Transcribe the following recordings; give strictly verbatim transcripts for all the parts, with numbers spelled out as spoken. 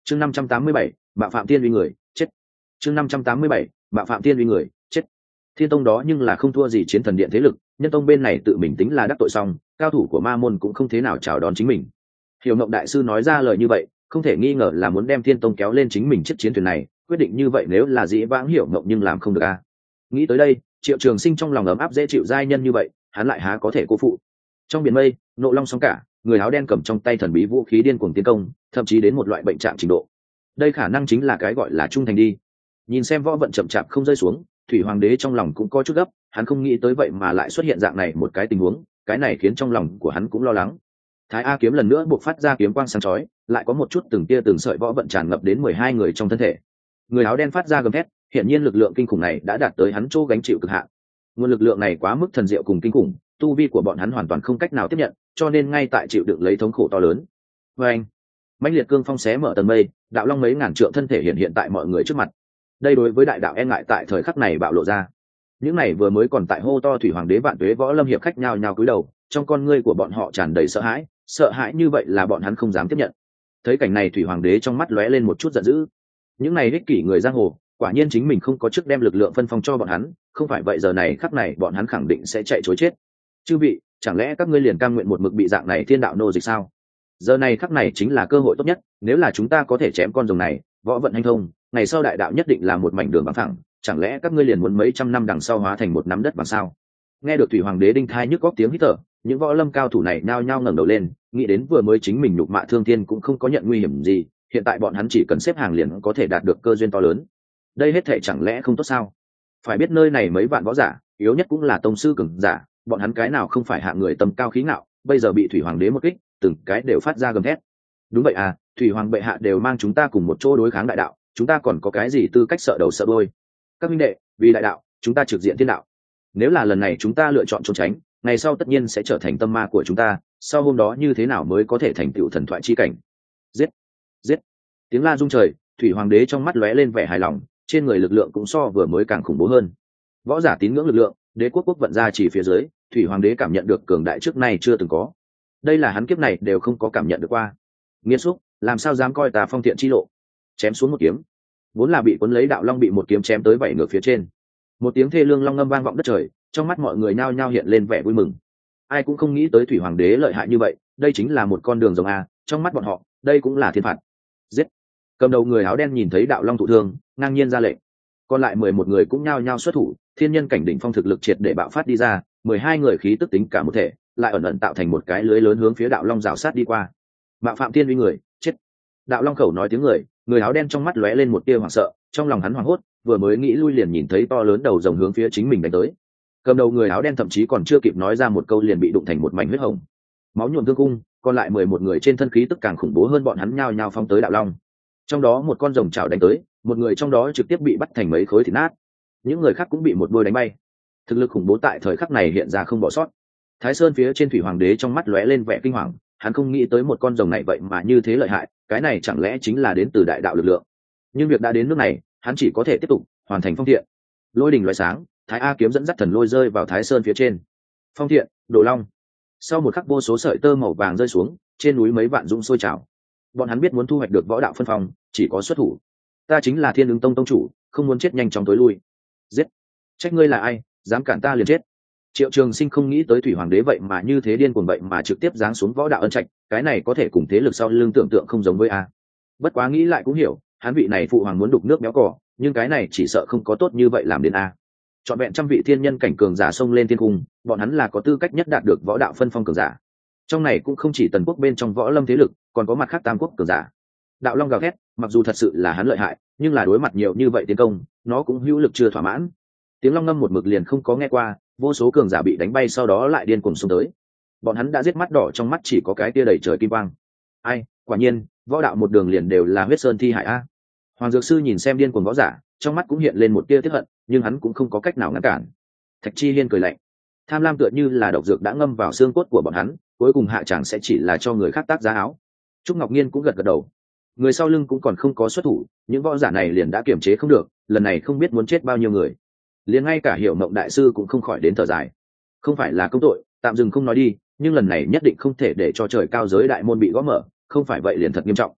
chương năm trăm tám mươi bảy bạo phạm tiên uy người chết. chương năm trăm tám mươi bảy bạo phạm tiên uy người chết. Thiên tông đó nhưng là không thua gì chiến thần điện thế lực, nhân tông bên này tự mình tính là đắc tội xong, cao thủ của ma môn cũng không thế nào chào đón chính mình. Hiểu Mộng đại sư nói ra lời như vậy, không thể nghi ngờ là muốn đem Thiên tông kéo lên chính mình chiếc chiến thuyền này, quyết định như vậy nếu là dĩ vãng Hiểu Mộng nhưng làm không được a. Nghĩ tới đây, Triệu Trường Sinh trong lòng ấm áp dễ chịu giai nhân như vậy, hắn lại há có thể cô phụ. Trong biển mây, nộ long sóng cả, người áo đen cầm trong tay thần bí vũ khí điên cuồng tiến công, thậm chí đến một loại bệnh trạng trình độ. Đây khả năng chính là cái gọi là trung thành đi. Nhìn xem võ vận chậm chạp không rơi xuống, Thủy Hoàng đế trong lòng cũng có chút gấp, hắn không nghĩ tới vậy mà lại xuất hiện dạng này một cái tình huống, cái này khiến trong lòng của hắn cũng lo lắng. Thái A kiếm lần nữa buộc phát ra kiếm quang sáng chói, lại có một chút từng tia từng sợi võ vận tràn ngập đến mười hai người trong thân thể. Người áo đen phát ra gầm thét, hiển nhiên lực lượng kinh khủng này đã đạt tới hắn chỗ gánh chịu cực hạn. Nguồn lực lượng này quá mức thần diệu cùng kinh khủng, tu vi của bọn hắn hoàn toàn không cách nào tiếp nhận, cho nên ngay tại chịu đựng lấy thống khổ to lớn. Và anh, mãnh liệt cương phong xé mở tầng mây, đạo long mấy ngàn trượng thân thể hiện hiện tại mọi người trước mặt. Đây đối với đại đạo e ngại tại thời khắc này bạo lộ ra. Những này vừa mới còn tại hô to Thủy Hoàng đế vạn tuế võ lâm hiệp khách nhao nhao cúi đầu, trong con ngươi của bọn họ tràn đầy sợ hãi, sợ hãi như vậy là bọn hắn không dám tiếp nhận. Thấy cảnh này Thủy Hoàng đế trong mắt lóe lên một chút giận dữ. Những này ích kỷ người giang hồ, quả nhiên chính mình không có chức đem lực lượng phân phong cho bọn hắn, không phải vậy giờ này khắc này bọn hắn khẳng định sẽ chạy trối chết. Chư vị, chẳng lẽ các ngươi liền cam nguyện một mực bị dạng này thiên đạo nô dịch sao? Giờ này khắc này chính là cơ hội tốt nhất, nếu là chúng ta có thể chém con rồng này, võ vận hành thông, ngày sau đại đạo nhất định là một mảnh đường bằng thẳng, chẳng lẽ các ngươi liền muốn mấy trăm năm đằng sau hóa thành một nắm đất bằng sao? Nghe được Thủy Hoàng đế đinh thai nhức góc tiếng hít thở, những võ lâm cao thủ này nhao nhao ngẩng đầu lên, nghĩ đến vừa mới chính mình nhục mạ thương thiên cũng không có nhận nguy hiểm gì, hiện tại bọn hắn chỉ cần xếp hàng liền có thể đạt được cơ duyên to lớn. Đây hết thảy chẳng lẽ không tốt sao? Phải biết nơi này mấy vạn võ giả, yếu nhất cũng là tông sư cường giả, bọn hắn cái nào không phải hạng người tầm cao khí ngạo, bây giờ bị Thủy Hoàng đế một kích, từng cái đều phát ra gầm thét. Đúng vậy à, Thủy Hoàng bệ hạ đều mang chúng ta cùng một chỗ đối kháng đại đạo, chúng ta còn có cái gì tư cách sợ đầu sợ đuôi? Các minh đệ, vì đại đạo, chúng ta trực diện thiên đạo. Nếu là lần này chúng ta lựa chọn trốn tránh, ngày sau tất nhiên sẽ trở thành tâm ma của chúng ta, sau hôm đó như thế nào mới có thể thành tựu thần thoại chi cảnh? Giết, giết! Tiếng la rung trời, Thủy Hoàng đế trong mắt lóe lên vẻ hài lòng, trên người lực lượng cũng so vừa mới càng khủng bố hơn. Võ giả tín ngưỡng lực lượng, đế quốc quốc vận ra chỉ phía dưới, Thủy Hoàng đế cảm nhận được cường đại trước nay chưa từng có. Đây là hắn kiếp này đều không có cảm nhận được qua. Nghiên xúc, làm sao dám coi ta phong thiện chi lộ? Chém xuống một kiếm, vốn là bị cuốn lấy đạo long bị một kiếm chém tới vảy ngược phía trên. Một tiếng thê lương long ngâm vang vọng đất trời, trong mắt mọi người nhao nhao hiện lên vẻ vui mừng. Ai cũng không nghĩ tới Thủy Hoàng đế lợi hại như vậy, đây chính là một con đường rồng a, trong mắt bọn họ, đây cũng là thiên phạt. Giết! Cầm đầu người áo đen nhìn thấy đạo long thụ thương, ngang nhiên ra lệnh. Còn lại mười một người cũng nhao nhao xuất thủ, thiên nhân cảnh đỉnh phong thực lực triệt để bạo phát đi ra, mười hai người khí tức tính cả một thể, lại ẩn ẩn tạo thành một cái lưới lớn hướng phía đạo long rào sát đi qua. Bạo phạm thiên uy người, chết! Đạo long khẩu nói tiếng người, người áo đen trong mắt lóe lên một tia hoảng sợ, trong lòng hắn hoảng hốt, vừa mới nghĩ lui liền nhìn thấy to lớn đầu rồng hướng phía chính mình đánh tới. Cầm đầu người áo đen thậm chí còn chưa kịp nói ra một câu liền bị đụng thành một mảnh huyết hồng, máu nhuộm thương cung. Còn lại mười một người trên thân khí tức càng khủng bố hơn bọn hắn nhao nhao phóng tới đạo long. Trong đó một con rồng chảo đánh tới, một người trong đó trực tiếp bị bắt thành mấy khối thịt nát, những người khác cũng bị một đôi đánh bay. Thực lực khủng bố tại thời khắc này hiện ra không bỏ sót. Thái Sơn phía trên Thủy Hoàng đế trong mắt lóe lên vẻ kinh hoàng, hắn không nghĩ tới một con rồng này vậy mà như thế lợi hại, cái này chẳng lẽ chính là đến từ đại đạo lực lượng? Nhưng việc đã đến nước này, hắn chỉ có thể tiếp tục hoàn thành phong thiện. Lôi đình loại sáng, Thái A kiếm dẫn dắt thần lôi rơi vào Thái Sơn phía trên. Phong thiện, Đồ Long. Sau một khắc vô số sợi tơ màu vàng rơi xuống, trên núi mấy vạn dũng sôi trào. Bọn hắn biết muốn thu hoạch được võ đạo phân phong, chỉ có xuất thủ. Ta chính là Thiên Ứng Tông tông chủ, không muốn chết nhanh chóng tối lui. Giết! Trách ngươi là ai, dám cản ta liền chết. Triệu Trường Sinh không nghĩ tới Thủy Hoàng đế vậy mà như thế điên cuồng vậy mà trực tiếp giáng xuống võ đạo ân trạch, cái này có thể cùng thế lực sau lưng tưởng tượng không giống với a. Bất quá nghĩ lại cũng hiểu, hắn vị này phụ hoàng muốn đục nước béo cỏ, nhưng cái này chỉ sợ không có tốt như vậy làm đến a. Chọn vẹn trăm vị thiên nhân cảnh cường giả xông lên thiên cung, bọn hắn là có tư cách nhất đạt được võ đạo phân phong cường giả. Trong này cũng không chỉ Tần quốc bên trong võ lâm thế lực, còn có mặt khác Tam quốc cường giả. Đạo long gào thét, mặc dù thật sự là hắn lợi hại, nhưng là đối mặt nhiều như vậy tiến công, nó cũng hữu lực chưa thỏa mãn. Tiếng long ngâm một mực liền không có nghe qua, vô số cường giả bị đánh bay sau đó lại điên cuồng xông tới. Bọn hắn đã giết mắt đỏ trong mắt chỉ có cái tia đầy trời kim quang. Ai, quả nhiên, võ đạo một đường liền đều là huyết sơn thi hải a. Hoàng Dược Sư nhìn xem điên cuồng võ giả, trong mắt cũng hiện lên một tia tiếc hận, nhưng hắn cũng không có cách nào ngăn cản. Thạch Chi Hiên cười lạnh, tham lam tựa như là độc dược đã ngâm vào xương cốt của bọn hắn, cuối cùng hạ chẳng sẽ chỉ là cho người khác tác giá áo. Trúc Ngọc Nhiên cũng gật gật đầu, người sau lưng cũng còn không có xuất thủ, những võ giả này liền đã kiềm chế không được, lần này không biết muốn chết bao nhiêu người. Liền ngay cả Hiểu Mộng đại sư cũng không khỏi đến thở dài. Không phải là công tội, tạm dừng không nói đi, nhưng lần này nhất định không thể để cho trời cao giới đại môn bị gõ mở, không phải vậy liền thật nghiêm trọng.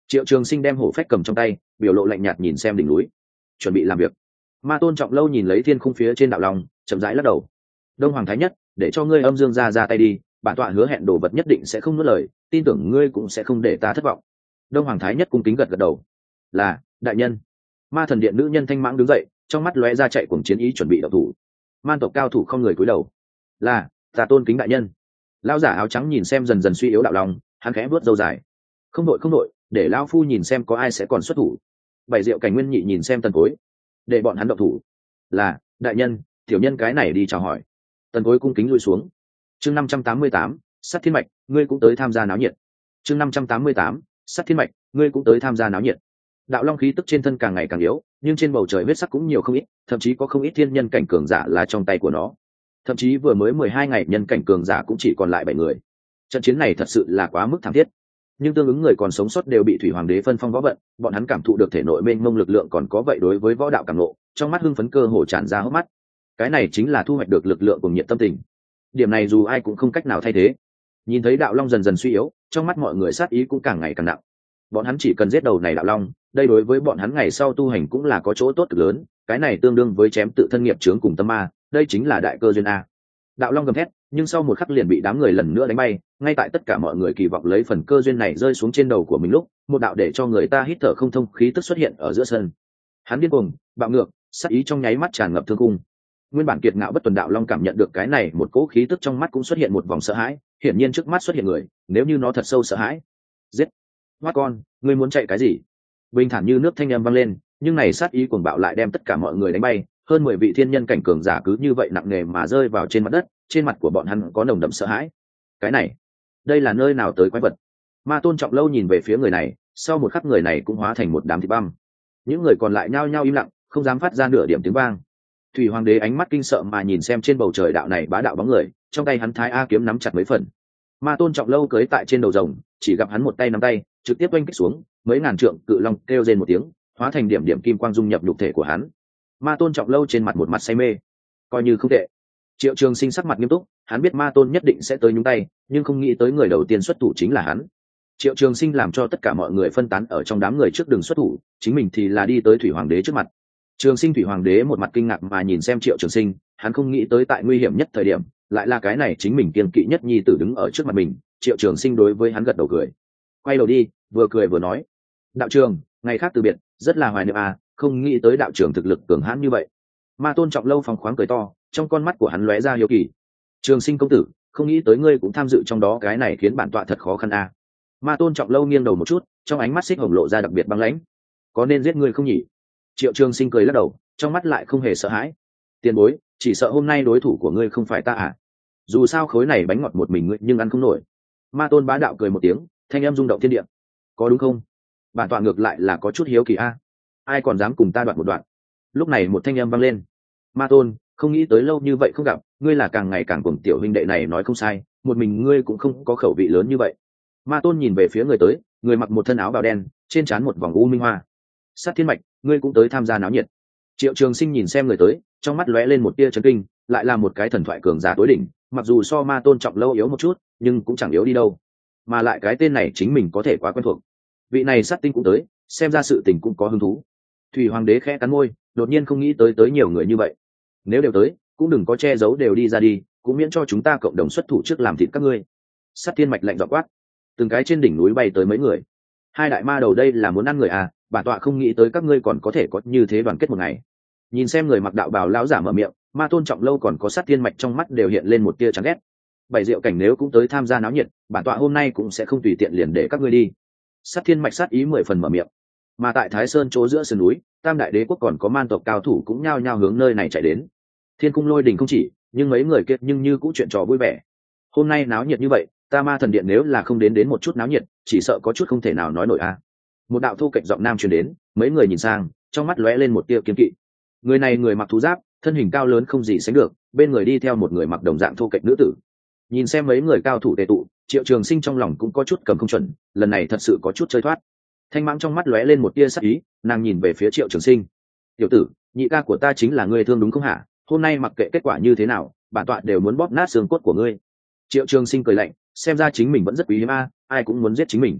Triệu Trường Sinh đem hổ phách cầm trong tay, biểu lộ lạnh nhạt nhìn xem đỉnh núi, chuẩn bị làm việc. Ma Tôn Trọng Lâu nhìn lấy thiên khung phía trên đạo long, chậm rãi lắc đầu. Đông Hoàng Thái Nhất, để cho ngươi âm dương ra ra tay đi, bản tọa hứa hẹn đồ vật nhất định sẽ không nuốt lời, tin tưởng ngươi cũng sẽ không để ta thất vọng. Đông Hoàng Thái Nhất cung kính gật gật đầu. Là, đại nhân. Ma Thần Điện nữ nhân thanh mãng đứng dậy, trong mắt lóe ra chạy cuồng chiến ý chuẩn bị động thủ. Man tộc cao thủ không người cúi đầu. Là, ta tôn kính đại nhân. Lão giả áo trắng nhìn xem dần dần suy yếu đạo long, hắn khẽ vuốt râu dài. Không đội không đội, để lão phu nhìn xem có ai sẽ còn xuất thủ. Bảy Diệu Cảnh Nguyên Nhị nhìn xem Tần Cối, để bọn hắn động thủ. Là, đại nhân. Tiểu nhân cái này đi chào hỏi. Tần Cối cung kính lui xuống. Chương năm trăm tám mươi tám, Sắt Thiên Mạch, ngươi cũng tới tham gia náo nhiệt. Chương năm trăm tám mươi tám, Sắt Thiên Mạch, ngươi cũng tới tham gia náo nhiệt. Đạo long khí tức trên thân càng ngày càng yếu, nhưng trên bầu trời huyết sắc cũng nhiều không ít, thậm chí có không ít thiên nhân cảnh cường giả là trong tay của nó. Thậm chí vừa mới mười hai ngày nhân cảnh cường giả cũng chỉ còn lại bảy người. Trận chiến này thật sự là quá mức thảm thiết. Nhưng tương ứng người còn sống sót đều bị Thủy Hoàng đế phân phong võ vận, bọn hắn cảm thụ được thể nội mênh mông lực lượng còn có vậy đối với võ đạo cảm ngộ, trong mắt hưng phấn cơ hồ tràn ra hốc mắt. Cái này chính là thu hoạch được lực lượng cùng nhiệt tâm tình. Điểm này dù ai cũng không cách nào thay thế. Nhìn thấy đạo long dần dần suy yếu, trong mắt mọi người sát ý cũng càng ngày càng nặng. Bọn hắn chỉ cần giết đầu này đạo long, đây đối với bọn hắn ngày sau tu hành cũng là có chỗ tốt cực lớn, cái này tương đương với chém tự thân nghiệp chướng cùng tâm ma, đây chính là đại cơ duyên a. Đạo long gầm thét, nhưng sau một khắc liền bị đám người lần nữa đánh bay, ngay tại tất cả mọi người kỳ vọng lấy phần cơ duyên này rơi xuống trên đầu của mình lúc, một đạo để cho người ta hít thở không thông khí tức xuất hiện ở giữa sân. Hắn điên cuồng, bạo ngược, sát ý trong nháy mắt tràn ngập thương cung. Nguyên bản kiệt ngạo bất tuần đạo long cảm nhận được cái này, một cỗ khí tức trong mắt cũng xuất hiện một vòng sợ hãi, hiển nhiên trước mắt xuất hiện người, nếu như nó thật sâu sợ hãi. Giết! Hoa con, ngươi muốn chạy cái gì? Bình thản như nước thanh âm vang lên, nhưng này sát ý cuồng bạo lại đem tất cả mọi người đánh bay, hơn mười vị thiên nhân cảnh cường giả cứ như vậy nặng nề mà rơi vào trên mặt đất, trên mặt của bọn hắn có nồng đậm sợ hãi. Cái này, đây là nơi nào tới quái vật? Ma Tôn Trọng Lâu nhìn về phía người này, sau một khắc người này cũng hóa thành một đám thịt băm. Những người còn lại nhao nhao im lặng, không dám phát ra nửa điểm tiếng vang. Thủy Hoàng đế ánh mắt kinh sợ mà nhìn xem trên bầu trời đạo này bá đạo bóng người, trong tay hắn thái a kiếm nắm chặt mấy phần. Ma Tôn Trọng Lâu cưỡi tại trên đầu rồng, chỉ gặp hắn một tay nắm tay, trực tiếp oanh kích xuống, mấy ngàn trượng cự long kêu rên một tiếng, hóa thành điểm điểm kim quang dung nhập nhục thể của hắn. Ma Tôn Trọng Lâu trên mặt một mặt say mê, coi như không tệ. Triệu Trường Sinh sắc mặt nghiêm túc, hắn biết Ma Tôn nhất định sẽ tới nhúng tay, nhưng không nghĩ tới người đầu tiên xuất thủ chính là hắn. Triệu Trường Sinh làm cho tất cả mọi người phân tán ở trong đám người trước đường xuất thủ, chính mình thì là đi tới Thủy Hoàng đế trước mặt. Trường Sinh Thủy Hoàng đế một mặt kinh ngạc mà nhìn xem Triệu Trường Sinh, hắn không nghĩ tới tại nguy hiểm nhất thời điểm, lại là cái này chính mình kiên kỵ nhất nhi tử đứng ở trước mặt mình. Triệu Trường Sinh đối với hắn gật đầu cười, quay đầu đi, vừa cười vừa nói: đạo trường, ngày khác từ biệt, rất là hoài niệm à, không nghĩ tới đạo trường thực lực cường hãn như vậy. Ma Tôn Trọng Lâu phóng khoáng cười to, trong con mắt của hắn lóe ra hiếu kỳ. Trường Sinh công tử, không nghĩ tới ngươi cũng tham dự trong đó, cái này khiến bản tọa thật khó khăn à. Ma Tôn Trọng Lâu nghiêng đầu một chút, trong ánh mắt xích hồng lộ ra đặc biệt băng lãnh. Có nên giết ngươi không nhỉ? Triệu Trường Sinh cười lắc đầu, trong mắt lại không hề sợ hãi. Tiền bối, chỉ sợ hôm nay đối thủ của ngươi không phải ta à? Dù sao khối này bánh ngọt một mình ngươi nhưng ăn không nổi. Ma Tôn bá đạo cười một tiếng, thanh âm rung động thiên địa. Có đúng không? Bản tọa ngược lại là có chút hiếu kỳ a. À? Ai còn dám cùng ta đoạn một đoạn? Lúc này một thanh âm vang lên. Ma Tôn, không nghĩ tới lâu như vậy không gặp, ngươi là càng ngày càng cuồng, tiểu huynh đệ này nói không sai, một mình ngươi cũng không có khẩu vị lớn như vậy. Ma Tôn nhìn về phía người tới, người mặc một thân áo bào đen, trên trán một vòng u minh hoa. Sát Thiên Mạch, ngươi cũng tới tham gia náo nhiệt. Triệu Trường Sinh nhìn xem người tới, trong mắt lóe lên một tia chấn kinh, lại là một cái thần thoại cường giả tối đỉnh, mặc dù so Ma Tôn Trọng Lâu yếu một chút, nhưng cũng chẳng yếu đi đâu. Mà lại cái tên này chính mình có thể quá quen thuộc. Vị này Sát Tinh cũng tới, xem ra sự tình cũng có hứng thú. Thủy Hoàng đế khẽ cắn môi, đột nhiên không nghĩ tới tới nhiều người như vậy. Nếu đều tới, cũng đừng có che giấu, đều đi ra đi, cũng miễn cho chúng ta cộng đồng xuất thủ trước làm thịt các ngươi. Sát Thiên Mạch lạnh giọng quát. Từng cái trên đỉnh núi bay tới mấy người. Hai đại ma đầu đây là muốn ăn người à? Bản tọa không nghĩ tới các ngươi còn có thể có như thế đoàn kết một ngày. Nhìn xem người mặc đạo bào lão giả mở miệng, Ma Tôn Trọng Lâu còn có Sát Thiên Mạch trong mắt đều hiện lên một tia chán ghét. Bảy Diệu Cảnh nếu cũng tới tham gia náo nhiệt, bản tọa hôm nay cũng sẽ không tùy tiện liền để các ngươi đi. Sát Thiên Mạch sát ý mười phần mở miệng. Mà tại Thái Sơn chỗ giữa sườn núi, Tam đại đế quốc còn có man tộc cao thủ cũng nhao nhao hướng nơi này chạy đến. Thiên cung lôi đình không chỉ, nhưng mấy người kia nhưng như cũng chuyện trò vui vẻ. Hôm nay náo nhiệt như vậy, ta Ma Thần Điện nếu là không đến đến một chút náo nhiệt, chỉ sợ có chút không thể nào nói nổi a. À. Một đạo thu kệch giọng nam truyền đến, mấy người nhìn sang, trong mắt lóe lên một tia kiên kỵ. Người này người mặc thú giáp, thân hình cao lớn không gì sánh được, bên người đi theo một người mặc đồng dạng thu kệch nữ tử. Nhìn xem mấy người cao thủ tề tụ, Triệu Trường Sinh trong lòng cũng có chút cầm không chuẩn, lần này thật sự có chút chơi thoát. Thanh mãng trong mắt lóe lên một tia sắc ý, nàng nhìn về phía Triệu Trường Sinh. Tiểu tử, nhị ca của ta chính là ngươi thương đúng không hả? Hôm nay mặc kệ kết quả như thế nào, bản tọa đều muốn bóp nát xương cốt của ngươi. Triệu Trường Sinh cười lạnh, xem ra chính mình vẫn rất quý hiếm a, ai cũng muốn giết chính mình.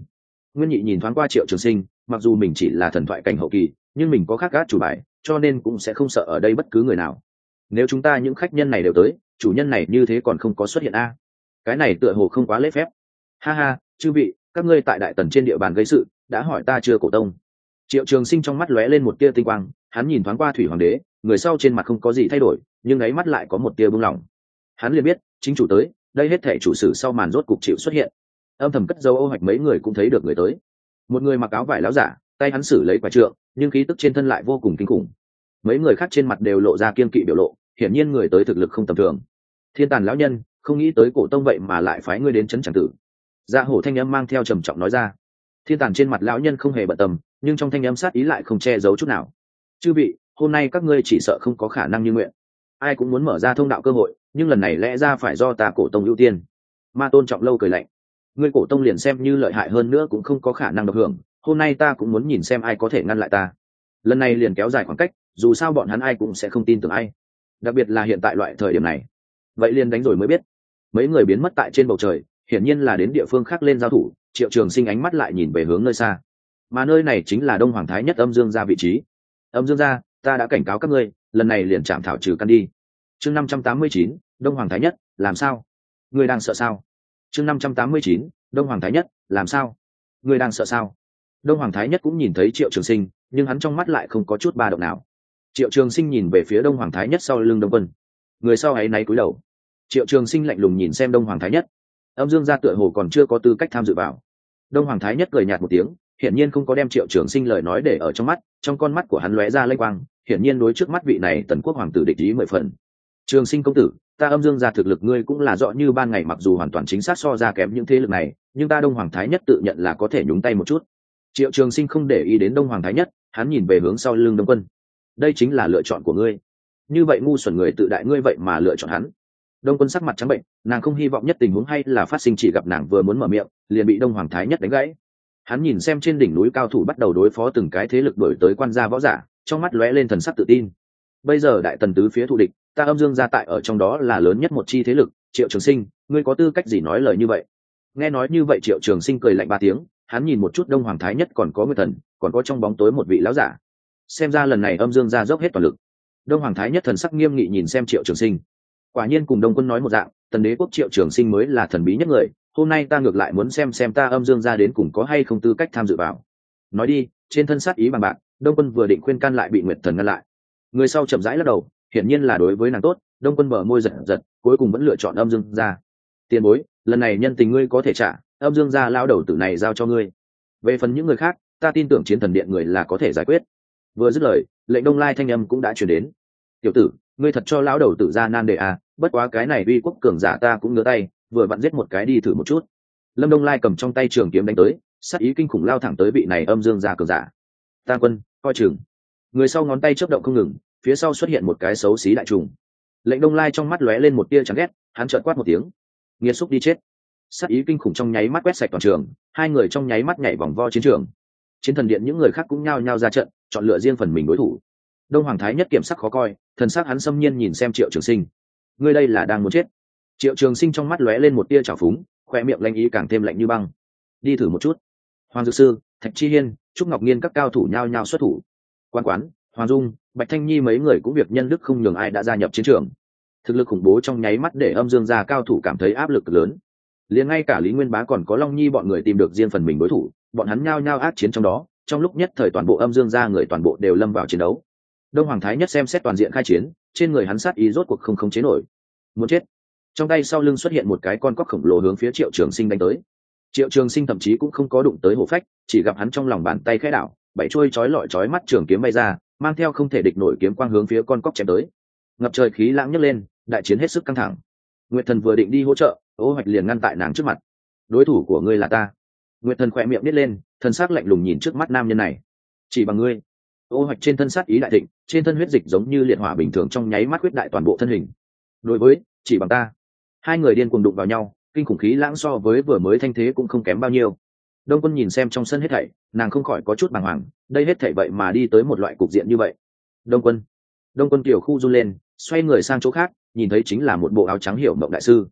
Nguyên Nhị nhìn thoáng qua Triệu Trường Sinh, mặc dù mình chỉ là thần thoại cảnh hậu kỳ, nhưng mình có khác gác chủ bài, cho nên cũng sẽ không sợ ở đây bất cứ người nào. Nếu chúng ta những khách nhân này đều tới, chủ nhân này như thế còn không có xuất hiện a? Cái này tựa hồ không quá lễ phép. Ha ha, chư vị, các ngươi tại Đại Tần trên địa bàn gây sự, đã hỏi ta chưa Cổ Tông? Triệu Trường Sinh trong mắt lóe lên một tia tinh quang, hắn nhìn thoáng qua Thủy Hoàng đế, người sau trên mặt không có gì thay đổi, nhưng ấy mắt lại có một tia buông lỏng. Hắn liền biết, chính chủ tới, đây hết thể chủ sử sau màn rốt cục chịu xuất hiện. Âm thầm cất dấu Ô Hoạch mấy người cũng thấy được người tới. Một người mặc áo vải láo giả, tay hắn xử lấy quả trượng, nhưng khí tức trên thân lại vô cùng kinh khủng. Mấy người khác trên mặt đều lộ ra kiên kỵ biểu lộ, hiển nhiên người tới thực lực không tầm thường. Thiên Tàn lão nhân, không nghĩ tới Cổ Tông vậy mà lại phái ngươi đến trấn Tràng Tử. Dạ Hổ thanh âm mang theo trầm trọng nói ra. Thiên Tàn trên mặt lão nhân không hề bận tâm, nhưng trong thanh âm sát ý lại không che giấu chút nào. Chư vị, hôm nay các ngươi chỉ sợ không có khả năng như nguyện. Ai cũng muốn mở ra thông đạo cơ hội, nhưng lần này lẽ ra phải do ta Cổ Tông ưu tiên. Ma Tôn Trọng Lâu cười lạnh. Ngươi Cổ Tông liền xem như lợi hại hơn nữa cũng không có khả năng được hưởng, hôm nay ta cũng muốn nhìn xem ai có thể ngăn lại ta. Lần này liền kéo dài khoảng cách, dù sao bọn hắn ai cũng sẽ không tin tưởng ai, đặc biệt là hiện tại loại thời điểm này. Vậy liền đánh rồi mới biết. Mấy người biến mất tại trên bầu trời, hiển nhiên là đến địa phương khác lên giao thủ. Triệu Trường Sinh ánh mắt lại nhìn về hướng nơi xa, mà nơi này chính là Đông Hoàng Thái Nhất Âm Dương gia vị trí. Âm Dương gia, ta đã cảnh cáo các ngươi, lần này liền chạm thảo trừ căn đi. Chương năm trăm tám mươi chín, Đông Hoàng Thái Nhất, làm sao? Ngươi đang sợ sao? Chương năm trăm tám mươi chín, Đông Hoàng Thái Nhất, làm sao? Ngươi đang sợ sao? Đông Hoàng Thái Nhất cũng nhìn thấy Triệu Trường Sinh, nhưng hắn trong mắt lại không có chút ba động nào. Triệu Trường Sinh nhìn về phía Đông Hoàng Thái Nhất sau lưng Đông Quân, người sau ấy náy cúi đầu. Triệu Trường Sinh lạnh lùng nhìn xem Đông Hoàng Thái Nhất. Âm Dương gia tựa hồ còn chưa có tư cách tham dự vào. Đông Hoàng Thái Nhất cười nhạt một tiếng, hiển nhiên không có đem Triệu Trường Sinh lời nói để ở trong mắt, trong con mắt của hắn lóe ra lanh quang, hiển nhiên đối trước mắt vị này Tần Quốc hoàng tử địch ý mười phần. Trường Sinh công tử, ta Âm Dương gia thực lực ngươi cũng là rõ như ban ngày, mặc dù hoàn toàn chính xác so ra kém những thế lực này, nhưng ta Đông Hoàng Thái Nhất tự nhận là có thể nhúng tay một chút. Triệu Trường Sinh không để ý đến Đông Hoàng Thái Nhất, hắn nhìn về hướng sau lưng Đông Quân. Đây chính là lựa chọn của ngươi. Như vậy ngu xuẩn người tự đại ngươi vậy mà lựa chọn hắn. Đông Quân sắc mặt trắng bệnh, nàng không hy vọng nhất tình huống hay là phát sinh, chỉ gặp nàng vừa muốn mở miệng, liền bị Đông Hoàng Thái Nhất đánh gãy. Hắn nhìn xem trên đỉnh núi cao thủ bắt đầu đối phó từng cái thế lực đổi tới quan gia võ giả, trong mắt lóe lên thần sắc tự tin. Bây giờ Đại Tần tứ phía thù địch, ta Âm Dương gia tại ở trong đó là lớn nhất một chi thế lực. Triệu Trường Sinh, ngươi có tư cách gì nói lời như vậy? Nghe nói như vậy, Triệu Trường Sinh cười lạnh ba tiếng, hắn nhìn một chút Đông Hoàng Thái Nhất, còn có Nguyên Thần, còn có trong bóng tối một vị lão giả. Xem ra lần này Âm Dương gia dốc hết toàn lực. Đông Hoàng Thái Nhất thần sắc nghiêm nghị nhìn xem Triệu Trường Sinh. Quả nhiên cùng Đông Quân nói một dạng, Tần Đế quốc Triệu Trường Sinh mới là thần bí nhất người. Hôm nay ta ngược lại muốn xem xem ta Âm Dương gia đến cùng có hay không tư cách tham dự vào. Nói đi. Trên thân sát ý bằng bạc, Đông Quân vừa định khuyên can lại bị Nguyệt Thần ngăn lại. Người sau chậm rãi lắc đầu, hiển nhiên là đối với nàng tốt. Đông Quân bờ môi giật giật, cuối cùng vẫn lựa chọn Âm Dương gia. Tiền bối, lần này nhân tình ngươi có thể trả, Âm Dương gia lão đầu tử này giao cho ngươi. Về phần những người khác, ta tin tưởng Chiến Thần Điện người là có thể giải quyết. Vừa dứt lời, lệnh Đông Lai thanh âm cũng đã truyền đến. Tiểu tử, ngươi thật cho lão đầu tử ra nan đề à, bất quá cái này uy quốc cường giả ta cũng ngứa tay, vừa vặn giết một cái đi thử một chút. Lâm Đông Lai cầm trong tay trường kiếm đánh tới, sát ý kinh khủng lao thẳng tới vị này Âm Dương gia cường giả. Ta Quân, coi chừng. Người sau ngón tay chớp động không ngừng, phía sau xuất hiện một cái xấu xí đại trùng. Lệnh Đông Lai trong mắt lóe lên một tia chán ghét, hắn chợt quát một tiếng. Nghiệt xúc đi chết. Sát ý kinh khủng trong nháy mắt quét sạch toàn trường, hai người trong nháy mắt nhảy vòng vo chiến trường. Chiến Thần Điện những người khác cũng nhao nhao ra trận, chọn lựa riêng phần mình đối thủ. Đông Hoàng Thái Nhất kiểm sắc khó coi, thần sắc hắn xâm nhiên nhìn xem Triệu Trường Sinh. Ngươi đây là đang muốn chết? Triệu Trường Sinh trong mắt lóe lên một tia trào phúng, khoe miệng lanh ý càng thêm lạnh như băng. Đi thử một chút. Hoàng Dược Sư, Thạch Chi Hiên, Trúc Ngọc Nghiên các cao thủ nhao nhao xuất thủ. Quan Quán, Hoàng Dung, Bạch Thanh Nhi mấy người cũng việc nhân đức không nhường ai đã gia nhập chiến trường. Thực lực khủng bố trong nháy mắt để Âm Dương gia cao thủ cảm thấy áp lực lớn. Liền ngay cả Lý Nguyên Bá còn có Long Nhi bọn người tìm được riêng phần mình đối thủ, bọn hắn nhao nhao ác chiến trong đó, trong lúc nhất thời toàn bộ Âm Dương gia người toàn bộ đều lâm vào chiến đấu. Đông Hoàng Thái Nhất xem xét toàn diện khai chiến, trên người hắn sát ý rốt cuộc không khống chế nổi. Muốn chết. Trong tay sau lưng xuất hiện một cái con cóc khổng lồ hướng phía Triệu Trường Sinh đánh tới. Triệu Trường Sinh thậm chí cũng không có đụng tới hổ phách, chỉ gặp hắn trong lòng bàn tay khẽ đảo, bảy chuôi chói lọi chói mắt trường kiếm bay ra, mang theo không thể địch nổi kiếm quang hướng phía con cóc chém tới. Ngập trời khí lãng nhấc lên, đại chiến hết sức căng thẳng. Nguyệt Thần vừa định đi hỗ trợ, Ô Hoạch liền ngăn tại nàng trước mặt. Đối thủ của ngươi là ta. Nguyệt Thần khỏe miệng nít lên, thần sắc lạnh lùng nhìn trước mắt nam nhân này. Chỉ bằng ngươi. Ô Hoạch trên thân sát ý đại thịnh, trên thân huyết dịch giống như liệt hỏa bình thường trong nháy mắt huyết đại toàn bộ thân hình. Đối với, chỉ bằng ta. Hai người điên cuồng đụng vào nhau, kinh khủng khí lãng so với vừa mới thanh thế cũng không kém bao nhiêu. Đông Quân nhìn xem trong sân hết thảy, nàng không khỏi có chút bàng hoàng, đây hết thảy vậy mà đi tới một loại cục diện như vậy. Đông Quân. Đông Quân tiểu khu run lên, xoay người sang chỗ khác, nhìn thấy chính là một bộ áo trắng hiểu mộng đại sư.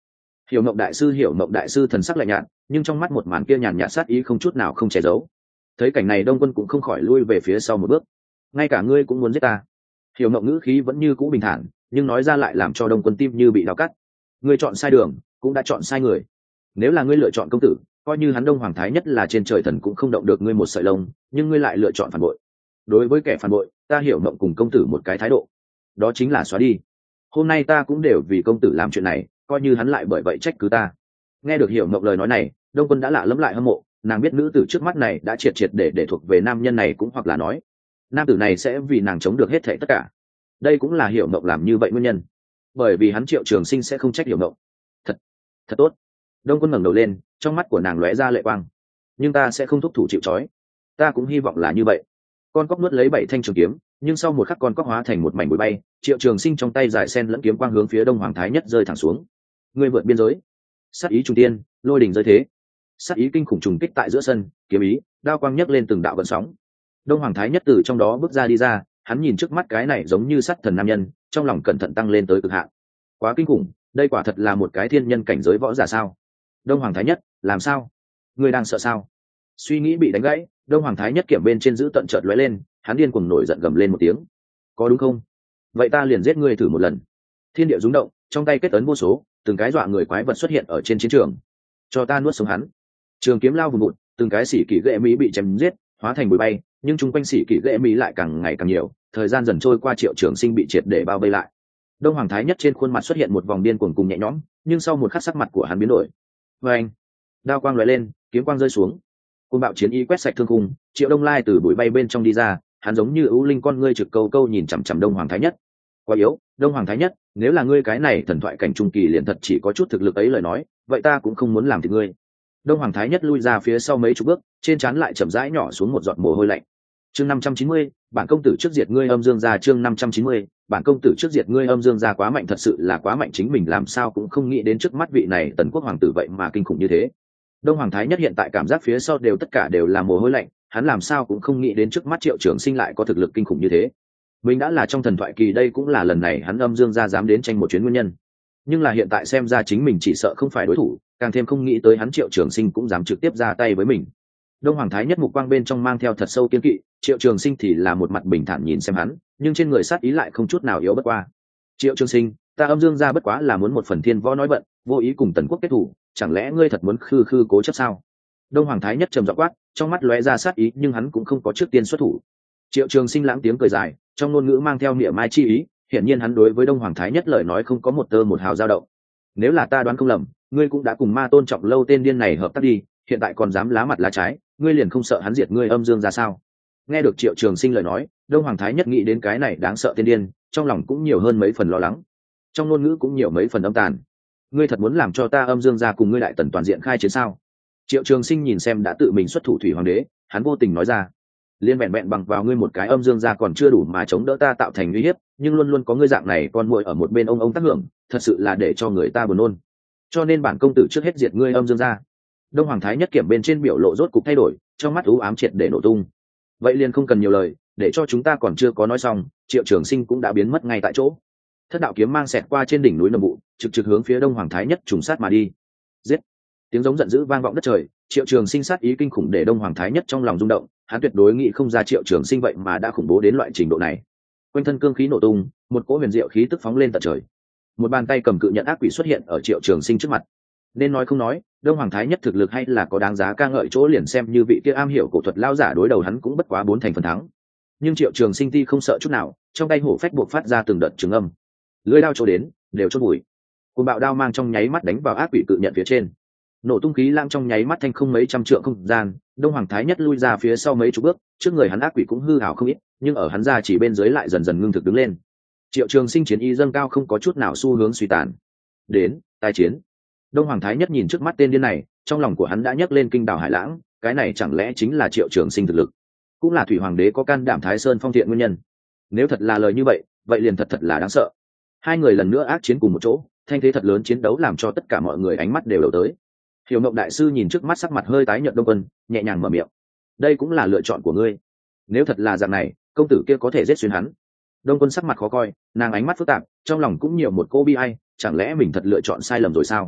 Hiểu Mộng đại sư Hiểu Mộng đại sư thần sắc lạnh nhạt, nhưng trong mắt một màn kia nhàn nhạt sát ý không chút nào không che giấu. Thấy cảnh này Đông Quân cũng không khỏi lui về phía sau một bước. Ngay cả ngươi cũng muốn giết ta? Hiểu Mộng ngữ khí vẫn như cũ bình thản, nhưng nói ra lại làm cho Đông Quân tim như bị đào cắt. Ngươi chọn sai đường, cũng đã chọn sai người. Nếu là ngươi lựa chọn công tử, coi như hắn Đông Hoàng Thái Nhất là trên trời thần cũng không động được ngươi một sợi lông, nhưng ngươi lại lựa chọn phản bội. Đối với kẻ phản bội, ta Hiểu Mộng cùng công tử một cái thái độ, đó chính là xóa đi. Hôm nay ta cũng đều vì công tử làm chuyện này, coi như hắn lại bởi vậy trách cứ ta. Nghe được Hiểu Mộng lời nói này, Đông Quân đã lạ lẫm lại hâm mộ, nàng biết nữ tử trước mắt này đã triệt triệt để để thuộc về nam nhân này, cũng hoặc là nói nam tử này sẽ vì nàng chống được hết thảy tất cả. Đây cũng là Hiểu Mộng làm như vậy nguyên nhân, bởi vì hắn Triệu Trường Sinh sẽ không trách Hiểu Mộng. Thật, thật tốt. Đông Quân ngẩng đầu lên, trong mắt của nàng lóe ra lệ quang. Nhưng ta sẽ không thúc thủ chịu trói. Ta cũng hy vọng là như vậy. Con cóc nuốt lấy bảy thanh trường kiếm, nhưng sau một khắc con cóc hóa thành một mảnh bụi bay. Triệu Trường Sinh trong tay giải sen lẫn kiếm quang hướng phía Đông Hoàng Thái Nhất rơi thẳng xuống. Ngươi vượt biên giới, sát ý trung tiên, lôi đỉnh rơi thế. Sát ý kinh khủng trùng kích tại giữa sân, kiếm ý, đao quang nhấc lên từng đạo gợn sóng. Đông Hoàng Thái Nhất từ trong đó bước ra đi ra, hắn nhìn trước mắt cái này giống như sát thần nam nhân, trong lòng cẩn thận tăng lên tới cực hạn. Quá kinh khủng, đây quả thật là một cái thiên nhân cảnh giới võ giả sao? Đông Hoàng Thái Nhất, làm sao? Ngươi đang sợ sao? Suy nghĩ bị đánh gãy, Đông Hoàng Thái Nhất kiểm bên trên giữ tận chợt lóe lên, hắn điên cuồng nổi giận gầm lên một tiếng. Có đúng không? Vậy ta liền giết ngươi thử một lần. Thiên địa rung động, trong tay kết ấn vô số, từng cái dọa người quái vật xuất hiện ở trên chiến trường. Cho ta nuốt sống hắn. Trường kiếm lao vùn vụt, từng cái sĩ kỷ ghệ mỹ bị chém giết, hóa thành bụi bay, nhưng chung quanh sĩ kỷ ghệ mỹ lại càng ngày càng nhiều, thời gian dần trôi qua Triệu Trường Sinh bị triệt để bao vây lại. Đông Hoàng Thái Nhất trên khuôn mặt xuất hiện một vòng điên cuồng cùng nhẹ nhõm, nhưng sau một khắc sắc mặt của hắn biến đổi. Và anh, đao quang lóe lên, kiếm quang rơi xuống, côn bạo chiến ý quét sạch thương khung. Triệu Đông Lai từ bụi bay bên trong đi ra, hắn giống như ưu linh con ngươi trực câu câu nhìn chằm chằm Đông Hoàng Thái Nhất. Quá yếu, Đông Hoàng Thái Nhất, nếu là ngươi cái này thần thoại cảnh trung kỳ liền thật chỉ có chút thực lực ấy lời nói, vậy ta cũng không muốn làm thịt ngươi. Đông Hoàng Thái Nhất lui ra phía sau mấy chục bước, trên trán lại chậm rãi nhỏ xuống một giọt mồ hôi lạnh. Chương năm trăm chín mươi, bản công tử trước diệt ngươi âm dương gia. Chương năm trăm chín mươi, bản công tử trước diệt ngươi âm dương gia. Quá mạnh, thật sự là quá mạnh, chính mình làm sao cũng không nghĩ đến trước mắt vị này Tần Quốc hoàng tử vậy mà kinh khủng như thế. Đông Hoàng Thái Nhất hiện tại cảm giác phía sau đều tất cả đều là mồ hôi lạnh, hắn làm sao cũng không nghĩ đến trước mắt Triệu Trường Sinh lại có thực lực kinh khủng như thế. Mình đã là trong thần thoại kỳ, đây cũng là lần này hắn âm dương gia dám đến tranh một chuyến nguyên nhân. Nhưng là hiện tại xem ra chính mình chỉ sợ không phải đối thủ, càng thêm không nghĩ tới hắn Triệu Trường Sinh cũng dám trực tiếp ra tay với mình. Đông Hoàng Thái Nhất mục quang bên trong mang theo thật sâu kiên kỵ, Triệu Trường Sinh thì là một mặt bình thản nhìn xem hắn, nhưng trên người sát ý lại không chút nào yếu bất qua. Triệu Trường Sinh, ta âm dương gia bất quá là muốn một phần thiên võ nói bận, vô ý cùng Tần Quốc kết thủ, chẳng lẽ ngươi thật muốn khư khư cố chấp sao? Đông Hoàng Thái Nhất trầm giọng quát, trong mắt lóe ra sát ý, nhưng hắn cũng không có trước tiên xuất thủ. Triệu Trường Sinh lãng tiếng cười dài, trong ngôn ngữ mang theo niệm mai chi ý, hiển nhiên hắn đối với Đông Hoàng Thái Nhất lời nói không có một tơ một hào dao động. Nếu là ta đoán không lầm, ngươi cũng đã cùng Ma Tôn Trọng Lâu tên điên này hợp tác đi, hiện tại còn dám lá mặt lá trái, ngươi liền không sợ hắn diệt ngươi âm dương ra sao? Nghe được Triệu Trường Sinh lời nói, Đông Hoàng Thái Nhất nghĩ đến cái này đáng sợ tên điên, trong lòng cũng nhiều hơn mấy phần lo lắng, trong ngôn ngữ cũng nhiều mấy phần âm tàn. Ngươi thật muốn làm cho ta âm dương ra cùng ngươi Đại Tần toàn diện khai chiến sao? Triệu Trường Sinh nhìn xem đã tự mình xuất thủ thủy hoàng đế, hắn vô tình nói ra, liên vẹn vẹn bằng vào ngươi một cái âm dương ra còn chưa đủ mà chống đỡ ta tạo thành uy hiếp, nhưng luôn luôn có ngươi dạng này con muội ở một bên ông ông tác hưởng, thật sự là để cho người ta buồn nôn. Cho nên bản công tử trước hết diệt ngươi âm dương ra. Đông Hoàng Thái Nhất kiểm bên trên biểu lộ rốt cục thay đổi, trong mắt u ám triệt để nổ tung. Vậy liền không cần nhiều lời, để cho chúng ta còn chưa có nói xong, Triệu Trường Sinh cũng đã biến mất ngay tại chỗ. Thất đạo kiếm mang xẹt qua trên đỉnh núi Nầm Vụ, trực trực hướng phía Đông Hoàng Thái Nhất trùng sát mà đi. Giết! Tiếng giống giận dữ vang vọng đất trời, Triệu Trường Sinh sát ý kinh khủng để Đông Hoàng Thái Nhất trong lòng rung động, hắn tuyệt đối nghĩ không ra Triệu Trường Sinh vậy mà đã khủng bố đến loại trình độ này. Quanh thân cương khí nổ tung, một cỗ huyền diệu khí tức phóng lên tận trời. Một bàn tay cầm cự nhận ác quỷ xuất hiện ở Triệu Trường Sinh trước mặt. Nên nói không nói, Đông Hoàng Thái Nhất thực lực hay là có đáng giá ca ngợi chỗ, liền xem như vị kia am hiểu cổ thuật lao giả đối đầu hắn cũng bất quá bốn thành phần thắng. Nhưng Triệu Trường Sinh ti không sợ chút nào, trong tay hổ phách buộc phát ra từng đợt trường âm, lưỡi đao chỗ đến đều chốt bụi. Cuồng bạo đao mang trong nháy mắt đánh vào ác quỷ cự nhận phía trên, nổ tung khí lang trong nháy mắt thanh không mấy trăm trượng không gian. Đông Hoàng Thái Nhất lui ra phía sau mấy chục bước, trước người hắn ác quỷ cũng hư hào không ít, nhưng ở hắn ra chỉ bên dưới lại dần dần ngưng thực đứng lên. Triệu Trường Sinh chiến y dâng cao, không có chút nào xu hướng suy tàn. Đến tai chiến. Đông Hoàng Thái Nhất nhìn trước mắt tên điên này, trong lòng của hắn đã nhấc lên kinh đảo hải lãng, cái này chẳng lẽ chính là Triệu Trường Sinh thực lực, cũng là thủy hoàng đế có can đảm Thái Sơn phong thiện nguyên nhân. Nếu thật là lời như vậy, vậy liền thật thật là đáng sợ. Hai người lần nữa ác chiến cùng một chỗ, thanh thế thật lớn chiến đấu làm cho tất cả mọi người ánh mắt đều đầu tới. Hiểu Mộng đại sư nhìn trước mắt sắc mặt hơi tái nhợt Đông Quân, nhẹ nhàng mở miệng, đây cũng là lựa chọn của ngươi. Nếu thật là dạng này, công tử kia có thể giết xuyên hắn. Đông Quân sắc mặt khó coi, nàng ánh mắt phức tạp, trong lòng cũng nhiều một cô bi ai, chẳng lẽ mình thật lựa chọn sai lầm rồi sao?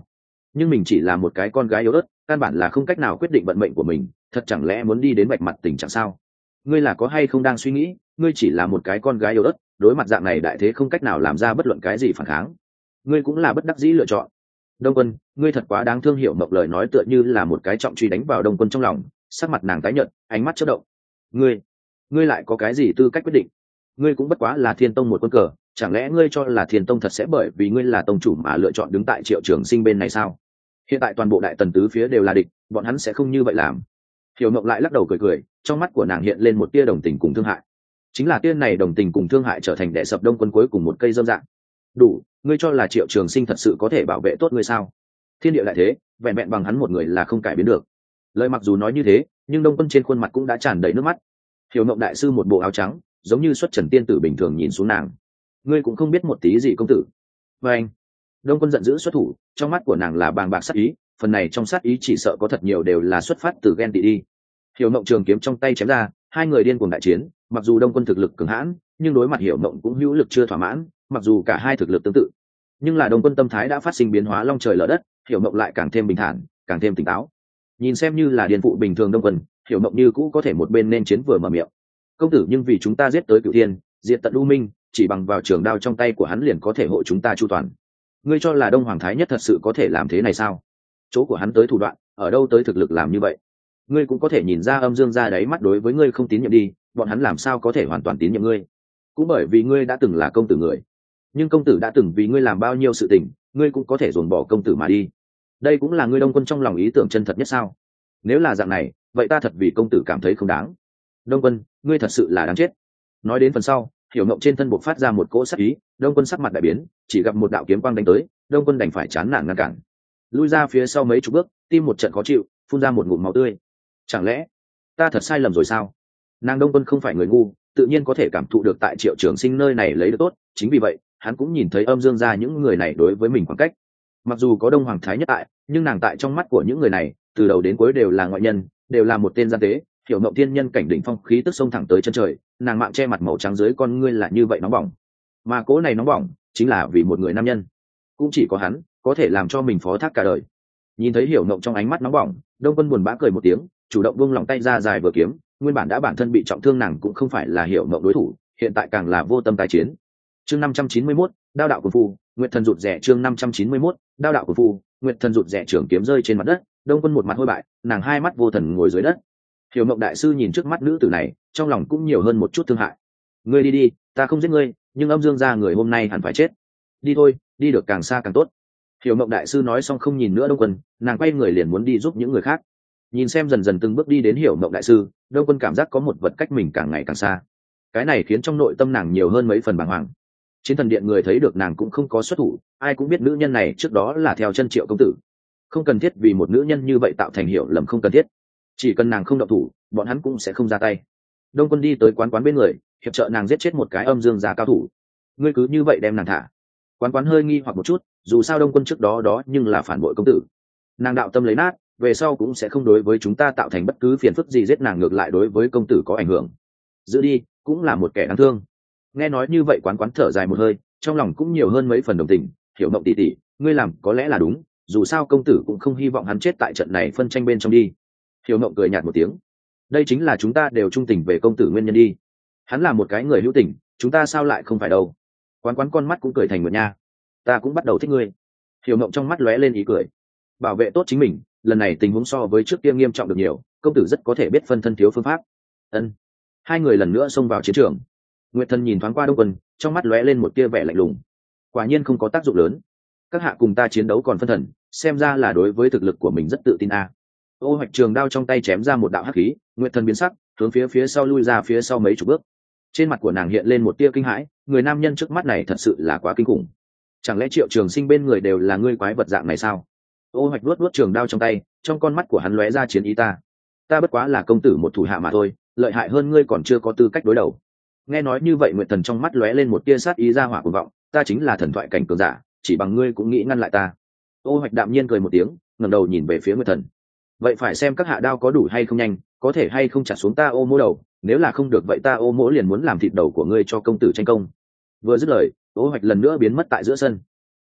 nhưng mình chỉ là một cái con gái yếu ớt, căn bản là không cách nào quyết định vận mệnh của mình, thật chẳng lẽ muốn đi đến vạch mặt tình trạng sao? Ngươi là có hay không đang suy nghĩ, ngươi chỉ là một cái con gái yếu ớt, đối mặt dạng này đại thế không cách nào làm ra bất luận cái gì phản kháng, ngươi cũng là bất đắc dĩ lựa chọn. Đông Quân, ngươi thật quá đáng thương. Hiểu Mộng lời nói tựa như là một cái trọng truy đánh vào Đông Quân trong lòng, sắc mặt nàng tái nhợt, ánh mắt chớp động. Ngươi, ngươi lại có cái gì tư cách quyết định? Ngươi cũng bất quá là Thiên Tông một quân cờ, chẳng lẽ ngươi cho là Thiên Tông thật sẽ bởi vì ngươi là tông chủ mà lựa chọn đứng tại Triệu Trường Sinh bên này sao? Hiện tại toàn bộ đại tần tứ phía đều là địch, bọn hắn sẽ không như vậy làm. Hiểu Mộng lại lắc đầu cười cười, trong mắt của nàng hiện lên một tia đồng tình cùng thương hại. Chính là tia này đồng tình cùng thương hại trở thành đè sập Đông Quân cuối cùng một cây dâm dạng. Đủ, ngươi cho là Triệu Trường Sinh thật sự có thể bảo vệ tốt ngươi sao? Thiên địa lại thế, vẹn vẹn bằng hắn một người là không cải biến được. Lời mặc dù nói như thế, nhưng Đông Quân trên khuôn mặt cũng đã tràn đầy nước mắt. Hiểu Mộng đại sư một bộ áo trắng, giống như xuất trần tiên tử bình thường nhìn xuống nàng. Ngươi cũng không biết một tí gì công tử. Và anh, Đông Quân giận dữ xuất thủ, trong mắt của nàng là bàng bạc sát ý, phần này trong sát ý chỉ sợ có thật nhiều đều là xuất phát từ ghen tị đi. Hiểu Mộng trường kiếm trong tay chém ra, hai người điên cuồng đại chiến, mặc dù Đông Quân thực lực cường hãn, nhưng đối mặt Hiểu Mộng cũng hữu lực chưa thỏa mãn, mặc dù cả hai thực lực tương tự, nhưng là Đông Quân tâm thái đã phát sinh biến hóa long trời lở đất, Hiểu Mộng lại càng thêm bình thản, càng thêm tỉnh táo. Nhìn xem như là điên phụ bình thường Đông Quân, Hiểu Mộng như cũ có thể một bên nên chiến vừa mở miệng. Công tử, nhưng vì chúng ta giết tới Cửu Thiên, diệt tận U Minh, chỉ bằng vào trường đao trong tay của hắn liền có thể hộ chúng ta chu toàn. Ngươi cho là Đông Hoàng Thái Nhất thật sự có thể làm thế này sao? Chỗ của hắn tới thủ đoạn, ở đâu tới thực lực làm như vậy? Ngươi cũng có thể nhìn ra Âm Dương gia đáy mắt đối với ngươi không tín nhiệm đi, bọn hắn làm sao có thể hoàn toàn tín nhiệm ngươi? Cũng bởi vì ngươi đã từng là công tử người. Nhưng công tử đã từng vì ngươi làm bao nhiêu sự tình, ngươi cũng có thể dồn bỏ công tử mà đi. Đây cũng là ngươi Đông Quân trong lòng ý tưởng chân thật nhất sao? Nếu là dạng này, vậy ta thật vì công tử cảm thấy không đáng. Đông Quân, ngươi thật sự là đáng chết. Nói đến phần sau, Hiểu Mộng trên thân bộc phát ra một cỗ sát ý, Đông Quân sắc mặt đại biến, chỉ gặp một đạo kiếm quang đánh tới, Đông Quân đành phải chán nản ngăn cản, lui ra phía sau mấy chục bước, tim một trận khó chịu, phun ra một ngụm máu tươi. Chẳng lẽ ta thật sai lầm rồi sao? Nàng Đông Quân không phải người ngu, tự nhiên có thể cảm thụ được tại Triệu Trường Sinh nơi này lấy được tốt, chính vì vậy hắn cũng nhìn thấy Âm Dương gia những người này đối với mình khoảng cách. Mặc dù có Đông Hoàng Thái Nhất tại, nhưng nàng tại trong mắt của những người này, từ đầu đến cuối đều là ngoại nhân, đều là một tên gian tế. Hiểu Mộng tiên nhân cảnh đỉnh phong khí tức xông thẳng tới chân trời, nàng mạng che mặt màu trắng dưới con ngươi là như vậy nóng bỏng, mà cố này nóng bỏng chính là vì một người nam nhân, cũng chỉ có hắn có thể làm cho mình phó thác cả đời. Nhìn thấy Hiểu Mộng trong ánh mắt nóng bỏng, Đông Quân buồn bã cười một tiếng, chủ động buông lòng tay ra dài vừa kiếm, nguyên bản đã bản thân bị trọng thương nàng cũng không phải là Hiểu Mộng đối thủ, hiện tại càng là vô tâm tái chiến. Chương năm trăm chín mươi mốt, đao đạo của phu, Nguyệt Thần rụt rẻ. Chương năm trăm chín mươi mốt, đao đạo của phu, Nguyệt Thần rụt rẻ. Trường kiếm rơi trên mặt đất, Đông Quân một mặt hôi bại, nàng hai mắt vô thần ngồi dưới đất. Hiểu Mộng đại sư nhìn trước mắt nữ tử này, trong lòng cũng nhiều hơn một chút thương hại. Ngươi đi đi, ta không giết ngươi, nhưng Âm Dương gia người hôm nay hẳn phải chết. Đi thôi, đi được càng xa càng tốt. Hiểu Mộng đại sư nói xong không nhìn nữa Đông Quân, nàng quay người liền muốn đi giúp những người khác. Nhìn xem dần dần từng bước đi đến Hiểu Mộng đại sư, Đông Quân cảm giác có một vật cách mình càng ngày càng xa. Cái này khiến trong nội tâm nàng nhiều hơn mấy phần bàng hoàng. Chiến thần điện người thấy được nàng cũng không có xuất thủ, ai cũng biết nữ nhân này trước đó là theo chân Triệu công tử, không cần thiết vì một nữ nhân như vậy tạo thành hiểu lầm không cần thiết. Chỉ cần nàng không động thủ, bọn hắn cũng sẽ không ra tay. Đông Quân đi tới quán quán bên người, hiệp trợ nàng giết chết một cái Âm Dương gia cao thủ. Ngươi cứ như vậy đem nàng thả? Quán quán hơi nghi hoặc một chút, dù sao Đông Quân trước đó đó nhưng là phản bội công tử, nàng đạo tâm lấy nát, về sau cũng sẽ không đối với chúng ta tạo thành bất cứ phiền phức gì, giết nàng ngược lại đối với công tử có ảnh hưởng. Giữ đi, cũng là một kẻ đáng thương. Nghe nói như vậy quán quán thở dài một hơi, trong lòng cũng nhiều hơn mấy phần đồng tình. Hiểu Mộng tỷ tỷ, ngươi làm có lẽ là đúng, dù sao công tử cũng không hy vọng hắn chết tại trận này phân tranh bên trong đi. Hiểu Mộng cười nhạt một tiếng, đây chính là chúng ta đều trung tình về công tử nguyên nhân đi. Hắn là một cái người hữu tình, chúng ta sao lại không phải đâu. Quán quán con mắt cũng cười thành một nha, ta cũng bắt đầu thích ngươi. Hiểu Mộng trong mắt lóe lên ý cười, bảo vệ tốt chính mình, lần này tình huống so với trước kia nghiêm trọng được nhiều, công tử rất có thể biết phân thân thiếu phương pháp. Ân. Hai người lần nữa xông vào chiến trường. Nguyệt Thần nhìn thoáng qua Đông Quân, trong mắt lóe lên một tia vẻ lạnh lùng, quả nhiên không có tác dụng lớn. Các hạ cùng ta chiến đấu còn phân thần, xem ra là đối với thực lực của mình rất tự tin a. À. Ô Hoạch trường đao trong tay chém ra một đạo hắc khí, Nguyệt Thần biến sắc, hướng phía phía sau lui ra phía sau mấy chục bước. Trên mặt của nàng hiện lên một tia kinh hãi, người nam nhân trước mắt này thật sự là quá kinh khủng. Chẳng lẽ Triệu Trường Sinh bên người đều là ngươi quái vật dạng này sao? Ô Hoạch luốt luốt trường đao trong tay, trong con mắt của hắn lóe ra chiến ý, ta, ta bất quá là công tử một thủ hạ mà thôi, lợi hại hơn ngươi còn chưa có tư cách đối đầu. Nghe nói như vậy Nguyệt Thần trong mắt lóe lên một tia sát ý, ra hỏa cuồng vọng, ta chính là thần thoại cảnh cường giả, chỉ bằng ngươi cũng nghĩ ngăn lại ta. Ô Hoạch đạm nhiên cười một tiếng, ngẩng đầu nhìn về phía Nguyệt Thần, vậy phải xem các hạ đao có đủ hay không nhanh, có thể hay không chặt xuống ta ô mỗ đầu, nếu là không được vậy ta ô mỗ liền muốn làm thịt đầu của ngươi cho công tử tranh công. Vừa dứt lời, Ô Hoạch lần nữa biến mất tại giữa sân.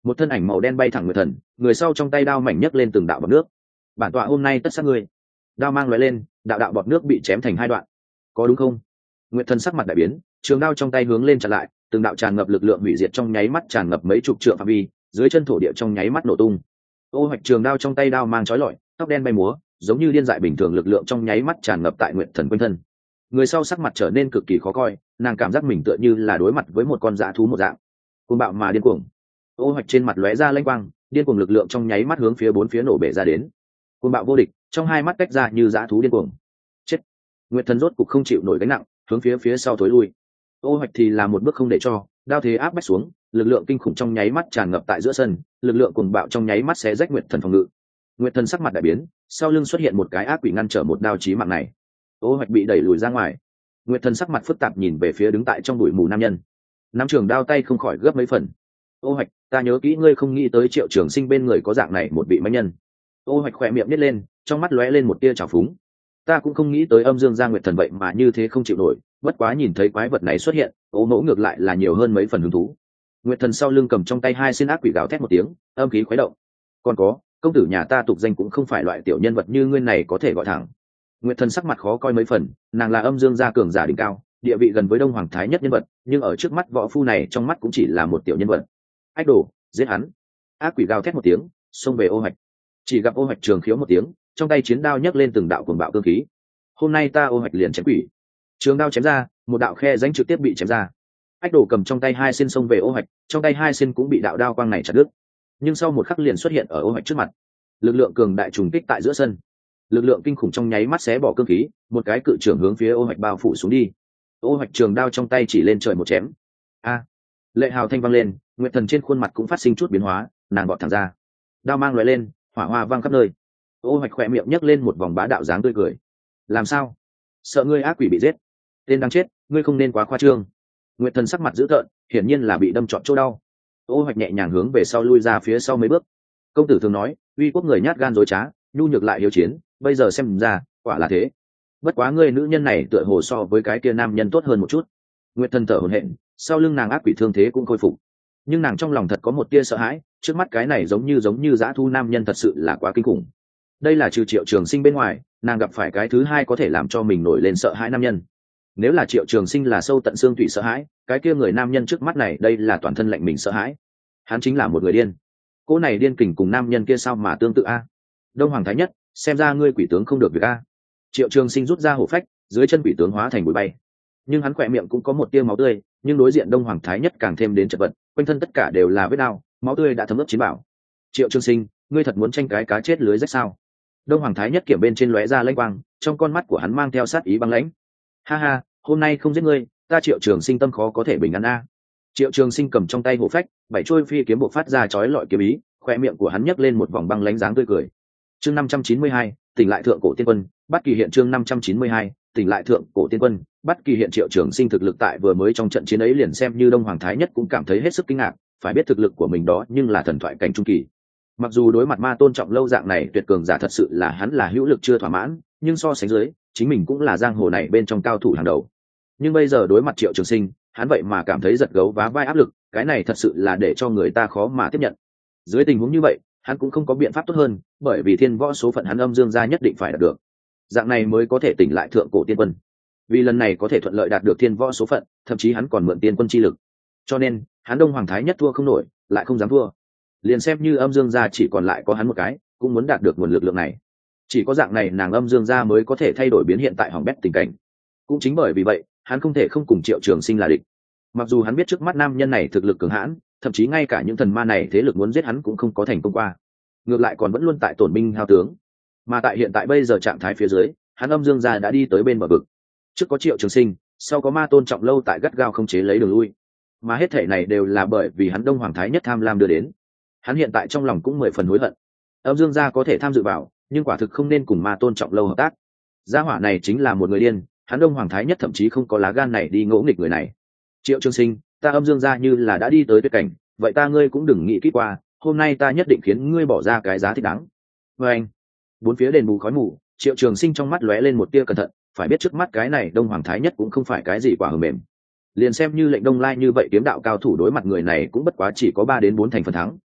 một thân ảnh màu đen bay thẳng Nguyệt Thần, người sau trong tay đao mảnh nhấc lên từng đạo bọt nước. Bản tọa hôm nay tất sát ngươi. Đao mang lóe lên, đạo đạo bọt nước bị chém thành hai đoạn. Có đúng không? Nguyệt Thần sắc mặt đại biến, trường đao trong tay hướng lên chặn lại, từng đạo tràn ngập lực lượng hủy diệt trong nháy mắt tràn ngập mấy chục trượng phạm vi, dưới chân thổ địa trong nháy mắt nổ tung. Ô Hoạch trường đao trong tay đao mang chói lọi, tóc đen bay múa, giống như điên dại bình thường, lực lượng trong nháy mắt tràn ngập tại Nguyệt Thần quanh thân. Người sau sắc mặt trở nên cực kỳ khó coi, nàng cảm giác mình tựa như là đối mặt với một con dã thú một dạng, cuồng bạo mà điên cuồng. Ô Hoạch trên mặt lóe ra lanh quang, điên cuồng lực lượng trong nháy mắt hướng phía bốn phía nổ bể ra đến. Cuồng bạo vô địch, trong hai mắt tách ra như dã thú điên cuồng. Chết! Nguyệt Thần rốt cục không chịu nổi gánh nặng, hướng phía phía sau thối lui. Ô Hoạch thì là một bước không để cho, đao thế áp bách xuống, lực lượng kinh khủng trong nháy mắt tràn ngập tại giữa sân, lực lượng cuồng bạo trong nháy mắt xé rách Nguyệt Thần phòng ngự. Nguyệt Thần sắc mặt đại biến, sau lưng xuất hiện một cái ác quỷ ngăn trở một đao chí mạng này. Ô Hoạch bị đẩy lùi ra ngoài. Nguyệt Thần sắc mặt phức tạp nhìn về phía đứng tại trong bụi mù nam nhân, nắm trường đao tay không khỏi gấp mấy phần. Ô Hoạch, ta nhớ kỹ ngươi không nghĩ tới Triệu Trường Sinh bên người có dạng này một vị mãnh nhân. Ô Hoạch khỏe miệng nít lên, trong mắt lóe lên một tia trào phúng. Ta cũng không nghĩ tới âm dương gia Nguyệt Thần vậy mà như thế không chịu nổi, bất quá nhìn thấy quái vật này xuất hiện, Ô Mẫu ngược lại là nhiều hơn mấy phần hứng thú. Nguyệt Thần sau lưng cầm trong tay hai xin ác quỷ gào thét một tiếng, âm khí khuấy động. Còn có, công tử nhà ta tục danh cũng không phải loại tiểu nhân vật như ngươi này có thể gọi thẳng. Nguyệt Thần sắc mặt khó coi mấy phần, nàng là âm dương gia cường giả đỉnh cao, địa vị gần với Đông Hoàng Thái Nhất nhân vật, nhưng ở trước mắt võ phu này trong mắt cũng chỉ là một tiểu nhân vật. Ách đồ, giết hắn! Ác quỷ gào thét một tiếng, xông về Ô Hoạch. Chỉ gặp Ô Hoạch trường khiếu một tiếng, trong tay chiến đao nhấc lên từng đạo cuồng bạo cương khí. Hôm nay ta Ô Hoạch liền chém quỷ. Trường đao chém ra, một đạo khe rãnh trực tiếp bị chém ra. Ách đồ cầm trong tay hai xin xông về Ô Hoạch, trong tay hai xin cũng bị đạo đao quang này chặt đứt. Nhưng sau một khắc liền xuất hiện ở Ô Hoạch trước mặt. Lực lượng cường đại trùng kích tại giữa sân. Lực lượng kinh khủng trong nháy mắt xé bỏ cương khí, một cái cự trưởng hướng phía Ô Hoạch bao phủ xuống đi. Ô Hoạch trường đao trong tay chỉ lên trời một chém. A! Lệ hào thanh vang lên, Nguyệt Thần trên khuôn mặt cũng phát sinh chút biến hóa, nàng gọt thẳng ra. Đao mang lóe lên, hỏa hoa vang khắp nơi. Ô Hoạch khỏe miệng nhấc lên một vòng bá đạo dáng tươi cười. Làm sao? Sợ ngươi ác quỷ bị giết? Tên đáng chết, ngươi không nên quá khoa trương. Nguyệt Thần sắc mặt dữ tợn, hiển nhiên là bị đâm trọn chỗ đau. Ô Hoạch nhẹ nhàng hướng về sau lui ra phía sau mấy bước. Công tử thường nói, uy quốc người nhát gan dối trá, nhu nhược lại hiếu chiến, bây giờ xem ra, quả là thế. Bất quá ngươi nữ nhân này tựa hồ so với cái kia nam nhân tốt hơn một chút. Nguyệt Thần thở hổn hển, sau lưng nàng ác quỷ thương thế cũng khôi phục, nhưng nàng trong lòng thật có một tia sợ hãi, trước mắt cái này giống như giống như dã thu nam nhân thật sự là quá kinh khủng. Đây là trừ Triệu Trường Sinh bên ngoài, nàng gặp phải cái thứ hai có thể làm cho mình nổi lên sợ hãi nam nhân. Nếu là Triệu Trường Sinh là sâu tận xương tủy sợ hãi, cái kia người nam nhân trước mắt này đây là toàn thân lạnh mình sợ hãi. Hắn chính là một người điên. Cô này điên kình cùng nam nhân kia sao mà tương tự a? Đông Hoàng Thái Nhất, xem ra ngươi quỷ tướng không được việc a. Triệu Trường Sinh rút ra hổ phách, dưới chân quỷ tướng hóa thành bụi bay. Nhưng hắn khỏe miệng cũng có một tia máu tươi, nhưng đối diện Đông Hoàng Thái Nhất càng thêm đến chật vật, quanh thân tất cả đều là vết đao, máu tươi đã thấm ướt chiến bảo. Triệu Trường Sinh, ngươi thật muốn tranh cái cá chết lưới rách sao? Đông Hoàng Thái Nhất kiểm bên trên lóe ra lanh quang, trong con mắt của hắn mang theo sát ý băng lãnh. Ha ha, hôm nay không giết ngươi, ta Triệu Trường Sinh tâm khó có thể bình an a. Triệu Trường Sinh cầm trong tay hổ phách, bảy trôi phi kiếm bộc phát ra chói lọi kiếm ý, khóe miệng của hắn nhấc lên một vòng băng lãnh dáng tươi cười. Chương năm trăm chín mươi hai, tỉnh lại thượng cổ tiên quân, bắt kỳ hiện chương năm trăm chín mươi hai, tỉnh lại thượng cổ tiên quân, bắt kỳ hiện. Triệu Trường Sinh thực lực tại vừa mới trong trận chiến ấy liền xem như Đông Hoàng Thái Nhất cũng cảm thấy hết sức kinh ngạc, phải biết thực lực của mình đó nhưng là thần thoại cảnh trung kỳ. Mặc dù đối mặt Ma Tôn Trọng Lâu dạng này tuyệt cường giả thật sự là hắn là hữu lực chưa thỏa mãn, nhưng so sánh dưới, chính mình cũng là giang hồ này bên trong cao thủ hàng đầu. Nhưng bây giờ đối mặt Triệu Trường Sinh, hắn vậy mà cảm thấy giật gấu vá vai áp lực, cái này thật sự là để cho người ta khó mà tiếp nhận. Dưới tình huống như vậy, hắn cũng không có biện pháp tốt hơn, bởi vì thiên võ số phận hắn âm dương gia nhất định phải đạt được, dạng này mới có thể tỉnh lại thượng cổ tiên quân. Vì lần này có thể thuận lợi đạt được thiên võ số phận, thậm chí hắn còn mượn tiên quân chi lực, cho nên hắn Đông Hoàng Thái Nhất thua không nổi, lại không dám thua. Liền xem như âm dương gia chỉ còn lại có hắn một cái, cũng muốn đạt được nguồn lực lượng này. Chỉ có dạng này nàng âm dương gia mới có thể thay đổi biến hiện tại hỏng bét tình cảnh. Cũng chính bởi vì vậy, hắn không thể không cùng Triệu Trường Sinh là địch. Mặc dù hắn biết trước mắt nam nhân này thực lực cường hãn, thậm chí ngay cả những thần ma này thế lực muốn giết hắn cũng không có thành công qua, ngược lại còn vẫn luôn tại tổn binh hao tướng. Mà tại hiện tại bây giờ trạng thái phía dưới, hắn âm dương gia đã đi tới bên bờ vực. Trước có Triệu Trường Sinh, sau có Ma Tôn Trọng Lâu tại gắt gao không chế lấy đường lui, mà hết thể này đều là bởi vì hắn Đông Hoàng Thái Nhất tham lam đưa đến. Hắn hiện tại trong lòng cũng mười phần hối hận. Âm dương gia có thể tham dự vào, nhưng quả thực không nên cùng Ma Tôn Trọng Lâu hợp tác. Gia hỏa này chính là một người điên, hắn Đông Hoàng Thái Nhất thậm chí không có lá gan này đi ngỗ nghịch người này. Triệu Trường Sinh, ta âm dương gia như là đã đi tới tuyệt cảnh, vậy ta ngươi cũng đừng nghĩ kỹ qua, hôm nay ta nhất định khiến ngươi bỏ ra cái giá thích đáng. Và anh, bốn phía đền bù khói mù, Triệu Trường Sinh trong mắt lóe lên một tia cẩn thận, phải biết trước mắt cái này Đông Hoàng Thái Nhất cũng không phải cái gì quả hờ mềm. Liền xem như lệnh Đông Lai như vậy kiếm đạo cao thủ đối mặt người này cũng bất quá chỉ có ba đến bốn thành phần thắng,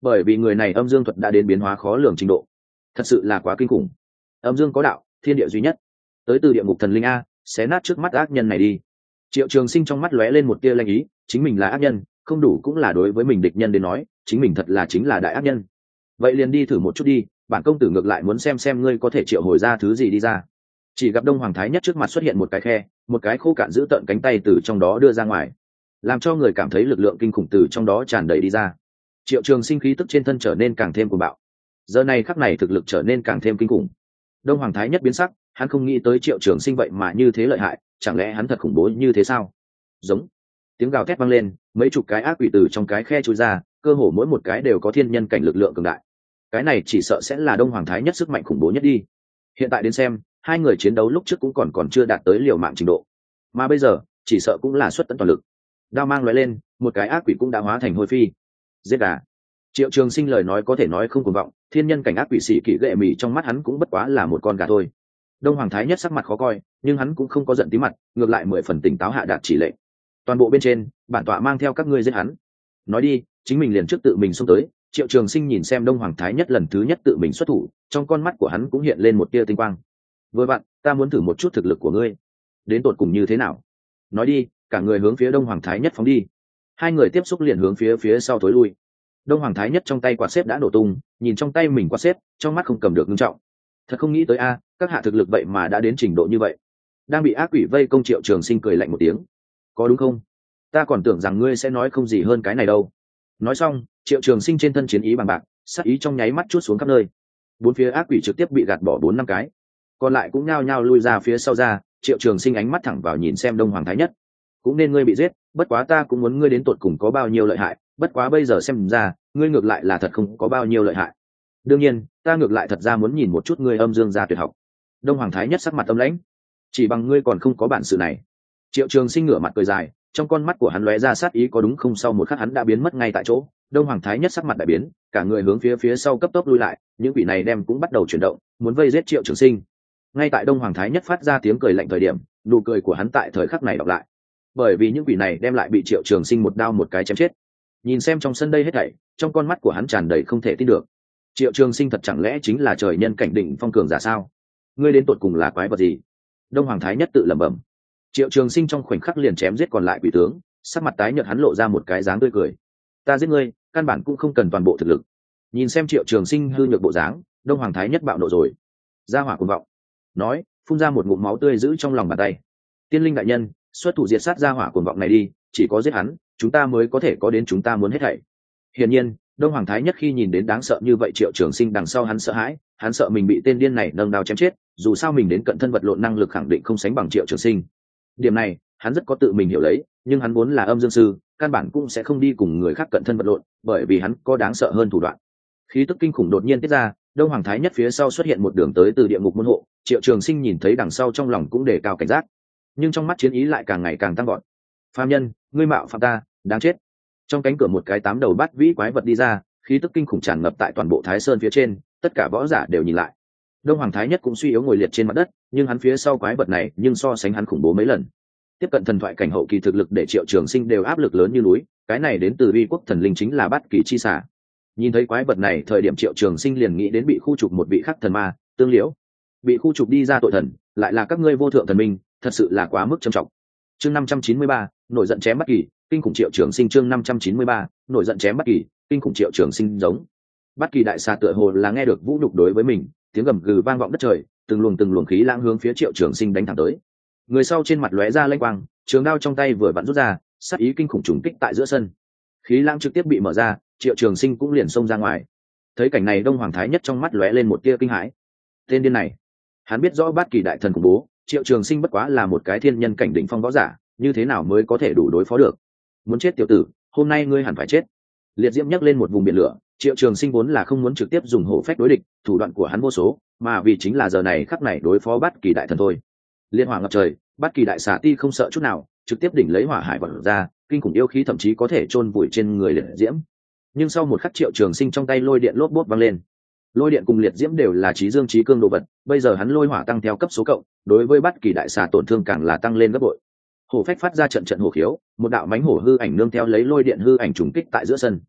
bởi vì người này âm dương thuật đã đến biến hóa khó lường trình độ, thật sự là quá kinh khủng. Âm dương có đạo, thiên địa duy nhất, tới từ địa ngục thần linh a, xé nát trước mắt ác nhân này đi. Triệu Trường Sinh trong mắt lóe lên một tia lanh ý, chính mình là ác nhân, không đủ cũng là đối với mình địch nhân đến nói, chính mình thật là chính là đại ác nhân. Vậy liền đi thử một chút đi, bản công tử ngược lại muốn xem xem ngươi có thể triệu hồi ra thứ gì đi ra. Chỉ gặp Đông Hoàng Thái Nhất trước mặt xuất hiện một cái khe, một cái khô cạn giữ tận cánh tay từ trong đó đưa ra ngoài, làm cho người cảm thấy lực lượng kinh khủng từ trong đó tràn đầy đi ra. Triệu Trường Sinh khí tức trên thân trở nên càng thêm cuồng bạo, giờ này khắc này thực lực trở nên càng thêm kinh khủng. Đông Hoàng Thái Nhất biến sắc, hắn không nghĩ tới Triệu Trường Sinh vậy mà như thế lợi hại, chẳng lẽ hắn thật khủng bố như thế sao? Giống tiếng gào thét vang lên, mấy chục cái ác quỷ từ trong cái khe chui ra, cơ hồ mỗi một cái đều có thiên nhân cảnh lực lượng cường đại. Cái này chỉ sợ sẽ là Đông Hoàng Thái Nhất sức mạnh khủng bố nhất đi. Hiện tại đến xem, hai người chiến đấu lúc trước cũng còn còn chưa đạt tới liều mạng trình độ, mà bây giờ chỉ sợ cũng là xuất tận toàn lực. Đao mang lóe lên, một cái ác quỷ cũng đã hóa thành hôi phi. Giết gà. Triệu Trường Sinh lời nói có thể nói không cuồng vọng, thiên nhân cảnh ác quỷ sĩ kỵ gệ mì trong mắt hắn cũng bất quá là một con gà thôi. Đông Hoàng Thái Nhất sắc mặt khó coi, nhưng hắn cũng không có giận tí mặt, ngược lại mười phần tỉnh táo hạ đạt chỉ lệnh. Toàn bộ bên trên, bản tọa mang theo các ngươi giết hắn. Nói đi, chính mình liền trước tự mình xông tới. Triệu Trường Sinh nhìn xem Đông Hoàng Thái Nhất lần thứ nhất tự mình xuất thủ, trong con mắt của hắn cũng hiện lên một tia tinh quang. Vừa bạn, ta muốn thử một chút thực lực của ngươi, đến tột cùng như thế nào? Nói đi, cả người hướng phía Đông Hoàng Thái Nhất phóng đi. Hai người tiếp xúc liền hướng phía phía sau tối lui. Đông Hoàng Thái Nhất trong tay quạt xếp đã nổ tung, nhìn trong tay mình quạt xếp, trong mắt không cầm được nghiêm trọng. Thật không nghĩ tới a, các hạ thực lực vậy mà đã đến trình độ như vậy. Đang bị ác quỷ vây công Triệu Trường Sinh cười lạnh một tiếng. Có đúng không? Ta còn tưởng rằng ngươi sẽ nói không gì hơn cái này đâu. Nói xong, Triệu Trường Sinh trên thân chiến ý bằng bạc, sát ý trong nháy mắt chuốt xuống khắp nơi. Bốn phía ác quỷ trực tiếp bị gạt bỏ bốn năm cái, còn lại cũng nhao nhao lui ra phía sau ra. Triệu Trường Sinh ánh mắt thẳng vào nhìn xem Đông Hoàng Thái Nhất. Cũng nên ngươi bị giết, bất quá ta cũng muốn ngươi đến tột cùng có bao nhiêu lợi hại, bất quá bây giờ xem ra, ngươi ngược lại là thật không có bao nhiêu lợi hại. Đương nhiên, ta ngược lại thật ra muốn nhìn một chút ngươi âm dương gia tuyệt học. Đông Hoàng Thái Nhất sắc mặt âm lãnh, chỉ bằng ngươi còn không có bản sự này. Triệu Trường Sinh ngửa mặt cười dài, trong con mắt của hắn lóe ra sát ý có đúng không, sau một khắc hắn đã biến mất ngay tại chỗ. Đông Hoàng Thái Nhất sắc mặt đại biến, cả người hướng phía phía sau cấp tốc lui lại, những quỷ này đem cũng bắt đầu chuyển động, muốn vây giết Triệu Trường Sinh. Ngay tại Đông Hoàng Thái Nhất phát ra tiếng cười lạnh thời điểm, nụ cười của hắn tại thời khắc này đọc lại, bởi vì những quỷ này đem lại bị Triệu Trường Sinh một đao một cái chém chết. Nhìn xem trong sân đây hết thảy, trong con mắt của hắn tràn đầy không thể tin được. Triệu Trường Sinh thật chẳng lẽ chính là trời nhân cảnh đỉnh phong cường giả sao? Ngươi đến tột cùng là quái vật gì? Đông Hoàng Thái Nhất tự lẩm bẩm. Triệu Trường Sinh trong khoảnh khắc liền chém giết còn lại quỷ tướng, sắc mặt tái nhợt hắn lộ ra một cái dáng tươi cười. Ta giết ngươi, căn bản cũng không cần toàn bộ thực lực. Nhìn xem Triệu Trường Sinh hư nhược bộ dáng, Đông Hoàng Thái Nhất bạo nộ rồi, ra hỏa cuồng vọng, nói, phun ra một ngụm máu tươi giữ trong lòng bàn tay. Tiên linh đại nhân, xuất thủ diệt sát ra hỏa cuồng vọng này đi, chỉ có giết hắn, chúng ta mới có thể có đến chúng ta muốn hết thảy. Hiển nhiên, Đông Hoàng Thái Nhất khi nhìn đến đáng sợ như vậy Triệu Trường Sinh đằng sau hắn sợ hãi, hắn sợ mình bị tên điên này nâng đao chém chết, dù sao mình đến cận thân vật lộn năng lực khẳng định không sánh bằng Triệu Trường Sinh. Điểm này, hắn rất có tự mình hiểu lấy, nhưng hắn vốn là âm dương sư, căn bản cũng sẽ không đi cùng người khác cận thân vật lộn, bởi vì hắn có đáng sợ hơn thủ đoạn. Khí tức kinh khủng đột nhiên tiết ra, Đông Hoàng Thái Nhất phía sau xuất hiện một đường tới từ địa ngục môn hộ, Triệu Trường Sinh nhìn thấy đằng sau trong lòng cũng đề cao cảnh giác, nhưng trong mắt chiến ý lại càng ngày càng tăng vọt. Phàm nhân, ngươi mạo phạm ta, đáng chết. Trong cánh cửa một cái tám đầu bát vĩ quái vật đi ra, khí tức kinh khủng tràn ngập tại toàn bộ Thái Sơn phía trên, tất cả võ giả đều nhìn lại. Đông Hoàng Thái Nhất cũng suy yếu ngồi liệt trên mặt đất, nhưng hắn phía sau quái vật này nhưng so sánh hắn khủng bố mấy lần. Tiếp cận thần thoại cảnh hậu kỳ thực lực để Triệu Trường Sinh đều áp lực lớn như núi, cái này đến từ uy quốc thần linh chính là Bát Kỳ chi xả. Nhìn thấy quái vật này, thời điểm Triệu Trường Sinh liền nghĩ đến bị khu trục một vị khắc thần ma, Tương Liễu. Bị khu trục đi ra tội thần, lại là các ngươi vô thượng thần minh, thật sự là quá mức trầm trọng. Chương năm trăm chín mươi ba, nổi giận chém Bát Kỳ, kinh khủng Triệu Trường Sinh. Chương năm trăm chín mươi ba, nổi giận chém Bát Kỳ, kinh khủng Triệu Trường Sinh. Giống Bát Kỳ đại xà tựa hồ là nghe được vũ nhục đối với mình, tiếng gầm gừ vang vọng đất trời, từng luồng từng luồng khí lãng hướng phía Triệu Trường Sinh đánh thẳng tới. Người sau trên mặt lóe ra lanh quang, trường đao trong tay vừa vặn rút ra, sát ý kinh khủng trùng kích tại giữa sân. Khí lãng trực tiếp bị mở ra, Triệu Trường Sinh cũng liền xông ra ngoài. Thấy cảnh này, Đông Hoàng Thái Nhất trong mắt lóe lên một tia kinh hãi. Tên điên này, hắn biết rõ Bát Kỳ đại thần khủng bố, Triệu Trường Sinh bất quá là một cái thiên nhân cảnh đỉnh phong võ giả, như thế nào mới có thể đủ đối phó được? Muốn chết tiểu tử, hôm nay ngươi hẳn phải chết. Liệt diễm nhấc lên một vùng biển lửa, Triệu Trường Sinh vốn là không muốn trực tiếp dùng hổ phách đối địch, thủ đoạn của hắn vô số, mà vì chính là giờ này khắc này đối phó Bát Kỳ đại thần thôi. Liên hỏa ngập trời, Bát Kỳ đại xà ti không sợ chút nào, trực tiếp đỉnh lấy hỏa hải vọt ra, kinh khủng yêu khí thậm chí có thể chôn vùi trên người liệt diễm. Nhưng sau một khắc, Triệu Trường Sinh trong tay lôi điện lốp bốp vang lên. Lôi điện cùng liệt diễm đều là chí dương chí cương đồ vật, bây giờ hắn lôi hỏa tăng theo cấp số cộng, đối với Bát Kỳ đại xà tổn thương càng là tăng lên gấp bội. Hổ phách phát ra trận trận hổ khiếu, một đạo mánh hổ hư ảnh nương theo lấy lôi điện hư ảnh trùng kích tại giữa sân.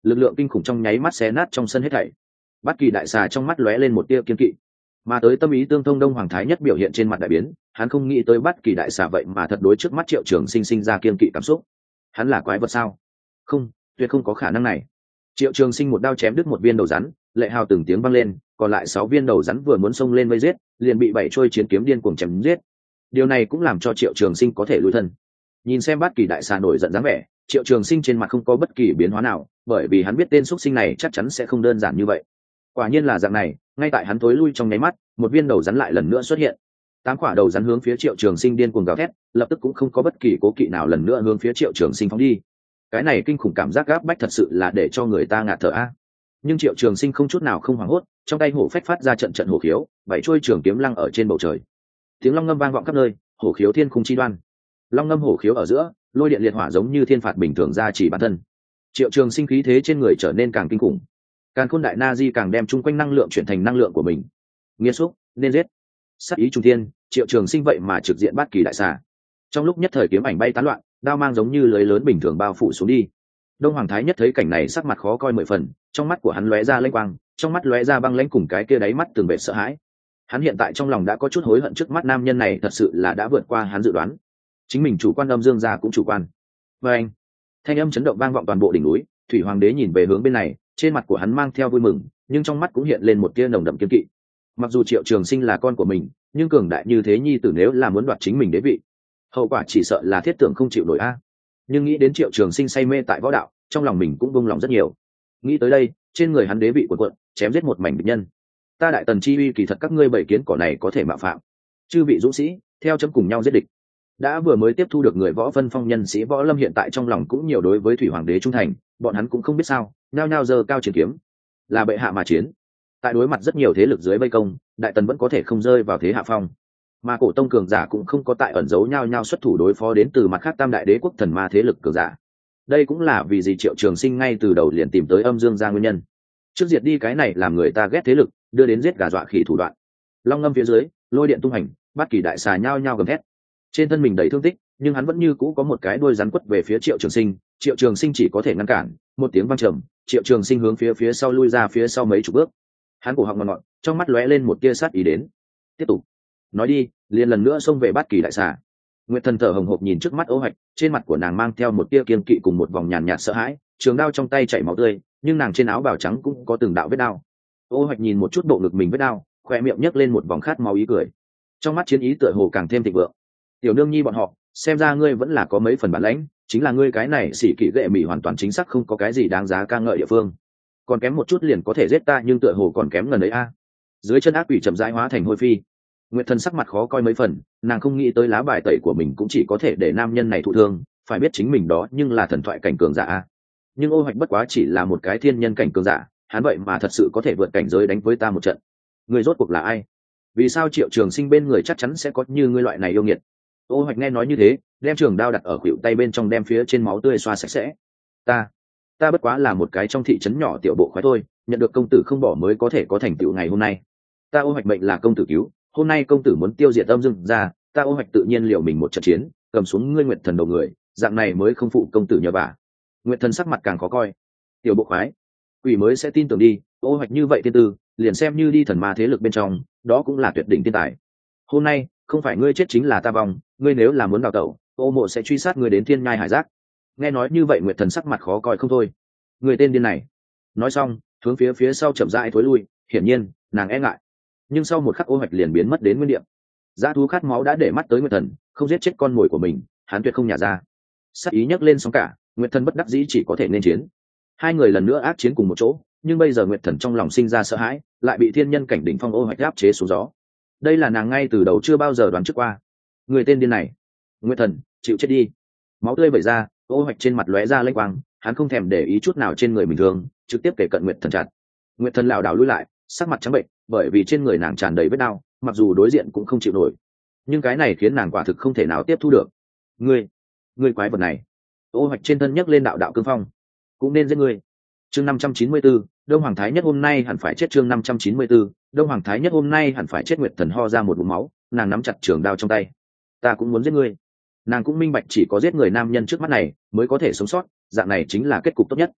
lực lượng kinh khủng trong nháy mắt xé nát trong sân hết thảy. Bất Kỳ đại xà trong mắt lóe lên một tia kiên kỵ, mà tới tâm ý tương thông Đông Hoàng Thái Nhất biểu hiện trên mặt đại biến, hắn không nghĩ tới Bất Kỳ đại xà vậy mà thật đối trước mắt Triệu Trường Sinh sinh ra kiên kỵ cảm xúc. Hắn là quái vật sao? Không, tuyệt không có khả năng này. Triệu Trường Sinh một đao chém đứt một viên đầu rắn, lệ hào từng tiếng vang lên, còn lại sáu viên đầu rắn vừa muốn xông lên vây giết, liền bị bảy trôi chiến kiếm điên cuồng chém giết. Điều này cũng làm cho Triệu Trường Sinh có thể lùi thân. Nhìn xem Bất Kỳ đại xà nổi giận dáng vẻ, Triệu Trường Sinh trên mặt không có bất kỳ biến hóa nào, bởi vì hắn biết tên xuất sinh này chắc chắn sẽ không đơn giản như vậy. Quả nhiên là dạng này, ngay tại hắn tối lui trong nháy mắt, một viên đầu rắn lại lần nữa xuất hiện. Tám quả đầu rắn hướng phía Triệu Trường Sinh điên cuồng gào thét, lập tức cũng không có bất kỳ cố kỵ nào lần nữa hướng phía Triệu Trường Sinh phóng đi. Cái này kinh khủng cảm giác gáp bách thật sự là để cho người ta ngạt thở a. Nhưng Triệu Trường Sinh không chút nào không hoảng hốt, trong tay hổ phách phát ra trận trận hổ khiếu, bảy chuôi trường kiếm lăng ở trên bầu trời. Tiếng long ngâm vang vọng khắp nơi, hổ khiếu thiên khung chi đoan. Long ngâm hổ khiếu ở giữa, lôi điện liệt hỏa giống như thiên phạt bình thường ra chỉ bản thân. Triệu Trường Sinh khí thế trên người trở nên càng kinh khủng. Càn Khôn Đại Na Di càng đem chung quanh năng lượng chuyển thành năng lượng của mình. Nghiên xúc, nên giết. Sát ý trung thiên, Triệu Trường Sinh vậy mà trực diện Bất Kỳ đại xà. Trong lúc nhất thời kiếm ảnh bay tán loạn, đao mang giống như lưới lớn bình thường bao phủ xuống đi. Đông Hoàng Thái Nhất thấy cảnh này sắc mặt khó coi mười phần, trong mắt của hắn lóe ra lênh quang, trong mắt lóe ra băng lãnh cùng cái kia đáy mắt từng vẻ sợ hãi. Hắn hiện tại trong lòng đã có chút hối hận trước mắt nam nhân này thật sự là đã vượt qua hắn dự đoán. Chính mình chủ quan âm dương gia cũng chủ quan. Và anh, thanh âm chấn động vang vọng toàn bộ đỉnh núi, Thủy Hoàng đế nhìn về hướng bên này, trên mặt của hắn mang theo vui mừng, nhưng trong mắt cũng hiện lên một tia nồng đậm kiên kỵ. Mặc dù Triệu Trường Sinh là con của mình, nhưng cường đại như thế nhi tử nếu là muốn đoạt chính mình đế vị, hậu quả chỉ sợ là thiết tưởng không chịu nổi a. Nhưng nghĩ đến Triệu Trường Sinh say mê tại võ đạo, trong lòng mình cũng buông lòng rất nhiều. Nghĩ tới đây, trên người hắn đế vị cuộn cuộn, chém giết một mảnh địch nhân. Ta Đại Tần chi uy kỳ thật các ngươi bảy kiến cỏ này có thể mạo phạm. Chư vị dũng sĩ, theo chấm cùng nhau giết địch. Đã vừa mới tiếp thu được người võ phân phong nhân sĩ võ lâm hiện tại trong lòng cũng nhiều đối với Thủy Hoàng đế trung thành, bọn hắn cũng không biết sao, nhao nhao giơ cao chiến kiếm. Là bệ hạ mà chiến. Tại đối mặt rất nhiều thế lực dưới vây công, Đại Tần vẫn có thể không rơi vào thế hạ phong. Mà cổ tông cường giả cũng không có tại ẩn giấu nhau nhau xuất thủ đối phó đến từ mặt khác tam đại đế quốc thần ma thế lực cường giả. Đây cũng là vì gì Triệu Trường Sinh ngay từ đầu liền tìm tới âm dương gia nguyên nhân. Trước diệt đi cái này làm người ta ghét thế lực, đưa đến giết gà dọa khỉ thủ đoạn. Long ngâm phía dưới, lôi điện tung hành, Bất Kỳ đại xà nhao nhao gầm thét. Trên thân mình đầy thương tích, nhưng hắn vẫn như cũ có một cái đuôi rắn quất về phía Triệu Trường Sinh. Triệu Trường Sinh chỉ có thể ngăn cản, một tiếng vang trầm, Triệu Trường Sinh hướng phía phía sau lui ra phía sau mấy chục bước. Hắn cổ họng ngọt ngọt, trong mắt lóe lên một tia sát ý đến. Tiếp tục. Nói đi, liền lần nữa xông về Bất Kỳ đại xà. Nguyệt Thần thở hồng hộc nhìn trước mắt Ô Hoạch, trên mặt của nàng mang theo một tia kiên kỵ cùng một vòng nhàn nhạt sợ hãi, trường đao trong tay chảy máu tươi, nhưng nàng trên áo bào trắng cũng có từng đạo vết đao. Ô Hoạch nhìn một chút bộ ngực mình vết đao, khóe miệng nhếch lên một vòng khát máu ý cười. Trong mắt chiến ý tựa hồ càng thêm thịnh vượng. Tiểu nương nhi bọn họ, xem ra ngươi vẫn là có mấy phần bản lãnh, chính là ngươi cái này xỉ kỵ gệ mị hoàn toàn chính xác không có cái gì đáng giá ca ngợi địa phương. Còn kém một chút liền có thể giết ta nhưng tựa hồ còn kém gần đấy a. Dưới chân ác quỷ chậm rãi hóa thành hôi phi. Nguyệt Thần sắc mặt khó coi mấy phần, nàng không nghĩ tới lá bài tẩy của mình cũng chỉ có thể để nam nhân này thụ thương, phải biết chính mình đó nhưng là thần thoại cảnh cường giả a. Nhưng Ô Hoạch bất quá chỉ là một cái thiên nhân cảnh cường giả, hắn vậy mà thật sự có thể vượt cảnh giới đánh với ta một trận. Người rốt cuộc là ai? Vì sao Triệu Trường Sinh bên người chắc chắn sẽ có như ngươi loại này yêu nghiệt? Ô Hoạch nghe nói như thế, đem trường đao đặt ở khuỷu tay bên trong đem phía trên máu tươi xoa sạch sẽ. Ta, ta bất quá là một cái trong thị trấn nhỏ tiểu bộ khoái thôi, nhận được công tử không bỏ mới có thể có thành tựu ngày hôm nay. Ta Ô Hoạch mệnh là công tử cứu, hôm nay công tử muốn tiêu diệt âm dương gia, ta Ô Hoạch tự nhiên liệu mình một trận chiến, cầm xuống ngươi Nguyệt Thần đầu người, dạng này mới không phụ công tử nhờ vả. Nguyệt Thần sắc mặt càng khó coi. Tiểu bộ khoái, quỷ mới sẽ tin tưởng đi, Ô Hoạch như vậy tiên tư, liền xem như đi thần ma thế lực bên trong, đó cũng là tuyệt đỉnh tiên tài. Hôm nay không phải ngươi chết chính là ta vong, ngươi nếu là muốn đào tẩu, Ô Mộ sẽ truy sát ngươi đến thiên nhai hải giác. Nghe nói như vậy Nguyệt Thần sắc mặt khó coi không thôi. Người tên điên này. Nói xong, hướng phía phía sau chậm rãi thối lui, hiển nhiên nàng e ngại. Nhưng sau một khắc Ô Hoạch liền biến mất đến nguyên địa. Dã thú khát máu đã để mắt tới Nguyệt Thần, không giết chết con mồi của mình, hắn tuyệt không nhả ra. Sát ý nhấc lên sóng cả, Nguyệt Thần bất đắc dĩ chỉ có thể nên chiến. Hai người lần nữa ác chiến cùng một chỗ, nhưng bây giờ Nguyệt Thần trong lòng sinh ra sợ hãi, lại bị thiên nhân cảnh đỉnh phong Ô Hoạch áp chế xuống gió. Đây là nàng ngay từ đầu chưa bao giờ đoán trước qua. Người tên điên này, Nguyệt Thần, chịu chết đi. Máu tươi vẩy ra, Ô Hoạch trên mặt lóe ra lênh quang, hắn không thèm để ý chút nào trên người bình thường, trực tiếp kể cận Nguyệt Thần chặt. Nguyệt Thần lảo đảo lùi lại, sắc mặt trắng bệnh, bởi vì trên người nàng tràn đầy vết đau, mặc dù đối diện cũng không chịu nổi, nhưng cái này khiến nàng quả thực không thể nào tiếp thu được. Ngươi, ngươi quái vật này. Ô Hoạch trên thân nhấc lên đạo đạo cương phong, cũng nên giết ngươi. Chương năm trăm chín mươi tư, Đông Hoàng Thái Nhất hôm nay hẳn phải chết. Chương năm trăm chín mươi tư, Đông Hoàng Thái Nhất hôm nay hẳn phải chết. Nguyệt Thần ho ra một ngụm máu, nàng nắm chặt trường đao trong tay. Ta cũng muốn giết ngươi. Nàng cũng minh bạch chỉ có giết người nam nhân trước mắt này mới có thể sống sót, dạng này chính là kết cục tốt nhất.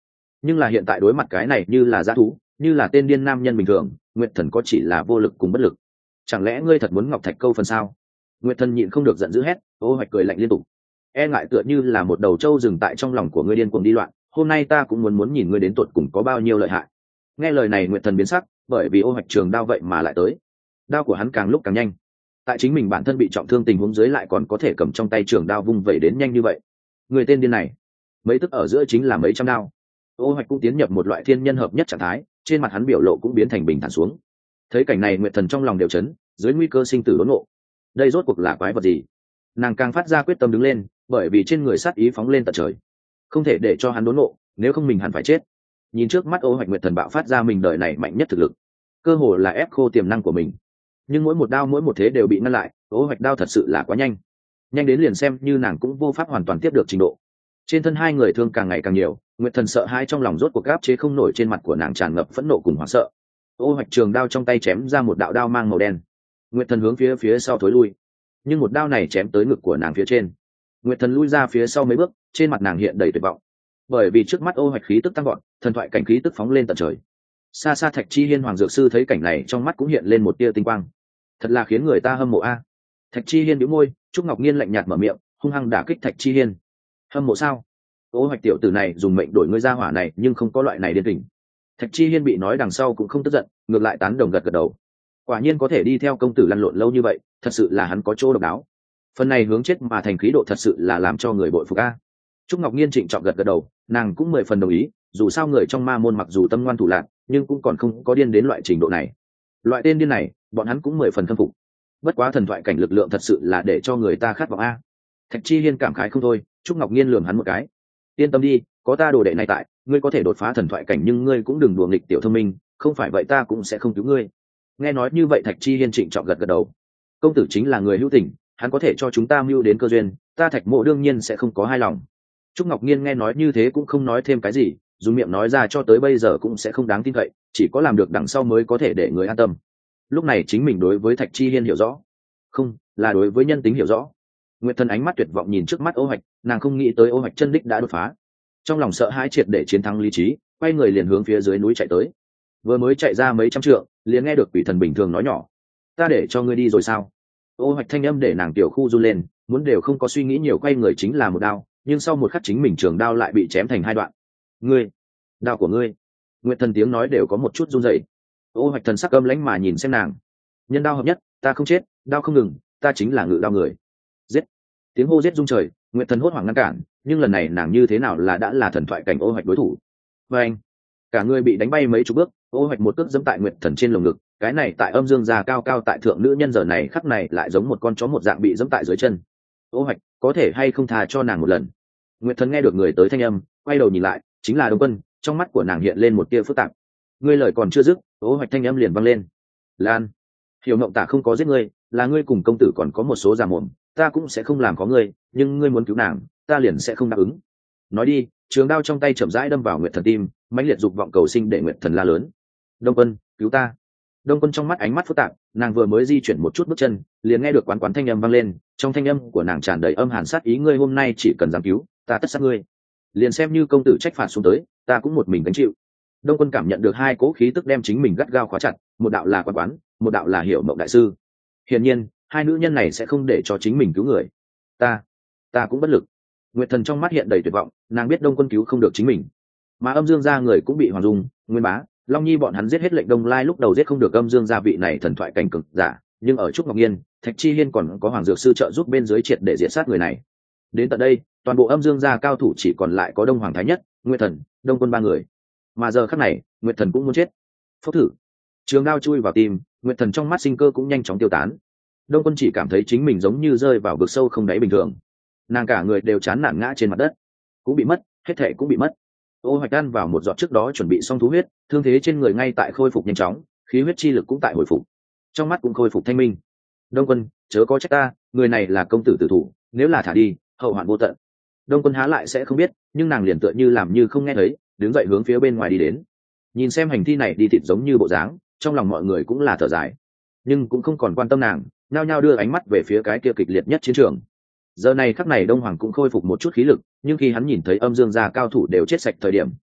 nhưng là hiện tại đối mặt cái này như là dã thú, như là tên điên nam nhân bình thường, Nguyệt Thần có chỉ là vô lực cùng bất lực. Chẳng lẽ ngươi thật muốn ngọc thạch câu phần sao? Nguyệt Thần nhịn không được giận dữ hét. Ô Hoạch cười lạnh liên tục, e ngại tựa như là một đầu trâu dừng tại trong lòng của ngươi điên cuồng đi loạn. Hôm nay ta cũng muốn muốn nhìn ngươi đến tột cùng có bao nhiêu lợi hại. Nghe lời này Nguyệt Thần biến sắc, bởi vì Ô Hoạch trường đao vậy mà lại tới. Đao của hắn càng lúc càng nhanh, tại chính mình bản thân bị trọng thương tình huống dưới lại còn có thể cầm trong tay trường đao vung vẩy đến nhanh như vậy. Người tên điên này, mấy tức ở giữa chính là mấy trăm đao. Ô Hoạch cũng tiến nhập một loại thiên nhân hợp nhất trạng thái, trên mặt hắn biểu lộ cũng biến thành bình thản xuống. Thấy cảnh này Nguyệt Thần trong lòng đều chấn, dưới nguy cơ sinh tử đốn ngộ, đây rốt cuộc là quái vật gì? Nàng càng phát ra quyết tâm đứng lên, bởi vì trên người sát ý phóng lên tận trời, không thể để cho hắn đốn ngộ, nếu không mình hẳn phải chết. Nhìn trước mắt Ô Hoạch, Nguyệt Thần bạo phát ra mình đời này mạnh nhất thực lực, cơ hồ là ép khô tiềm năng của mình. Nhưng mỗi một đao mỗi một thế đều bị ngăn lại. Ô Hoạch đao thật sự là quá nhanh, nhanh đến liền xem như nàng cũng vô pháp hoàn toàn tiếp được trình độ. Trên thân hai người thương càng ngày càng nhiều, Nguyệt Thần sợ hai trong lòng rốt cuộc áp chế không nổi, trên mặt của nàng tràn ngập phẫn nộ cùng hoảng sợ. Ô Hoạch trường đao trong tay chém ra một đạo đao mang màu đen. Nguyệt Thần hướng phía phía sau thối lui, nhưng một đao này chém tới ngực của nàng phía trên. Nguyệt Thần lui ra phía sau mấy bước, trên mặt nàng hiện đầy tuyệt vọng, bởi vì trước mắt Ô Hoạch khí tức tăng gọn, thần thoại cảnh khí tức phóng lên tận trời. Xa xa Thạch Chi Hiên hoàng dược sư thấy cảnh này, trong mắt cũng hiện lên một tia tinh quang, thật là khiến người ta hâm mộ a. Thạch Chi Hiên bĩu môi, Trúc Ngọc Nhiên lạnh nhạt mở miệng, hung hăng đả kích Thạch Chi Hiên. Hâm mộ sao? Ô Hoạch tiểu tử này dùng mệnh đổi ngươi ra hỏa này, nhưng không có loại này điên kình. Thạch Chi Hiên bị nói đằng sau cũng không tức giận, ngược lại tán đồng gật gật đầu. Quả nhiên có thể đi theo công tử lăn lộn lâu như vậy, thật sự là hắn có chỗ độc đáo. Phần này hướng chết mà thành khí độ thật sự là làm cho người bội phục a. Trúc Ngọc Nhiên trịnh trọng gật gật đầu, nàng cũng mười phần đồng ý, dù sao người trong ma môn mặc dù tâm ngoan thủ lạn, nhưng cũng còn không có điên đến loại trình độ này. Loại tên điên này, bọn hắn cũng mười phần khâm phục. Bất quá thần thoại cảnh lực lượng thật sự là để cho người ta khát vọng a. Thạch Chi Hiên cảm khái không thôi, Trúc Ngọc Nhiên lườm hắn một cái. Yên tâm đi, có ta đồ đệ này tại, ngươi có thể đột phá thần thoại cảnh, nhưng ngươi cũng đừng đùa nghịch tiểu thông minh, không phải vậy ta cũng sẽ không cứu ngươi. Nghe nói như vậy Thạch Chi Hiên trịnh trọng gật gật đầu. Công tử chính là người hữu tình, hắn có thể cho chúng ta mưu đến cơ duyên, ta Thạch Mộ đương nhiên sẽ không có hai lòng. Trúc Ngọc Nhiên nghe nói như thế cũng không nói thêm cái gì, dùng miệng nói ra cho tới bây giờ cũng sẽ không đáng tin cậy, chỉ có làm được đằng sau mới có thể để người an tâm. Lúc này chính mình đối với Thạch Chi Hiên hiểu rõ, không là đối với nhân tính hiểu rõ. Nguyệt Thần ánh mắt tuyệt vọng nhìn trước mắt Ô Hoạch, nàng không nghĩ tới Ô Hoạch chân đích đã đột phá, trong lòng sợ hãi triệt để chiến thắng lý trí, quay người liền hướng phía dưới núi chạy tới. Vừa mới chạy ra mấy trăm trượng, liền nghe được quỷ thần bình thường nói nhỏ, ta để cho ngươi đi rồi sao? Ô Hoạch thanh âm để nàng tiểu khu run lên, muốn đều không có suy nghĩ nhiều, quay người chính là một đao, nhưng sau một khắc chính mình trường đao lại bị chém thành hai đoạn. Ngươi, đao của ngươi. Nguyệt Thần tiếng nói đều có một chút run rẩy. Ô Hoạch thần sắc âm lãnh mà nhìn xem nàng, nhân đao hợp nhất, ta không chết, đao không ngừng, ta chính là ngự đao người. Giết! Tiếng hô giết rung trời, Nguyệt Thần hốt hoảng ngăn cản, nhưng lần này nàng như thế nào là đã là thần thoại cảnh Ô Hoạch đối thủ. Và anh, cả người bị đánh bay mấy chục bước, Ô Hoạch một cước dẫm tại Nguyệt Thần trên lồng ngực, cái này tại âm dương già cao cao tại thượng nữ nhân giờ này khắc này lại giống một con chó một dạng bị dẫm tại dưới chân. Ô Hoạch, có thể hay không tha cho nàng một lần? Nguyệt Thần nghe được người tới thanh âm, quay đầu nhìn lại, chính là Đông Quân, trong mắt của nàng hiện lên một tia phức tạp. Ngươi lời còn chưa dứt, Ô Hoạch thanh âm liền vang lên. Lan, Hiểu Mộng Tả không có giết ngươi, là ngươi cùng công tử còn có một số già mồm, ta cũng sẽ không làm có ngươi, nhưng ngươi muốn cứu nàng, ta liền sẽ không đáp ứng. Nói đi, trường đao trong tay chậm rãi đâm vào Nguyệt Thần tim, mãnh liệt dục vọng cầu sinh để Nguyệt Thần la lớn. Đông Quân, cứu ta! Đông Quân trong mắt ánh mắt phức tạp, nàng vừa mới di chuyển một chút bước chân, liền nghe được quán quán thanh âm vang lên, trong thanh âm của nàng tràn đầy âm hàn sát ý, ngươi hôm nay chỉ cần dám cứu, ta tất sát ngươi. Liền xem như công tử trách phạt xuống tới, ta cũng một mình gánh chịu. Đông Quân cảm nhận được hai cỗ khí tức đem chính mình gắt gao khóa chặt, một đạo là quán quán, một đạo là Hiểu Mộng đại sư. Hiển nhiên, hai nữ nhân này sẽ không để cho chính mình cứu người. Ta, ta cũng bất lực. Nguyệt Thần trong mắt hiện đầy tuyệt vọng, nàng biết Đông Quân cứu không được chính mình, mà âm dương gia người cũng bị Hoàng Dung, Nguyên Bá, Long Nhi bọn hắn giết hết lệnh Đông Lai, lúc đầu giết không được âm dương gia vị này thần thoại cảnh cực giả, nhưng ở Trúc Ngọc Nhiên, Thạch Chi Hiên còn có Hoàng Dược sư trợ giúp bên dưới triệt để diệt sát người này. Đến tận đây, toàn bộ âm dương gia cao thủ chỉ còn lại có Đông Hoàng Thái Nhất, Nguyệt Thần, Đông Quân ba người. Mà giờ khắc này, Nguyệt Thần cũng muốn chết. Phốc thử, trường đao chui vào tim, Nguyệt Thần trong mắt sinh cơ cũng nhanh chóng tiêu tán. Đông Quân chỉ cảm thấy chính mình giống như rơi vào vực sâu không đáy bình thường, nàng cả người đều chán nản ngã trên mặt đất, cũng bị mất, hết thảy cũng bị mất. Ô Hoạch ăn vào một giọt trước đó chuẩn bị xong thú huyết, thương thế trên người ngay tại khôi phục nhanh chóng, khí huyết chi lực cũng tại hồi phục, trong mắt cũng khôi phục thanh minh. Đông Quân, chớ có trách ta, người này là công tử tử thủ, nếu là thả đi, hậu hoạn vô tận. Đông Quân há lại sẽ không biết, nhưng nàng liền tựa như làm như không nghe thấy, đứng dậy hướng phía bên ngoài đi đến. Nhìn xem hành thi này đi thịt giống như bộ dáng, trong lòng mọi người cũng là thở dài, nhưng cũng không còn quan tâm nàng, nhao nhao đưa ánh mắt về phía cái kia kịch liệt nhất chiến trường. Giờ này khắc này Đông Hoàng cũng khôi phục một chút khí lực, nhưng khi hắn nhìn thấy âm dương gia cao thủ đều chết sạch thời điểm,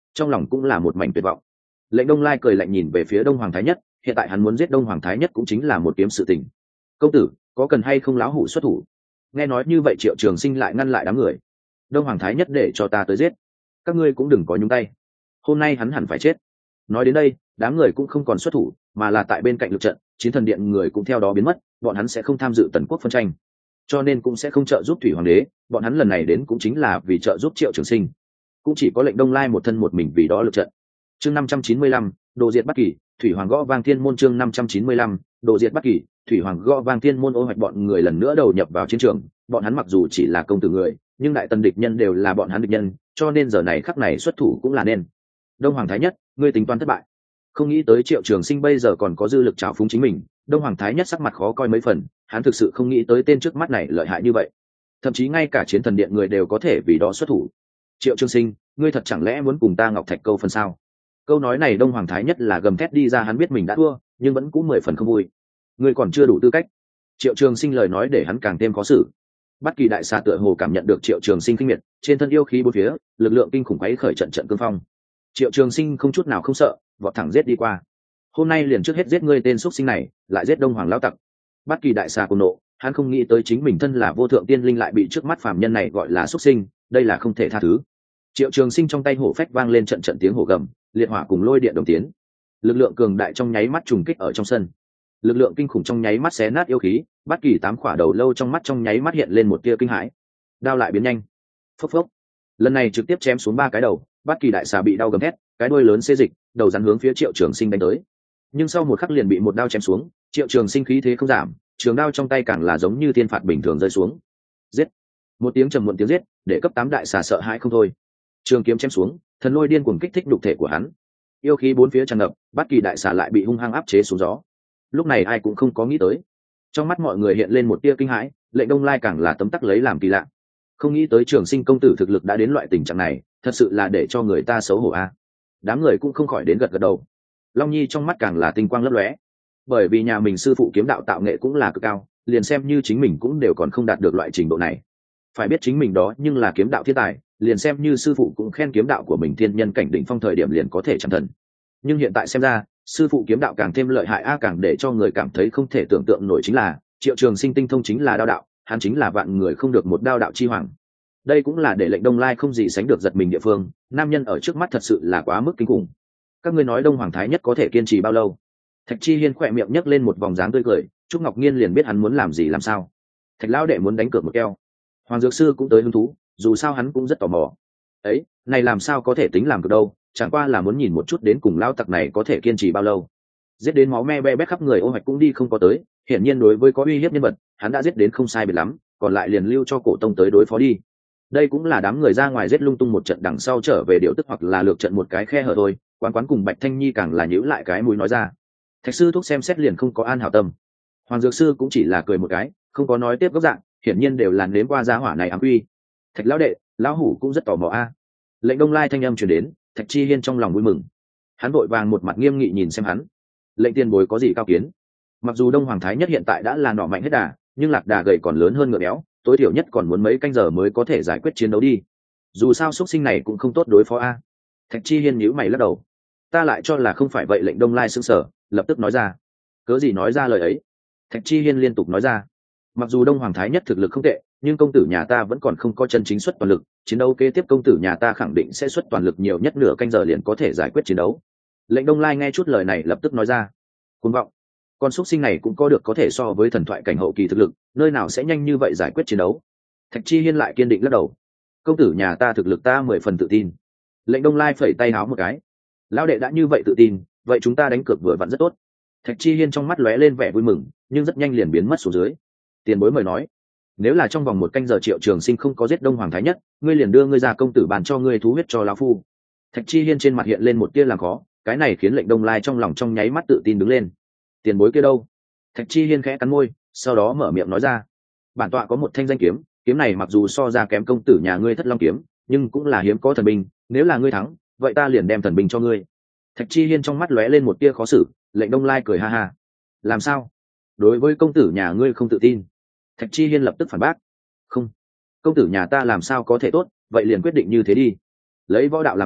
trong lòng cũng là một mảnh tuyệt vọng. Lệnh Đông Lai cười lạnh nhìn về phía Đông Hoàng Thái Nhất, hiện tại hắn muốn giết Đông Hoàng Thái Nhất cũng chính là một kiếm sự tình. Công tử, có cần hay không lão hủ xuất thủ? Nghe nói như vậy Triệu Trường Sinh lại ngăn lại đám người. Đông Hoàng Thái Nhất để cho ta tới giết, các ngươi cũng đừng có nhúng tay. Hôm nay hắn hẳn phải chết. Nói đến đây, đám người cũng không còn xuất thủ, mà là tại bên cạnh lực trận, Chiến Thần Điện người cũng theo đó biến mất, bọn hắn sẽ không tham dự Tần Quốc phân tranh, cho nên cũng sẽ không trợ giúp Thủy Hoàng đế, bọn hắn lần này đến cũng chính là vì trợ giúp Triệu Trường Sinh. Cũng chỉ có Lệnh Đông Lai một thân một mình vì đó lực trận. Chương năm trăm chín mươi lăm, Đồ diệt Bắc Kỳ, Thủy Hoàng gõ vang thiên môn. Chương năm trăm chín mươi lăm, Đồ diệt Bắc Kỳ, Thủy Hoàng gõ vang thiên môn. Ô Hoạch bọn người lần nữa đầu nhập vào chiến trường, bọn hắn mặc dù chỉ là công tử người, nhưng đại tần địch nhân đều là bọn hắn địch nhân, cho nên giờ này khắc này xuất thủ cũng là nên. Đông Hoàng Thái Nhất, ngươi tính toán thất bại. Không nghĩ tới Triệu Trường Sinh bây giờ còn có dư lực trào phúng chính mình. Đông Hoàng Thái Nhất sắc mặt khó coi mấy phần, hắn thực sự không nghĩ tới tên trước mắt này lợi hại như vậy, thậm chí ngay cả Chiến Thần Điện người đều có thể vì đó xuất thủ. Triệu Trường Sinh, ngươi thật chẳng lẽ muốn cùng ta Ngọc Thạch câu phần sao? Câu nói này Đông Hoàng Thái Nhất là gầm thét đi ra, hắn biết mình đã thua nhưng vẫn cũng mười phần không vui. Ngươi còn chưa đủ tư cách. Triệu Trường Sinh lời nói để hắn càng thêm khó xử. Bất Kỳ đại xà tựa hồ cảm nhận được Triệu Trường Sinh kinh miệt, trên thân yêu khí bốn phía, lực lượng kinh khủng quấy khởi trận trận cương phong. Triệu Trường Sinh không chút nào không sợ, vọt thẳng giết đi qua. Hôm nay liền trước hết giết ngươi tên xuất sinh này, lại giết Đông Hoàng lão tặc. Bất Kỳ đại xà cuồng nộ, hắn không nghĩ tới chính mình thân là vô thượng tiên linh lại bị trước mắt phàm nhân này gọi là xuất sinh, đây là không thể tha thứ. Triệu Trường Sinh trong tay hổ phách vang lên trận trận tiếng hổ gầm, liệt hỏa cùng lôi điện đồng tiến, lực lượng cường đại trong nháy mắt trùng kích ở trong sân, lực lượng kinh khủng trong nháy mắt xé nát yêu khí. Bất Kỳ tám khỏa đầu lâu trong mắt trong nháy mắt hiện lên một tia kinh hãi, đao lại biến nhanh, phốc phốc, lần này trực tiếp chém xuống ba cái đầu. Bất Kỳ đại xà bị đau gầm thét, cái đuôi lớn xê dịch, đầu rắn hướng phía Triệu Trường Sinh đánh tới, nhưng sau một khắc liền bị một đao chém xuống. Triệu Trường Sinh khí thế không giảm, trường đao trong tay càng là giống như thiên phạt bình thường rơi xuống. Giết! Một tiếng trầm muộn tiếng giết để cấp tám đại xà sợ hãi không thôi. Trường kiếm chém xuống, thần lôi điên cuồng kích thích nhục thể của hắn, yêu khí bốn phía tràn ngập. Bất Kỳ đại xà lại bị hung hăng áp chế xuống gió. Lúc này ai cũng không có nghĩ tới, trong mắt mọi người hiện lên một tia kinh hãi. Lệnh Đông Lai càng là tấm tắc lấy làm kỳ lạ, không nghĩ tới Trường Sinh công tử thực lực đã đến loại tình trạng này, thật sự là để cho người ta xấu hổ a. Đám người cũng không khỏi đến gật gật đầu. Long Nhi trong mắt càng là tinh quang lấp lóe, bởi vì nhà mình sư phụ kiếm đạo tạo nghệ cũng là cực cao, liền xem như chính mình cũng đều còn không đạt được loại trình độ này. Phải biết chính mình đó nhưng là kiếm đạo thiên tài, liền xem như sư phụ cũng khen kiếm đạo của mình thiên nhân cảnh đỉnh phong thời điểm liền có thể chẳng thần, nhưng hiện tại xem ra sư phụ kiếm đạo càng thêm lợi hại a. Càng để cho người cảm thấy không thể tưởng tượng nổi chính là Triệu Trường Sinh tinh thông chính là đao đạo, hắn chính là vạn người không được một đao đạo chi hoàng. Đây cũng là để Lệnh Đông Lai không gì sánh được giật mình địa phương, nam nhân ở trước mắt thật sự là quá mức kinh khủng. Các ngươi nói Đông Hoàng Thái Nhất có thể kiên trì bao lâu? Thạch Chi Hiên khỏe miệng nhấc lên một vòng dáng tươi cười, Trúc Ngọc Nhiên liền biết hắn muốn làm gì làm sao. Thạch lão đệ muốn đánh cược một keo. Hoàng Dược Sư cũng tới hứng thú, dù sao hắn cũng rất tò mò. Ấy, này làm sao có thể tính làm cược đâu, chẳng qua là muốn nhìn một chút đến cùng lão tặc này có thể kiên trì bao lâu. Giết đến máu me be bét khắp người, Ô Hoạch cũng đi không có tới, hiển nhiên đối với có uy hiếp nhân vật, hắn đã giết đến không sai biệt lắm, còn lại liền lưu cho Cổ Tông tới đối phó đi. Đây cũng là đám người ra ngoài giết lung tung một trận đằng sau trở về điều tức hoặc là lược trận một cái khe hở thôi. Quán quán cùng Bạch Thanh Nhi càng là nhíu lại cái mũi nói ra. Thạch sư thúc xem xét liền không có an hảo tâm. Hoàng Dược Sư cũng chỉ là cười một cái, không có nói tiếp gốc dạng, hiển nhiên đều là nếm qua giá hỏa này ám uy. Thạch lão đệ, lão hủ cũng rất tò mò a. Lệnh Đông Lai thanh âm truyền đến, Thạch Chi Hiên trong lòng vui mừng, hắn vội vàng một mặt nghiêm nghị nhìn xem hắn. Lệnh tiền bối có gì cao kiến? Mặc dù Đông Hoàng Thái Nhất hiện tại đã là nọ mạnh hết đà, nhưng lạc đà gầy còn lớn hơn ngựa béo, tối thiểu nhất còn muốn mấy canh giờ mới có thể giải quyết chiến đấu đi. Dù sao xuất sinh này cũng không tốt đối phó a. Thạch Chi Hiên nhíu mày lắc đầu. Ta lại cho là không phải vậy. Lệnh Đông Lai sững sờ, lập tức nói ra. Cớ gì nói ra lời ấy? Thạch Chi Hiên liên tục nói ra. Mặc dù Đông Hoàng Thái Nhất thực lực không tệ, nhưng công tử nhà ta vẫn còn không có chân chính xuất toàn lực, chiến đấu kế tiếp công tử nhà ta khẳng định sẽ xuất toàn lực nhiều nhất nửa canh giờ liền có thể giải quyết chiến đấu. Lệnh Đông Lai nghe chút lời này lập tức nói ra. Cuồng vọng, con xuất sinh này cũng có được có thể so với thần thoại cảnh hậu kỳ thực lực, nơi nào sẽ nhanh như vậy giải quyết chiến đấu? Thạch Chi Hiên lại kiên định lắc đầu. Công tử nhà ta thực lực ta mười phần tự tin. Lệnh Đông Lai phẩy tay háo một cái. Lão đệ đã như vậy tự tin, vậy chúng ta đánh cược vừa vặn rất tốt. Thạch Chi Hiên trong mắt lóe lên vẻ vui mừng, nhưng rất nhanh liền biến mất xuống dưới. Tiền bối mời nói, nếu là trong vòng một canh giờ Triệu Trường Sinh không có giết Đông Hoàng Thái Nhất, ngươi liền đưa ngươi ra công tử bàn cho ngươi thú huyết cho lão phu. Thạch Chi Hiên trên mặt hiện lên một tia làm khó, cái này khiến Lệnh Đông Lai trong lòng trong nháy mắt tự tin đứng lên. Tiền bối kia đâu? Thạch Chi Hiên khẽ cắn môi, sau đó mở miệng nói ra. Bản tọa có một thanh danh kiếm, kiếm này mặc dù so ra kém công tử nhà ngươi Thất Long kiếm, nhưng cũng là hiếm có thần binh, nếu là ngươi thắng, vậy ta liền đem thần binh cho ngươi. Thạch Chi Hiên trong mắt lóe lên một tia khó xử. Lệnh Đông Lai cười ha ha. Làm sao? Đối với công tử nhà ngươi không tự tin? Thạch Chi Hiên lập tức phản bác. Không, công tử nhà ta làm sao có thể tốt, vậy liền quyết định như thế đi. Lấy võ đạo làm thể,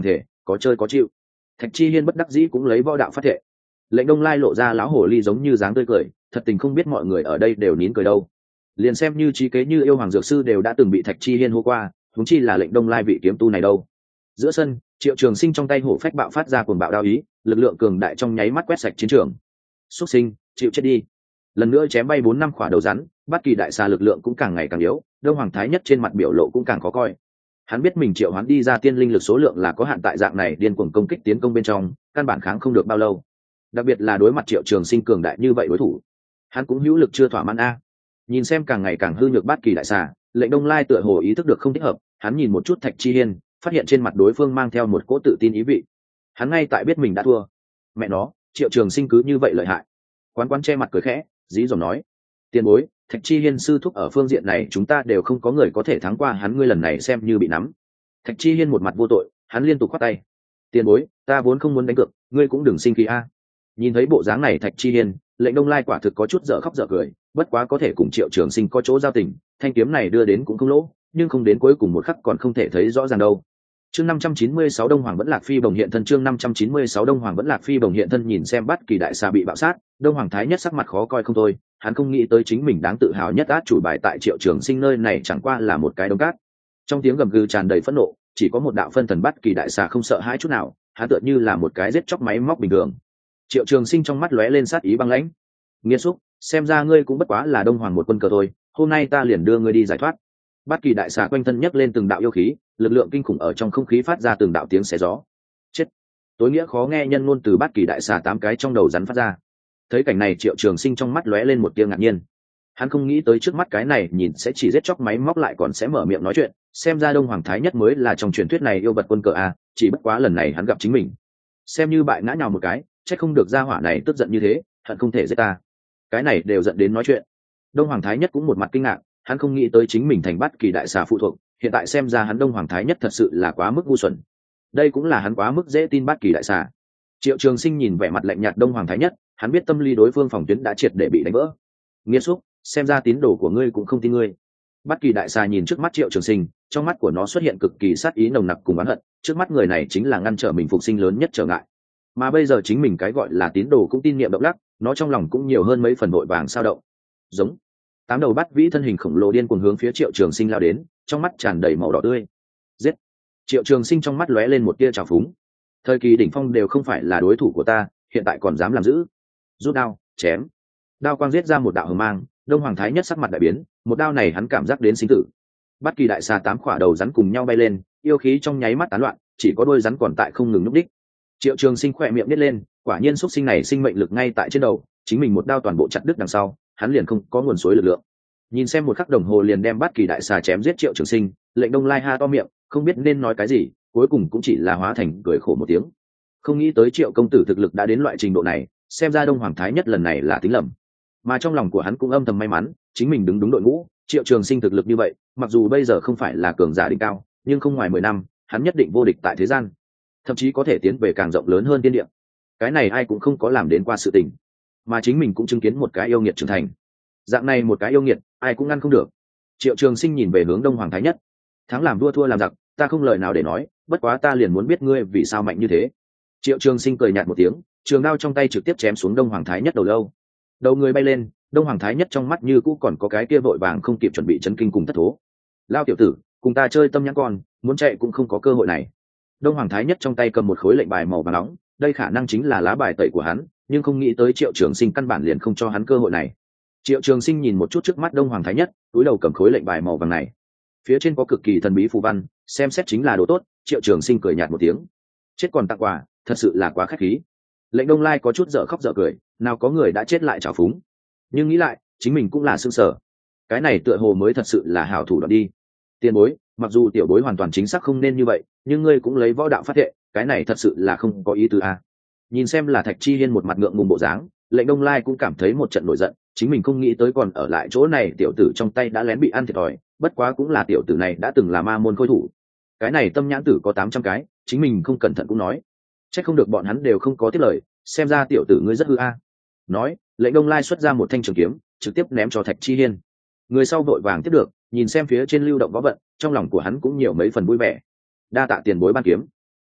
có chơi có chịu. Thạch Chi Hiên bất đắc dĩ cũng lấy võ đạo phát thệ. Lệnh Đông Lai lộ ra lão hồ ly giống như dáng tươi cười, thật tình không biết mọi người ở đây đều nín cười đâu. Liền xem như trí kế như yêu hoàng dược sư đều đã từng bị Thạch Chi Hiên hô qua, huống chi là Lệnh Đông Lai vị kiếm tu này đâu. Giữa sân, Triệu Trường Sinh trong tay hổ phách bạo phát ra cuồng bạo đao ý, lực lượng cường đại trong nháy mắt quét sạch chiến trường. Xuất sinh, chịu chết đi. Lần nữa chém bay bốn năm khỏa đầu rắn, bất kỳ đại xà lực lượng cũng càng ngày càng yếu, Đông Hoàng Thái Nhất trên mặt biểu lộ cũng càng khó coi. Hắn biết mình triệu hoán đi ra tiên linh lực số lượng là có hạn, tại dạng này điên cuồng công kích tiến công bên trong, căn bản kháng không được bao lâu. Đặc biệt là đối mặt Triệu Trường Sinh cường đại như vậy đối thủ, hắn cũng hữu lực chưa thỏa mãn a. Nhìn xem càng ngày càng hư nhược bất kỳ đại xà, Lệnh Đông Lai tựa hồ ý thức được không thích hợp, hắn nhìn một chút Thạch Chi Hiên, phát hiện trên mặt đối phương mang theo một cỗ tự tin ý vị. Hắn ngay tại biết mình đã thua. Mẹ nó, Triệu Trường Sinh cứ như vậy lợi hại. Quán Quán che mặt cười khẽ, dí dỏm nói: "Tiền bối, Thạch Chi Hiên sư thúc ở phương diện này chúng ta đều không có người có thể thắng qua hắn, ngươi lần này xem như bị nắm." Thạch Chi Hiên một mặt vô tội, hắn liên tục khoát tay: "Tiền bối, ta vốn không muốn đánh cược, ngươi cũng đừng sinh khí a." Nhìn thấy bộ dáng này Thạch Chi Hiên, Lệnh Đông Lai quả thực có chút dở khóc dở cười, bất quá có thể cùng Triệu Trường Sinh có chỗ giao tình, thanh kiếm này đưa đến cũng không lỗ, nhưng không đến cuối cùng một khắc còn không thể thấy rõ ràng đâu. Chương năm trăm chín mươi sáu Đông Hoàng vẫn Lạc Phi bồng hiện thân, chương năm trăm chín mươi sáu Đông Hoàng vẫn Lạc Phi bồng hiện thân, nhìn xem bất kỳ đại xà bị bạo sát, Đông Hoàng Thái Nhất sắc mặt khó coi không thôi, hắn không nghĩ tới chính mình đáng tự hào nhất át chủ bài tại Triệu Trường Sinh nơi này chẳng qua là một cái đống cát. Trong tiếng gầm gừ tràn đầy phẫn nộ, chỉ có một đạo phân thần bất kỳ đại xà không sợ hãi chút nào, hắn tựa như là một cái giết chóc máy móc bình thường. Triệu Trường Sinh trong mắt lóe lên sát ý băng lãnh. Nghiệt xúc, xem ra ngươi cũng bất quá là Đông Hoàng một quân cờ thôi, hôm nay ta liền đưa ngươi đi giải thoát. Bất kỳ đại xà quanh thân nhấc lên từng đạo yêu khí, lực lượng kinh khủng ở trong không khí phát ra từng đạo tiếng xé gió. Chết. Tối nghĩa khó nghe nhân ngôn từ bất kỳ đại xà tám cái trong đầu rắn phát ra. Thấy cảnh này Triệu Trường Sinh trong mắt lóe lên một tia ngạc nhiên. Hắn không nghĩ tới trước mắt cái này nhìn sẽ chỉ giết chóc máy móc lại còn sẽ mở miệng nói chuyện, xem ra Đông Hoàng Thái Nhất mới là trong truyền thuyết này yêu vật quân cờ a, chỉ bất quá lần này hắn gặp chính mình. Xem như bại ngã nhào một cái, chắc không được gia hỏa này tức giận như thế, hận không thể giết ta. Cái này đều giận đến nói chuyện. Đông Hoàng Thái Nhất cũng một mặt kinh ngạc, hắn không nghĩ tới chính mình thành bất kỳ đại xà phụ thuộc, hiện tại xem ra hắn Đông Hoàng Thái Nhất thật sự là quá mức ngu xuẩn. Đây cũng là hắn quá mức dễ tin bất kỳ đại xà. Triệu Trường Sinh nhìn vẻ mặt lạnh nhạt Đông Hoàng Thái Nhất, hắn biết tâm lý đối phương phòng tuyến đã triệt để bị đánh vỡ. Nghiệt xúc, xem ra tín đồ của ngươi cũng không tin ngươi. Bất kỳ đại xà nhìn trước mắt Triệu Trường Sinh, trong mắt của nó xuất hiện cực kỳ sát ý nồng nặc cùng oán hận, trước mắt người này chính là ngăn trở mình phục sinh lớn nhất trở ngại. Mà bây giờ chính mình cái gọi là tín đồ cũng tin niệm động lắc, nó trong lòng cũng nhiều hơn mấy phần vội vàng sao động. Giống tám đầu bắt vĩ thân hình khổng lồ điên cuồng hướng phía Triệu Trường Sinh lao đến, trong mắt tràn đầy màu đỏ tươi. Giết! Triệu Trường Sinh trong mắt lóe lên một tia trào phúng. Thời kỳ đỉnh phong đều không phải là đối thủ của ta, hiện tại còn dám làm dữ. Rút đao, chém. Đao quang giết ra một đạo hờ mang, Đông Hoàng Thái Nhất sắc mặt đại biến, một đao này hắn cảm giác đến sinh tử. Bất kỳ đại xà tám khỏa đầu rắn cùng nhau bay lên, yêu khí trong nháy mắt tán loạn, chỉ có đôi rắn còn tại không ngừng núp đích. Triệu Trường Sinh khỏe miệng nít lên, quả nhiên xuất sinh này sinh mệnh lực ngay tại trên đầu, chính mình một đao toàn bộ chặt đứt đằng sau, hắn liền không có nguồn suối lực lượng. Nhìn xem một khắc đồng hồ liền đem bất kỳ đại xà chém giết Triệu Trường Sinh, Lệnh Đông Lai ha to miệng, không biết nên nói cái gì, cuối cùng cũng chỉ là hóa thành cười khổ một tiếng. Không nghĩ tới Triệu công tử thực lực đã đến loại trình độ này, xem ra Đông Hoàng Thái Nhất lần này là tính lầm. Mà trong lòng của hắn cũng âm thầm may mắn, chính mình đứng đúng đội ngũ, Triệu Trường Sinh thực lực như vậy, mặc dù bây giờ không phải là cường giả đỉnh cao, nhưng không ngoài mười năm, hắn nhất định vô địch tại thế gian, thậm chí có thể tiến về càng rộng lớn hơn tiên địa. Cái này ai cũng không có làm đến qua sự tình, mà chính mình cũng chứng kiến một cái yêu nghiệt trưởng thành. Dạng này một cái yêu nghiệt, ai cũng ngăn không được. Triệu Trường Sinh nhìn về hướng Đông Hoàng Thái Nhất, thắng làm vua thua làm giặc, ta không lời nào để nói, bất quá ta liền muốn biết ngươi vì sao mạnh như thế. Triệu Trường Sinh cười nhạt một tiếng, trường đao trong tay trực tiếp chém xuống Đông Hoàng Thái Nhất đầu lâu. Đầu người bay lên, Đông Hoàng Thái Nhất trong mắt như cũ còn có cái kia vội vàng không kịp chuẩn bị chấn kinh cùng thất thố. Lao tiểu tử, cùng ta chơi tâm nhãn con, muốn chạy cũng không có cơ hội này. Đông Hoàng Thái Nhất trong tay cầm một khối lệnh bài màu vàng nóng, đây khả năng chính là lá bài tẩy của hắn, nhưng không nghĩ tới Triệu Trường Sinh căn bản liền không cho hắn cơ hội này. Triệu Trường Sinh nhìn một chút trước mắt Đông Hoàng Thái Nhất, túi đầu cầm khối lệnh bài màu vàng này, phía trên có cực kỳ thần bí phù văn, xem xét chính là đồ tốt. Triệu Trường Sinh cười nhạt một tiếng, chết còn tặng quà, thật sự là quá khách khí. Lệnh Đông Lai có chút dở khóc dở cười, nào có người đã chết lại trào phúng, nhưng nghĩ lại chính mình cũng là sương sở, cái này tựa hồ mới thật sự là hảo thủ đoạn đi. Tiền bối, mặc dù tiểu bối hoàn toàn chính xác không nên như vậy, nhưng ngươi cũng lấy võ đạo phát thệ, cái này thật sự là không có ý tứ à. Nhìn xem là Thạch Chi Hiên một mặt ngượng ngùng bộ dáng, Lệnh Đông Lai cũng cảm thấy một trận nổi giận, chính mình không nghĩ tới còn ở lại chỗ này tiểu tử trong tay đã lén bị ăn thiệt thòi, bất quá cũng là tiểu tử này đã từng là ma môn khôi thủ, cái này tâm nhãn tử có tám trăm cái, chính mình không cẩn thận cũng nói, chắc không được bọn hắn đều không có tiếp lời, xem ra tiểu tử ngươi rất hư a. À. Nói, Lệnh Đông Lai xuất ra một thanh trường kiếm, trực tiếp ném cho Thạch Chi Hiên. Người sau vội vàng tiếp được, nhìn xem phía trên lưu động võ vận, trong lòng của hắn cũng nhiều mấy phần vui vẻ. Đa tạ tiền bối ban kiếm.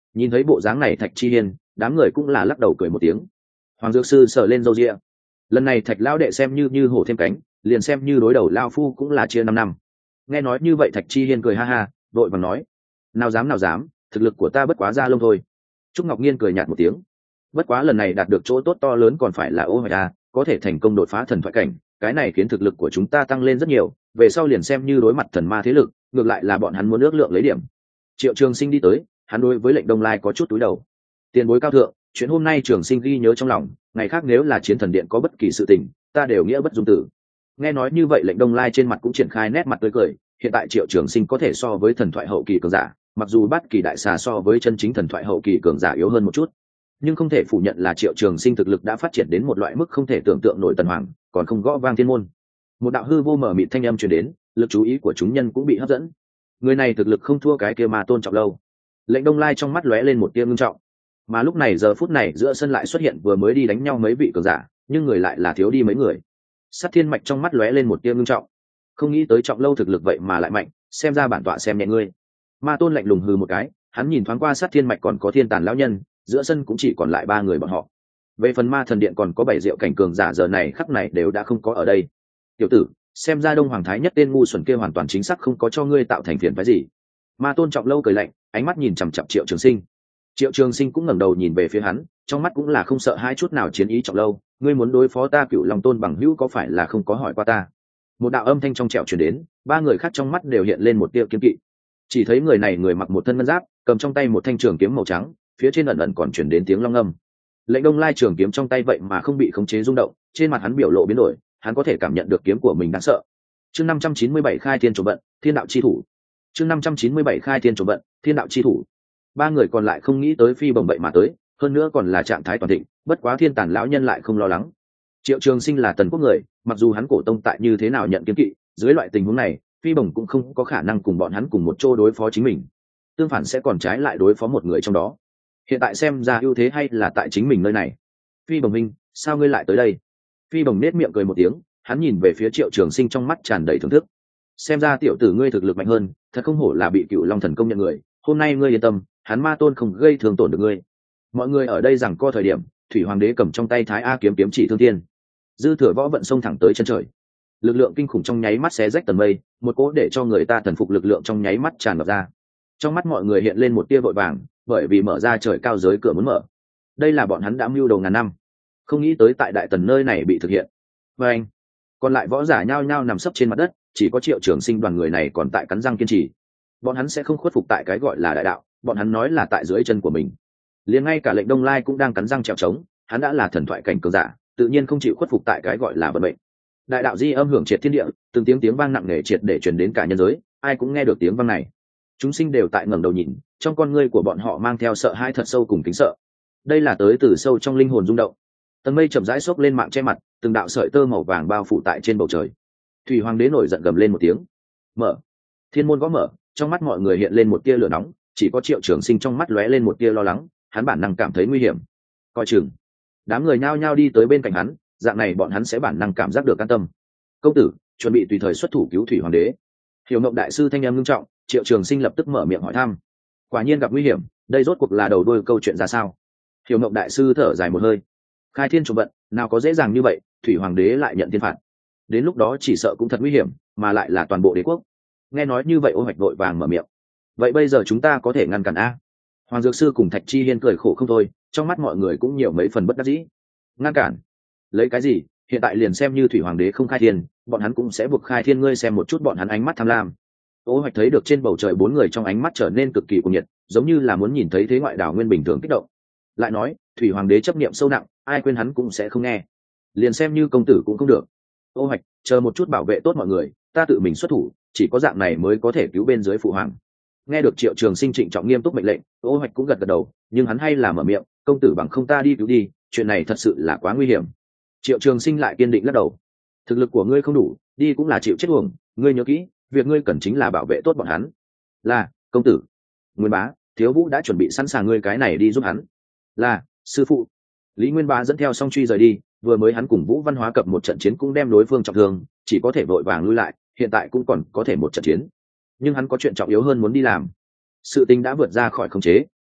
Nhìn thấy bộ dáng này Thạch Chi Hiên, đám người cũng là lắc đầu cười một tiếng. Hoàng Dược Sư sờ lên râu ria. Lần này Thạch lão đệ xem như như hổ thêm cánh, liền xem như đối đầu lao phu cũng là chia năm năm. Nghe nói như vậy Thạch Chi Hiên cười ha ha, vội vàng nói: nào dám nào dám, thực lực của ta bất quá da lông thôi. Trúc Ngọc Nhiên cười nhạt một tiếng. Bất quá lần này đạt được chỗ tốt to lớn còn phải là Ô Hoạch A, có thể thành công đột phá thần thoại cảnh, cái này khiến thực lực của chúng ta tăng lên rất nhiều, về sau liền xem như đối mặt thần ma thế lực, ngược lại là bọn hắn muốn ước lượng lấy điểm. Triệu Trường Sinh đi tới, hắn đối với Lệnh Đông Lai có chút túi đầu. Tiền bối cao thượng, chuyện hôm nay Trường Sinh ghi nhớ trong lòng, ngày khác nếu là chiến thần điện có bất kỳ sự tình, ta đều nghĩa bất dung tử. Nghe nói như vậy Lệnh Đông Lai trên mặt cũng triển khai nét mặt tươi cười, hiện tại Triệu Trường Sinh có thể so với thần thoại hậu kỳ cường giả, mặc dù Bát Kỳ đại xà so với chân chính thần thoại hậu kỳ cường giả yếu hơn một chút, nhưng không thể phủ nhận là Triệu Trường Sinh thực lực đã phát triển đến một loại mức không thể tưởng tượng nổi. Tần Hoàng còn không gõ vang thiên môn. Một đạo hư vô mở mịt thanh âm truyền đến, lực chú ý của chúng nhân cũng bị hấp dẫn. Người này thực lực không thua cái kia Ma Tôn Trọng Lâu. Lệnh Đông Lai trong mắt lóe lên một tia ngưng trọng. Mà lúc này giờ phút này giữa sân lại xuất hiện vừa mới đi đánh nhau mấy vị cường giả, nhưng người lại là thiếu đi mấy người. Sát Thiên Mạch trong mắt lóe lên một tia ngưng trọng. Không nghĩ tới Trọng Lâu thực lực vậy mà lại mạnh, xem ra bản tọa xem nhẹ ngươi. Ma Tôn lạnh lùng hừ một cái, hắn nhìn thoáng qua Sát Thiên Mạch còn có Thiên Tàn lão nhân, giữa sân cũng chỉ còn lại ba người bọn họ. Về phần Ma Thần Điện còn có bảy diệu cảnh cường giả giờ này khắc này đều đã không có ở đây. Tiểu tử, xem ra Đông Hoàng Thái Nhất tên ngu xuẩn kia hoàn toàn chính xác không có cho ngươi tạo thành phiền phức gì. Ma Tôn Trọng Lâu cười lạnh, ánh mắt nhìn chằm chằm Triệu Trường Sinh. Triệu Trường Sinh cũng ngẩng đầu nhìn về phía hắn, trong mắt cũng là không sợ hai chút nào chiến ý. Trọng Lâu, ngươi muốn đối phó ta Cựu Long Tôn bằng hữu có phải là không có hỏi qua ta? Một đạo âm thanh trong trẻo truyền đến, ba người khác trong mắt đều hiện lên một tia kiêng kỵ. Chỉ thấy người này người mặc một thân ngân giáp, cầm trong tay một thanh trường kiếm màu trắng, phía trên ẩn ẩn còn truyền đến tiếng long ngâm. Lệnh Đông Lai trường kiếm trong tay vậy mà không bị khống chế rung động, trên mặt hắn biểu lộ biến đổi, hắn có thể cảm nhận được kiếm của mình đáng sợ. Chương năm trăm chín mươi bảy khai thiên trổ vận, thiên đạo chi thủ. Chương năm trăm chín mươi bảy khai thiên trổ vận, thiên đạo chi thủ. Ba người còn lại không nghĩ tới Phi Bồng vậy mà tới, hơn nữa còn là trạng thái toàn thịnh, bất quá Thiên Tàn lão nhân lại không lo lắng. Triệu Trường Sinh là Tần quốc người, mặc dù hắn cổ tông tại như thế nào nhận kiếm kỵ, dưới loại tình huống này, Phi Bồng cũng không có khả năng cùng bọn hắn cùng một chỗ đối phó chính mình, tương phản sẽ còn trái lại đối phó một người trong đó. Hiện tại xem ra ưu thế hay là tại chính mình nơi này. Phi Bồng minh, sao ngươi lại tới đây? Phi Bồng nết miệng cười một tiếng, hắn nhìn về phía Triệu Trường Sinh trong mắt tràn đầy thưởng thức. Xem ra tiểu tử ngươi thực lực mạnh hơn, thật không hổ là bị Cựu Long Thần công nhận người. Hôm nay ngươi yên tâm, hắn Ma Tôn không gây thương tổn được ngươi. Mọi người ở đây rằng co thời điểm, Thủy Hoàng đế cầm trong tay Thái A kiếm kiếm chỉ thương thiên. Dư Thừa Võ vận xông thẳng tới chân trời. Lực lượng kinh khủng trong nháy mắt xé rách tầng mây, một cỗ để cho người ta thần phục lực lượng trong nháy mắt tràn ngập ra. Trong mắt mọi người hiện lên một tia vội vàng, bởi vì mở ra trời cao giới cửa muốn mở. Đây là bọn hắn đã mưu đầu ngàn năm, không nghĩ tới tại Đại Tần nơi này bị thực hiện. Và anh, còn lại võ giả nhao nhao nằm sấp trên mặt đất, chỉ có Triệu Trường Sinh đoàn người này còn tại cắn răng kiên trì. Bọn hắn sẽ không khuất phục tại cái gọi là đại đạo, bọn hắn nói là tại dưới chân của mình. Liền ngay cả Lệnh Đông Lai cũng đang cắn răng trèo trống, hắn đã là thần thoại cảnh cường giả, tự nhiên không chịu khuất phục tại cái gọi là vận mệnh. Đại đạo di âm hưởng triệt thiên địa, từng tiếng tiếng vang nặng nề triệt để truyền đến cả nhân giới, ai cũng nghe được tiếng vang này. Chúng sinh đều tại ngẩng đầu nhìn, trong con ngươi của bọn họ mang theo sợ hãi thật sâu cùng kính sợ. Đây là tới từ sâu trong linh hồn rung động. Tầng mây chậm rãi xốc lên mạng che mặt, từng đạo sợi tơ màu vàng bao phủ tại trên bầu trời. Thủy Hoàng đế nổi giận gầm lên một tiếng. Mở. Thiên môn gõ mở, trong mắt mọi người hiện lên một tia lửa nóng, chỉ có Triệu Trường Sinh trong mắt lóe lên một tia lo lắng, hắn bản năng cảm thấy nguy hiểm. Coi chừng. Đám người nhao nhao đi tới bên cạnh hắn, dạng này bọn hắn sẽ bản năng cảm giác được an tâm. Công tử, chuẩn bị tùy thời xuất thủ cứu Thủy Hoàng đế. Hiểu Mộng đại sư thanh em ngưng trọng, Triệu Trường Sinh lập tức mở miệng hỏi thăm. Quả nhiên gặp nguy hiểm, đây rốt cuộc là đầu đuôi câu chuyện ra sao? Hiểu Mộng đại sư thở dài một hơi. Khai thiên trục vận, nào có dễ dàng như vậy, Thủy Hoàng đế lại nhận thiên phạt. Đến lúc đó chỉ sợ cũng thật nguy hiểm, mà lại là toàn bộ đế quốc. Nghe nói như vậy Ô Hoạch vội vàng mở miệng. Vậy bây giờ chúng ta có thể ngăn cản a? Hoàng Dược sư cùng Thạch Chi Hiên cười khổ không thôi, trong mắt mọi người cũng nhiều mấy phần bất đắc dĩ. Ngăn cản? Lấy cái gì? Hiện tại liền xem như Thủy Hoàng đế không khai thiên, bọn hắn cũng sẽ buộc khai thiên. Ngươi xem một chút bọn hắn ánh mắt tham lam. Ô Hoạch thấy được trên bầu trời bốn người trong ánh mắt trở nên cực kỳ cuồng nhiệt, giống như là muốn nhìn thấy thế ngoại đảo nguyên bình thường kích động. Lại nói, Thủy Hoàng đế chấp niệm sâu nặng, ai quên hắn cũng sẽ không nghe. Liền xem như công tử cũng không được. Ô Hoạch, chờ một chút, bảo vệ tốt mọi người, ta tự mình xuất thủ, chỉ có dạng này mới có thể cứu bên dưới phụ hoàng. Nghe được Triệu Trường Sinh trịnh trọng nghiêm túc mệnh lệnh, Ô Hoạch cũng gật gật đầu, nhưng hắn hay là mở miệng, công tử bằng không ta đi cứu đi, chuyện này thật sự là quá nguy hiểm. Triệu Trường Sinh lại kiên định lắc đầu, thực lực của ngươi không đủ, đi cũng là chịu chết uổng, ngươi nhớ kỹ, việc ngươi cần chính là bảo vệ tốt bọn hắn. Là, công tử. Nguyên Bá, Thiếu Vũ đã chuẩn bị sẵn sàng, ngươi cái này đi giúp hắn. Là, sư phụ. Lý Nguyên Bá dẫn theo Song Truy rời đi, vừa mới hắn cùng Vũ Văn Hóa cập một trận chiến cũng đem đối phương trọng thương, chỉ có thể vội vàng lui lại, hiện tại cũng còn có thể một trận chiến, nhưng hắn có chuyện trọng yếu hơn muốn đi làm. Sự tình đã vượt ra khỏi khống chế,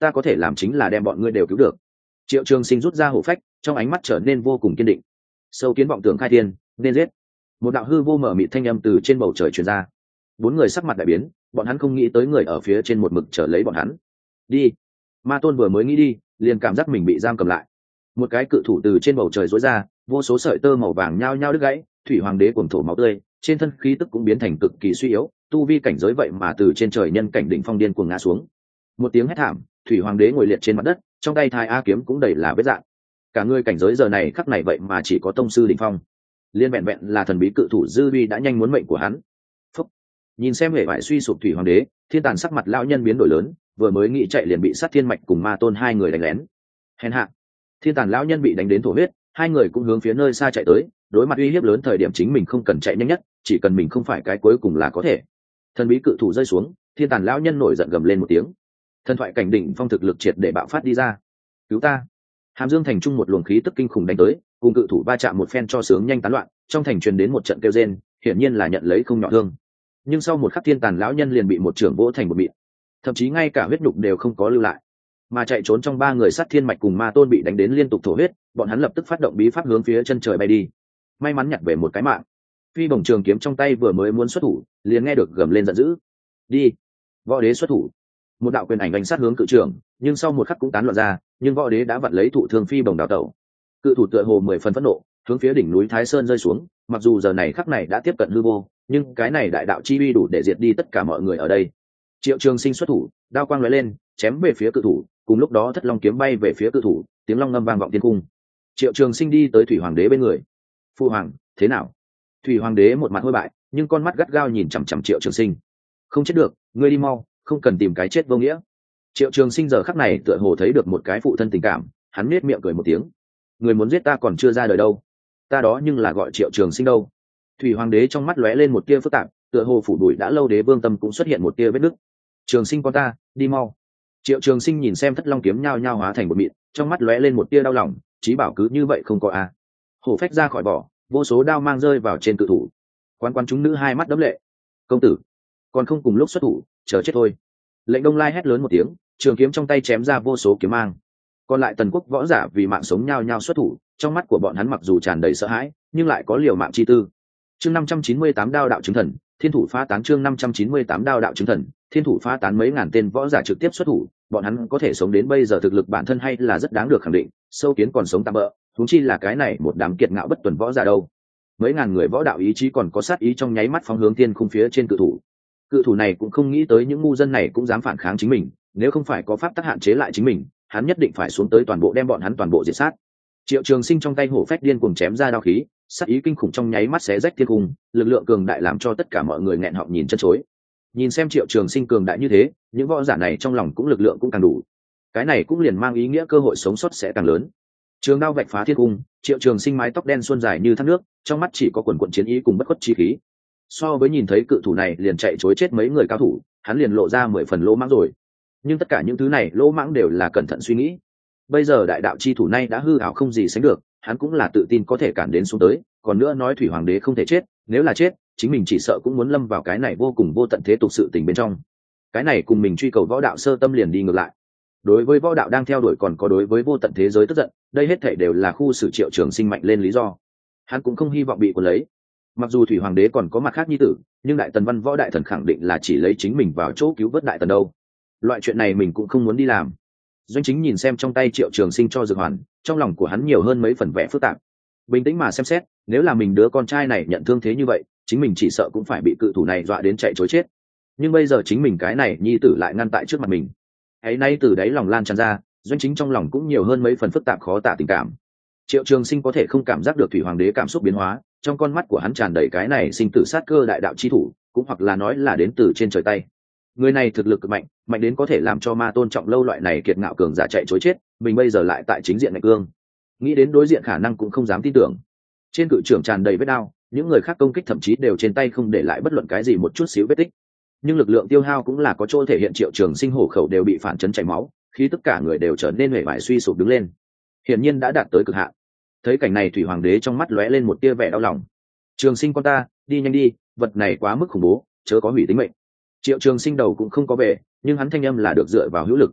ta có thể làm chính là đem bọn ngươi đều cứu được. Triệu Trường Sinh rút ra hổ phách, trong ánh mắt trở nên vô cùng kiên định. Sâu kiến vọng tưởng khai thiên, nên giết. Một đạo hư vô mở mịt thanh âm từ trên bầu trời truyền ra. Bốn người sắc mặt đại biến, bọn hắn không nghĩ tới người ở phía trên một mực trở lấy bọn hắn. Đi. Ma Tôn vừa mới nghĩ đi, liền cảm giác mình bị giam cầm lại. Một cái cự thủ từ trên bầu trời rối ra, vô số sợi tơ màu vàng nhao nhao đứt gãy, thủy hoàng đế cuồng thổ máu tươi, trên thân khí tức cũng biến thành cực kỳ suy yếu, tu vi cảnh giới vậy mà từ trên trời nhân cảnh đỉnh phong điên cuồng ngã xuống. Một tiếng hét thảm, thủy hoàng đế ngồi liệt trên mặt đất, trong tay thái a kiếm cũng đầy là vết rạn. Cả người cảnh giới giờ này khắc này vậy mà chỉ có tông sư đỉnh phong. Liên vẹn vẹn là thần bí cự thủ dư uy đã nhanh muốn mệnh của hắn. Phúc. Nhìn xem hệ vải suy sụp thủy hoàng đế, thiên tàn sắc mặt lão nhân biến đổi lớn, vừa mới nghĩ chạy liền bị sát thiên mạch cùng ma tôn hai người đánh lén. Hèn hạ. Thiên tàn lão nhân bị đánh đến thổ huyết, hai người cũng hướng phía nơi xa chạy tới, đối mặt uy hiếp lớn thời điểm chính mình không cần chạy nhanh nhất, chỉ cần mình không phải cái cuối cùng là có thể. Thần bí cự thủ rơi xuống, thiên tàn lão nhân nổi giận gầm lên một tiếng. Thần thoại cảnh đỉnh phong thực lực triệt để bạo phát đi ra. Cứu ta. Hàm Dương thành trung một luồng khí tức kinh khủng đánh tới, cùng cự thủ va chạm một phen cho sướng nhanh tán loạn, trong thành truyền đến một trận kêu rên, hiển nhiên là nhận lấy không nhỏ thương. Nhưng sau một khắc thiên tàn lão nhân liền bị một trưởng vỗ thành một mịn, thậm chí ngay cả huyết nhục đều không có lưu lại. Mà chạy trốn trong ba người sát thiên mạch cùng ma tôn bị đánh đến liên tục thổ huyết, bọn hắn lập tức phát động bí pháp hướng phía chân trời bay đi. May mắn nhặt về một cái mạng. Phi bổng trường kiếm trong tay vừa mới muốn xuất thủ, liền nghe được gầm lên giận dữ. Đi. Võ đế xuất thủ. Một đạo quyền ảnh đánh sát hướng cự trưởng, nhưng sau một khắc cũng tán loạn ra, nhưng võ đế đã vặn lấy thụ thương phi bổng đào tẩu. Cự thủ tựa hồ mười phần phẫn nộ, hướng phía đỉnh núi Thái Sơn rơi xuống, mặc dù giờ này khắc này đã tiếp cận hư vô, nhưng cái này đại đạo chi uy đủ để diệt đi tất cả mọi người ở đây. Triệu Trường Sinh xuất thủ, đao quang lóe lên, chém về phía cự thủ, cùng lúc đó thất long kiếm bay về phía cự thủ, tiếng long ngâm vang vọng thiên cung. Triệu Trường Sinh đi tới thủy hoàng đế bên người. Phu hoàng, thế nào? Thủy hoàng đế một mặt hôi bại, nhưng con mắt gắt gao nhìn chằm chằm Triệu Trường Sinh. Không chết được, ngươi đi mau, không cần tìm cái chết vô nghĩa. Triệu Trường Sinh giờ khắc này tựa hồ thấy được một cái phụ thân tình cảm, hắn nết miệng cười một tiếng. Người muốn giết ta còn chưa ra đời đâu, ta đó nhưng là gọi Triệu Trường Sinh đâu. Thủy hoàng đế trong mắt lóe lên một tia phức tạp, tựa hồ phủ đuổi đã lâu đế vương tâm cũng xuất hiện một tia vết nứt. Trường Sinh con ta, đi mau. Triệu Trường Sinh nhìn xem thất long kiếm nhao nhao hóa thành một mịn, trong mắt lóe lên một tia đau lòng, chí bảo cứ như vậy không có a. À. Hổ phách ra khỏi vỏ, vô số đao mang rơi vào trên cự thủ. Quan quan chúng nữ hai mắt đẫm lệ. Công tử, còn không cùng lúc xuất thủ, chờ chết thôi. Lệnh Đông Lai hét lớn một tiếng, trường kiếm trong tay chém ra vô số kiếm mang. Còn lại tần quốc võ giả vì mạng sống nhao nhao xuất thủ, trong mắt của bọn hắn mặc dù tràn đầy sợ hãi, nhưng lại có liều mạng chi tư. Chương năm trăm chín mươi tám đao đạo chứng thần, thiên thủ phá tán chương năm trăm chín mươi tám đao đạo chứng thần, thiên thủ phá tán mấy ngàn tên võ giả trực tiếp xuất thủ, bọn hắn có thể sống đến bây giờ thực lực bản thân hay là rất đáng được khẳng định, sâu kiến còn sống tạm bỡ, huống chi là cái này một đám kiệt ngạo bất tuần võ giả đâu. Mấy ngàn người võ đạo ý chí còn có sát ý trong nháy mắt phóng hướng thiên khung phía trên cự thủ. Cự thủ này cũng không nghĩ tới những ngu dân này cũng dám phản kháng chính mình, nếu không phải có pháp tắc hạn chế lại chính mình, hắn nhất định phải xuống tới toàn bộ đem bọn hắn toàn bộ diệt sát. Triệu Trường Sinh trong tay hổ phách điên cuồng chém ra đao khí, sát ý kinh khủng trong nháy mắt xé rách thiên cung, lực lượng cường đại làm cho tất cả mọi người nghẹn họng nhìn chân chối. Nhìn xem Triệu Trường Sinh cường đại như thế, những võ giả này trong lòng cũng lực lượng cũng càng đủ. Cái này cũng liền mang ý nghĩa cơ hội sống sót sẽ càng lớn. Trường đao vạch phá thiên cung, Triệu Trường Sinh mái tóc đen xuân dài như thác nước, trong mắt chỉ có quần quần chiến ý cùng bất khuất chi khí. So với nhìn thấy cự thủ này liền chạy chối chết mấy người cao thủ, hắn liền lộ ra mười phần lỗ mãng rồi. Nhưng tất cả những thứ này lỗ mãng đều là cẩn thận suy nghĩ. Bây giờ đại đạo chi thủ này đã hư ảo không gì sánh được, hắn cũng là tự tin có thể cản đến xuống tới, còn nữa nói thủy hoàng đế không thể chết, nếu là chết, chính mình chỉ sợ cũng muốn lâm vào cái này vô cùng vô tận thế tục sự tình bên trong. Cái này cùng mình truy cầu võ đạo sơ tâm liền đi ngược lại. Đối với võ đạo đang theo đuổi còn có đối với vô tận thế giới tức giận, đây hết thảy đều là khu xử Triệu Trường Sinh mạnh lên lý do. Hắn cũng không hy vọng bị cuốn lấy. Mặc dù thủy hoàng đế còn có mặt khác nhi tử, nhưng đại tần văn võ đại thần khẳng định là chỉ lấy chính mình vào chỗ cứu vớt đại tần đâu. Loại chuyện này mình cũng không muốn đi làm. Doanh Chính nhìn xem trong tay Triệu Trường Sinh cho dược hoàn, trong lòng của hắn nhiều hơn mấy phần vẻ phức tạp. Bình tĩnh mà xem xét, nếu là mình đứa con trai này nhận thương thế như vậy, chính mình chỉ sợ cũng phải bị cự thủ này dọa đến chạy trối chết. Nhưng bây giờ chính mình cái này nhi tử lại ngăn tại trước mặt mình. Ấy nay từ đáy lòng lan tràn ra, Doanh Chính trong lòng cũng nhiều hơn mấy phần phức tạp khó tả tình cảm. Triệu Trường Sinh có thể không cảm giác được thủy hoàng đế cảm xúc biến hóa, trong con mắt của hắn tràn đầy cái này sinh tử sát cơ đại đạo chi thủ, cũng hoặc là nói là đến từ trên trời tay. Người này thực lực cực mạnh, mạnh đến có thể làm cho ma tôn trọng lâu loại này kiệt ngạo cường giả chạy trối chết, mình bây giờ lại tại chính diện ngạch cương. Nghĩ đến đối diện khả năng cũng không dám tin tưởng. Trên cự trưởng tràn đầy vết đao, những người khác công kích thậm chí đều trên tay không để lại bất luận cái gì một chút xíu vết tích. Nhưng lực lượng tiêu hao cũng là có chỗ thể hiện. Triệu Trường Sinh hổ khẩu đều bị phản chấn chảy máu, khi tất cả người đều trở nên huệ vải suy sụp đứng lên, hiển nhiên đã đạt tới cực hạn. Thấy cảnh này thủy hoàng đế trong mắt lóe lên một tia vẻ đau lòng. Trường Sinh con ta, đi nhanh đi, vật này quá mức khủng bố, chớ có hủy tính mệnh. Triệu Trường Sinh đầu cũng không có về, nhưng hắn thanh âm là được dựa vào hữu lực.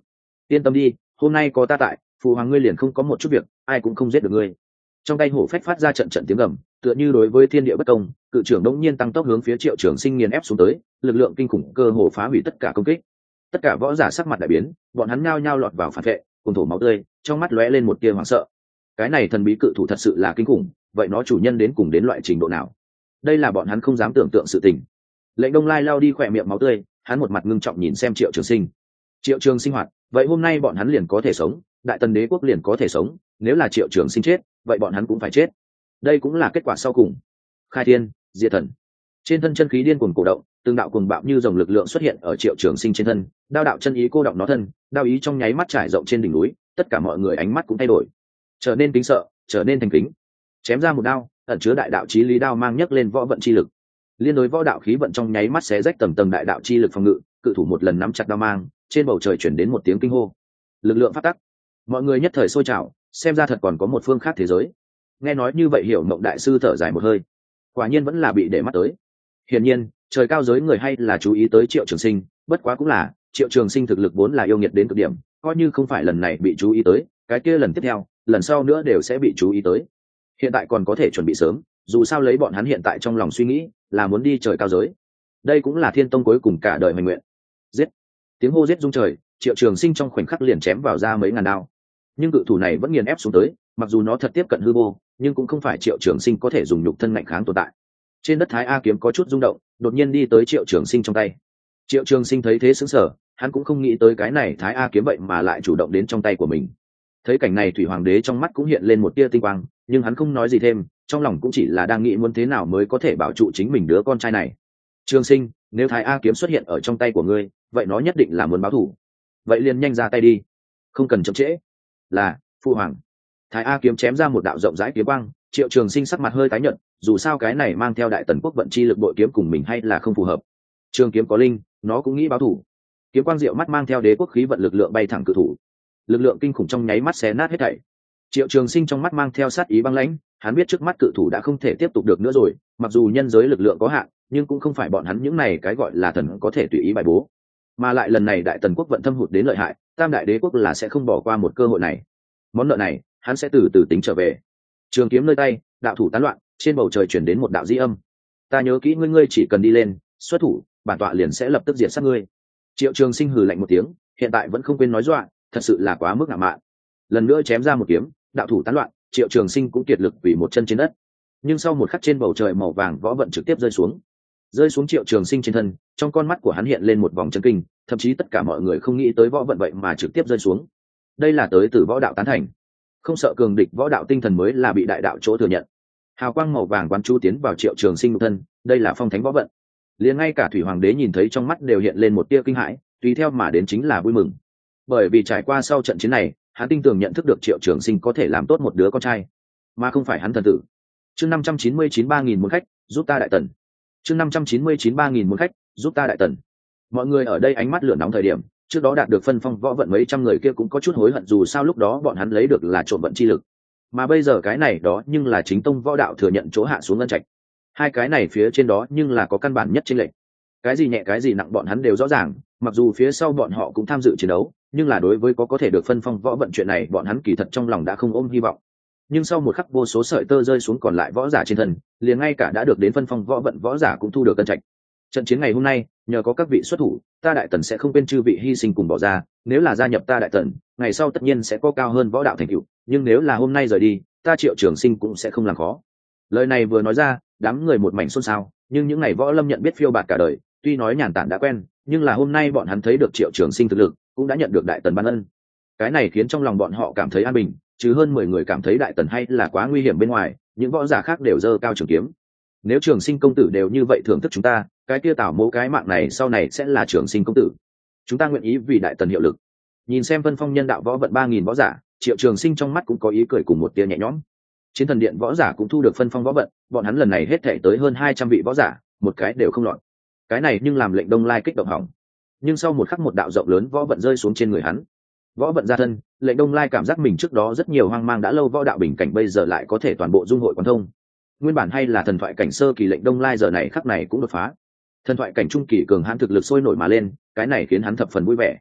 yên tâm đi, hôm nay có ta tại, phụ hoàng ngươi liền không có một chút việc, ai cũng không giết được ngươi. Trong tay hổ phách phát ra trận trận tiếng gầm, tựa như đối với thiên địa bất công, cự trưởng đống nhiên tăng tốc hướng phía Triệu Trường Sinh nghiền ép xuống tới, lực lượng kinh khủng cơ hồ phá hủy tất cả công kích. Tất cả võ giả sắc mặt đại biến, bọn hắn nhao nhao lọt vào phản vệ, cùng thổ máu tươi, trong mắt lóe lên một tia hoảng sợ. Cái này thần bí cự thủ thật sự là kinh khủng, vậy nó chủ nhân đến cùng đến loại trình độ nào? Đây là bọn hắn không dám tưởng tượng sự tình. Lệnh Đông Lai lao đi khỏe miệng máu tươi, hắn một mặt ngưng trọng nhìn xem Triệu Trường Sinh. Triệu Trường Sinh hoạt, vậy hôm nay bọn hắn liền có thể sống, Đại Tần Đế quốc liền có thể sống, nếu là Triệu Trường Sinh chết, vậy bọn hắn cũng phải chết. Đây cũng là kết quả sau cùng. Khai thiên, diệt thần. Trên thân chân khí điên cuồng cổ động, từng đạo cuồng bạo như dòng lực lượng xuất hiện ở Triệu Trường Sinh trên thân, đao đạo chân ý cô động nó thân, đao ý trong nháy mắt trải rộng trên đỉnh núi, tất cả mọi người ánh mắt cũng thay đổi, trở nên kính sợ, trở nên thành kính. Chém ra một đao, ẩn chứa đại đạo chí lý đao mang nhấc lên võ vận chi lực, liên đối võ đạo khí vận trong nháy mắt xé rách tầng tầng đại đạo chi lực phòng ngự, cự thủ một lần nắm chặt đao mang, trên bầu trời chuyển đến một tiếng kinh hô. Lực lượng phát tắc, mọi người nhất thời sôi trào, xem ra thật còn có một phương khác thế giới. Nghe nói như vậy Hiểu Mộng đại sư thở dài một hơi, quả nhiên vẫn là bị để mắt tới. Hiển nhiên, trời cao giới người hay là chú ý tới Triệu Trường Sinh, bất quá cũng là, Triệu Trường Sinh thực lực vốn là yêu nghiệt đến cực điểm, coi như không phải lần này bị chú ý tới, cái kia lần tiếp theo, lần sau nữa đều sẽ bị chú ý tới. Hiện tại còn có thể chuẩn bị sớm, dù sao lấy bọn hắn hiện tại trong lòng suy nghĩ là muốn đi trời cao giới. Đây cũng là Thiên Tông cuối cùng cả đời hoành nguyện. Giết! Tiếng hô giết rung trời, Triệu Trường Sinh trong khoảnh khắc liền chém vào ra mấy ngàn đao. Nhưng cự thủ này vẫn nghiền ép xuống tới, mặc dù nó thật tiếp cận hư vô, nhưng cũng không phải Triệu Trường Sinh có thể dùng nhục thân ngạnh kháng tồn tại. Trên đất Thái A kiếm có chút rung động, đột nhiên đi tới Triệu Trường Sinh trong tay. Triệu Trường Sinh thấy thế sững sờ, hắn cũng không nghĩ tới cái này Thái A kiếm vậy mà lại chủ động đến trong tay của mình. Thấy cảnh này Thủy Hoàng đế trong mắt cũng hiện lên một tia tinh quang, nhưng hắn không nói gì thêm, trong lòng cũng chỉ là đang nghĩ muốn thế nào mới có thể bảo trụ chính mình đứa con trai này. Trường Sinh, nếu Thái A kiếm xuất hiện ở trong tay của ngươi, vậy nó nhất định là muốn báo thù. Vậy liền nhanh ra tay đi, không cần chậm trễ. Là, Phu hoàng. Thái A kiếm chém ra một đạo rộng rãi kiếm quang, Triệu Trường Sinh sắc mặt hơi tái nhợt, dù sao cái này mang theo Đại Tần quốc vận chi lực bội kiếm cùng mình hay là không phù hợp. Trường kiếm có linh, nó cũng nghĩ báo thù. Kiếm quang diệu mắt mang theo đế quốc khí vận lực lượng bay thẳng cự thủ, lực lượng kinh khủng trong nháy mắt xé nát hết thảy. Triệu Trường Sinh trong mắt mang theo sát ý băng lãnh, hắn biết trước mắt cự thủ đã không thể tiếp tục được nữa rồi, mặc dù nhân giới lực lượng có hạn, nhưng cũng không phải bọn hắn những này cái gọi là thần có thể tùy ý bài bố. Mà lại lần này Đại Tần quốc vận thâm hụt đến lợi hại, Tam đại đế quốc là sẽ không bỏ qua một cơ hội này. Món nợ này, hắn sẽ từ từ tính trở về. Trường kiếm nơi tay, đạo thủ tán loạn, trên bầu trời chuyển đến một đạo di âm. Ta nhớ kỹ ngươi, ngươi chỉ cần đi lên, xuất thủ, bản tọa liền sẽ lập tức diệt sát ngươi. Triệu Trường Sinh hừ lạnh một tiếng, hiện tại vẫn không quên nói dọa, thật sự là quá mức ngạo mạn. Lần nữa chém ra một kiếm, đạo thủ tán loạn, Triệu Trường Sinh cũng kiệt lực vì một chân trên đất. Nhưng sau một khắc trên bầu trời màu vàng võ vận trực tiếp rơi xuống, rơi xuống Triệu Trường Sinh trên thân, trong con mắt của hắn hiện lên một vòng chấn kinh, thậm chí tất cả mọi người không nghĩ tới võ vận vậy mà trực tiếp rơi xuống. Đây là tới từ võ đạo tán thành, không sợ cường địch võ đạo tinh thần mới là bị đại đạo chỗ thừa nhận. Hào quang màu vàng quán chú tiến vào Triệu Trường Sinh nội thân, đây là phong thánh võ vận. Liền ngay cả Thủy Hoàng đế nhìn thấy trong mắt đều hiện lên một tia kinh hãi, tùy theo mà đến chính là vui mừng. Bởi vì trải qua sau trận chiến này, hắn tin tưởng nhận thức được Triệu Trường Sinh có thể làm tốt một đứa con trai, mà không phải hắn thần tử. Chương năm trăm chín mươi chín ba nghìn muốn khách, giúp ta Đại Tần. Chương năm trăm chín mươi chín ba nghìn muốn khách, giúp ta Đại Tần. Mọi người ở đây ánh mắt lửa nóng thời điểm, trước đó đạt được phân phong võ vận mấy trăm người kia cũng có chút hối hận, dù sao lúc đó bọn hắn lấy được là trộm vận chi lực, mà bây giờ cái này đó nhưng là chính tông võ đạo thừa nhận chỗ hạ xuống ngân trạch. Hai cái này phía trên đó nhưng là có căn bản nhất chênh lệch. Cái gì nhẹ cái gì nặng bọn hắn đều rõ ràng, mặc dù phía sau bọn họ cũng tham dự chiến đấu, nhưng là đối với có có thể được phân phong võ vận chuyện này bọn hắn kỳ thật trong lòng đã không ôm hy vọng. Nhưng sau một khắc vô số sợi tơ rơi xuống còn lại võ giả trên thân, liền ngay cả đã được đến phân phong võ vận võ giả cũng thu được cân trạch. Trận chiến ngày hôm nay, nhờ có các vị xuất thủ, ta Đại Tần sẽ không quên chư vị hy sinh cùng bỏ ra, nếu là gia nhập ta Đại Tần, ngày sau tất nhiên sẽ có cao hơn võ đạo thành tựu, nhưng nếu là hôm nay rời đi, ta Triệu Trường Sinh cũng sẽ không làm khó. Lời này vừa nói ra, đám người một mảnh xôn xao, nhưng những ngày võ lâm nhận biết phiêu bạt cả đời, tuy nói nhàn tản đã quen, nhưng là hôm nay bọn hắn thấy được Triệu Trường Sinh thực lực, cũng đã nhận được Đại Tần ban ân. Cái này khiến trong lòng bọn họ cảm thấy an bình, chứ hơn mười người cảm thấy Đại Tần hay là quá nguy hiểm bên ngoài, những võ giả khác đều giơ cao trường kiếm. Nếu Trường Sinh công tử đều như vậy thưởng thức chúng ta, cái kia Tào Mỗ cái mạng này sau này sẽ là Trường Sinh công tử. Chúng ta nguyện ý vì Đại Tần hiệu lực. Nhìn xem phân phong nhân đạo võ vận ba nghìn võ giả, Triệu Trường Sinh trong mắt cũng có ý cười cùng một tia nhẹ nhõm. Chiến thần điện võ giả cũng thu được phân phong võ vận, bọn hắn lần này hết thảy tới hơn hai trăm vị võ giả, một cái đều không lọt. Cái này nhưng làm lệnh Đông Lai kích động hỏng. Nhưng sau một khắc một đạo rộng lớn võ vận rơi xuống trên người hắn. Võ vận ra thân, lệnh Đông Lai cảm giác mình trước đó rất nhiều hoang mang đã lâu võ đạo bình cảnh bây giờ lại có thể toàn bộ dung hội quán thông. Nguyên bản hay là thần thoại cảnh sơ kỳ lệnh Đông Lai giờ này khắc này cũng đột phá. Thần thoại cảnh trung kỳ cường hãn thực lực sôi nổi mà lên, cái này khiến hắn thập phần vui vẻ.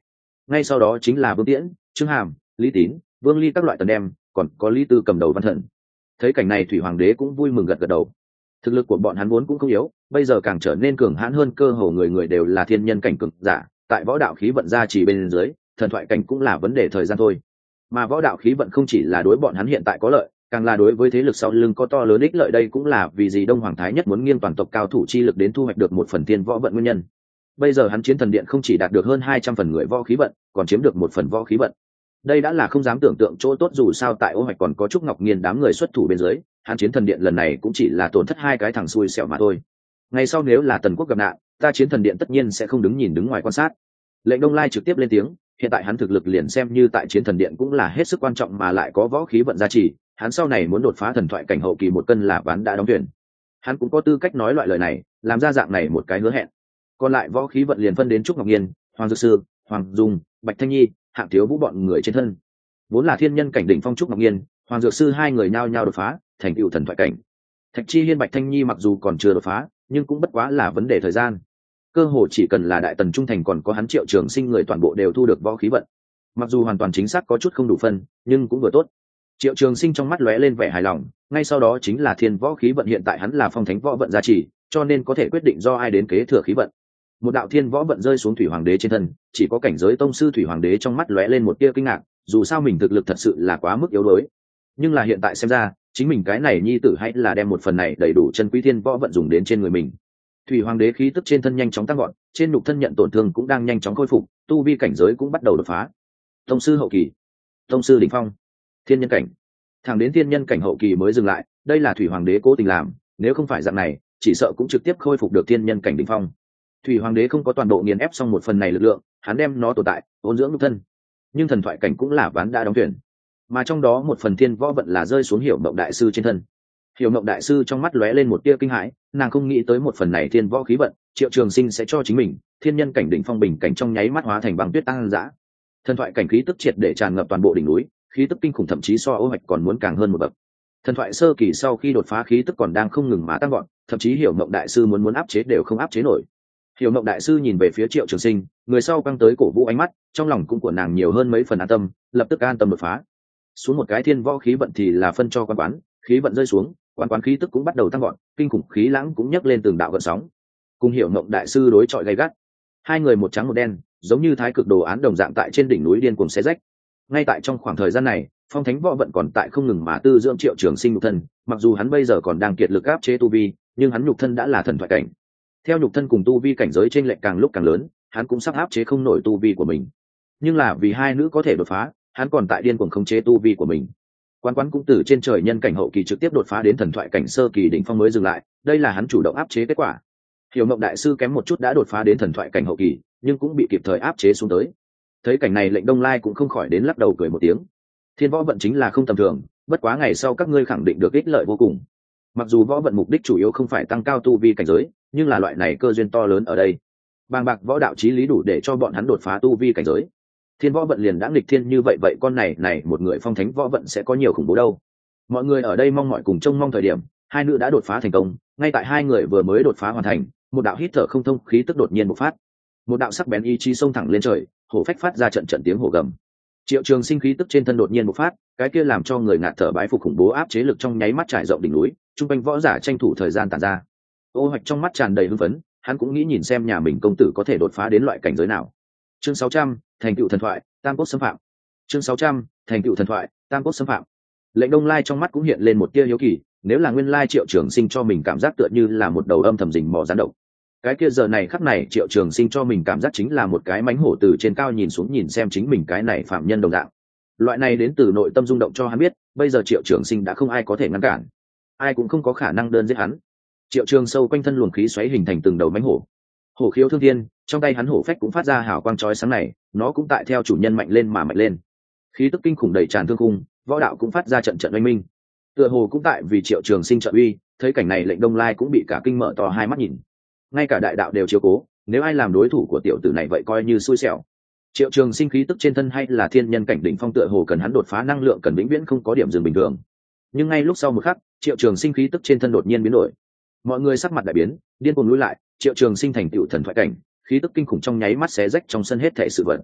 ngay sau đó chính là Vương Tiễn, Trương Hàm, Lý Tín, Vương Ly các loại tần đem, còn có Lý Tư cầm đầu văn thần. Thấy cảnh này thủy hoàng đế cũng vui mừng gật gật đầu. Thực lực của bọn hắn vốn cũng không yếu, bây giờ càng trở nên cường hãn hơn, cơ hồ người người đều là thiên nhân cảnh cường giả, tại võ đạo khí vận gia trì bên dưới, thần thoại cảnh cũng là vấn đề thời gian thôi. Mà võ đạo khí vận không chỉ là đối bọn hắn hiện tại có lợi, càng là đối với thế lực sau lưng có to lớn ích lợi, đây cũng là vì gì Đông Hoàng Thái Nhất muốn nghiêng toàn tộc cao thủ chi lực đến thu hoạch được một phần thiên võ vận nguyên nhân. Bây giờ hắn chiến thần điện không chỉ đạt được hơn hai trăm phần người võ khí vận, còn chiếm được một phần võ khí vận. Đây đã là không dám tưởng tượng chỗ tốt, dù sao tại Ô Hoạch còn có Trúc Ngọc Nghiên đám người xuất thủ bên dưới, hắn chiến thần điện lần này cũng chỉ là tổn thất hai cái thằng xui xẻo mà thôi. Ngày sau nếu là Tần Quốc gặp nạn, ta chiến thần điện tất nhiên sẽ không đứng nhìn đứng ngoài quan sát. Lệnh Đông Lai trực tiếp lên tiếng, hiện tại hắn thực lực liền xem như tại chiến thần điện cũng là hết sức quan trọng, mà lại có võ khí vận gia trì, hắn sau này muốn đột phá thần thoại cảnh hậu kỳ một cân là ván đã đóng thuyền. Hắn cũng có tư cách nói loại lời này, làm ra dạng này một cái hứa hẹn. Còn lại võ khí vận liền phân đến Trúc Ngọc Nghiên, Hoàng Dược Sư, Hoàng Dung, Bạch Thanh Nhi, Hạng Thiếu Vũ bọn người trên thân. Vốn là thiên nhân cảnh đỉnh phong Trúc Ngọc Nghiên, Hoàng Dược Sư hai người nhao nhao đột phá, thành tựu thần thoại cảnh. Thạch Chi Hiên, Bạch Thanh Nhi mặc dù còn chưa đột phá, nhưng cũng bất quá là vấn đề thời gian. Cơ hồ chỉ cần là đại tần trung thành còn có hắn Triệu Trường Sinh người toàn bộ đều thu được võ khí vận. Mặc dù hoàn toàn chính xác có chút không đủ phân, nhưng cũng vừa tốt. Triệu Trường Sinh trong mắt lóe lên vẻ hài lòng, ngay sau đó chính là thiên võ khí vận, hiện tại hắn là phong thánh võ vận gia trì, cho nên có thể quyết định do ai đến kế thừa khí vận. Một đạo thiên võ vận rơi xuống thủy hoàng đế trên thân, chỉ có cảnh giới tông sư thủy hoàng đế trong mắt lóe lên một tia kinh ngạc, dù sao mình thực lực thật sự là quá mức yếu đuối. Nhưng là hiện tại xem ra, chính mình cái này nhi tử hay là đem một phần này đầy đủ chân quý thiên võ vận dùng đến trên người mình. Thủy hoàng đế khí tức trên thân nhanh chóng tăng gọn, trên nhục thân nhận tổn thương cũng đang nhanh chóng khôi phục, tu vi cảnh giới cũng bắt đầu đột phá. Tông sư hậu kỳ, tông sư đỉnh phong, thiên nhân cảnh, thẳng đến thiên nhân cảnh hậu kỳ mới dừng lại. Đây là thủy hoàng đế cố tình làm, nếu không phải dạng này, chỉ sợ cũng trực tiếp khôi phục được thiên nhân cảnh đỉnh phong. Thủy hoàng đế không có toàn bộ nghiền ép xong một phần này lực lượng, hắn đem nó tồn tại, ôn dưỡng nhục thân. Nhưng thần thoại cảnh cũng là ván đã đóng thuyền, mà trong đó một phần thiên võ vận là rơi xuống Hiểu Mộng đại sư trên thân. Hiểu Mộng đại sư trong mắt lóe lên một tia kinh hãi, nàng không nghĩ tới một phần này thiên võ khí vận, Triệu Trường Sinh sẽ cho chính mình, thiên nhân cảnh đỉnh phong bình cảnh trong nháy mắt hóa thành băng tuyết tăng dã. Thần thoại cảnh khí tức triệt để tràn ngập toàn bộ đỉnh núi, khí tức kinh khủng thậm chí so Ô Hoạch còn muốn càng hơn một bậc. Thần thoại sơ kỳ sau khi đột phá khí tức còn đang không ngừng mà tăng gọn, thậm chí Hiểu Mộng đại sư muốn muốn áp chế đều không áp chế nổi. Hiểu Mộng đại sư nhìn về phía Triệu Trường Sinh, người sau căng tới cổ vũ ánh mắt, trong lòng cũng của nàng nhiều hơn mấy phần an tâm, lập tức an tâm đột phá. Xuống một cái thiên võ khí vận thì là phân cho quan quán, khí vận rơi xuống, quan quán khí tức cũng bắt đầu tăng gọn, kinh khủng khí lãng cũng nhấc lên từng đạo gợn sóng. Cùng Hiểu Mộng đại sư đối chọi gay gắt, hai người một trắng một đen, giống như thái cực đồ án đồng dạng tại trên đỉnh núi điên cuồng xé rách. Ngay tại trong khoảng thời gian này, phong thánh võ vận còn tại không ngừng mà tư dưỡng Triệu Trường Sinh nhục thân, mặc dù hắn bây giờ còn đang kiệt lực áp chế tu vi, nhưng hắn nhục thân đã là thần thoại cảnh. Theo nhục thân cùng tu vi cảnh giới trên lệch càng lúc càng lớn, hắn cũng sắp áp chế không nổi tu vi của mình. Nhưng là vì hai nữ có thể đột phá, hắn còn tại điên cuồng khống chế tu vi của mình. Quan Quán cũng từ trên trời nhân cảnh hậu kỳ trực tiếp đột phá đến thần thoại cảnh sơ kỳ đỉnh phong mới dừng lại, đây là hắn chủ động áp chế kết quả. Hiểu Mộng đại sư kém một chút đã đột phá đến thần thoại cảnh hậu kỳ, nhưng cũng bị kịp thời áp chế xuống tới. Thấy cảnh này Lệnh Đông Lai cũng không khỏi đến lắc đầu cười một tiếng. Thiên võ vận chính là không tầm thường, bất quá ngày sau các ngươi khẳng định được ích lợi vô cùng. Mặc dù võ vận mục đích chủ yếu không phải tăng cao tu vi cảnh giới, nhưng là loại này cơ duyên to lớn ở đây. Bàng bạc võ đạo chí lý đủ để cho bọn hắn đột phá tu vi cảnh giới. Thiên võ vận liền đã nghịch thiên như vậy, vậy con này này một người phong thánh võ vận sẽ có nhiều khủng bố đâu. Mọi người ở đây mong mọi cùng trông mong thời điểm, hai nữ đã đột phá thành công. Ngay tại hai người vừa mới đột phá hoàn thành, một đạo hít thở không thông khí tức đột nhiên bộc phát, một đạo sắc bén ý chí xông thẳng lên trời, hổ phách phát ra trận trận tiếng hổ gầm. Triệu Trường Sinh khí tức trên thân đột nhiên bộc phát, cái kia làm cho người ngạt thở bái phục khủng bố áp chế lực trong nháy mắt trải rộng đỉnh núi, trung quanh võ giả tranh thủ thời gian tản ra. Ô Hoạch trong mắt tràn đầy hưng phấn, hắn cũng nghĩ nhìn xem nhà mình công tử có thể đột phá đến loại cảnh giới nào. Chương sáu trăm, thành tựu thần thoại, tam cốt xâm phạm. Chương sáu trăm, thành tựu thần thoại, tam cốt xâm phạm. Lệnh Đông Lai trong mắt cũng hiện lên một tia hiếu kỳ, nếu là nguyên lai Triệu Trường Sinh cho mình cảm giác tựa như là một đầu âm thầm rình mò gián độc, cái kia giờ này khắc này Triệu Trường Sinh cho mình cảm giác chính là một cái mánh hổ từ trên cao nhìn xuống nhìn xem chính mình cái này phạm nhân đồng dạng. Loại này đến từ nội tâm rung động cho hắn biết, bây giờ Triệu Trường Sinh đã không ai có thể ngăn cản, ai cũng không có khả năng đơn giết hắn. Triệu Trường sâu quanh thân luồng khí xoáy hình thành từng đầu mánh hổ, hổ khiếu thương thiên, trong tay hắn hổ phách cũng phát ra hào quang chói sáng này, nó cũng tại theo chủ nhân mạnh lên mà mạnh lên. Khí tức kinh khủng đầy tràn thương khung, võ đạo cũng phát ra trận trận oanh minh, tựa hồ cũng tại vì Triệu Trường Sinh trợ uy. Thấy cảnh này Lệnh Đông Lai cũng bị cả kinh mở to hai mắt nhìn, ngay cả đại đạo đều chiếu cố, nếu ai làm đối thủ của tiểu tử này vậy coi như xui xẻo. Triệu Trường Sinh khí tức trên thân hay là thiên nhân cảnh đỉnh phong, tựa hồ cần hắn đột phá năng lượng cần vĩnh viễn không có điểm dừng bình thường. Nhưng ngay lúc sau một khắc, Triệu Trường Sinh khí tức trên thân đột nhiên biến đổi, mọi người sắc mặt đại biến, điên cuồng lùi lại. Triệu Trường Sinh thành tựu thần thoại cảnh, khí tức kinh khủng trong nháy mắt xé rách trong sân hết thảy sự vật.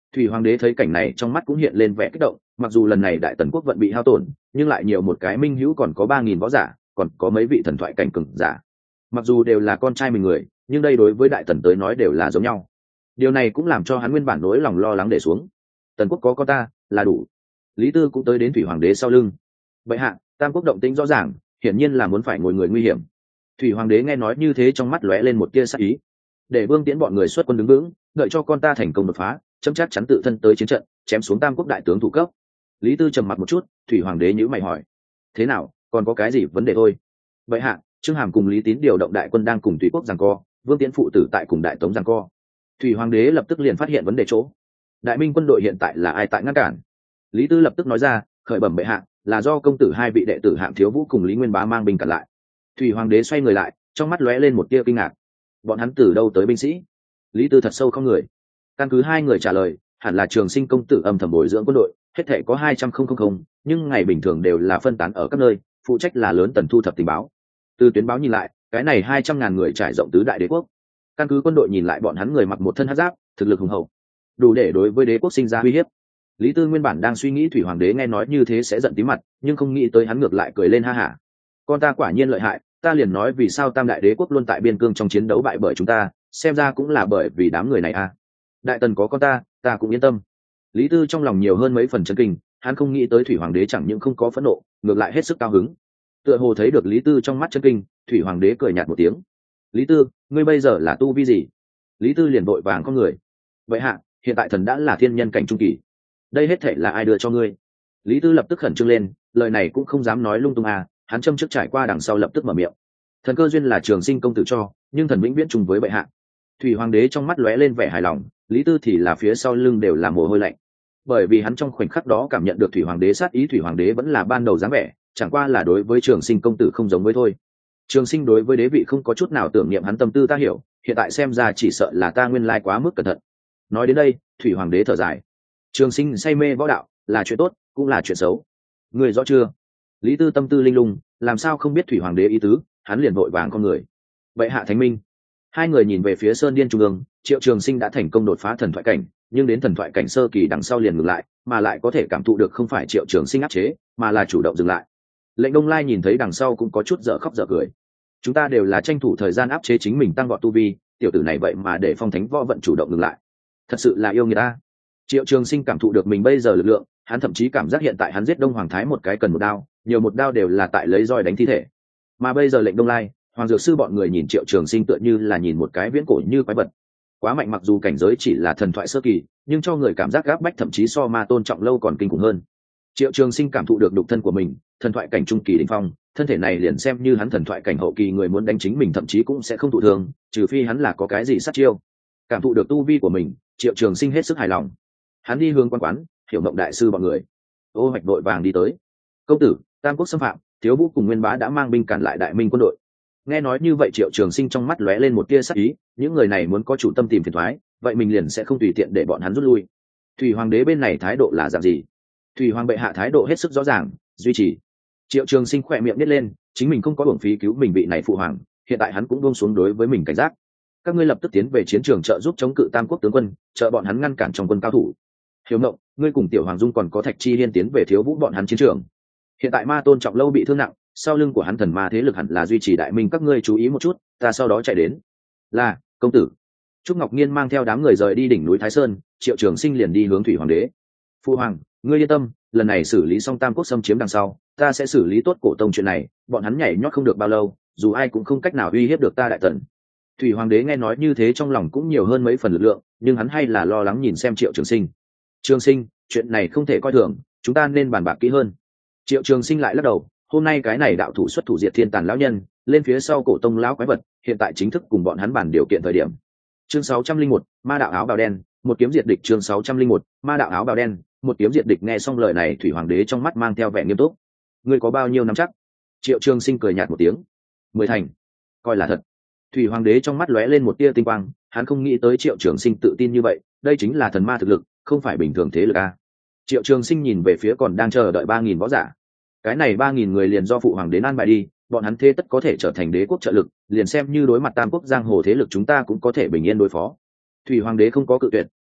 Thủy hoàng đế thấy cảnh này trong mắt cũng hiện lên vẻ kích động, mặc dù lần này đại tần quốc vận bị hao tổn, nhưng lại nhiều một cái minh hữu, còn có ba nghìn võ giả, còn có mấy vị thần thoại cảnh cường giả. Mặc dù đều là con trai mình người, nhưng đây đối với đại tần tới nói đều là giống nhau. Điều này cũng làm cho hắn nguyên bản nỗi lòng lo lắng để xuống. Tần quốc có con ta là đủ. Lý Tư cũng tới đến thủy hoàng đế sau lưng. Bệ hạ, tam quốc động tĩnh rõ ràng, hiển nhiên là muốn phải ngồi người nguy hiểm. Thủy hoàng đế nghe nói như thế trong mắt lóe lên một tia sắc ý. Để Vương Tiễn bọn người xuất quân đứng vững, đợi cho con ta thành công đột phá, chấm chắc chắn tự thân tới chiến trận, chém xuống tam quốc đại tướng thủ cấp. Lý Tư trầm mặt một chút, thủy hoàng đế nhíu mày hỏi: thế nào, còn có cái gì vấn đề thôi? Bệ hạ, Trương Hàm cùng Lý Tín điều động đại quân đang cùng Thủy quốc giằng co, Vương Tiễn phụ tử tại cùng đại tống giằng co. Thủy hoàng đế lập tức liền phát hiện vấn đề chỗ. Đại minh quân đội hiện tại là ai tại ngăn cản? Lý Tư lập tức nói ra: khởi bẩm bệ hạ, là do công tử hai vị đệ tử Hạng Thiếu Vũ cùng Lý Nguyên Bá mang binh cản lại. Thủy hoàng đế xoay người lại, trong mắt lóe lên một tia kinh ngạc. Bọn hắn từ đâu tới binh sĩ? Lý Tư thật sâu không người. Căn cứ hai người trả lời, hẳn là Trường Sinh công tử âm thầm bồi dưỡng quân đội, hết thể có hai trăm không không không, nhưng ngày bình thường đều là phân tán ở các nơi, phụ trách là lớn tần thu thập tình báo. Từ tuyến báo nhìn lại, cái này hai trăm ngàn người trải rộng tứ đại đế quốc. Căn cứ quân đội nhìn lại, bọn hắn người mặc một thân hắc giáp, thực lực hùng hậu, đủ để đối với đế quốc sinh ra uy hiếp. Lý Tư nguyên bản đang suy nghĩ thủy hoàng đế nghe nói như thế sẽ giận tí mặt, nhưng không nghĩ tới hắn ngược lại cười lên ha hả. Con ta quả nhiên lợi hại, ta liền nói vì sao tam đại đế quốc luôn tại biên cương trong chiến đấu bại bởi chúng ta, xem ra cũng là bởi vì đám người này à. Đại tần có con ta, ta cũng yên tâm. Lý Tư trong lòng nhiều hơn mấy phần chấn kinh, hắn không nghĩ tới thủy hoàng đế chẳng những không có phẫn nộ, ngược lại hết sức cao hứng. Tựa hồ thấy được Lý Tư trong mắt chấn kinh, thủy hoàng đế cười nhạt một tiếng. Lý Tư, ngươi bây giờ là tu vi gì? Lý Tư liền vội vàng con người. Vậy hạ, hiện tại thần đã là thiên nhân cảnh trung kỳ. Đây hết thể là ai đưa cho ngươi? Lý Tư lập tức khẩn trương lên, lời này cũng không dám nói lung tung à, hắn châm trước trải qua đằng sau lập tức mở miệng. Thần cơ duyên là Trường Sinh công tử cho, nhưng thần vĩnh viễn chung với bệ hạ. Thủy hoàng đế trong mắt lóe lên vẻ hài lòng, Lý Tư thì là phía sau lưng đều là mồ hôi lạnh, bởi vì hắn trong khoảnh khắc đó cảm nhận được thủy hoàng đế sát ý. Thủy hoàng đế vẫn là ban đầu dáng vẻ, chẳng qua là đối với Trường Sinh công tử không giống với thôi. Trường Sinh đối với đế vị không có chút nào tưởng niệm, hắn tâm tư ta hiểu, hiện tại xem ra chỉ sợ là ta nguyên lai quá mức cẩn thận. Nói đến đây, thủy hoàng đế thở dài. Trường Sinh say mê võ đạo là chuyện tốt, cũng là chuyện xấu, người rõ chưa? Lý Tư tâm tư linh lung, làm sao không biết thủy hoàng đế ý tứ, hắn liền vội vàng con người. Bệ hạ thánh minh. Hai người nhìn về phía sơn điên trung ương, Triệu Trường Sinh đã thành công đột phá thần thoại cảnh, nhưng đến thần thoại cảnh sơ kỳ đằng sau liền ngừng lại, mà lại có thể cảm thụ được không phải Triệu Trường Sinh áp chế, mà là chủ động dừng lại. Lệnh Đông Lai nhìn thấy đằng sau cũng có chút dở khóc dở cười. Chúng ta đều là tranh thủ thời gian áp chế chính mình tăng vọt tu vi, tiểu tử này vậy mà để phong thánh võ vận chủ động ngừng lại, thật sự là yêu người ta. Triệu Trường Sinh cảm thụ được mình bây giờ lực lượng, hắn thậm chí cảm giác hiện tại hắn giết Đông Hoàng Thái một cái cần một đao, nhiều một đao đều là tại lấy roi đánh thi thể. Mà bây giờ Lệnh Đông Lai, Hoàng Dược Sư bọn người nhìn Triệu Trường Sinh tựa như là nhìn một cái viễn cổ như quái vật. Quá mạnh, mặc dù cảnh giới chỉ là thần thoại sơ kỳ, nhưng cho người cảm giác gáp bách thậm chí so Ma Tôn Trọng Lâu còn kinh khủng hơn. Triệu Trường Sinh cảm thụ được đục thân của mình, thần thoại cảnh trung kỳ đỉnh phong, thân thể này liền xem như hắn thần thoại cảnh hậu kỳ người muốn đánh chính mình thậm chí cũng sẽ không thụ thương, trừ phi hắn là có cái gì sát chiêu. Cảm thụ được tu vi của mình, Triệu Trường Sinh hết sức hài lòng. Hắn đi hướng quan quán, Hiểu Mộng đại sư bọn người. Ô Hoạch vội vàng đi tới. Công tử, tam quốc xâm phạm, Thiếu Vũ cùng Nguyên Bá đã mang binh cản lại đại minh quân đội. Nghe nói như vậy, Triệu Trường Sinh trong mắt lóe lên một tia sắc ý, những người này muốn có chủ tâm tìm phiền toái, vậy mình liền sẽ không tùy tiện để bọn hắn rút lui. Thủy hoàng đế bên này thái độ là dạng gì? Thủy hoàng bệ hạ thái độ hết sức rõ ràng, duy trì. Triệu Trường Sinh khỏe miệng nít lên, chính mình không có uổng phí cứu mình vị này phụ hoàng, hiện tại hắn cũng buông xuống đối với mình cảnh giác. Các ngươi lập tức tiến về chiến trường trợ giúp chống cự tam quốc tướng quân, trợ bọn hắn ngăn cản trong quân cao thủ. Hiếu Mộng, ngươi cùng Tiểu Hoàng Dung còn có Thạch Chi Hiên tiến về Thiếu Vũ bọn hắn chiến trường. Hiện tại Ma Tôn Trọng Lâu bị thương nặng, sau lưng của hắn thần ma thế lực hẳn là duy trì đại minh, các ngươi chú ý một chút, ta sau đó chạy đến. Là, công tử. Trúc Ngọc Nhiên mang theo đám người rời đi đỉnh núi Thái Sơn, Triệu Trường Sinh liền đi hướng Thủy Hoàng đế. Phu hoàng, ngươi yên tâm, lần này xử lý xong tam quốc xâm chiếm đằng sau, ta sẽ xử lý tốt cổ tông chuyện này, bọn hắn nhảy nhót không được bao lâu, dù ai cũng không cách nào uy hiếp được ta đại tần. Thủy Hoàng đế nghe nói như thế trong lòng cũng nhiều hơn mấy phần lực lượng, nhưng hắn hay là lo lắng nhìn xem Triệu Trường Sinh. Trường Sinh, chuyện này không thể coi thường, chúng ta nên bàn bạc kỹ hơn. Triệu Trường Sinh lại lắc đầu, hôm nay cái này đạo thủ xuất thủ diệt thiên tàn lão nhân, lên phía sau cổ tông lão quái vật, hiện tại chính thức cùng bọn hắn bàn điều kiện thời điểm. Chương sáu trăm linh một, ma đạo áo bào đen, một kiếm diệt địch. Chương sáu trăm linh một, ma đạo áo bào đen, một kiếm diệt địch. Nghe xong lời này, Thủy Hoàng đế trong mắt mang theo vẻ nghiêm túc. Ngươi có bao nhiêu nắm chắc? Triệu Trường Sinh cười nhạt một tiếng. Mười thành. Coi là thật. Thủy Hoàng đế trong mắt lóe lên một tia tinh quang, hắn không nghĩ tới Triệu Trường Sinh tự tin như vậy, đây chính là thần ma thực lực, không phải bình thường thế lực a. Triệu Trường Sinh nhìn về phía còn đang chờ đợi ba nghìn võ giả. Cái này ba nghìn người liền do phụ hoàng đến an bài đi, bọn hắn thế tất có thể trở thành đế quốc trợ lực, liền xem như đối mặt tam quốc giang hồ thế lực chúng ta cũng có thể bình yên đối phó. Thủy Hoàng đế không có cự tuyệt,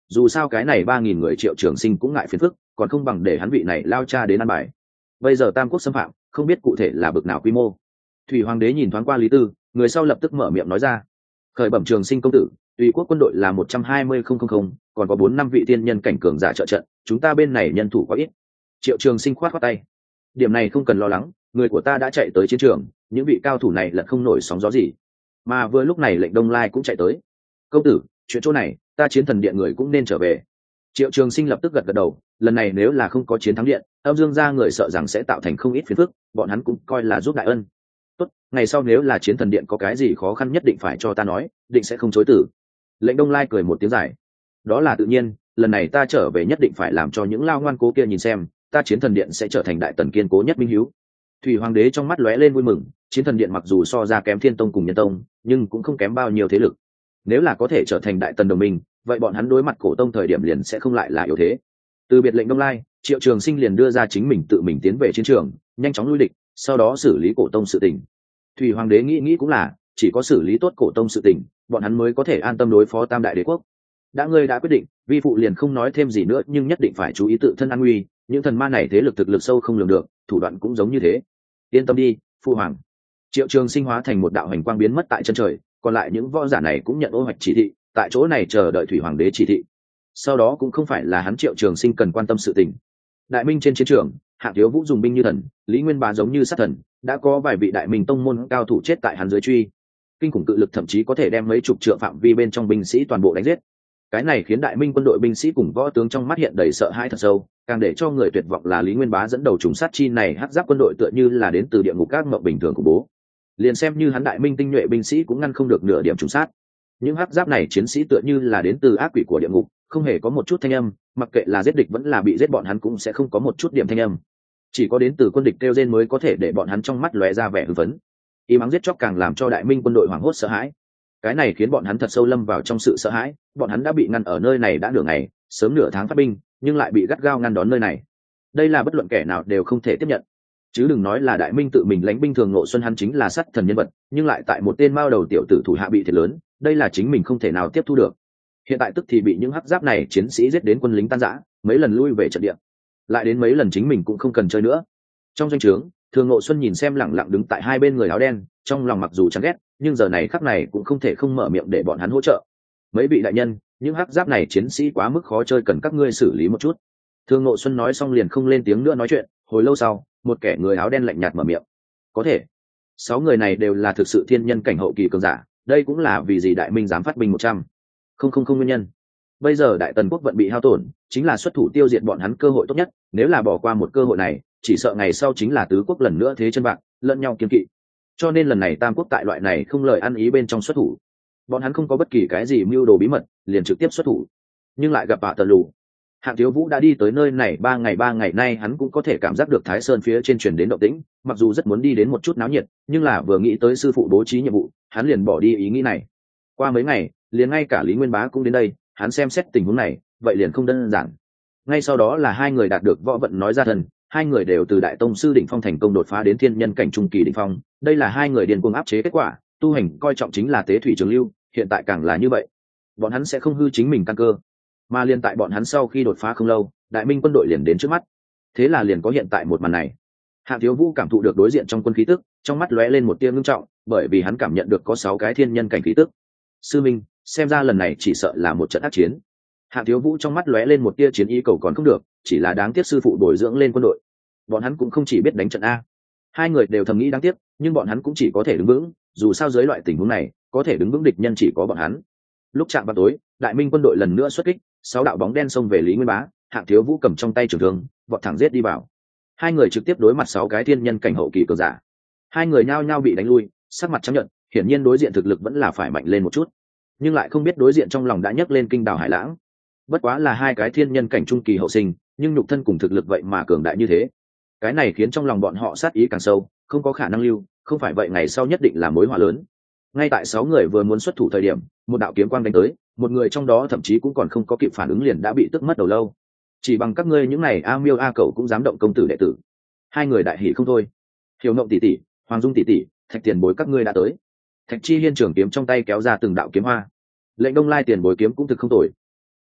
dù sao cái này ba nghìn người Triệu Trường Sinh cũng ngại phiền phức, còn không bằng để hắn vị này lao cha đến ăn bài. Bây giờ tam quốc xâm phạm, không biết cụ thể là bực nào quy mô. Thủy Hoàng đế nhìn thoáng qua Lý Tư, người sau lập tức mở miệng nói ra: khởi bẩm Trường Sinh công tử, tùy quốc quân đội là một trăm hai mươi không không không, còn có bốn năm vị tiên nhân cảnh cường giả trợ trận, chúng ta bên này nhân thủ quá ít. Triệu Trường Sinh khoát khoát tay: điểm này không cần lo lắng, người của ta đã chạy tới chiến trường, những vị cao thủ này lật không nổi sóng gió gì. Mà vừa lúc này lệnh Đông Lai cũng chạy tới. Công tử, chuyện chỗ này, ta Chiến Thần Điện người cũng nên trở về. Triệu Trường Sinh lập tức gật gật đầu, lần này nếu là không có chiến thắng điện, Âm Dương gia người sợ rằng sẽ tạo thành không ít phiền phức, bọn hắn cũng coi là giúp đại ân. Tốt, ngày sau nếu là Chiến Thần Điện có cái gì khó khăn nhất định phải cho ta nói, định sẽ không chối từ. Lệnh Đông Lai cười một tiếng dài: đó là tự nhiên, lần này ta trở về nhất định phải làm cho những lao ngoan cố kia nhìn xem, ta Chiến Thần Điện sẽ trở thành đại tần kiên cố nhất minh hiếu. Thủy Hoàng đế trong mắt lóe lên vui mừng, Chiến Thần Điện mặc dù so ra kém Thiên Tông cùng Nhân Tông, nhưng cũng không kém bao nhiêu thế lực. Nếu là có thể trở thành đại tần đồng minh, vậy bọn hắn đối mặt Cổ Tông thời điểm liền sẽ không lại là yếu thế. Từ biệt lệnh Đông Lai, Triệu Trường Sinh liền đưa ra chính mình tự mình tiến về chiến trường, nhanh chóng lui địch, sau đó xử lý Cổ Tông sự tình. Thủy Hoàng đế nghĩ nghĩ cũng là, chỉ có xử lý tốt Cổ Tông sự tình, bọn hắn mới có thể an tâm đối phó Tam Đại Đế quốc. Đã ngươi đã quyết định, vi phụ liền không nói thêm gì nữa, nhưng nhất định phải chú ý tự thân an nguy, những thần ma này thế lực thực lực sâu không lường được, thủ đoạn cũng giống như thế. Yên tâm đi, phụ hoàng. Triệu Trường Sinh hóa thành một đạo hành quang biến mất tại chân trời, còn lại những võ giả này cũng nhận ô hoạch chỉ thị, tại chỗ này chờ đợi Thủy Hoàng đế chỉ thị. Sau đó cũng không phải là hắn Triệu Trường Sinh cần quan tâm sự tình. Đại Minh trên chiến trường, Hạng Thiếu Vũ dùng binh như thần, Lý Nguyên Bá giống như sát thần, đã có vài vị Đại Minh tông môn cao thủ chết tại hắn dưới truy. Kinh khủng cự lực thậm chí có thể đem mấy chục trượng phạm vi bên trong binh sĩ toàn bộ đánh giết. Cái này khiến Đại Minh quân đội binh sĩ cùng võ tướng trong mắt hiện đầy sợ hãi thật sâu, càng để cho người tuyệt vọng là Lý Nguyên Bá dẫn đầu trùng sát chi này hắc giáp quân đội tựa như là đến từ địa ngục các mộng bình thường của bố. Liền xem như hắn Đại Minh tinh nhuệ binh sĩ cũng ngăn không được nửa điểm trùng sát. Những hắc giáp này chiến sĩ tựa như là đến từ ác quỷ của địa ngục, không hề có một chút thanh âm, mặc kệ là giết địch vẫn là bị giết bọn hắn cũng sẽ không có một chút điểm thanh âm. Chỉ có đến từ quân địch kêu rên mới có thể để bọn hắn trong mắt lóe ra vẻ hưng phấn. Im ắng giết chóc càng làm cho Đại Minh quân đội hoảng hốt sợ hãi. Cái này khiến bọn hắn thật sâu lâm vào trong sự sợ hãi, bọn hắn đã bị ngăn ở nơi này đã nửa ngày, sớm nửa tháng phát binh, nhưng lại bị gắt gao ngăn đón nơi này. Đây là bất luận kẻ nào đều không thể tiếp nhận. Chứ đừng nói là Đại Minh tự mình lãnh binh thường Ngộ Xuân, hắn chính là sát thần nhân vật, nhưng lại tại một tên mao đầu tiểu tử thủ hạ bị thiệt lớn, đây là chính mình không thể nào tiếp thu được. Hiện tại tức thì bị những hắc giáp này chiến sĩ giết đến quân lính tan rã, mấy lần lui về trận địa, lại đến mấy lần chính mình cũng không cần chơi nữa. Trong doanh trướng, Thường Ngộ Xuân nhìn xem lẳng lặng đứng tại hai bên người áo đen, trong lòng mặc dù chán ghét, nhưng giờ này khắc này cũng không thể không mở miệng để bọn hắn hỗ trợ. Mấy vị đại nhân, những hắc giáp này chiến sĩ quá mức khó chơi, cần các ngươi xử lý một chút. Thường Ngộ Xuân nói xong liền không lên tiếng nữa nói chuyện. Hồi lâu sau, một kẻ người áo đen lạnh nhạt mở miệng: có thể. Sáu người này đều là thực sự thiên nhân cảnh hậu kỳ cường giả, đây cũng là vì gì Đại Minh dám phát binh một trăm không không không nguyên nhân. Bây giờ Đại Tần quốc vận bị hao tổn, chính là xuất thủ tiêu diệt bọn hắn cơ hội tốt nhất, nếu là bỏ qua một cơ hội này, chỉ sợ ngày sau chính là tứ quốc lần nữa thế chân bạc, lẫn nhau kiên kỵ. Cho nên lần này Tam quốc tại loại này không lời ăn ý bên trong xuất thủ, bọn hắn không có bất kỳ cái gì mưu đồ bí mật, liền trực tiếp xuất thủ. Nhưng lại gặp bạ tần lù. Hạng Thiếu Vũ đã đi tới nơi này ba ngày ba ngày nay, hắn cũng có thể cảm giác được Thái Sơn phía trên truyền đến động tĩnh, mặc dù rất muốn đi đến một chút náo nhiệt, nhưng là vừa nghĩ tới sư phụ bố trí nhiệm vụ, hắn liền bỏ đi ý nghĩ này. Qua mấy ngày, liền ngay cả Lý Nguyên Bá cũng đến đây, hắn xem xét tình huống này, vậy liền không đơn giản. Ngay sau đó là hai người đạt được võ vận nói ra thần, hai người đều từ đại tông sư đỉnh phong thành công đột phá đến thiên nhân cảnh trung kỳ đỉnh phong, đây là hai người điên cuồng áp chế kết quả, tu hành coi trọng chính là tế thủy trường lưu, hiện tại càng là như vậy. Bọn hắn sẽ không hư chính mình căn cơ, mà liền tại bọn hắn sau khi đột phá không lâu, Đại Minh quân đội liền đến trước mắt. Thế là liền có hiện tại một màn này. Hạng Thiếu Vũ cảm thụ được đối diện trong quân khí tức, trong mắt lóe lên một tia ngưng trọng, bởi vì hắn cảm nhận được có sáu cái thiên nhân cảnh khí tức. Sư minh, xem ra lần này chỉ sợ là một trận ác chiến. Hạng Thiếu Vũ trong mắt lóe lên một tia chiến ý cầu còn không được, chỉ là đáng tiếc sư phụ bồi dưỡng lên quân đội, bọn hắn cũng không chỉ biết đánh trận a. Hai người đều thầm nghĩ đáng tiếc, nhưng bọn hắn cũng chỉ có thể đứng vững, dù sao dưới loại tình huống này, có thể đứng vững địch nhân chỉ có bọn hắn. Lúc chạm vào tối, Đại Minh quân đội lần nữa xuất kích, sáu đạo bóng đen xông về Lý Nguyên Bá, Hạng Thiếu Vũ cầm trong tay trường thương, vọt thẳng giết đi vào. Hai người trực tiếp đối mặt sáu cái thiên nhân cảnh hậu kỳ cường giả. Hai người nhao nhao bị đánh lui, sắc mặt trắng nhợt, hiển nhiên đối diện thực lực vẫn là phải mạnh lên một chút, nhưng lại không biết đối diện trong lòng đã nhấc lên kinh đào hải lãng. Bất quá là hai cái thiên nhân cảnh trung kỳ hậu sinh, nhưng nhục thân cùng thực lực vậy mà cường đại như thế. Cái này khiến trong lòng bọn họ sát ý càng sâu, không có khả năng lưu, không phải vậy ngày sau nhất định là mối họa lớn. Ngay tại sáu người vừa muốn xuất thủ thời điểm, một đạo kiếm quang đánh tới, một người trong đó thậm chí cũng còn không có kịp phản ứng liền đã bị tức mất đầu lâu. Chỉ bằng các ngươi những này a miêu a cẩu cũng dám động công tử đệ tử. Hai người đại hỉ không thôi. Hiểu Ngộng tỷ tỷ, Hoàng Dung tỷ tỷ, Thạch tiền bối các ngươi đã tới. Thạch Chi Hiên trường kiếm trong tay kéo ra từng đạo kiếm hoa. Lệnh Đông Lai tiền bối kiếm cũng thực không tồi.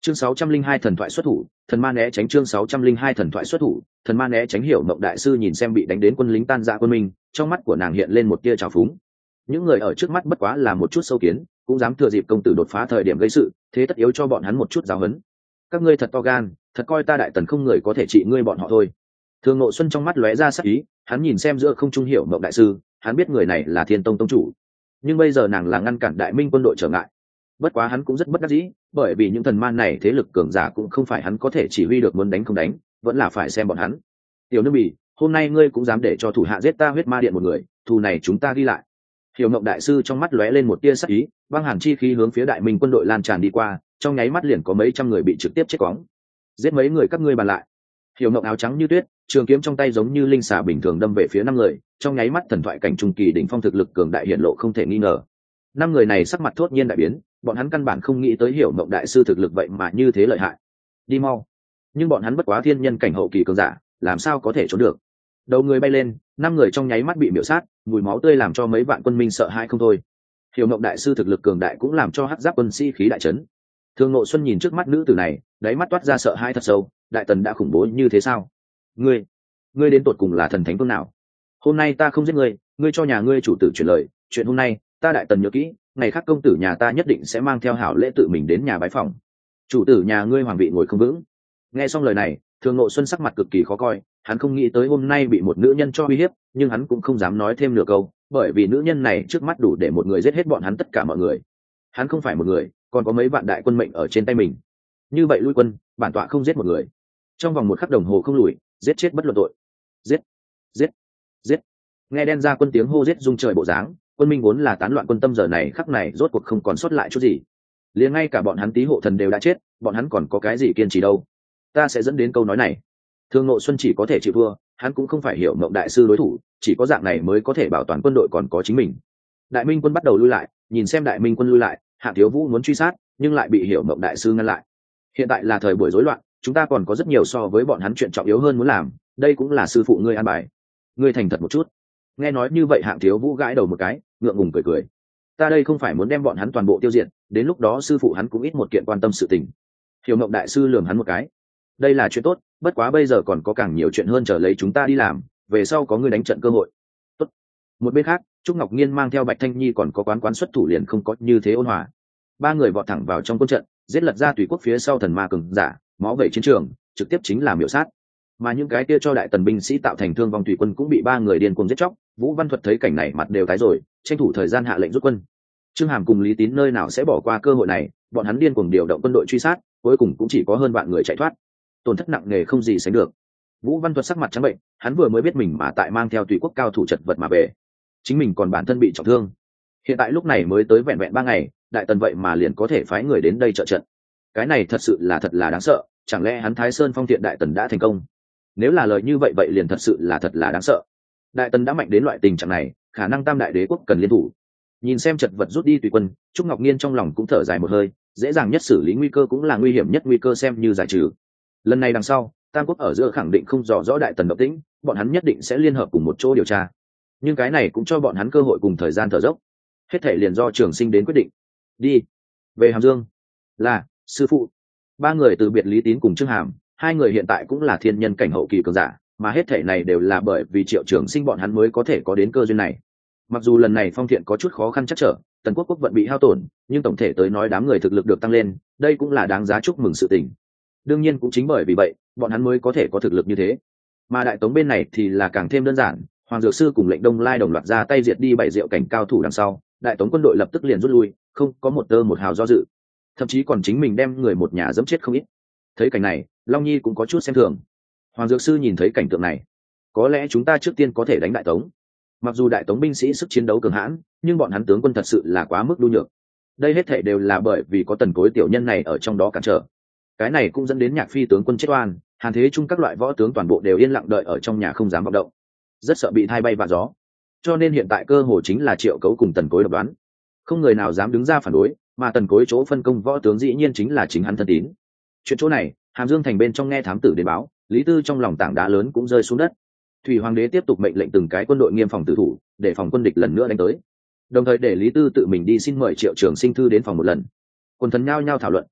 chương sáu trăm linh hai thần thoại xuất thủ, thần ma né tránh. Chương sáu trăm linh hai thần thoại xuất thủ, thần ma né tránh. Hiểu Mộng đại sư nhìn xem bị đánh đến quân lính tan rã quân minh, trong mắt của nàng hiện lên một tia trào phúng. Những người ở trước mắt bất quá là một chút sâu kiến, cũng dám thừa dịp công tử đột phá thời điểm gây sự, thế tất yếu cho bọn hắn một chút giáo huấn. Các ngươi thật to gan, thật coi ta Đại Tần không người có thể trị ngươi bọn họ thôi. Thường Ngộ Xuân trong mắt lóe ra sắc ý, hắn nhìn xem giữa không trung Hiểu Mộng đại sư, hắn biết người này là Thiên Tông tông chủ, nhưng bây giờ nàng là ngăn cản Đại Minh quân đội trở ngại. Bất quá hắn cũng rất bất đắc dĩ, bởi vì những thần man này thế lực cường giả cũng không phải hắn có thể chỉ huy được, muốn đánh không đánh, vẫn là phải xem bọn hắn. Tiểu Nương Bỉ, hôm nay ngươi cũng dám để cho thủ hạ giết ta Huyết Ma Điện một người, thù này chúng ta ghi lại. Hiểu Mộng đại sư trong mắt lóe lên một tia sắc ý, băng hàn chi khí hướng phía Đại Minh quân đội lan tràn đi qua, trong nháy mắt liền có mấy trăm người bị trực tiếp chết quóng. Giết mấy người các ngươi bàn lại. Hiểu Mộng áo trắng như tuyết, trường kiếm trong tay giống như linh xà bình thường đâm về phía năm người, trong nháy mắt thần thoại cảnh trung kỳ đỉnh phong thực lực cường đại hiện lộ không thể nghi ngờ. Năm người này sắc mặt thốt nhiên đại biến, bọn hắn căn bản không nghĩ tới Hiểu Mộng đại sư thực lực vậy mà như thế lợi hại. Đi mau. Nhưng bọn hắn bất quá thiên nhân cảnh hậu kỳ cường giả, làm sao có thể trốn được. Đầu người bay lên, năm người trong nháy mắt bị miểu sát, mùi máu tươi làm cho mấy vạn quân minh sợ hãi không thôi. Hiểu Mộng đại sư thực lực cường đại cũng làm cho hắc giáp quân sĩ khí đại chấn. Thường Ngộ Xuân nhìn trước mắt nữ tử này, đáy mắt toát ra sợ hãi thật sâu. Đại Tần đã khủng bố như thế sao? Ngươi, ngươi đến tột cùng là thần thánh phương nào? Hôm nay ta không giết ngươi, ngươi cho nhà ngươi chủ tử chuyển lời, chuyện hôm nay ta Đại Tần nhớ kỹ, ngày khác công tử nhà ta nhất định sẽ mang theo hảo lễ tự mình đến nhà bái phòng. Chủ tử nhà ngươi hoàng vị ngồi không vững. Nghe xong lời này, Thường Ngộ Xuân sắc mặt cực kỳ khó coi, hắn không nghĩ tới hôm nay bị một nữ nhân cho uy hiếp, nhưng hắn cũng không dám nói thêm nửa câu, bởi vì nữ nhân này trước mắt đủ để một người giết hết bọn hắn tất cả mọi người. Hắn không phải một người, còn có mấy vạn đại quân mệnh ở trên tay mình. Như vậy lui quân, bản tọa không giết một người. Trong vòng một khắc đồng hồ không lùi, giết chết bất luận tội. Giết, giết, giết. Nghe đen ra quân tiếng hô giết rung trời bộ dáng, quân minh vốn là tán loạn quân tâm giờ này khắc này rốt cuộc không còn sót lại chút gì. Liền ngay cả bọn hắn Tý hộ thần đều đã chết, bọn hắn còn có cái gì kiên trì đâu. Ta sẽ dẫn đến câu nói này. Thường Ngộ Xuân chỉ có thể chịu thua, hắn cũng không phải Hiểu Mộng đại sư đối thủ, chỉ có dạng này mới có thể bảo toàn quân đội còn có chính mình. Đại Minh quân bắt đầu lui lại, nhìn xem Đại Minh quân lui lại, Hạ Thiếu Vũ muốn truy sát, nhưng lại bị Hiểu Mộng đại sư ngăn lại. Hiện tại là thời buổi rối loạn, chúng ta còn có rất nhiều so với bọn hắn chuyện trọng yếu hơn muốn làm, đây cũng là sư phụ ngươi an bài. Ngươi thành thật một chút. Nghe nói như vậy, Hạng Thiếu Vũ gãi đầu một cái, ngượng ngùng cười cười. Ta đây không phải muốn đem bọn hắn toàn bộ tiêu diệt, đến lúc đó sư phụ hắn cũng ít một kiện quan tâm sự tình. Hiểu Mộng đại sư lườm hắn một cái. Đây là chuyện tốt, bất quá bây giờ còn có càng nhiều chuyện hơn chờ lấy chúng ta đi làm, về sau có ngươi đánh trận cơ hội. Tốt. Một bên khác, Trúc Ngọc Nhiên mang theo Bạch Thanh Nhi còn có quán quán xuất thủ liền không có như thế ôn hòa. Ba người vọt thẳng vào trong quân trận, giết lật ra Tùy quốc phía sau thần ma cường giả, máu vẩy chiến trường, trực tiếp chính là miểu sát. Mà những cái kia cho Đại Tần binh sĩ tạo thành thương vong tùy quân cũng bị ba người điên cuồng giết chóc. Vũ Văn Thuật thấy cảnh này mặt đều tái rồi, tranh thủ thời gian hạ lệnh rút quân. Trương Hàm cùng Lý Tín nơi nào sẽ bỏ qua cơ hội này, bọn hắn điên cuồng điều động quân đội truy sát, cuối cùng cũng chỉ có hơn vạn người chạy thoát, tổn thất nặng nề không gì sánh được. Vũ Văn Thuật sắc mặt trắng bệnh, hắn vừa mới biết mình mà tại mang theo Tùy quốc cao thủ chật vật mà về, chính mình còn bản thân bị trọng thương. Hiện tại lúc này mới tới vẹn vẹn ba ngày, Đại Tần vậy mà liền có thể phái người đến đây trợ trận. Cái này thật sự là thật là đáng sợ, chẳng lẽ hắn Thái Sơn Phong Thiện Đại Tần đã thành công? Nếu là lời như vậy vậy liền thật sự là thật là đáng sợ. Đại Tần đã mạnh đến loại tình trạng này, khả năng Tam Đại Đế quốc cần liên thủ. Nhìn xem chật vật rút đi tùy quân, Trúc Ngọc Nhiên trong lòng cũng thở dài một hơi, dễ dàng nhất xử lý nguy cơ cũng là nguy hiểm nhất nguy cơ xem như giải trừ. Lần này đằng sau, Tam quốc ở giữa khẳng định không rõ rõ Đại Tần động tĩnh, bọn hắn nhất định sẽ liên hợp cùng một chỗ điều tra. Nhưng cái này cũng cho bọn hắn cơ hội cùng thời gian thở dốc. Hết thảy liền do Trường Sinh đến quyết định. Đi về Hàm Dương. Là sư phụ. Ba người từ biệt Lý Tín cùng Trương Hàm, hai người hiện tại cũng là thiên nhân cảnh hậu kỳ cường giả, mà hết thảy này đều là bởi vì Triệu Trường Sinh bọn hắn mới có thể có đến cơ duyên này. Mặc dù lần này Phong Thiện có chút khó khăn chắc trở, Tần quốc quốc vận bị hao tổn, nhưng tổng thể tới nói đám người thực lực được tăng lên, đây cũng là đáng giá chúc mừng sự tình. Đương nhiên cũng chính bởi vì vậy, bọn hắn mới có thể có thực lực như thế. Mà Đại Tống bên này thì là càng thêm đơn giản, Hoàng Dược Sư cùng Lệnh Đông Lai đồng loạt ra tay diệt đi bảy diệu cảnh cao thủ đằng sau, Đại Tống quân đội lập tức liền rút lui, không có một tơ một hào do dự, thậm chí còn chính mình đem người một nhà dẫm chết không ít. Thấy cảnh này, Long Nhi cũng có chút xem thường. Hoàng Dược Sư nhìn thấy cảnh tượng này, có lẽ chúng ta trước tiên có thể đánh Đại Tống. Mặc dù Đại Tống binh sĩ sức chiến đấu cường hãn, nhưng bọn hắn tướng quân thật sự là quá mức nhu nhược. Đây hết thảy đều là bởi vì có Tần Cối tiểu nhân này ở trong đó cản trở. Cái này cũng dẫn đến Nhạc Phi tướng quân chết oan, Hàn Thế Trung các loại võ tướng toàn bộ đều yên lặng đợi ở trong nhà không dám vọng động, rất sợ bị thay bay vạ gió. Cho nên hiện tại cơ hồ chính là Triệu Cấu cùng Tần Cối độc đoán, không người nào dám đứng ra phản đối, mà Tần Cối chỗ phân công võ tướng dĩ nhiên chính là chính hắn thân tín. Chuyện chỗ này, Hàm Dương thành bên trong nghe thám tử đến báo, Lý Tư trong lòng tảng đá lớn cũng rơi xuống đất. Thủy Hoàng đế tiếp tục mệnh lệnh từng cái quân đội nghiêm phòng tử thủ, để phòng quân địch lần nữa đánh tới. Đồng thời để Lý Tư tự mình đi xin mời Triệu Trường Sinh thư đến phòng một lần. Quân thần nhao nhao thảo luận,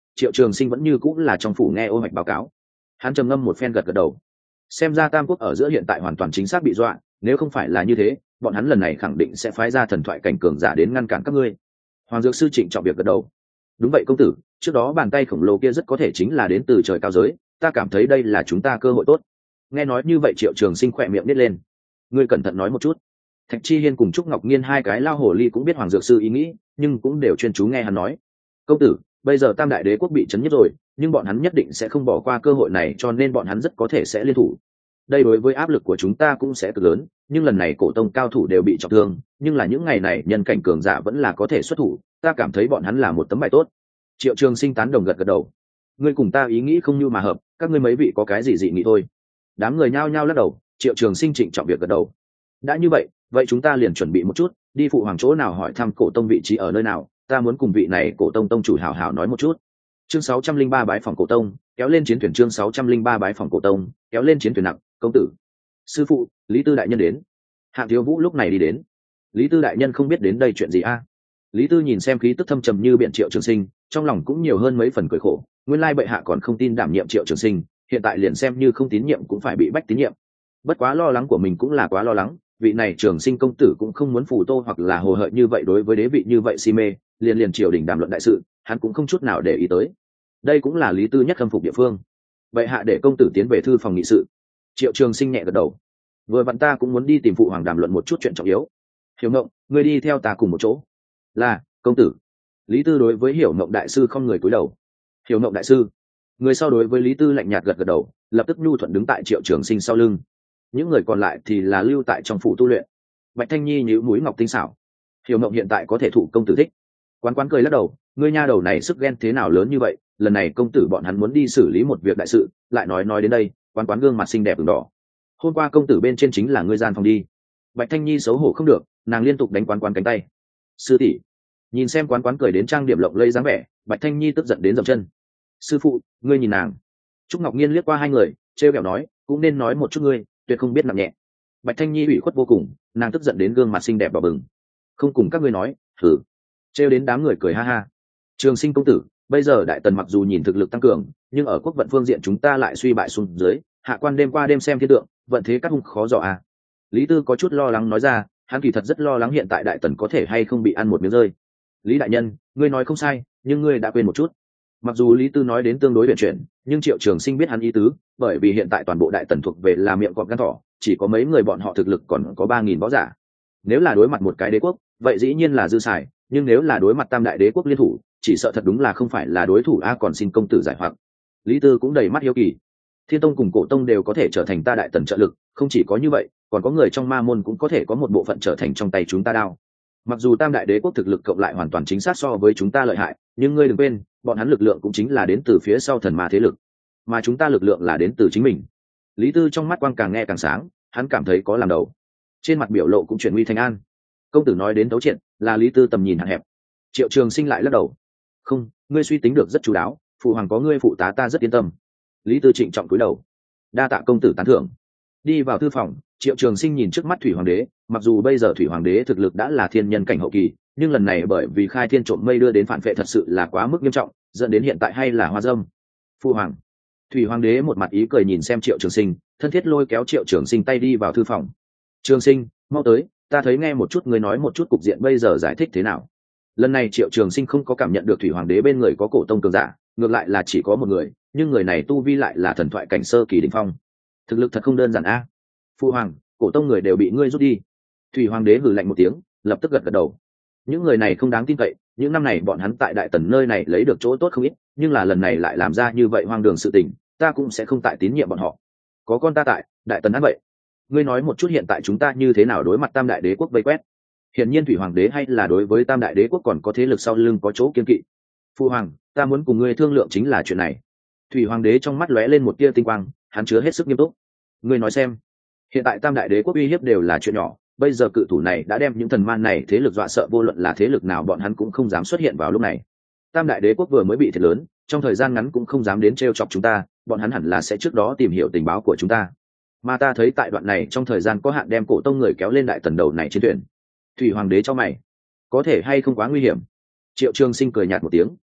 Triệu Trường Sinh vẫn như cũng là trong phủ nghe ô mạch báo cáo. Hắn trầm ngâm một phen gật gật đầu. Xem ra Tam Quốc ở giữa hiện tại hoàn toàn chính xác bị dọa, nếu không phải là như thế, bọn hắn lần này khẳng định sẽ phái ra thần thoại cảnh cường giả đến ngăn cản các ngươi. Hoàng Dược Sư trịnh trọng việc gật đầu. Đúng vậy công tử, trước đó bàn tay khổng lồ kia rất có thể chính là đến từ trời cao giới, ta cảm thấy đây là chúng ta cơ hội tốt. Nghe nói như vậy Triệu Trường Sinh khỏe miệng nít lên. Ngươi cẩn thận nói một chút. Thạch Chi Hiên cùng Trúc Ngọc Nhiên hai cái lao hồ ly cũng biết Hoàng Dược Sư ý nghĩ, nhưng cũng đều chuyên chú nghe hắn nói. Công tử, bây giờ Tam Đại Đế quốc bị chấn nhất rồi, nhưng bọn hắn nhất định sẽ không bỏ qua cơ hội này, cho nên bọn hắn rất có thể sẽ liên thủ. Đây đối với áp lực của chúng ta cũng sẽ cực lớn, nhưng lần này cổ tông cao thủ đều bị trọng thương, nhưng là những ngày này nhân cảnh cường giả vẫn là có thể xuất thủ, ta cảm thấy bọn hắn là một tấm bài tốt. Triệu Trường Sinh tán đồng gật gật đầu. Ngươi cùng ta ý nghĩ không như mà hợp, các ngươi mấy vị có cái gì dị nghị thôi. Đám người nhao nhao lắc đầu. Triệu Trường Sinh trịnh trọng việc gật đầu. Đã như vậy, vậy chúng ta liền chuẩn bị một chút, đi phụ hoàng chỗ nào hỏi thăm cổ tông vị trí ở nơi nào, ta muốn cùng vị này cổ tông tông chủ hảo hảo nói một chút. Chương sáu trăm linh ba bái phòng cổ tông, kéo lên chiến thuyền. Chương sáu trăm linh ba bái phòng cổ tông, kéo lên chiến thuyền nặng. Công tử, sư phụ, Lý Tư đại nhân đến. Hạng Thiếu Vũ lúc này đi đến. Lý Tư đại nhân không biết đến đây chuyện gì a? Lý Tư nhìn xem khí tức thâm trầm như biển Triệu Trường Sinh, trong lòng cũng nhiều hơn mấy phần cười khổ. Nguyên lai bệ hạ còn không tin đảm nhiệm Triệu Trường Sinh, hiện tại liền xem như không tín nhiệm cũng phải bị bách tín nhiệm. Bất quá lo lắng của mình cũng là quá lo lắng, vị này Trường Sinh công tử cũng không muốn phù tô hoặc là hồ hợi như vậy đối với đế vị như vậy si mê, liền liền triều đình đàm luận đại sự, hắn cũng không chút nào để ý tới. Đây cũng là Lý Tư nhất khâm phục địa phương. Bệ hạ để công tử tiến về thư phòng nghị sự. Triệu Trường Sinh nhẹ gật đầu. Vừa vặn ta cũng muốn đi tìm phụ hoàng đàm luận một chút chuyện trọng yếu. Hiểu Ngộng, ngươi đi theo ta cùng một chỗ. Là, công tử. Lý Tư đối với Hiểu Ngộng đại sư không người cúi đầu. Hiểu Ngộng đại sư. Người sau đối với Lý Tư lạnh nhạt gật gật đầu, lập tức nhu thuận đứng tại Triệu Trường Sinh sau lưng. Những người còn lại thì là lưu tại trong phủ tu luyện. Bạch Thanh Nhi nhíu mũi ngọc tinh xảo. Hiểu Ngộng hiện tại có thể thụ công tử thích. Quán Quán cười lắc đầu, ngươi nha đầu này sức ghen thế nào lớn như vậy, lần này công tử bọn hắn muốn đi xử lý một việc đại sự, lại nói nói đến đây, Quán Quán gương mặt xinh đẹp ửng đỏ. Hôm qua công tử bên trên chính là ngươi gian phòng đi. Bạch Thanh Nhi xấu hổ không được, nàng liên tục đánh Quán Quán cánh tay. Sư tỷ, nhìn xem Quán Quán cười đến trang điểm lộng lẫy dáng vẻ, Bạch Thanh Nhi tức giận đến dậm chân. Sư phụ, ngươi nhìn nàng. Trúc Ngọc Nhiên liếc qua hai người, trêu ghẹo nói, cũng nên nói một chút ngươi, tuyệt không biết nặng nhẹ. Bạch Thanh Nhi ủy khuất vô cùng, nàng tức giận đến gương mặt xinh đẹp đỏ bừng. Không cùng các ngươi nói, thử. Trêu đến đám người cười ha ha. Trường Sinh công tử, bây giờ đại tần mặc dù nhìn thực lực tăng cường, nhưng ở quốc vận phương diện chúng ta lại suy bại xuống dưới, hạ quan đêm qua đêm xem thiên tượng, vận thế cắt hung khó dò à. Lý Tư có chút lo lắng nói ra, hắn kỳ thật rất lo lắng hiện tại đại tần có thể hay không bị ăn một miếng rơi. Lý đại nhân, ngươi nói không sai, nhưng ngươi đã quên một chút. Mặc dù Lý Tư nói đến tương đối biện chuyện, nhưng Triệu Trường Sinh biết hắn ý tứ, bởi vì hiện tại toàn bộ đại tần thuộc về là miệng cọp gan thỏ, chỉ có mấy người bọn họ thực lực còn có ba nghìn võ giả. Nếu là đối mặt một cái đế quốc, vậy dĩ nhiên là dư xài, nhưng nếu là đối mặt tam đại đế quốc liên thủ, chỉ sợ thật đúng là không phải là đối thủ a. Còn xin công tử giải hoặc. Lý Tư cũng đầy mắt hiếu kỳ. Thiên Tông cùng Cổ Tông đều có thể trở thành ta đại tần trợ lực, không chỉ có như vậy, còn có người trong ma môn cũng có thể có một bộ phận trở thành trong tay chúng ta đao. Mặc dù tam đại đế quốc thực lực cộng lại hoàn toàn chính xác so với chúng ta lợi hại, nhưng ngươi đừng quên, bọn hắn lực lượng cũng chính là đến từ phía sau thần ma thế lực, mà chúng ta lực lượng là đến từ chính mình. Lý Tư trong mắt quang càng nghe càng sáng, hắn cảm thấy có làm đầu, trên mặt biểu lộ cũng chuyển nguy thành an. Công tử nói đến đấu triện, là Lý Tư tầm nhìn hạn hẹp. Triệu Trường Sinh lại lắc đầu. Không, ngươi suy tính được rất chú đáo, phụ hoàng có ngươi phụ tá ta rất yên tâm. Lý Tư trịnh trọng cúi đầu. Đa tạ công tử tán thưởng. Đi vào thư phòng, Triệu Trường Sinh nhìn trước mắt Thủy Hoàng đế, mặc dù bây giờ Thủy Hoàng đế thực lực đã là thiên nhân cảnh hậu kỳ, nhưng lần này bởi vì khai thiên trộm mây đưa đến phản vệ thật sự là quá mức nghiêm trọng, dẫn đến hiện tại hay là hoa dâm. Phụ hoàng. Thủy Hoàng đế một mặt ý cười nhìn xem Triệu Trường Sinh, thân thiết lôi kéo Triệu Trường Sinh tay đi vào thư phòng. Trường Sinh, mau tới, ta thấy nghe một chút ngươi nói một chút cục diện bây giờ giải thích thế nào. Lần này Triệu Trường Sinh không có cảm nhận được Thủy Hoàng đế bên người có cổ tông cường giả, ngược lại là chỉ có một người, nhưng người này tu vi lại là thần thoại cảnh sơ kỳ đỉnh phong, thực lực thật không đơn giản a. À? Phụ hoàng, cổ tông người đều bị ngươi rút đi. Thủy Hoàng đế hừ lạnh một tiếng, lập tức gật gật đầu. Những người này không đáng tin cậy, những năm này bọn hắn tại đại tần nơi này lấy được chỗ tốt không ít, nhưng là lần này lại làm ra như vậy hoang đường sự tình, ta cũng sẽ không tại tín nhiệm bọn họ. Có con ta tại, đại tần ăn vậy. Ngươi nói một chút hiện tại chúng ta như thế nào đối mặt tam đại đế quốc vây quét. Hiển nhiên Thủy Hoàng đế hay là đối với tam đại đế quốc còn có thế lực sau lưng có chỗ kiên kỵ. Phụ hoàng, ta muốn cùng ngươi thương lượng chính là chuyện này. Thủy Hoàng đế trong mắt lóe lên một tia tinh quang, hắn chứa hết sức nghiêm túc. Ngươi nói xem, hiện tại tam đại đế quốc uy hiếp đều là chuyện nhỏ, bây giờ cự thủ này đã đem những thần man này thế lực dọa sợ, vô luận là thế lực nào bọn hắn cũng không dám xuất hiện vào lúc này. Tam đại đế quốc vừa mới bị thiệt lớn, trong thời gian ngắn cũng không dám đến trêu chọc chúng ta, bọn hắn hẳn là sẽ trước đó tìm hiểu tình báo của chúng ta. Mà ta thấy tại đoạn này trong thời gian có hạn đem cổ tông người kéo lên đại tần đầu này trên thuyền. Thủy Hoàng đế cho mày, có thể hay không quá nguy hiểm? Triệu Trường Sinh cười nhạt một tiếng.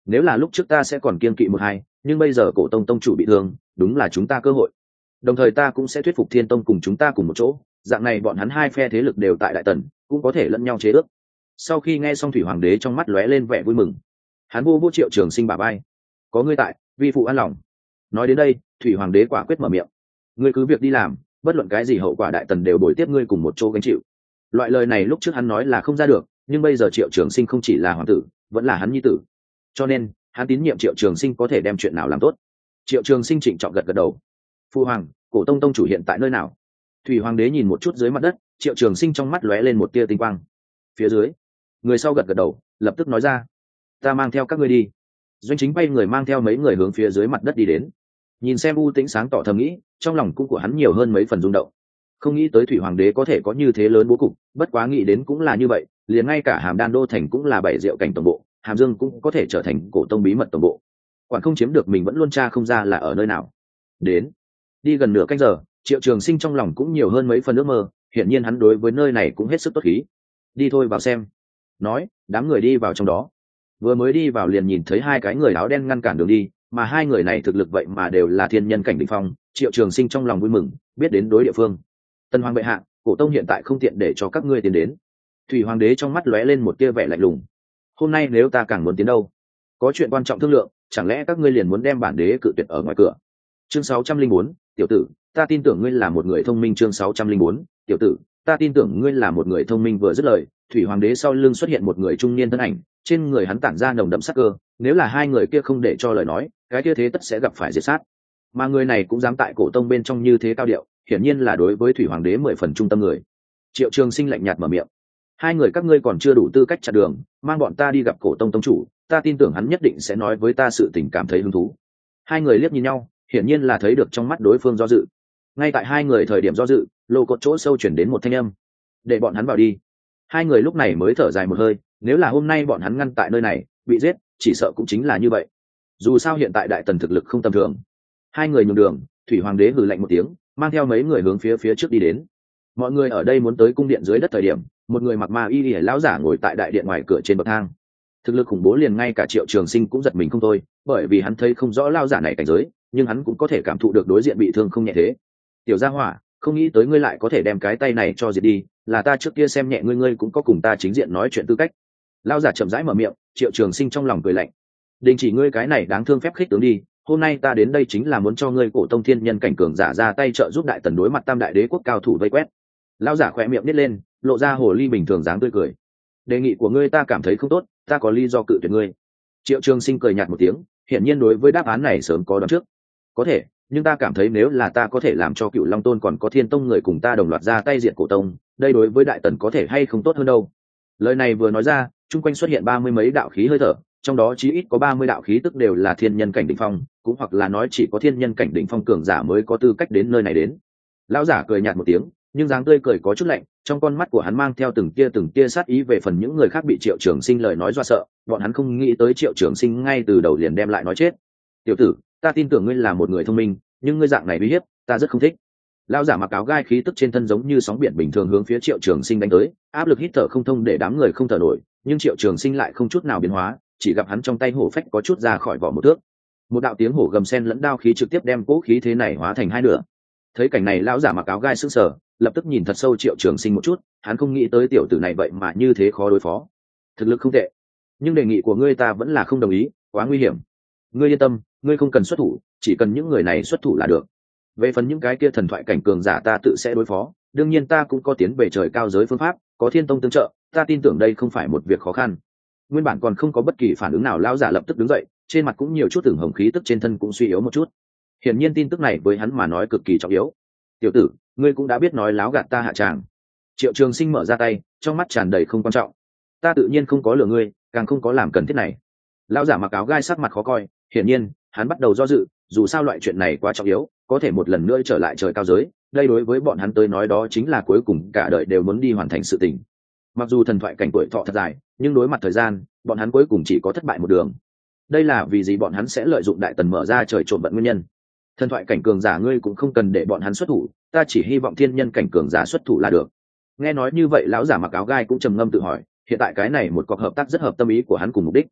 nếu là lúc trước ta sẽ còn kiên kỵ một hai, nhưng bây giờ cổ tông tông chủ bị thương, đúng là chúng ta cơ hội. Đồng thời ta cũng sẽ thuyết phục Thiên Tông cùng chúng ta cùng một chỗ, dạng này bọn hắn hai phe thế lực đều tại Đại Tần, cũng có thể lẫn nhau chế ước. Sau khi nghe xong, Thủy Hoàng đế trong mắt lóe lên vẻ vui mừng. Hắn vô vô Triệu Trường Sinh bả vai, có ngươi tại, vi phụ an lòng. Nói đến đây, Thủy Hoàng đế quả quyết mở miệng, ngươi cứ việc đi làm, bất luận cái gì hậu quả Đại Tần đều bồi tiếp ngươi cùng một chỗ gánh chịu. Loại lời này lúc trước hắn nói là không ra được, nhưng bây giờ Triệu Trường Sinh không chỉ là hoàng tử, vẫn là hắn nhi tử, cho nên hắn tín nhiệm Triệu Trường Sinh có thể đem chuyện nào làm tốt. Triệu Trường Sinh trịnh trọng gật gật đầu. Phu hoàng, cổ tông tông chủ hiện tại nơi nào? Thủy Hoàng đế nhìn một chút dưới mặt đất, Triệu Trường Sinh trong mắt lóe lên một tia tinh quang. Phía dưới, người sau gật gật đầu, lập tức nói ra, ta mang theo các ngươi đi. Doanh Chính bay người mang theo mấy người hướng phía dưới mặt đất đi đến. Nhìn xem u tĩnh sáng tỏ thầm nghĩ, trong lòng cũng của hắn nhiều hơn mấy phần rung động. Không nghĩ tới Thủy Hoàng đế có thể có như thế lớn bố cục, bất quá nghĩ đến cũng là như vậy, liền ngay cả Hàm Đan đô thành cũng là bảy diệu cảnh tổng bộ, Hàm Dương cũng có thể trở thành cổ tông bí mật tổng bộ. Quản không chiếm được mình vẫn luôn tra không ra là ở nơi nào. Đến, đi gần nửa canh giờ, Triệu Trường Sinh trong lòng cũng nhiều hơn mấy phần ước mơ, hiển nhiên hắn đối với nơi này cũng hết sức tốt khí. Đi thôi vào xem. Nói, đám người đi vào trong đó. Vừa mới đi vào liền nhìn thấy hai cái người áo đen ngăn cản đường đi, mà hai người này thực lực vậy mà đều là thiên nhân cảnh đỉnh phong. Triệu Trường Sinh trong lòng vui mừng, biết đến đối địa phương. Tân Hoàng bệ hạ, cổ tông hiện tại không tiện để cho các ngươi tiến đến. Thủy Hoàng đế trong mắt lóe lên một tia vẻ lạnh lùng. Hôm nay nếu ta càng muốn tiến đâu, có chuyện quan trọng thương lượng, chẳng lẽ các ngươi liền muốn đem bản đế cự tuyệt ở ngoài cửa? Chương sáu trăm linh bốn, tiểu tử, ta tin tưởng ngươi là một người thông minh. Chương sáu trăm linh bốn, tiểu tử, ta tin tưởng ngươi là một người thông minh. Vừa dứt lời, Thủy Hoàng đế sau lưng xuất hiện một người trung niên thân ảnh, trên người hắn tản ra nồng đậm sát cơ, nếu là hai người kia không để cho lời nói, cái kia thế tất sẽ gặp phải diệt sát. Mà người này cũng dám tại cổ tông bên trong như thế cao điệu, hiển nhiên là đối với Thủy Hoàng đế mười phần trung tâm người. Triệu Trường Sinh lạnh nhạt mở miệng, hai người các ngươi còn chưa đủ tư cách chặn đường, mang bọn ta đi gặp cổ tông tông chủ, ta tin tưởng hắn nhất định sẽ nói với ta sự tình cảm thấy hứng thú. Hai người liếc nhìn nhau, hiển nhiên là thấy được trong mắt đối phương do dự. Ngay tại hai người thời điểm do dự, lô cột chỗ sâu chuyển đến một thanh âm, để bọn hắn vào đi. Hai người lúc này mới thở dài một hơi, nếu là hôm nay bọn hắn ngăn tại nơi này bị giết, chỉ sợ cũng chính là như vậy. Dù sao hiện tại Đại Tần thực lực không tầm thường. Hai người nhường đường, Thủy Hoàng đế hừ lạnh một tiếng, mang theo mấy người hướng phía phía trước đi đến. Mọi người ở đây muốn tới cung điện dưới đất thời điểm, một người mặc ma y y lão giả ngồi tại đại điện ngoài cửa trên bậc thang. Thực lực khủng bố liền ngay cả Triệu Trường Sinh cũng giật mình không thôi, bởi vì hắn thấy không rõ lão giả này cảnh giới, nhưng hắn cũng có thể cảm thụ được đối diện bị thương không nhẹ thế. Tiểu Gia Hỏa, không nghĩ tới ngươi lại có thể đem cái tay này cho diệt đi, là ta trước kia xem nhẹ ngươi, ngươi cũng có cùng ta chính diện nói chuyện tư cách. Lão giả chậm rãi mở miệng, Triệu Trường Sinh trong lòng cười lạnh, đình chỉ ngươi cái này đáng thương phép khích tướng đi. Hôm nay ta đến đây chính là muốn cho ngươi cổ tông thiên nhân cảnh cường giả ra tay trợ giúp Đại Tần đối mặt tam đại đế quốc cao thủ vây quét. Lão giả khỏe miệng nít lên, lộ ra hồ ly bình thường dáng tươi cười. Đề nghị của ngươi ta cảm thấy không tốt, ta có lý do cự tuyệt ngươi. Triệu Trường Sinh cười nhạt một tiếng, hiển nhiên đối với đáp án này sớm có đoán trước. Có thể, nhưng ta cảm thấy nếu là ta có thể làm cho Cựu Long Tôn còn có Thiên Tông người cùng ta đồng loạt ra tay diệt cổ tông, đây đối với Đại Tần có thể hay không tốt hơn đâu. Lời này vừa nói ra, chung quanh xuất hiện ba mươi mấy đạo khí hơi thở, trong đó chí ít có ba mươi đạo khí tức đều là thiên nhân cảnh đỉnh phong, cũng hoặc là nói chỉ có thiên nhân cảnh đỉnh phong cường giả mới có tư cách đến nơi này đến. Lão giả cười nhạt một tiếng, nhưng dáng tươi cười có chút lạnh, trong con mắt của hắn mang theo từng tia từng tia sát ý về phần những người khác bị Triệu Trường Sinh lời nói dọa sợ, bọn hắn không nghĩ tới Triệu Trường Sinh ngay từ đầu liền đem lại nói chết. Tiểu tử, ta tin tưởng ngươi là một người thông minh, nhưng ngươi dạng này uy hiếp, ta rất không thích. Lão giả mặc áo gai khí tức trên thân giống như sóng biển bình thường hướng phía Triệu Trường Sinh đánh tới, áp lực hít thở không thông để đám người không thở nổi, nhưng Triệu Trường Sinh lại không chút nào biến hóa, chỉ gặp hắn trong tay hổ phách có chút ra khỏi vỏ một thước. Một đạo tiếng hổ gầm sen lẫn đao khí trực tiếp đem cỗ khí thế này hóa thành hai nửa. Thấy cảnh này, lão giả mặc áo gai sững sờ, lập tức nhìn thật sâu Triệu Trường Sinh một chút, hắn không nghĩ tới tiểu tử này vậy mà như thế khó đối phó. Thực lực không tệ, nhưng đề nghị của ngươi ta vẫn là không đồng ý, quá nguy hiểm. Ngươi yên tâm, ngươi không cần xuất thủ, chỉ cần những người này xuất thủ là được. Về phần những cái kia thần thoại cảnh cường giả ta tự sẽ đối phó, đương nhiên ta cũng có tiến về trời cao giới phương pháp, có Thiên Tông tương trợ, ta tin tưởng đây không phải một việc khó khăn. Nguyên bản còn không có bất kỳ phản ứng nào, lão giả lập tức đứng dậy, trên mặt cũng nhiều chút tưởng hồng khí tức trên thân cũng suy yếu một chút. Hiển nhiên tin tức này với hắn mà nói cực kỳ trọng yếu. Tiểu tử, ngươi cũng đã biết nói láo gạt ta hạ tràng. Triệu Trường Sinh mở ra tay, trong mắt tràn đầy không quan trọng. Ta tự nhiên không có lừa ngươi, càng không có làm cần thiết này. Lão giả mặc áo gai sắc mặt khó coi, hiển nhiên hắn bắt đầu do dự, dù sao loại chuyện này quá trọng yếu, có thể một lần nữa trở lại trời cao giới, đây đối với bọn hắn tới nói đó chính là cuối cùng cả đời đều muốn đi hoàn thành sự tình. Mặc dù thần thoại cảnh tuổi thọ thật dài, nhưng đối mặt thời gian, bọn hắn cuối cùng chỉ có thất bại một đường. Đây là vì gì bọn hắn sẽ lợi dụng Đại Tần mở ra trời trộm vận nguyên nhân. Thần thoại cảnh cường giả ngươi cũng không cần để bọn hắn xuất thủ, ta chỉ hy vọng thiên nhân cảnh cường giả xuất thủ là được. Nghe nói như vậy, lão giả mặc áo gai cũng trầm ngâm tự hỏi, hiện tại cái này một cuộc hợp tác rất hợp tâm ý của hắn cùng mục đích.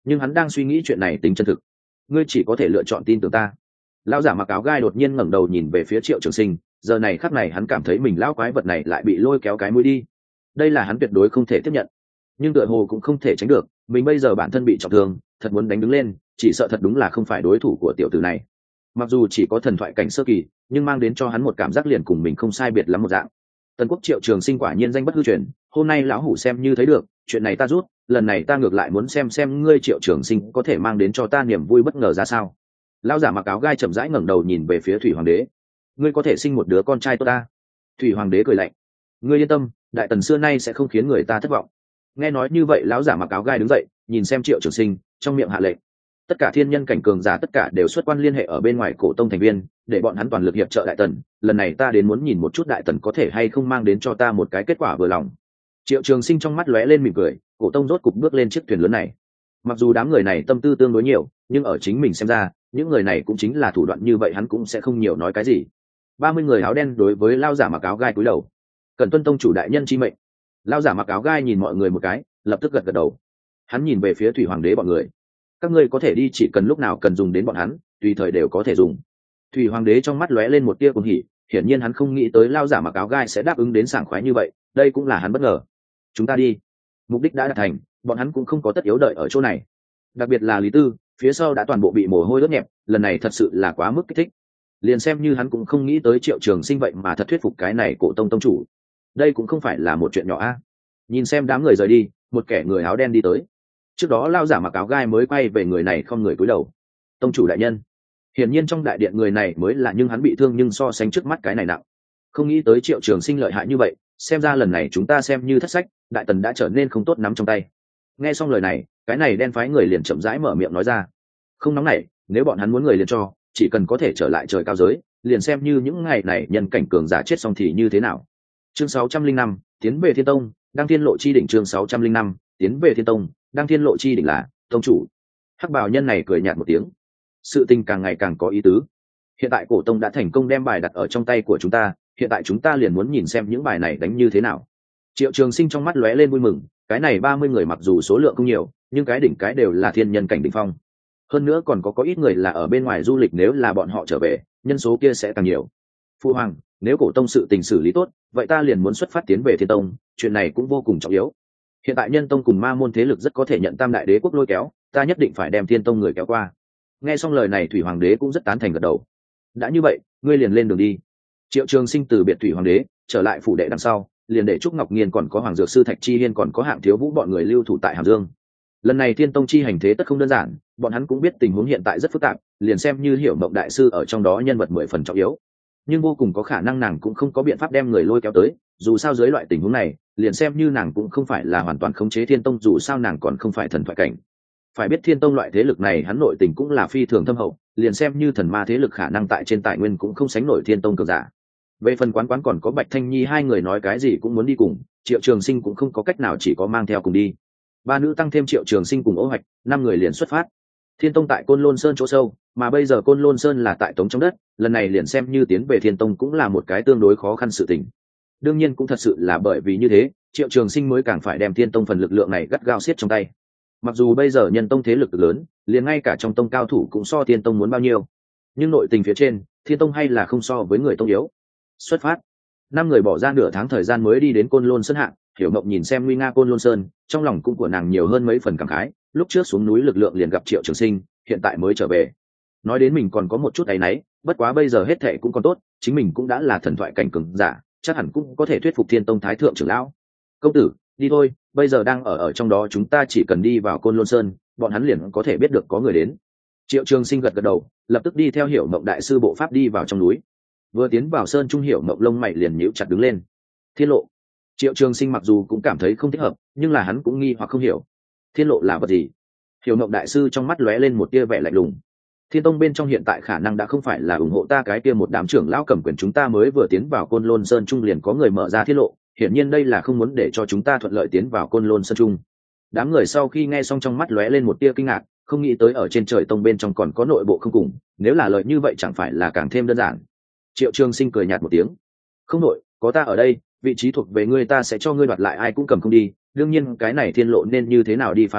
nhưng hắn đang suy nghĩ chuyện này tính chân thực. Ngươi chỉ có thể lựa chọn tin tưởng ta. Lão giả mặc áo gai đột nhiên ngẩng đầu nhìn về phía Triệu Trường Sinh, giờ này khắc này hắn cảm thấy mình lão quái vật này lại bị lôi kéo cái mũi đi. Đây là hắn tuyệt đối không thể tiếp nhận, nhưng tựa hồ cũng không thể tránh được, mình bây giờ bản thân bị trọng thương, thật muốn đánh đứng lên, chỉ sợ thật đúng là không phải đối thủ của tiểu tử này. Mặc dù chỉ có thần thoại cảnh sơ kỳ, nhưng mang đến cho hắn một cảm giác liền cùng mình không sai biệt lắm một dạng. Tần Quốc Triệu Trường Sinh quả nhiên danh bất hư truyền, hôm nay lão hủ xem như thấy được, chuyện này ta rút, lần này ta ngược lại muốn xem xem ngươi Triệu Trường Sinh có thể mang đến cho ta niềm vui bất ngờ ra sao. Lão giả mặc áo gai chậm rãi ngẩng đầu nhìn về phía Thủy Hoàng đế. Ngươi có thể sinh một đứa con trai tốt ta? Thủy Hoàng đế cười lạnh. Ngươi yên tâm, đại tần xưa nay sẽ không khiến người ta thất vọng. Nghe nói như vậy, lão giả mặc áo gai đứng dậy, nhìn xem Triệu Trường Sinh, trong miệng hạ lệnh. Tất cả thiên nhân cảnh cường giả tất cả đều xuất quan liên hệ ở bên ngoài cổ tông thành viên, để bọn hắn toàn lực hiệp trợ đại tần. Lần này ta đến muốn nhìn một chút đại tần có thể hay không mang đến cho ta một cái kết quả vừa lòng. Triệu Trường Sinh trong mắt lóe lên mỉm cười, cổ tông rốt cục bước lên chiếc thuyền lớn này. Mặc dù đám người này tâm tư tương đối nhiều, nhưng ở chính mình xem ra, những người này cũng chính là thủ đoạn như vậy, hắn cũng sẽ không nhiều nói cái gì. Ba mươi người áo đen đối với lão giả mặc áo gai cúi đầu. Cần tuân tông chủ đại nhân chi mệnh. Lão giả mặc áo gai nhìn mọi người một cái, lập tức gật gật đầu. Hắn nhìn về phía Thủy Hoàng đế bọn người. Các ngươi có thể đi, chỉ cần lúc nào cần dùng đến bọn hắn, tùy thời đều có thể dùng. Thủy Hoàng đế trong mắt lóe lên một tia cuồng hỉ, hiển nhiên hắn không nghĩ tới lão giả mặc áo gai sẽ đáp ứng đến sảng khoái như vậy, đây cũng là hắn bất ngờ. Chúng ta đi. Mục đích đã đạt thành, bọn hắn cũng không có tất yếu đợi ở chỗ này. Đặc biệt là Lý Tư, phía sau đã toàn bộ bị mồ hôi ướt nhẹp, lần này thật sự là quá mức kích thích. Liền xem như hắn cũng không nghĩ tới Triệu Trường Sinh vậy mà thật thuyết phục cái này cổ tông tông chủ. Đây cũng không phải là một chuyện nhỏ a. Nhìn xem đám người rời đi, một kẻ người áo đen đi tới. Trước đó lão giả mặc áo gai mới quay về người này không người cúi đầu. Tông chủ đại nhân. Hiển nhiên trong đại điện người này mới là, nhưng hắn bị thương nhưng so sánh trước mắt cái này nặng. Không nghĩ tới Triệu Trường Sinh lợi hại như vậy, xem ra lần này chúng ta xem như thất sách, đại tần đã trở nên không tốt nắm trong tay. Nghe xong lời này, cái này đen phái người liền chậm rãi mở miệng nói ra. Không nóng nảy, nếu bọn hắn muốn người liền cho, chỉ cần có thể trở lại trời cao giới, liền xem như những ngày này nhân cảnh cường giả chết xong thì như thế nào. Chương sáu trăm linh năm, tiến về Thiên Tông, đăng thiên lộ chi đỉnh. Chương sáu trăm linh năm, tiến về Thiên Tông, đăng thiên lộ chi đỉnh là tông chủ. Hắc bào nhân này cười nhạt một tiếng. Sự tình càng ngày càng có ý tứ. Hiện tại cổ tông đã thành công đem bài đặt ở trong tay của chúng ta, hiện tại chúng ta liền muốn nhìn xem những bài này đánh như thế nào. Triệu Trường Sinh trong mắt lóe lên vui mừng, cái này ba mươi người mặc dù số lượng không nhiều, nhưng cái đỉnh cái đều là thiên nhân cảnh đỉnh phong. Hơn nữa còn có có ít người là ở bên ngoài du lịch, nếu là bọn họ trở về, nhân số kia sẽ càng nhiều. Phu hoàng, nếu cổ tông sự tình xử lý tốt, vậy ta liền muốn xuất phát tiến về Thiên Tông, chuyện này cũng vô cùng trọng yếu. Hiện tại nhân tông cùng ma môn thế lực rất có thể nhận tam đại đế quốc lôi kéo, ta nhất định phải đem Thiên Tông người kéo qua. Nghe xong lời này, Thủy Hoàng đế cũng rất tán thành gật đầu. Đã như vậy, ngươi liền lên đường đi. Triệu Trường Sinh từ biệt Thủy Hoàng đế, trở lại phủ đệ đằng sau, liền để Trúc Ngọc Nghiên còn có Hoàng Dược sư Thạch Chi Hiên còn có Hạng Thiếu Vũ bọn người lưu thủ tại Hàm Dương. Lần này Thiên Tông chi hành thế tất không đơn giản, bọn hắn cũng biết tình huống hiện tại rất phức tạp, liền xem như Hiểu Mộng đại sư ở trong đó nhân vật mười phần trọng yếu, nhưng vô cùng có khả năng nàng cũng không có biện pháp đem người lôi kéo tới, dù sao dưới loại tình huống này, liền xem như nàng cũng không phải là hoàn toàn khống chế Thiên Tông, dù sao nàng còn không phải thần thoại cảnh. Phải biết Thiên Tông loại thế lực này hắn nội tình cũng là phi thường thâm hậu, liền xem như thần ma thế lực khả năng tại trên tài nguyên cũng không sánh nổi Thiên Tông cường giả. Về phần Quán Quán còn có Bạch Thanh Nhi hai người nói cái gì cũng muốn đi cùng, Triệu Trường Sinh cũng không có cách nào, chỉ có mang theo cùng đi. Ba nữ tăng thêm Triệu Trường Sinh cùng Ô Hoạch, năm người liền xuất phát. Thiên Tông tại Côn Lôn Sơn chỗ sâu, mà bây giờ Côn Lôn Sơn là tại Tống trong đất, lần này liền xem như tiến về Thiên Tông cũng là một cái tương đối khó khăn sự tình. Đương nhiên cũng thật sự là bởi vì như thế, Triệu Trường Sinh mới càng phải đem Thiên Tông phần lực lượng này gắt gao siết trong tay. Mặc dù bây giờ nhân tông thế lực lớn, liền ngay cả trong tông cao thủ cũng so Thiên Tông muốn bao nhiêu, nhưng nội tình phía trên, Thiên Tông hay là không so với người tông yếu. Xuất phát, năm người bỏ ra nửa tháng thời gian mới đi đến Côn Lôn Sơn hạng. Hiểu Mộng nhìn xem nguy nga Côn Lôn Sơn, trong lòng cũng của nàng nhiều hơn mấy phần cảm khái, lúc trước xuống núi lực lượng liền gặp Triệu Trường Sinh, hiện tại mới trở về. Nói đến mình còn có một chút áy náy, bất quá bây giờ hết thệ cũng còn tốt, chính mình cũng đã là thần thoại cảnh cường giả, chắc hẳn cũng có thể thuyết phục Thiên Tông thái thượng trưởng lão. Công tử, đi thôi, bây giờ đang ở ở trong đó, chúng ta chỉ cần đi vào Côn Lôn Sơn, bọn hắn liền có thể biết được có người đến. Triệu Trường Sinh gật gật đầu, lập tức đi theo Hiểu Mộng đại sư bộ pháp đi vào trong núi. Vừa tiến vào sơn trung, Hiểu Mộng lông mày liền nhíu chặt đứng lên. Thiên lộ. Triệu Trường Sinh mặc dù cũng cảm thấy không thích hợp, nhưng là hắn cũng nghi hoặc không hiểu. Thiên lộ là vật gì? Hiểu Mộng đại sư trong mắt lóe lên một tia vẻ lạnh lùng. Thiên Tông bên trong hiện tại khả năng đã không phải là ủng hộ ta cái kia một đám trưởng lão cầm quyền, chúng ta mới vừa tiến vào Côn Lôn Sơn trung liền có người mở ra thiên lộ, hiển nhiên đây là không muốn để cho chúng ta thuận lợi tiến vào Côn Lôn Sơn trung. Đám người sau khi nghe xong trong mắt lóe lên một tia kinh ngạc, không nghĩ tới ở trên trời tông bên trong còn có nội bộ không cùng, nếu là lợi như vậy chẳng phải là càng thêm đơn giản. Triệu Trường Sinh cười nhạt một tiếng. Không nội, có ta ở đây, vị trí thuộc về ngươi, ta sẽ cho ngươi đoạt lại, ai cũng cầm không đi. Đương nhiên cái này thiên lộ nên như thế nào đi phá giải,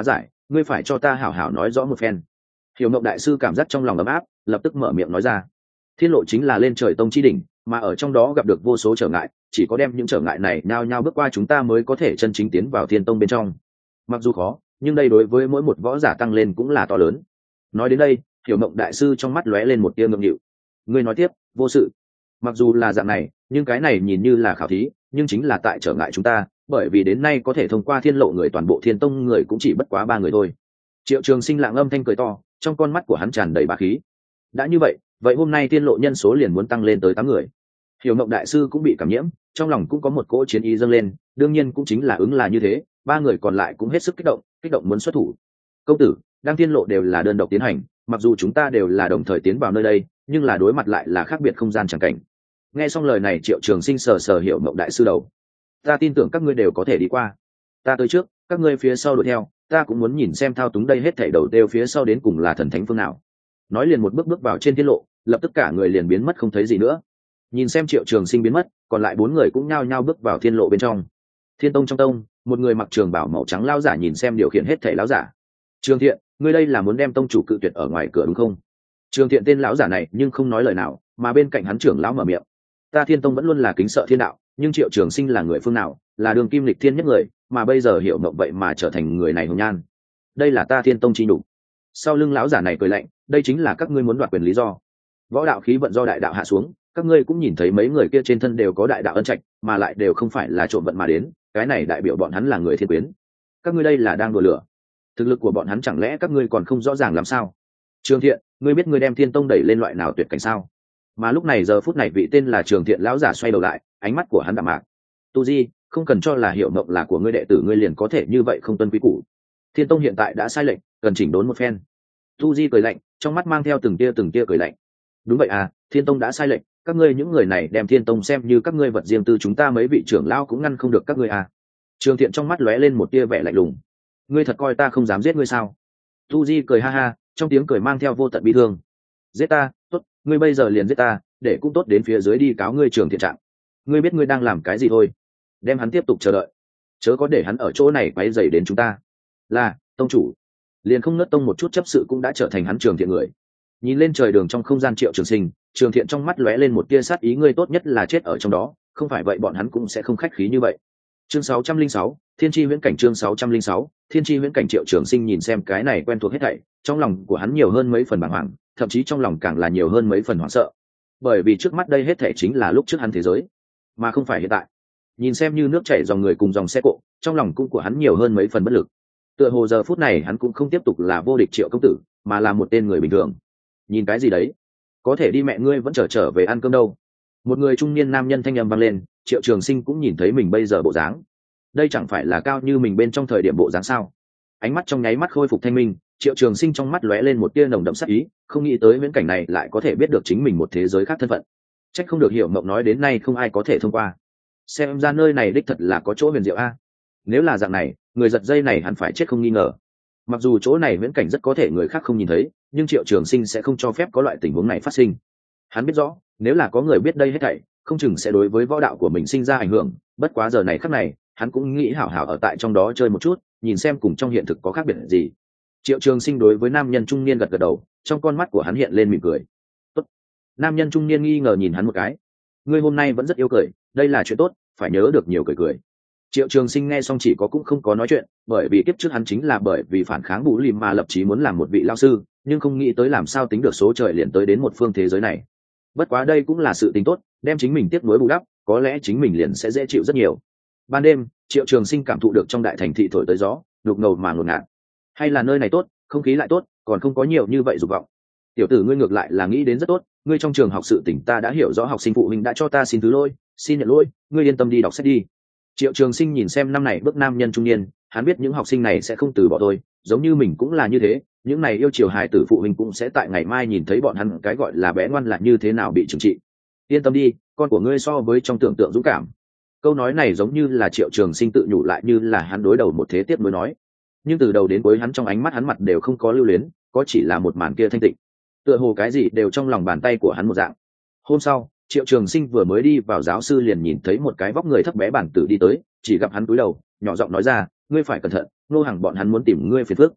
ngươi phải cho ta hảo hảo nói rõ một phen. Hiểu Mộng đại sư cảm giác trong lòng ấm áp, lập tức mở miệng nói ra. Thiên lộ chính là lên trời tông chi đỉnh, mà ở trong đó gặp được vô số trở ngại, chỉ có đem những trở ngại này nhao nhao bước qua chúng ta mới có thể chân chính tiến vào thiên tông bên trong. Mặc dù khó, nhưng đây đối với mỗi một võ giả tăng lên cũng là to lớn. Nói đến đây, Hiểu Mộng đại sư trong mắt lóe lên một tia ngượng nghịu. Ngươi nói tiếp, vô sự. Mặc dù là dạng này, nhưng cái này nhìn như là khảo thí, nhưng chính là tại trở ngại chúng ta, bởi vì đến nay có thể thông qua thiên lộ người toàn bộ thiên tông người cũng chỉ bất quá ba người thôi. Triệu Trường Sinh lặng âm thanh cười to, trong con mắt của hắn tràn đầy bá khí. Đã như vậy, vậy hôm nay thiên lộ nhân số liền muốn tăng lên tới tám người. Hiểu Mộng đại sư cũng bị cảm nhiễm, trong lòng cũng có một cỗ chiến ý dâng lên, đương nhiên cũng chính là ứng là như thế, ba người còn lại cũng hết sức kích động, kích động muốn xuất thủ. Công tử, đang thiên lộ đều là đơn độc tiến hành, mặc dù chúng ta đều là đồng thời tiến vào nơi đây, nhưng là đối mặt lại là khác biệt không gian chẳng cảnh. Nghe xong lời này, Triệu Trường Sinh sờ sờ Hiểu Mộng đại sư đầu. Ta tin tưởng các ngươi đều có thể đi qua. Ta tới trước, các ngươi phía sau đuổi theo, ta cũng muốn nhìn xem thao túng đây hết thảy đầu đều phía sau đến cùng là thần thánh phương nào. Nói liền một bước bước vào trên thiên lộ, lập tức cả người liền biến mất không thấy gì nữa. Nhìn xem Triệu Trường Sinh biến mất, còn lại bốn người cũng nhao nhao bước vào thiên lộ bên trong. Thiên tông trong tông, một người mặc trường bào màu trắng lão giả nhìn xem điều khiển hết thảy lão giả. Trường Thiện, ngươi đây là muốn đem tông chủ cự tuyệt ở ngoài cửa đúng không? Trường Thiện tên lão giả này nhưng không nói lời nào, mà bên cạnh hắn trưởng lão mở miệng. Ta Thiên tông vẫn luôn là kính sợ thiên đạo, nhưng Triệu Trường Sinh là người phương nào, là đường kim lịch thiên nhất người, mà bây giờ Hiểu Mộng vậy mà trở thành người này hồng nhan. Đây là ta Thiên tông chi nhục. Sau lưng lão giả này cười lạnh, đây chính là các ngươi muốn đoạt quyền lý do. Võ đạo khí vận do đại đạo hạ xuống, các ngươi cũng nhìn thấy mấy người kia trên thân đều có đại đạo ân trạch, mà lại đều không phải là trộm vận mà đến, cái này đại biểu bọn hắn là người thiên quyến. Các ngươi đây là đang đùa lửa. Thực lực của bọn hắn chẳng lẽ các ngươi còn không rõ ràng làm sao? Trường Thiện, ngươi biết ngươi đem Thiên tông đẩy lên loại nào tuyệt cảnh sao? Mà lúc này giờ phút này vị tên là Trường Thiện lão giả xoay đầu lại, ánh mắt của hắn đạm mạc. Tu Di, không cần cho là Hiểu Mộng là của ngươi đệ tử ngươi liền có thể như vậy không tuân quý củ. Thiên tông hiện tại đã sai lệnh, cần chỉnh đốn một phen. Tu Di cười lạnh, trong mắt mang theo từng tia từng tia cười lạnh. Đúng vậy à, Thiên tông đã sai lệnh, các ngươi những người này đem Thiên tông xem như các ngươi vật riêng tư, chúng ta mấy vị trưởng lão cũng ngăn không được các ngươi à. Trường Thiện trong mắt lóe lên một tia vẻ lạnh lùng. Ngươi thật coi ta không dám giết ngươi sao? Tu Di cười ha ha, trong tiếng cười mang theo vô tận bi thương. Giết ta, tốt, ngươi bây giờ liền giết ta, để cũng tốt đến phía dưới đi cáo ngươi Trường Thiện trạng. Ngươi biết ngươi đang làm cái gì thôi? Đem hắn tiếp tục chờ đợi, chớ có để hắn ở chỗ này quấy rầy đến chúng ta. Là tông chủ. Liền không nớt tông một chút chấp sự cũng đã trở thành hắn Trường Thiện người. Nhìn lên trời đường trong không gian Triệu Trường Sinh, Trường Thiện trong mắt lóe lên một tia sát ý, ngươi tốt nhất là chết ở trong đó, không phải vậy bọn hắn cũng sẽ không khách khí như vậy. Chương sáu trăm linh sáu, Thiên Chi Huyễn Cảnh. Chương sáu trăm linh sáu, Thiên Chi Huyễn Cảnh. Triệu Trường Sinh nhìn xem cái này quen thuộc hết thảy, trong lòng của hắn nhiều hơn mấy phần bàng hoàng, thậm chí trong lòng càng là nhiều hơn mấy phần hoảng sợ, bởi vì trước mắt đây hết thảy chính là lúc trước hắn thế giới, mà không phải hiện tại. Nhìn xem như nước chảy dòng người cùng dòng xe cộ, trong lòng cũng của hắn nhiều hơn mấy phần bất lực. Tựa hồ giờ phút này hắn cũng không tiếp tục là vô địch Triệu công tử, mà là một tên người bình thường. Nhìn cái gì đấy? Có thể đi mẹ ngươi vẫn trở trở về ăn cơm đâu. Một người trung niên nam nhân thanh âm vang lên, Triệu Trường Sinh cũng nhìn thấy mình bây giờ bộ dáng. Đây chẳng phải là cao như mình bên trong thời điểm bộ dáng sao? Ánh mắt trong nháy mắt khôi phục thanh minh, Triệu Trường Sinh trong mắt lóe lên một tia nồng đậm sát ý, không nghĩ tới viễn cảnh này lại có thể biết được chính mình một thế giới khác thân phận. Trách không được Hiểu Mộng nói đến nay không ai có thể thông qua. Xem ra nơi này đích thật là có chỗ huyền diệu a. Nếu là dạng này, người giật dây này hẳn phải chết không nghi ngờ. Mặc dù chỗ này viễn cảnh rất có thể người khác không nhìn thấy, nhưng Triệu Trường Sinh sẽ không cho phép có loại tình huống này phát sinh. Hắn biết rõ, nếu là có người biết đây hết thảy, không chừng sẽ đối với võ đạo của mình sinh ra ảnh hưởng. Bất quá giờ này khắc này, hắn cũng nghĩ hảo hảo ở tại trong đó chơi một chút, nhìn xem cùng trong hiện thực có khác biệt gì. Triệu Trường Sinh đối với nam nhân trung niên gật gật đầu, trong con mắt của hắn hiện lên mỉm cười. Tốt. Nam nhân trung niên nghi ngờ nhìn hắn một cái. Ngươi hôm nay vẫn rất yêu cười, đây là chuyện tốt, phải nhớ được nhiều cười cười. Triệu Trường Sinh nghe xong chỉ có cũng không có nói chuyện, bởi vì kiếp trước hắn chính là bởi vì phản kháng Bù Lìm mà lập chí muốn làm một vị lão sư, nhưng không nghĩ tới làm sao tính được số trời liền tới đến một phương thế giới này. Bất quá đây cũng là sự tính tốt, đem chính mình tiếp nối bù đắp, có lẽ chính mình liền sẽ dễ chịu rất nhiều. Ban đêm, Triệu Trường Sinh cảm thụ được trong đại thành thị thổi tới gió, đục ngầu mà ngột ngạt. Hay là nơi này tốt, không khí lại tốt, còn không có nhiều như vậy dục vọng. Tiểu tử ngươi ngược lại là nghĩ đến rất tốt, ngươi trong trường học sự tình ta đã hiểu rõ, học sinh phụ huynh đã cho ta xin thứ lỗi, xin nhận lỗi, ngươi yên tâm đi đọc sách đi. Triệu Trường Sinh nhìn xem năm này bước nam nhân trung niên, hắn biết những học sinh này sẽ không từ bỏ tôi, giống như mình cũng là như thế, những này yêu chiều hài tử phụ huynh cũng sẽ tại ngày mai nhìn thấy bọn hắn cái gọi là bé ngoan là như thế nào bị trừng trị. Yên tâm đi, con của ngươi so với trong tưởng tượng dũng cảm. Câu nói này giống như là Triệu Trường Sinh tự nhủ, lại như là hắn đối đầu một thế tiếp nối nói. Nhưng từ đầu đến cuối hắn trong ánh mắt hắn mặt đều không có lưu luyến, có chỉ là một màn kia thanh tịnh, tựa hồ cái gì đều trong lòng bàn tay của hắn một dạng. Hôm sau, Triệu Trường Sinh vừa mới đi vào, giáo sư liền nhìn thấy một cái vóc người thấp bé bản tử đi tới, chỉ gặp hắn cúi đầu, nhỏ giọng nói ra, ngươi phải cẩn thận, Ngô Hằng bọn hắn muốn tìm ngươi phiền phức.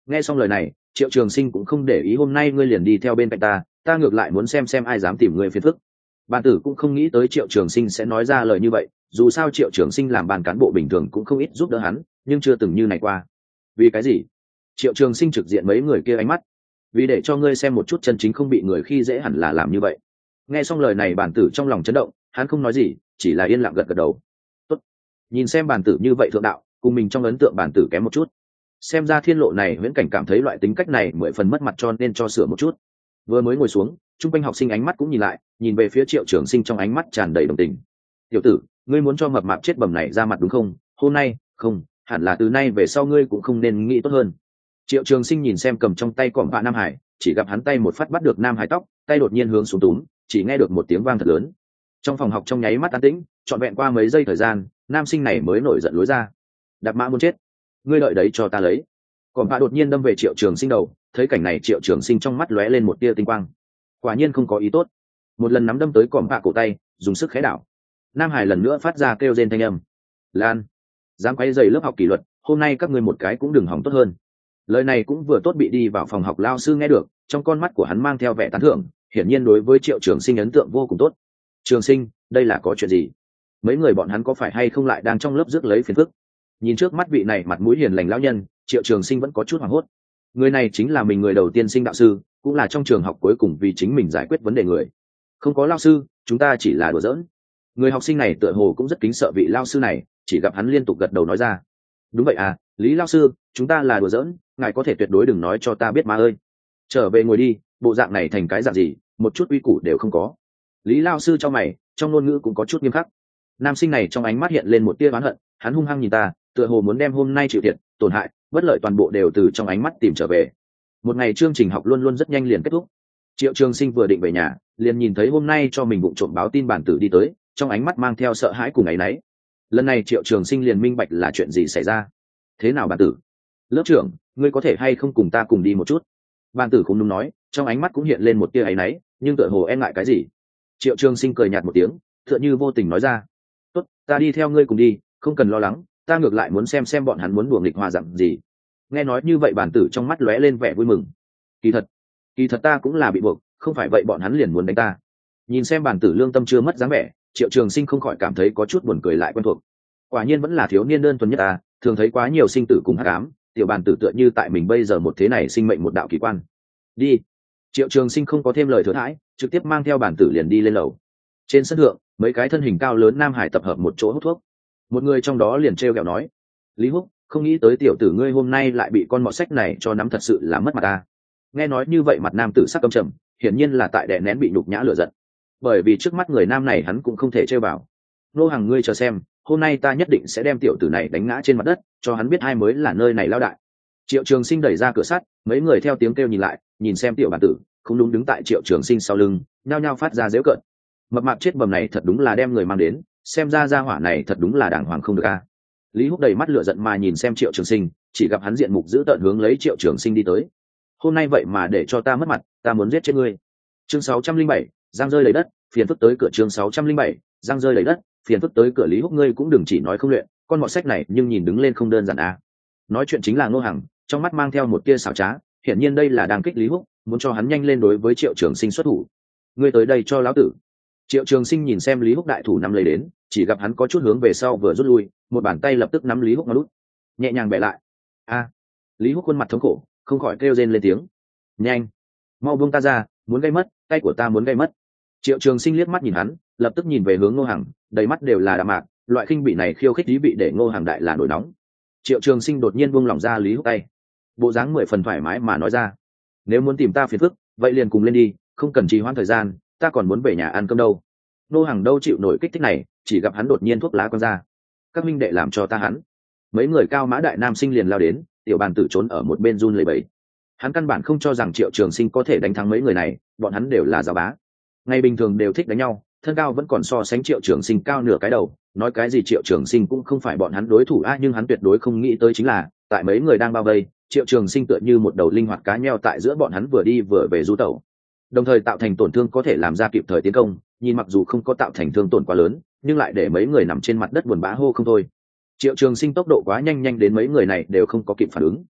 Nghe xong lời này, Triệu Trường Sinh cũng không để ý, hôm nay ngươi liền đi theo bên cạnh ta, ta ngược lại muốn xem xem ai dám tìm ngươi phiền phức. Bàn tử cũng không nghĩ tới Triệu Trường Sinh sẽ nói ra lời như vậy, dù sao Triệu Trường Sinh làm ban cán bộ bình thường cũng không ít giúp đỡ hắn, nhưng chưa từng như này qua. Vì cái gì? Triệu Trường Sinh trực diện mấy người kia ánh mắt. Vì để cho ngươi xem một chút chân chính không bị người khi dễ hẳn là làm như vậy. Nghe xong lời này, Bàn tử trong lòng chấn động, hắn không nói gì, chỉ là yên lặng gật gật đầu. Tốt. Nhìn xem Bàn tử như vậy thượng đạo, cùng mình trong ấn tượng Bàn tử kém một chút. Xem ra Thiên Lộ này Huyễn Cảnh cảm thấy loại tính cách này mười phần mất mặt, cho nên cho sửa một chút. Vừa mới ngồi xuống, trung quanh học sinh ánh mắt cũng nhìn lại, nhìn về phía Triệu Trường Sinh trong ánh mắt tràn đầy đồng tình. Tiểu tử, ngươi muốn cho mập mạp chết bầm này ra mặt đúng không? Hôm nay, không, hẳn là từ nay về sau ngươi cũng không nên nghĩ tốt hơn. Triệu Trường Sinh nhìn xem cầm trong tay cỏm vạ Nam Hải, chỉ gặp hắn tay một phát bắt được Nam Hải tóc, tay đột nhiên hướng xuống túm, chỉ nghe được một tiếng vang thật lớn. Trong phòng học trong nháy mắt an tĩnh, trọn vẹn qua mấy giây thời gian, nam sinh này mới nổi giận lối ra. Đạp mã muốn chết, ngươi đợi đấy cho ta lấy. Cỏm vạ đột nhiên đâm về Triệu Trường Sinh đầu, thấy cảnh này Triệu Trường Sinh trong mắt lóe lên một tia tinh quang. Quả nhiên không có ý tốt. Một lần nắm đâm tới cỏm vạ cổ tay, dùng sức khẽ đảo. Nam Hải lần nữa phát ra kêu rên thanh âm. Lan, dám quấy rầy lớp học kỷ luật, hôm nay các ngươi một cái cũng đừng hỏng tốt hơn. Lời này cũng vừa tốt bị đi vào phòng học lao sư nghe được, trong con mắt của hắn mang theo vẻ tán thưởng, hiển nhiên đối với Triệu Trường Sinh ấn tượng vô cùng tốt. Trường Sinh, đây là có chuyện gì? Mấy người bọn hắn có phải hay không lại đang trong lớp rước lấy phiền phức? Nhìn trước mắt vị này mặt mũi hiền lành lão nhân, Triệu Trường Sinh vẫn có chút hoảng hốt. Người này chính là mình người đầu tiên sinh đạo sư, cũng là trong trường học cuối cùng vì chính mình giải quyết vấn đề người. Không có lao sư, chúng ta chỉ là đùa giỡn. Người học sinh này tựa hồ cũng rất kính sợ vị lao sư này, chỉ gặp hắn liên tục gật đầu nói ra. Đúng vậy à, Lý lao sư, chúng ta là đùa giỡn, ngài có thể tuyệt đối đừng nói cho ta biết mà ơi. Trở về ngồi đi, bộ dạng này thành cái dạng gì, một chút uy củ đều không có. Lý lao sư trong mày, trong ngôn ngữ cũng có chút nghiêm khắc. Nam sinh này trong ánh mắt hiện lên một tia oán hận, hắn hung hăng nhìn ta, tựa hồ muốn đem hôm nay chịu thiệt, tổn hại, bất lợi toàn bộ đều từ trong ánh mắt tìm trở về. Một ngày chương trình học luôn luôn rất nhanh liền kết thúc. Triệu Trường Sinh vừa định về nhà, liền nhìn thấy hôm nay cho mình bụng trộm báo tin bản tử đi tới, trong ánh mắt mang theo sợ hãi cùng áy náy. Lần này Triệu Trường Sinh liền minh bạch là chuyện gì xảy ra. Thế nào bản tử? Lớp trưởng, ngươi có thể hay không cùng ta cùng đi một chút? Bản tử không đúng nói, trong ánh mắt cũng hiện lên một tia áy náy, nhưng tựa hồ e ngại cái gì. Triệu Trường Sinh cười nhạt một tiếng, tựa như vô tình nói ra. Tốt, ta đi theo ngươi cùng đi, không cần lo lắng, ta ngược lại muốn xem xem bọn hắn muốn đùa nghịch hoa dặm gì. Nghe nói như vậy bản tử trong mắt lóe lên vẻ vui mừng. Kỳ thật, kỳ thật ta cũng là bị buộc, không phải vậy bọn hắn liền muốn đánh ta. Nhìn xem bản tử lương tâm chưa mất dáng vẻ, Triệu Trường Sinh không khỏi cảm thấy có chút buồn cười lại quen thuộc. Quả nhiên vẫn là thiếu niên đơn thuần nhất ta, thường thấy quá nhiều sinh tử cùng hắc ám, tiểu bản tử tựa như tại mình bây giờ một thế này sinh mệnh một đạo kỳ quan. Đi. Triệu Trường Sinh không có thêm lời thừa thãi, trực tiếp mang theo bản tử liền đi lên lầu. Trên sân thượng, mấy cái thân hình cao lớn nam hải tập hợp một chỗ hút thuốc. Một người trong đó liền trêu ghẹo nói: Lý Húc, không nghĩ tới tiểu tử ngươi hôm nay lại bị con mọt sách này cho nắm, thật sự là mất mặt ta. Nghe nói như vậy mặt nam tử sắc căm trầm, hiển nhiên là tại đè nén bị nhục nhã lửa giận. Bởi vì trước mắt người nam này hắn cũng không thể trêu vào. Nô Hàng, ngươi chờ xem, hôm nay ta nhất định sẽ đem tiểu tử này đánh ngã trên mặt đất, cho hắn biết ai mới là nơi này lao đại. Triệu Trường Sinh đẩy ra cửa sắt, mấy người theo tiếng kêu nhìn lại, nhìn xem tiểu bản tử, không đúng đứng tại Triệu Trường Sinh sau lưng, nhao nhao phát ra giễu cợt. Mập mạp chết bầm này thật đúng là đem người mang đến, xem ra gia hỏa này thật đúng là đàng hoàng không được a. Lý Húc đầy mắt lửa giận mà nhìn xem Triệu Trường Sinh, chỉ gặp hắn diện mục dữ tợn hướng lấy Triệu Trường Sinh đi tới. Hôm nay vậy mà để cho ta mất mặt, ta muốn giết chết ngươi. Chương sáu trăm linh bảy, giang rơi lấy đất, phiền phức tới cửa. Chương sáu trăm linh bảy, giang rơi lấy đất, phiền phức tới cửa. Lý Húc, ngươi cũng đừng chỉ nói không luyện, con mọt sách này nhưng nhìn đứng lên không đơn giản a. Nói chuyện chính là Ngô Hằng, trong mắt mang theo một tia xảo trá, hiển nhiên đây là đang kích Lý Húc, muốn cho hắn nhanh lên đối với Triệu Trường Sinh xuất thủ. Ngươi tới đây cho lão tử. Triệu Trường Sinh nhìn xem Lý Húc đại thủ nắm lấy đến, chỉ gặp hắn có chút hướng về sau vừa rút lui, một bàn tay lập tức nắm Lý Húc ngón út, nhẹ nhàng bẻ lại. A! Lý Húc khuôn mặt thống khổ, không khỏi kêu rên lên tiếng. Nhanh, mau buông ta ra, muốn gây mất, tay của ta muốn gây mất. Triệu Trường Sinh liếc mắt nhìn hắn, lập tức nhìn về hướng Ngô Hằng, đầy mắt đều là đạm mạc, loại khinh bị này khiêu khích ý vị để Ngô Hằng đại là nổi nóng. Triệu Trường Sinh đột nhiên buông lỏng ra Lý Húc tay, bộ dáng mười phần thoải mái mà nói ra: nếu muốn tìm ta phiền phức, vậy liền cùng lên đi, không cần trì hoãn thời gian, ta còn muốn về nhà ăn cơm đâu. Ngô Hằng đâu chịu nổi kích thích này, chỉ gặp hắn đột nhiên thuốc lá quăng ra. Các minh đệ làm cho ta hắn. Mấy người cao mã đại nam sinh liền lao đến, tiểu bàn tử trốn ở một bên run lẩy bẩy. Hắn căn bản không cho rằng Triệu Trường Sinh có thể đánh thắng mấy người này, bọn hắn đều là giáo bá, ngày bình thường đều thích đánh nhau, thân cao vẫn còn so sánh Triệu Trường Sinh cao nửa cái đầu, nói cái gì Triệu Trường Sinh cũng không phải bọn hắn đối thủ a. Nhưng hắn tuyệt đối không nghĩ tới chính là, tại mấy người đang bao vây, Triệu Trường Sinh tựa như một đầu linh hoạt cá nheo tại giữa bọn hắn vừa đi vừa về du tẩu, đồng thời tạo thành tổn thương có thể làm ra kịp thời tiến công, nhìn mặc dù không có tạo thành thương tổn quá lớn, nhưng lại để mấy người nằm trên mặt đất buồn bã hô không thôi. Triệu Trường Sinh tốc độ quá nhanh, nhanh đến mấy người này đều không có kịp phản ứng.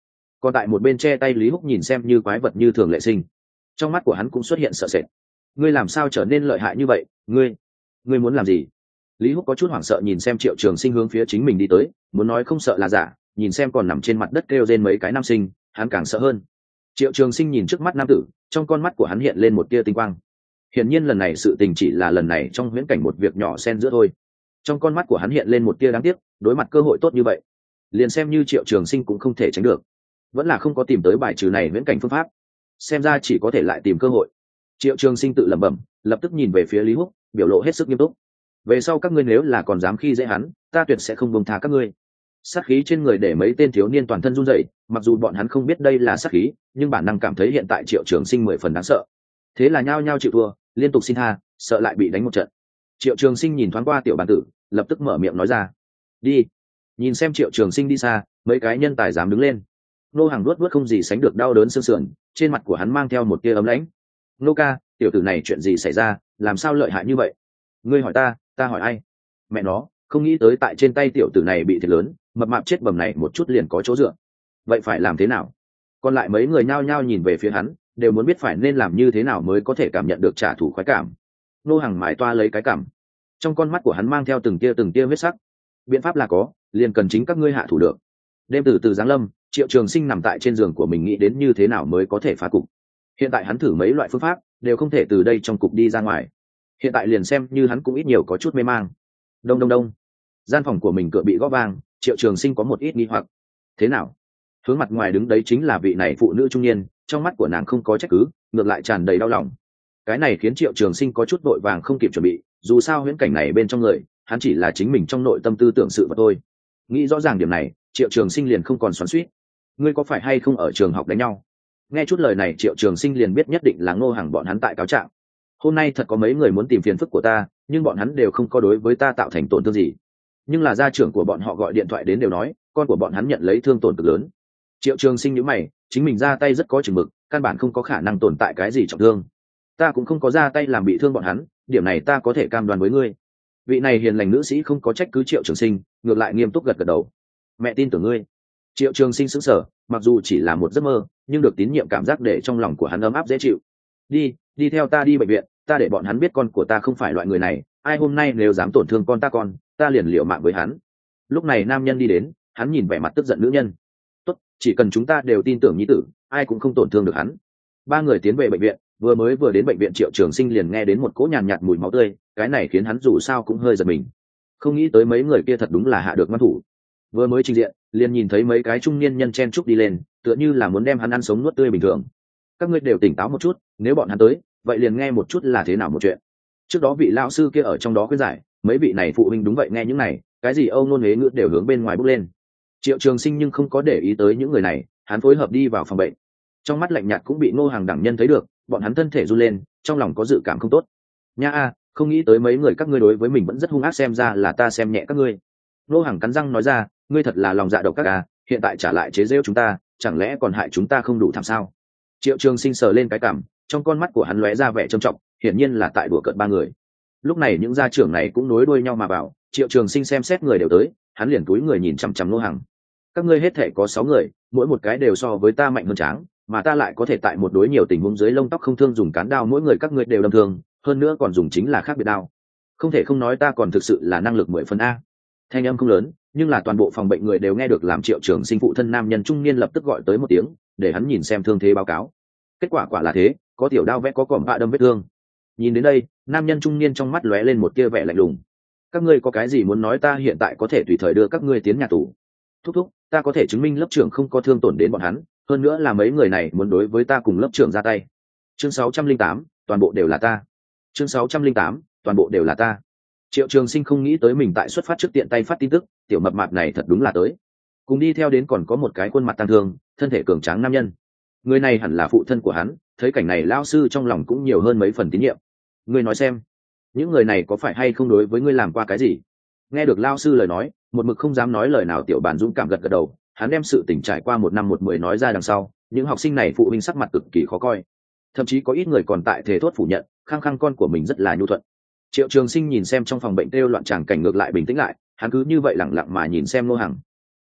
còn tại một bên che tay Lý Húc nhìn xem như quái vật như thường lệ sinh, trong mắt của hắn cũng xuất hiện sợ sệt. Ngươi làm sao trở nên lợi hại như vậy? Ngươi, ngươi muốn làm gì? Lý Húc có chút hoảng sợ nhìn xem Triệu Trường Sinh hướng phía chính mình đi tới, muốn nói không sợ là giả, nhìn xem còn nằm trên mặt đất kêu rên mấy cái nam sinh, hắn càng sợ hơn. Triệu Trường Sinh nhìn trước mắt nam tử, trong con mắt của hắn hiện lên một tia tinh quang. Hiển nhiên lần này sự tình chỉ là lần này trong huyễn cảnh một việc nhỏ xen giữa thôi. Trong con mắt của hắn hiện lên một tia đáng tiếc, đối mặt cơ hội tốt như vậy, liền xem như Triệu Trường Sinh cũng không thể tránh được, vẫn là không có tìm tới bài trừ này huyễn cảnh phương pháp, xem ra chỉ có thể lại tìm cơ hội. Triệu Trường Sinh tự lẩm bẩm, lập tức nhìn về phía Lý Húc, biểu lộ hết sức nghiêm túc. Về sau các ngươi nếu là còn dám khi dễ hắn, ta tuyệt sẽ không buông tha các ngươi. Sát khí trên người để mấy tên thiếu niên toàn thân run rẩy, mặc dù bọn hắn không biết đây là sát khí, nhưng bản năng cảm thấy hiện tại Triệu Trường Sinh mười phần đáng sợ. Thế là nhao nhao chịu thua, liên tục xin tha, sợ lại bị đánh một trận. Triệu Trường Sinh nhìn thoáng qua tiểu bản tử, lập tức mở miệng nói ra: "Đi." Nhìn xem Triệu Trường Sinh đi xa, mấy cái nhân tài dám đứng lên. Nô Hàng luốt luốt không gì sánh được đau đớn xương sườn, trên mặt của hắn mang theo một tia ấm lãnh. "Nô ca, tiểu tử này chuyện gì xảy ra, làm sao lợi hại như vậy?" "Ngươi hỏi ta, ta hỏi ai?" Mẹ nó, không nghĩ tới tại trên tay tiểu tử này bị thiệt lớn, mập mạp chết bầm này một chút liền có chỗ dựa. Vậy phải làm thế nào? Còn lại mấy người nhao nhao nhìn về phía hắn, đều muốn biết phải nên làm như thế nào mới có thể cảm nhận được trả thù khoái cảm. Nô Hàng mải toa lấy cái cảm, trong con mắt của hắn mang theo từng tia từng tia huyết sắc. Biện pháp là có, liền cần chính các ngươi hạ thủ được. Đêm từ từ giáng lâm, Triệu Trường Sinh nằm tại trên giường của mình nghĩ đến như thế nào mới có thể phá cục. Hiện tại hắn thử mấy loại phương pháp, đều không thể từ đây trong cục đi ra ngoài. Hiện tại liền xem như hắn cũng ít nhiều có chút mê mang. Đông đông đông, gian phòng của mình cửa bị gõ vang, Triệu Trường Sinh có một ít nghi hoặc. Thế nào? Hướng mặt ngoài đứng đấy chính là vị này phụ nữ trung niên, trong mắt của nàng không có trách cứ, ngược lại tràn đầy đau lòng. Cái này khiến Triệu Trường Sinh có chút vội vàng không kịp chuẩn bị, dù sao huyễn cảnh này bên trong người, hắn chỉ là chính mình trong nội tâm tư tưởng sự vật thôi. Nghĩ rõ ràng điểm này, Triệu Trường Sinh liền không còn xoắn xuýt. Ngươi có phải hay không ở trường học đánh nhau? Nghe chút lời này Triệu Trường Sinh liền biết nhất định là Ngô Hằng bọn hắn tại cáo trạng. Hôm nay thật có mấy người muốn tìm phiền phức của ta, nhưng bọn hắn đều không có đối với ta tạo thành tổn thương gì. Nhưng là gia trưởng của bọn họ gọi điện thoại đến đều nói, con của bọn hắn nhận lấy thương tổn cực lớn. Triệu Trường Sinh nhíu mày, chính mình ra tay rất có chừng mực, căn bản không có khả năng tồn tại cái gì trọng thương. Ta cũng không có ra tay làm bị thương bọn hắn, điểm này ta có thể cam đoan với ngươi. Vị này hiền lành nữ sĩ không có trách cứ Triệu Trường Sinh, ngược lại nghiêm túc gật gật đầu. Mẹ tin tưởng ngươi. Triệu Trường Sinh sững sờ, mặc dù chỉ là một giấc mơ, nhưng được tín nhiệm cảm giác để trong lòng của hắn ấm áp dễ chịu. Đi, đi theo ta đi bệnh viện, ta để bọn hắn biết con của ta không phải loại người này, ai hôm nay nếu dám tổn thương con ta con, ta liền liều mạng với hắn. Lúc này nam nhân đi đến, hắn nhìn vẻ mặt tức giận nữ nhân. Tốt, chỉ cần chúng ta đều tin tưởng nhi tử, ai cũng không tổn thương được hắn. Ba người tiến về bệnh viện, vừa mới vừa đến bệnh viện Triệu Trường Sinh liền nghe đến một cỗ nhàn nhạt mùi máu tươi, cái này khiến hắn dù sao cũng hơi giật mình. Không nghĩ tới mấy người kia thật đúng là hạ được ngoan thủ. Vừa mới trình diện, liền nhìn thấy mấy cái trung niên nhân chen trúc đi lên, tựa như là muốn đem hắn ăn sống nuốt tươi bình thường. Các ngươi đều tỉnh táo một chút, nếu bọn hắn tới, vậy liền nghe một chút là thế nào một chuyện. Trước đó vị lão sư kia ở trong đó khuyên giải, mấy vị này phụ huynh đúng vậy nghe những này, cái gì âu nôn huế ngữ đều hướng bên ngoài bốc lên. Triệu Trường Sinh nhưng không có để ý tới những người này, hắn phối hợp đi vào phòng bệnh. Trong mắt lạnh nhạt cũng bị Ngô Hàng đẳng nhân thấy được, bọn hắn thân thể run lên, trong lòng có dự cảm không tốt. Nha a, không nghĩ tới mấy người các ngươi đối với mình vẫn rất hung ác, xem ra là ta xem nhẹ các ngươi. Ngô Hàng cắn răng nói ra, ngươi thật là lòng dạ độc các à, hiện tại trả lại chế giễu chúng ta, chẳng lẽ còn hại chúng ta không đủ thảm sao? Triệu Trường Sinh sờ lên cái cằm, trong con mắt của hắn lóe ra vẻ trầm trọng, hiển nhiên là tại đùa cợt ba người. Lúc này những gia trưởng này cũng nối đuôi nhau mà vào, Triệu Trường Sinh xem xét người đều tới, hắn liền cúi người nhìn chằm chằm Ngô Hàng. Các ngươi hết thể có sáu người, mỗi một cái đều so với ta mạnh hơn tráng, mà ta lại có thể tại một đối nhiều tình huống dưới lông tóc không thương dùng cán đao mỗi người các ngươi đều đâm thương, hơn nữa còn dùng chính là khác biệt đao. Không thể không nói ta còn thực sự là năng lực mười phần a. Thanh âm không lớn, nhưng là toàn bộ phòng bệnh người đều nghe được, làm Triệu Trường Sinh phụ thân nam nhân trung niên lập tức gọi tới một tiếng, để hắn nhìn xem thương thế báo cáo. Kết quả quả là thế, có tiểu đao vẽ có cỏm bạ đâm vết thương. Nhìn đến đây, nam nhân trung niên trong mắt lóe lên một tia vẻ lạnh lùng. Các ngươi có cái gì muốn nói, ta hiện tại có thể tùy thời đưa các ngươi tiến nhà tù. Thúc thúc, ta có thể chứng minh lớp trưởng không có thương tổn đến bọn hắn, hơn nữa là mấy người này muốn đối với ta cùng lớp trưởng ra tay. Chương sáu trăm linh tám, toàn bộ đều là ta. Chương sáu trăm linh tám, toàn bộ đều là ta. Triệu Trường Sinh không nghĩ tới mình tại xuất phát trước tiện tay phát tin tức, tiểu mập mạp này thật đúng là tới. Cùng đi theo đến còn có một cái khuôn mặt tang thương, thân thể cường tráng nam nhân. Người này hẳn là phụ thân của hắn, thấy cảnh này lão sư trong lòng cũng nhiều hơn mấy phần tín nhiệm. Ngươi nói xem, những người này có phải hay không đối với ngươi làm qua cái gì? Nghe được lão sư lời nói, một mực không dám nói lời nào tiểu bản dũng cảm gật gật đầu, hắn đem sự tình trải qua một năm một mười nói ra đằng sau, những học sinh này phụ huynh sắc mặt cực kỳ khó coi, thậm chí có ít người còn tại thể thốt phủ nhận, khăng khăng con của mình rất là nhu thuận. Triệu Trường Sinh nhìn xem trong phòng bệnh kêu loạn tràng cảnh, ngược lại bình tĩnh lại, hắn cứ như vậy lặng lặng mà nhìn xem Ngô Hằng.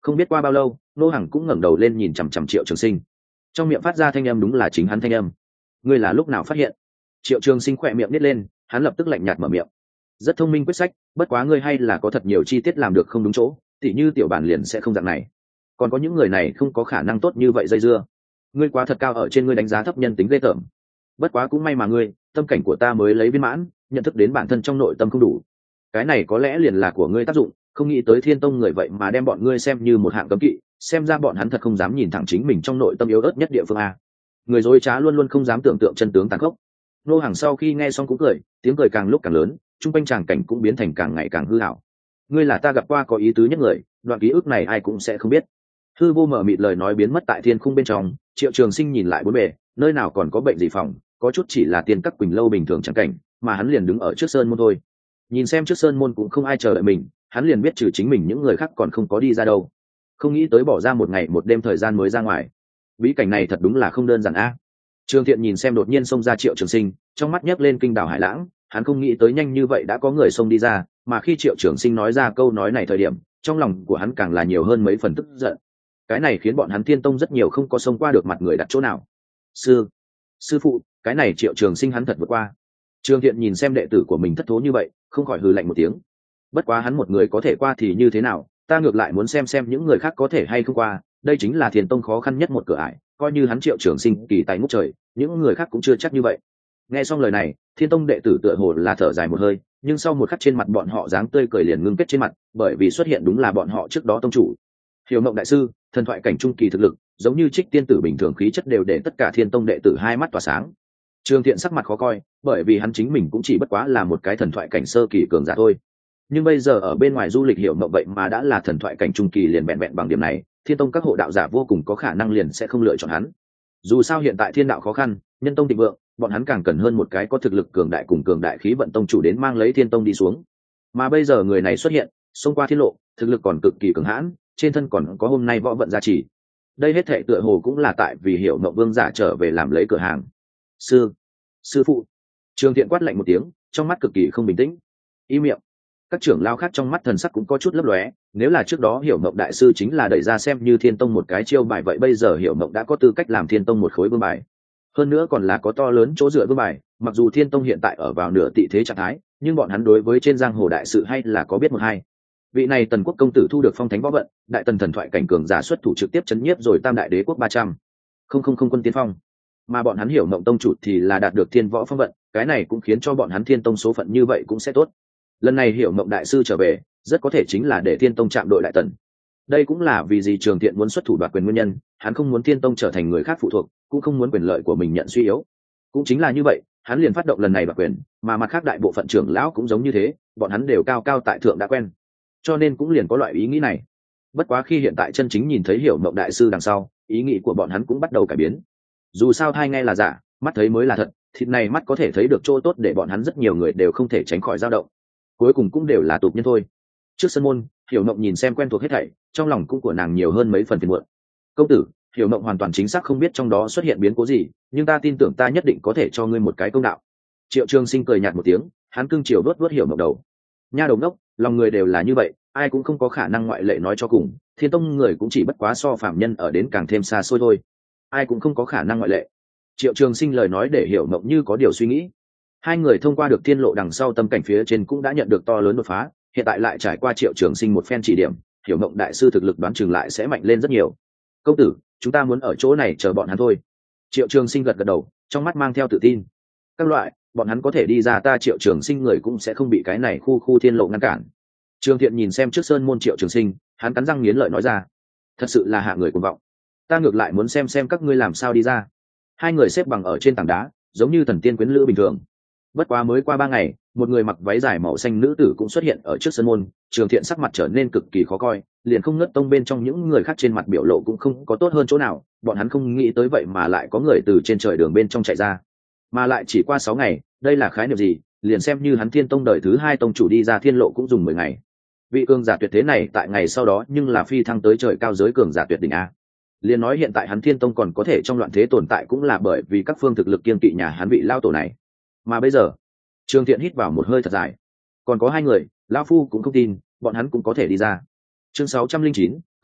Không biết qua bao lâu Ngô Hằng cũng ngẩng đầu lên nhìn chằm chằm Triệu Trường Sinh, trong miệng phát ra thanh âm đúng là chính hắn thanh âm. Ngươi là lúc nào phát hiện? Triệu Trường Sinh khỏe miệng nít lên, hắn lập tức lạnh nhạt mở miệng. Rất thông minh quyết sách, bất quá ngươi hay là có thật nhiều chi tiết làm được không đúng chỗ, tỉ như tiểu bản liền sẽ không dạng này, còn có những người này không có khả năng tốt như vậy dây dưa. Ngươi quá thật cao ở trên, ngươi đánh giá thấp nhân tính ghê tởm. Bất quá cũng may mà ngươi, tâm cảnh của ta mới lấy viên mãn, nhận thức đến bản thân trong nội tâm không đủ. Cái này có lẽ liền là của ngươi tác dụng, không nghĩ tới Thiên Tông người vậy mà đem bọn ngươi xem như một hạng cấm kỵ, xem ra bọn hắn thật không dám nhìn thẳng chính mình trong nội tâm yếu ớt nhất địa phương a. Người dối trá luôn luôn không dám tưởng tượng chân tướng tàn khốc. Nô Hàng sau khi nghe xong cũng cười, tiếng cười càng lúc càng lớn, chung quanh tràng cảnh cũng biến thành càng ngày càng hư ảo. Ngươi là ta gặp qua có ý tứ nhất người, đoạn ký ức này ai cũng sẽ không biết. Hư vô mở mịt lời nói biến mất tại thiên khung bên trong. Triệu Trường Sinh nhìn lại bốn bề, nơi nào còn có bệnh gì phòng, có chút chỉ là tiền các quỳnh lâu bình thường chẳng cảnh, mà hắn liền đứng ở trước sơn môn thôi. Nhìn xem trước sơn môn cũng không ai chờ đợi mình, hắn liền biết trừ chính mình những người khác còn không có đi ra đâu. Không nghĩ tới bỏ ra một ngày một đêm thời gian mới ra ngoài. Bí cảnh này thật đúng là không đơn giản a. Trường Thiện nhìn xem đột nhiên xông ra Triệu Trường Sinh, trong mắt nhấc lên kinh đảo hải lãng, hắn không nghĩ tới nhanh như vậy đã có người xông đi ra, mà khi Triệu Trường Sinh nói ra câu nói này thời điểm, trong lòng của hắn càng là nhiều hơn mấy phần tức giận. Cái này khiến bọn hắn Thiên Tông rất nhiều không có xông qua được mặt người đặt chỗ nào. Sư, sư phụ, cái này Triệu Trường Sinh hắn thật vượt qua. Trường Thiện nhìn xem đệ tử của mình thất thố như vậy, không khỏi hừ lạnh một tiếng. Bất quá hắn một người có thể qua thì như thế nào, ta ngược lại muốn xem xem những người khác có thể hay không qua, đây chính là Thiên Tông khó khăn nhất một cửa ải, coi như hắn Triệu Trường Sinh kỳ tài ngút trời, những người khác cũng chưa chắc như vậy. Nghe xong lời này, Thiên Tông đệ tử tựa hồ là thở dài một hơi, nhưng sau một khắc trên mặt bọn họ dáng tươi cười liền ngưng kết trên mặt, bởi vì xuất hiện đúng là bọn họ trước đó tông chủ Hiểu Mộng đại sư, thần thoại cảnh trung kỳ thực lực, giống như Trích tiên tử bình thường, khí chất đều để tất cả Thiên Tông đệ tử hai mắt tỏa sáng. Trường Thiện sắc mặt khó coi, bởi vì hắn chính mình cũng chỉ bất quá là một cái thần thoại cảnh sơ kỳ cường giả thôi, nhưng bây giờ ở bên ngoài du lịch Hiểu Mộng vậy mà đã là thần thoại cảnh trung kỳ, liền vẹn vẹn bằng điểm này, Thiên Tông các hộ đạo giả vô cùng có khả năng liền sẽ không lựa chọn hắn. Dù sao hiện tại thiên đạo khó khăn, nhân tông thịnh vượng, bọn hắn càng cần hơn một cái có thực lực cường đại cùng cường đại khí vận tông chủ đến mang lấy Thiên Tông đi xuống. Mà bây giờ người này xuất hiện, xông qua thiên lộ, thực lực còn cực kỳ cường hãn, trên thân còn có hôm nay võ vận gia trì. Đây hết thệ tựa hồ cũng là tại vì Hiểu Mộng vương giả trở về làm lấy cửa hàng. Sư, sư phụ. Trường Thiện quát lạnh một tiếng, trong mắt cực kỳ không bình tĩnh. Im miệng. Các trưởng lao khác trong mắt thần sắc cũng có chút lấp lóe, nếu là trước đó Hiểu Mộng đại sư chính là đẩy ra xem như Thiên Tông một cái chiêu bài, vậy bây giờ Hiểu Mộng đã có tư cách làm Thiên Tông một khối vương bài, hơn nữa còn là có to lớn chỗ dựa vương bài. Mặc dù Thiên Tông hiện tại ở vào nửa tị thế trạng thái, nhưng bọn hắn đối với trên giang hồ đại sự hay là có biết một hai. Vị này Tần Quốc công tử thu được phong thánh võ vận, đại tần thần thoại cảnh cường giả xuất thủ trực tiếp chấn nhiếp rồi tam đại đế quốc ba trăm không không không quân tiên phong, mà bọn hắn Hiểu Mộng tông chủ thì là đạt được thiên võ phong vận, cái này cũng khiến cho bọn hắn Thiên Tông số phận như vậy cũng sẽ tốt. Lần này Hiểu Mộng đại sư trở về, rất có thể chính là để Thiên Tông chạm đội đại tần. Đây cũng là vì gì Trường Thiện muốn xuất thủ đoạt quyền nguyên nhân, hắn không muốn Thiên Tông trở thành người khác phụ thuộc, cũng không muốn quyền lợi của mình nhận suy yếu. Cũng chính là như vậy, hắn liền phát động lần này đoạt quyền, mà mặt khác đại bộ phận trưởng lão cũng giống như thế, bọn hắn đều cao cao tại thượng đã quen, cho nên cũng liền có loại ý nghĩ này. Bất quá khi hiện tại chân chính nhìn thấy Hiểu Mộng đại sư đằng sau, ý nghĩ của bọn hắn cũng bắt đầu cải biến. Dù sao thai nghe là giả, mắt thấy mới là thật, thịt này mắt có thể thấy được chỗ tốt, để bọn hắn rất nhiều người đều không thể tránh khỏi dao động. Cuối cùng cũng đều là tục nhân thôi. Trước sân môn, Hiểu Mộng nhìn xem quen thuộc hết thảy, trong lòng cũng của nàng nhiều hơn mấy phần phiền muộn. Công tử, Hiểu Mộng hoàn toàn chính xác không biết trong đó xuất hiện biến cố gì, nhưng ta tin tưởng ta nhất định có thể cho ngươi một cái công đạo. Triệu Trường Sinh cười nhạt một tiếng, hắn cưng chiều đốt đốt Hiểu Mộng đầu. Nha đầu ngốc, lòng người đều là như vậy, ai cũng không có khả năng ngoại lệ, nói cho cùng Thiên Tông người cũng chỉ bất quá so phạm nhân ở đến càng thêm xa xôi thôi, ai cũng không có khả năng ngoại lệ. Triệu Trường Sinh lời nói để Hiểu Mộng như có điều suy nghĩ. Hai người thông qua được thiên lộ đằng sau, tâm cảnh phía trên cũng đã nhận được to lớn đột phá, hiện tại lại trải qua Triệu Trường Sinh một phen chỉ điểm, Hiểu Mộng đại sư thực lực đoán chừng lại sẽ mạnh lên rất nhiều. Công tử, chúng ta muốn ở chỗ này chờ bọn hắn thôi. Triệu Trường Sinh gật gật đầu, trong mắt mang theo tự tin. Các loại, bọn hắn có thể đi ra, ta Triệu Trường Sinh người cũng sẽ không bị cái này khu khu thiên lộ ngăn cản. Trường Thiện nhìn xem trước sơn môn Triệu Trường Sinh, hắn cắn răng nghiến lợi nói ra, thật sự là hạ người cuồng vọng, ta ngược lại muốn xem xem các ngươi làm sao đi ra. Hai người xếp bằng ở trên tảng đá, giống như thần tiên quyến lữ bình thường. Bất quá mới qua ba ngày, một người mặc váy dài màu xanh nữ tử cũng xuất hiện ở trước sân môn. Trường Thiện sắc mặt trở nên cực kỳ khó coi, liền không ngất tông bên trong những người khác trên mặt biểu lộ cũng không có tốt hơn chỗ nào. Bọn hắn không nghĩ tới vậy mà lại có người từ trên trời đường bên trong chạy ra, mà lại chỉ qua sáu ngày, đây là khái niệm gì? Liền xem như hắn Thiên Tông đời thứ hai tông chủ đi ra thiên lộ cũng dùng mười ngày. Vị cường giả tuyệt thế này tại ngày sau đó nhưng là phi thăng tới trời cao giới cường giả tuyệt đỉnh a. Liền nói hiện tại hắn Thiên Tông còn có thể trong loạn thế tồn tại cũng là bởi vì các phương thực lực kiên kỵ nhà hắn vị lao tổ này. Mà bây giờ, Trường Thiện hít vào một hơi thật dài. Còn có hai người, lão phu cũng không tin bọn hắn cũng có thể đi ra. Chương sáu trăm linh chín,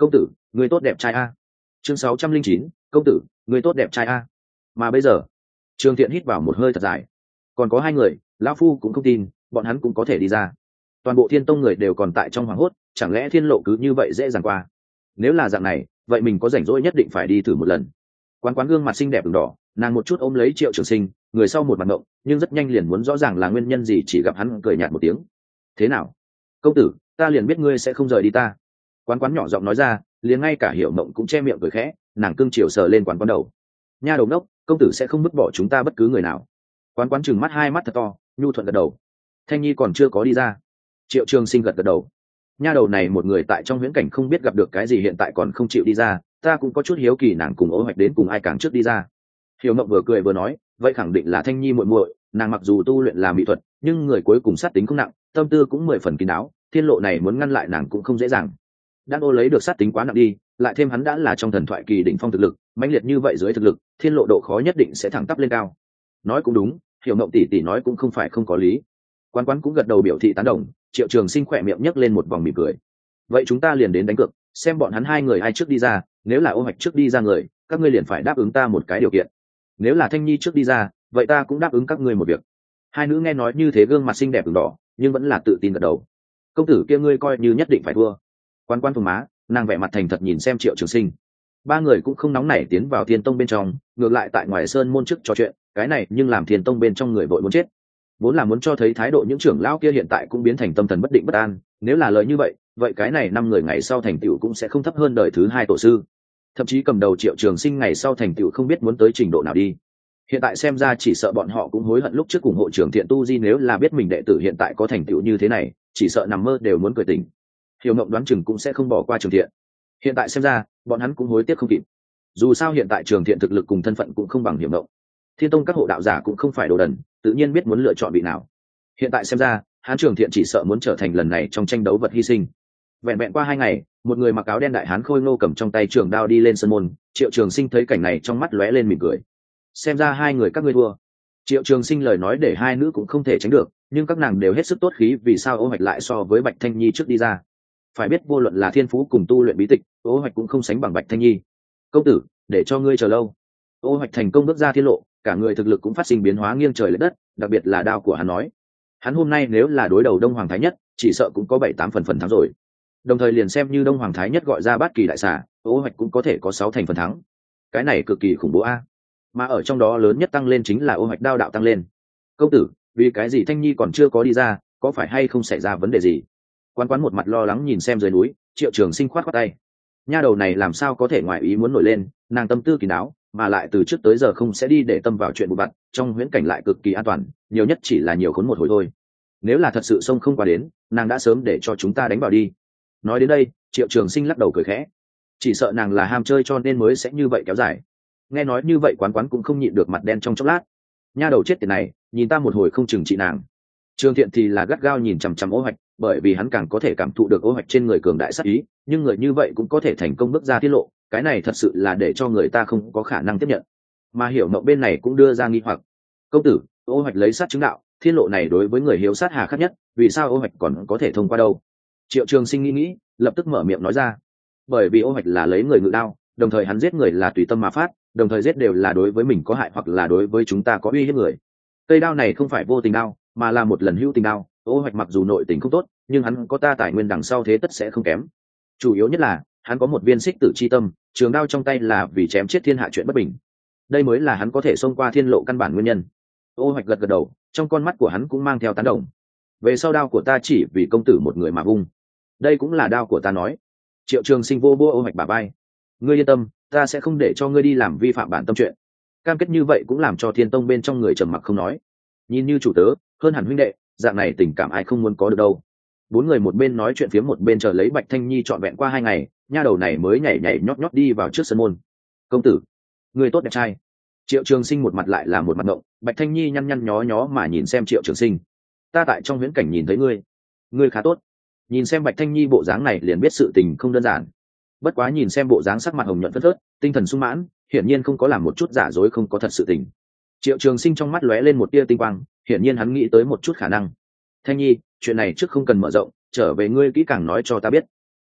công tử người tốt đẹp trai a. Chương sáu trăm linh chín, công tử người tốt đẹp trai a. Mà bây giờ Trường Thiện hít vào một hơi thật dài. Còn có hai người, lão phu cũng không tin bọn hắn cũng có thể đi ra. Toàn bộ Thiên Tông người đều còn tại trong hoàng hốt, chẳng lẽ thiên lộ cứ như vậy dễ dàng qua? Nếu là dạng này, vậy mình có rảnh rỗi nhất định phải đi thử một lần. Quán quán gương mặt xinh đẹp ửng đỏ, nàng một chút ôm lấy Triệu Trường Sinh, người sau một mặt ngộng, nhưng rất nhanh liền muốn rõ ràng là nguyên nhân gì, chỉ gặp hắn cười nhạt một tiếng. Thế nào, công tử, ta liền biết ngươi sẽ không rời đi ta. Quán quán nhỏ giọng nói ra, liền ngay cả Hiểu Mộng cũng che miệng cười khẽ, nàng cưng chiều sờ lên quán quán đầu. Nha đầu đốc, công tử sẽ không vứt bỏ chúng ta bất cứ người nào. Quán quán chừng mắt hai mắt thật to, nhu thuận gật đầu. Thanh Nhi còn chưa có đi ra. Triệu Trường Sinh gật gật đầu. Nha đầu này một người tại trong huyễn cảnh không biết gặp được cái gì, hiện tại còn không chịu đi ra, ta cũng có chút hiếu kỳ nàng cùng Ô Hoạch đến cùng ai càng trước đi ra. Hiểu Mộng vừa cười vừa nói, vậy khẳng định là Thanh Nhi muội muội, nàng mặc dù tu luyện là mỹ thuật, nhưng người cuối cùng sát tính không nặng, tâm tư cũng mười phần kín đáo, thiên lộ này muốn ngăn lại nàng cũng không dễ dàng. Đan Ô lấy được sát tính quá nặng đi, lại thêm hắn đã là trong thần thoại kỳ đỉnh phong thực lực, mãnh liệt như vậy dưới thực lực, thiên lộ độ khó nhất định sẽ thẳng tắp lên cao. Nói cũng đúng, Hiểu Mộng tỷ tỷ nói cũng không phải không có lý. Quán quán cũng gật đầu biểu thị tán đồng. Triệu Trường Sinh khỏe miệng nhấc lên một vòng mỉm cười. Vậy chúng ta liền đến đánh cược, xem bọn hắn hai người ai trước đi ra, nếu là Ô Hoạch trước đi ra người, các ngươi liền phải đáp ứng ta một cái điều kiện. Nếu là Thanh Nhi trước đi ra, vậy ta cũng đáp ứng các ngươi một việc. Hai nữ nghe nói như thế gương mặt xinh đẹp ửng đỏ, nhưng vẫn là tự tin gật đầu. Công tử kia ngươi coi như nhất định phải thua. Quán quán phồng má, nàng vẻ mặt thành thật nhìn xem Triệu Trường Sinh. Ba người cũng không nóng nảy tiến vào Thiên Tông bên trong, ngược lại tại ngoài sơn môn trước trò chuyện, cái này nhưng làm Thiên Tông bên trong người vội muốn chết. Vốn là muốn cho thấy thái độ những trưởng lão kia hiện tại cũng biến thành tâm thần bất định bất an, nếu là lời như vậy, vậy cái này năm người ngày sau thành tựu cũng sẽ không thấp hơn đời thứ hai tổ sư. Thậm chí cầm đầu Triệu Trường Sinh ngày sau thành tựu không biết muốn tới trình độ nào đi. Hiện tại xem ra chỉ sợ bọn họ cũng hối hận lúc trước ủng hộ Trường Thiện tu di, nếu là biết mình đệ tử hiện tại có thành tựu như thế này, chỉ sợ nằm mơ đều muốn cười tỉnh. Hiểu Mộng đoán chừng cũng sẽ không bỏ qua Trường Thiện. Hiện tại xem ra, bọn hắn cũng hối tiếc không kịp. Dù sao hiện tại Trường Thiện thực lực cùng thân phận cũng không bằng Hiểu Mộng. Thiên Tông các hộ đạo giả cũng không phải đồ đần, tự nhiên biết muốn lựa chọn vị nào. Hiện tại xem ra, hán Trường Thiện chỉ sợ muốn trở thành lần này trong tranh đấu vật hy sinh. Vẹn vẹn qua hai ngày, một người mặc áo đen đại hán khôi ngô cầm trong tay trường đao đi lên sân môn. Triệu Trường Sinh thấy cảnh này trong mắt lóe lên mỉm cười. Xem ra hai người các ngươi thua. Triệu Trường Sinh lời nói để hai nữ cũng không thể tránh được, nhưng các nàng đều hết sức tốt khí, vì sao Ô Hoạch lại so với Bạch Thanh Nhi trước đi ra. Phải biết vô luận là thiên phú cùng tu luyện bí tịch, Ô Hoạch cũng không sánh bằng Bạch Thanh Nhi. Công tử, để cho ngươi chờ lâu. Ô Hoạch thành công bước ra thiên lộ, cả người thực lực cũng phát sinh biến hóa nghiêng trời lệch đất, đặc biệt là đao của hắn nói, hắn hôm nay nếu là đối đầu Đông Hoàng Thái Nhất, chỉ sợ cũng có bảy tám phần phần thắng rồi. Đồng thời liền xem như Đông Hoàng Thái Nhất gọi ra Bát Kỳ đại xà, Ô Hoạch cũng có thể có sáu thành phần thắng. Cái này cực kỳ khủng bố a. Mà ở trong đó lớn nhất tăng lên chính là Ô Hoạch đao đạo tăng lên. Công tử, vì cái gì Thanh Nhi còn chưa có đi ra, có phải hay không xảy ra vấn đề gì? Quán quán một mặt lo lắng nhìn xem dưới núi. Triệu Trường Sinh khoát khoát tay. Nha đầu này làm sao có thể ngoài ý muốn nổi lên, nàng tâm tư kín đáo, mà lại từ trước tới giờ không sẽ đi để tâm vào chuyện vụ vặt, trong huyễn cảnh lại cực kỳ an toàn, nhiều nhất chỉ là nhiều khốn một hồi thôi. Nếu là thật sự xông không qua đến, nàng đã sớm để cho chúng ta đánh vào đi. Nói đến đây, Triệu Trường Sinh lắc đầu cười khẽ, chỉ sợ nàng là ham chơi cho nên mới sẽ như vậy kéo dài. Nghe nói như vậy quán quán cũng không nhịn được mặt đen trong chốc lát. Nha đầu chết tiệt này, nhìn ta một hồi không chừng trị nàng. Trường Thiện thì là gắt gao nhìn chằm chằm Ô Hoạch, bởi vì hắn càng có thể cảm thụ được Ô Hoạch trên người cường đại sát ý, nhưng người như vậy cũng có thể thành công bước ra tiết lộ, cái này thật sự là để cho người ta không có khả năng tiếp nhận. Mà Hiểu Mộng bên này cũng đưa ra nghi hoặc, công tử, Ô Hoạch lấy sát chứng đạo, thiên lộ này đối với người hiếu sát hà khắc nhất, vì sao Ô Hoạch còn có thể thông qua đâu? Triệu Trường Sinh nghĩ nghĩ, lập tức mở miệng nói ra, bởi vì Ô Hoạch là lấy người ngự đao, đồng thời hắn giết người là tùy tâm mà phát, đồng thời giết đều là đối với mình có hại hoặc là đối với chúng ta có uy hiếp người. Cây đao này không phải vô tình đao, mà là một lần hữu tình đao. Ô Hoạch mặc dù nội tình không tốt, nhưng hắn có ta tài nguyên đằng sau thế tất sẽ không kém. Chủ yếu nhất là hắn có một viên xích tử chi tâm, trường đao trong tay là vì chém chết thiên hạ chuyện bất bình. Đây mới là hắn có thể xông qua thiên lộ căn bản nguyên nhân. Ô Hoạch gật gật đầu, trong con mắt của hắn cũng mang theo tán đồng. Về sau đao của ta chỉ vì công tử một người mà vung, đây cũng là đao của ta nói. Triệu Trường Sinh vô vô Ô Hoạch bả vai, ngươi yên tâm, ta sẽ không để cho ngươi đi làm vi phạm bản tâm chuyện. Cam kết như vậy cũng làm cho Thiên Tông bên trong người trầm mặc không nói. Nhìn như chủ tớ, hơn hẳn huynh đệ, dạng này tình cảm ai không muốn có được đâu. Bốn người một bên nói chuyện phía một bên chờ lấy Bạch Thanh Nhi trọn vẹn qua hai ngày, nha đầu này mới nhảy nhảy nhót nhót đi vào trước sân môn. Công tử, người tốt đẹp trai. Triệu Trường Sinh một mặt lại là một mặt ngộng. Bạch Thanh Nhi nhăn nhăn nhó nhó mà nhìn xem Triệu Trường Sinh, ta tại trong huyễn cảnh nhìn thấy ngươi, ngươi khá tốt. Nhìn xem Bạch Thanh Nhi bộ dáng này liền biết sự tình không đơn giản. Bất quá nhìn xem bộ dáng sắc mặt hồng nhuận phất phớt, tinh thần sung mãn, hiển nhiên không có làm một chút giả dối không có thật sự tình. Triệu Trường Sinh trong mắt lóe lên một tia tinh quang, hiển nhiên hắn nghĩ tới một chút khả năng. Thanh Nhi, chuyện này trước không cần mở rộng, trở về ngươi kỹ càng nói cho ta biết.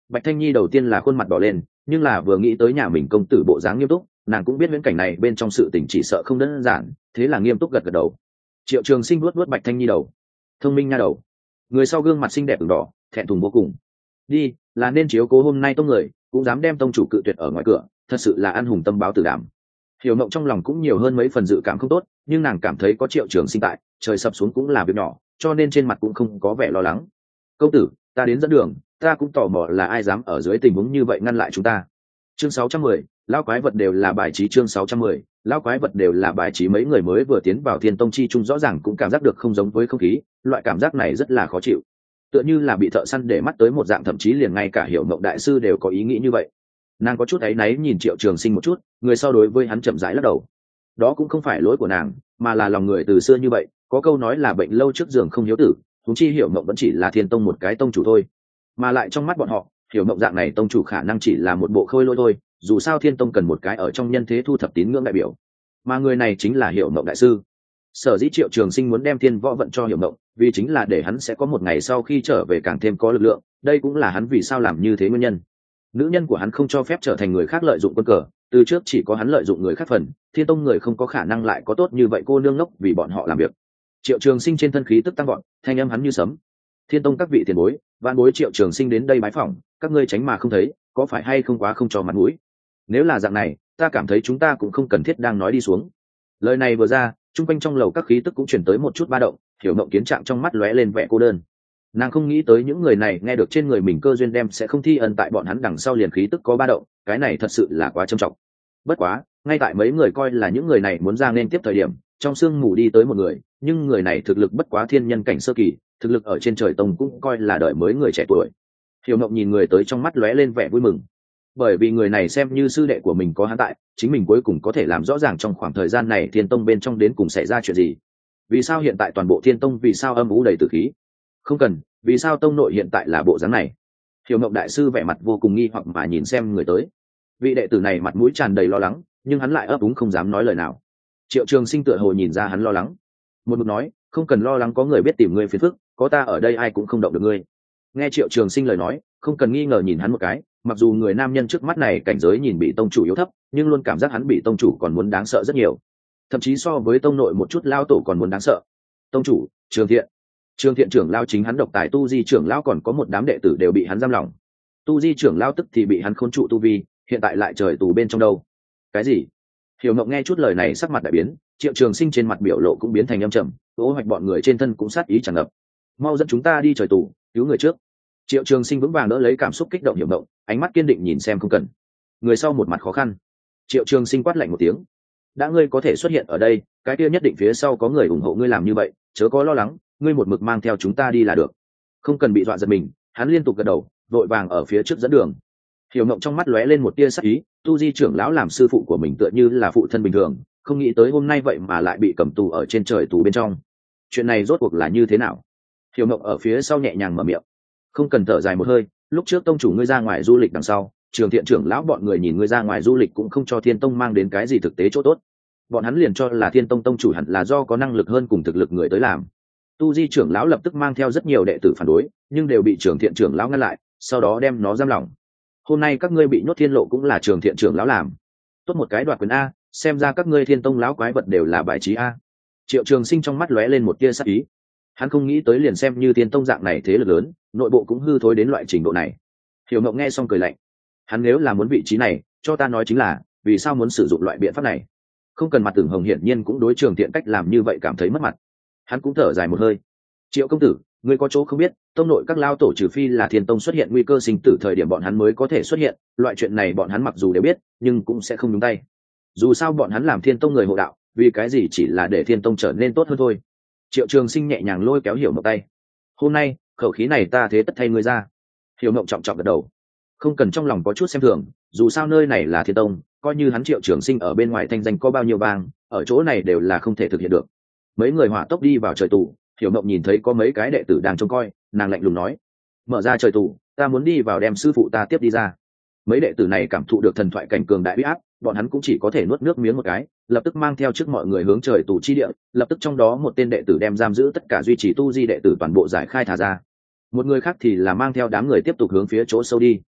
Bạch Thanh Nhi đầu tiên là khuôn mặt đỏ lên, nhưng là vừa nghĩ tới nhà mình công tử bộ dáng nghiêm túc, nàng cũng biết viễn cảnh này bên trong sự tình chỉ sợ không đơn giản, thế là nghiêm túc gật gật đầu. Triệu Trường Sinh vuốt vuốt Bạch Thanh Nhi đầu. Thông minh nha đầu. Người sau gương mặt xinh đẹp ửng đỏ, thẹn thùng vô cùng. Đi, là nên chiếu cố hôm nay tông người, cũng dám đem tông chủ cự tuyệt ở ngoài cửa, thật sự là ăn hùng tâm báo tử đảm. Hiểu Mộng trong lòng cũng nhiều hơn mấy phần dự cảm không tốt, nhưng nàng cảm thấy có Triệu Trường Sinh tại, trời sập xuống cũng là việc nhỏ, cho nên trên mặt cũng không có vẻ lo lắng. Công tử, ta đến dẫn đường, ta cũng tò mò là ai dám ở dưới tình huống như vậy ngăn lại chúng ta. Chương sáu trăm mười, lão quái vật đều là bài trí. Chương sáu trăm mười, lão quái vật đều là bài trí. Mấy người mới vừa tiến vào Thiên Tông chi trung rõ ràng cũng cảm giác được không giống với không khí, loại cảm giác này rất là khó chịu, tựa như là bị thợ săn để mắt tới một dạng, thậm chí liền ngay cả Hiểu Mộng đại sư đều có ý nghĩ như vậy. Nàng có chút áy náy nhìn Triệu Trường Sinh một chút, người sau đối với hắn chậm rãi lắc đầu. Đó cũng không phải lỗi của nàng, mà là lòng người từ xưa như vậy, có câu nói là bệnh lâu trước giường không hiếu tử, huống chi Hiểu Mộng vẫn chỉ là Thiên Tông một cái tông chủ thôi, mà lại trong mắt bọn họ, Hiểu Mộng dạng này tông chủ khả năng chỉ là một bộ khôi lỗi thôi, dù sao Thiên Tông cần một cái ở trong nhân thế thu thập tín ngưỡng đại biểu, mà người này chính là Hiểu Mộng đại sư. Sở dĩ Triệu Trường Sinh muốn đem Thiên Võ vận cho Hiểu Mộng, vì chính là để hắn sẽ có một ngày sau khi trở về càng thêm có lực lượng, đây cũng là hắn vì sao làm như thế nguyên nhân. Nữ nhân của hắn không cho phép trở thành người khác lợi dụng quân cờ, từ trước chỉ có hắn lợi dụng người khác phần, Thiên Tông người không có khả năng lại có tốt như vậy cô nương ngốc vì bọn họ làm việc. Triệu Trường Sinh trên thân khí tức tăng vọt, thanh âm hắn như sấm. Thiên Tông các vị tiền bối, vạn bối Triệu Trường Sinh đến đây bái phỏng, các ngươi tránh mà không thấy, có phải hay không quá không cho mặt mũi? Nếu là dạng này, ta cảm thấy chúng ta cũng không cần thiết đang nói đi xuống. Lời này vừa ra, trung quanh trong lầu các khí tức cũng chuyển tới một chút ba động, Hiểu Mộng kiến trạng trong mắt lóe lên vẻ cô đơn. Nàng không nghĩ tới những người này nghe được trên người mình cơ duyên đem sẽ không thi ân tại bọn hắn đằng sau liền khí tức có ba động, cái này thật sự là quá trầm trọng. Bất quá, ngay tại mấy người coi là những người này muốn ra nên tiếp thời điểm, trong sương mù đi tới một người, nhưng người này thực lực bất quá thiên nhân cảnh sơ kỳ, thực lực ở trên trời tông cũng coi là đợi mới người trẻ tuổi. Hiểu Mộng nhìn người tới trong mắt lóe lên vẻ vui mừng, bởi vì người này xem như sư đệ của mình có hắn tại, chính mình cuối cùng có thể làm rõ ràng trong khoảng thời gian này Thiên Tông bên trong đến cùng xảy ra chuyện gì. Vì sao hiện tại toàn bộ Thiên Tông vì sao âm u đầy tử khí? Không cần, vì sao tông nội hiện tại là bộ dáng này? Hiểu Mộng đại sư vẻ mặt vô cùng nghi hoặc mà nhìn xem người tới. Vị đệ tử này mặt mũi tràn đầy lo lắng, nhưng hắn lại ấp úng không dám nói lời nào. Triệu Trường Sinh tựa hồ nhìn ra hắn lo lắng, một mực nói, không cần lo lắng, có người biết tìm ngươi phiền phức, có ta ở đây ai cũng không động được ngươi. Nghe Triệu Trường Sinh lời nói, không cần nghi ngờ nhìn hắn một cái, mặc dù người nam nhân trước mắt này cảnh giới nhìn bị tông chủ yếu thấp, nhưng luôn cảm giác hắn bị tông chủ còn muốn đáng sợ rất nhiều, thậm chí so với tông nội một chút lao tổ còn muốn đáng sợ. Tông chủ Trường Thiện, Trường Thiện trưởng lao chính hắn độc tài, tu di trưởng lao còn có một đám đệ tử đều bị hắn giam lỏng. Tu di trưởng lao tức thì bị hắn khốn trụ tu vi, hiện tại lại trời tù bên trong đâu. Cái gì? Hiểu Mộng nghe chút lời này sắc mặt đại biến, Triệu Trường Sinh trên mặt biểu lộ cũng biến thành âm trầm, ô hoạch bọn người trên thân cũng sát ý tràn ngập. Mau dẫn chúng ta đi trời tù, cứu người trước. Triệu Trường Sinh vững vàng đỡ lấy cảm xúc kích động Hiểu Mộng, ánh mắt kiên định nhìn xem không cần. Người sau một mặt khó khăn. Triệu Trường Sinh quát lạnh một tiếng, đã ngươi có thể xuất hiện ở đây, cái kia nhất định phía sau có người ủng hộ ngươi làm như vậy, chớ có lo lắng, ngươi một mực mang theo chúng ta đi là được. Không cần bị dọa giật mình, hắn liên tục gật đầu, vội vàng ở phía trước dẫn đường. Hiểu Mộng trong mắt lóe lên một tia sắc ý, tu di trưởng lão làm sư phụ của mình tựa như là phụ thân bình thường, không nghĩ tới hôm nay vậy mà lại bị cầm tù ở trên trời tù bên trong. Chuyện này rốt cuộc là như thế nào? Hiểu Mộng ở phía sau nhẹ nhàng mở miệng, không cần thở dài một hơi, lúc trước tông chủ ngươi ra ngoài du lịch đằng sau, Trường Thiện trưởng lão bọn người nhìn ngươi ra ngoài du lịch cũng không cho Thiên Tông mang đến cái gì thực tế chỗ tốt, bọn hắn liền cho là Thiên Tông tông chủ hẳn là do có năng lực hơn cùng thực lực người tới làm. Tu di trưởng lão lập tức mang theo rất nhiều đệ tử phản đối, nhưng đều bị Trường Thiện trưởng lão ngăn lại, sau đó đem nó giam lỏng. Hôm nay các ngươi bị nhốt thiên lộ cũng là Trường Thiện trưởng lão làm. Tốt một cái đoạt quyền a, xem ra các ngươi Thiên Tông lão quái vật đều là bại trí a. Triệu Trường Sinh trong mắt lóe lên một tia sắc ý, hắn không nghĩ tới liền xem như Thiên Tông dạng này thế lực lớn, nội bộ cũng hư thối đến loại trình độ này. Hiểu Mộng nghe xong cười lạnh, hắn nếu là muốn vị trí này, cho ta nói chính là, vì sao muốn sử dụng loại biện pháp này? Không cần mặt tưởng hồng hiển nhiên cũng đối Trường Thiện cách làm như vậy cảm thấy mất mặt. Hắn cũng thở dài một hơi, Triệu công tử, ngươi có chỗ không biết, tông nội các lao tổ trừ phi là Thiên Tông xuất hiện nguy cơ sinh tử thời điểm bọn hắn mới có thể xuất hiện, loại chuyện này bọn hắn mặc dù đều biết, nhưng cũng sẽ không nhúng tay. Dù sao bọn hắn làm Thiên Tông người hộ đạo, vì cái gì chỉ là để Thiên Tông trở nên tốt hơn thôi. Triệu Trường Sinh nhẹ nhàng lôi kéo Hiểu Mộng tay, hôm nay khẩu khí này ta thế tất thay ngươi ra. Hiểu Mộng trọng trọng gật đầu, không cần trong lòng có chút xem thường, dù sao nơi này là Thiên Tông, coi như hắn Triệu Trường Sinh ở bên ngoài thanh danh có bao nhiêu vang, ở chỗ này đều là không thể thực hiện được. Mấy người hỏa tốc đi vào trời tù. Hiểu Mộng nhìn thấy có mấy cái đệ tử đang trông coi, nàng lạnh lùng nói, mở ra trời tù, ta muốn đi vào đem sư phụ ta tiếp đi ra. Mấy đệ tử này cảm thụ được thần thoại cảnh cường đại uy áp, bọn hắn cũng chỉ có thể nuốt nước miếng một cái, lập tức mang theo trước mọi người hướng trời tù chi địa, lập tức trong đó một tên đệ tử đem giam giữ tất cả duy trì tu di đệ tử toàn bộ giải khai thả ra. Một người khác thì là mang theo đám người tiếp tục hướng phía chỗ sâu đi.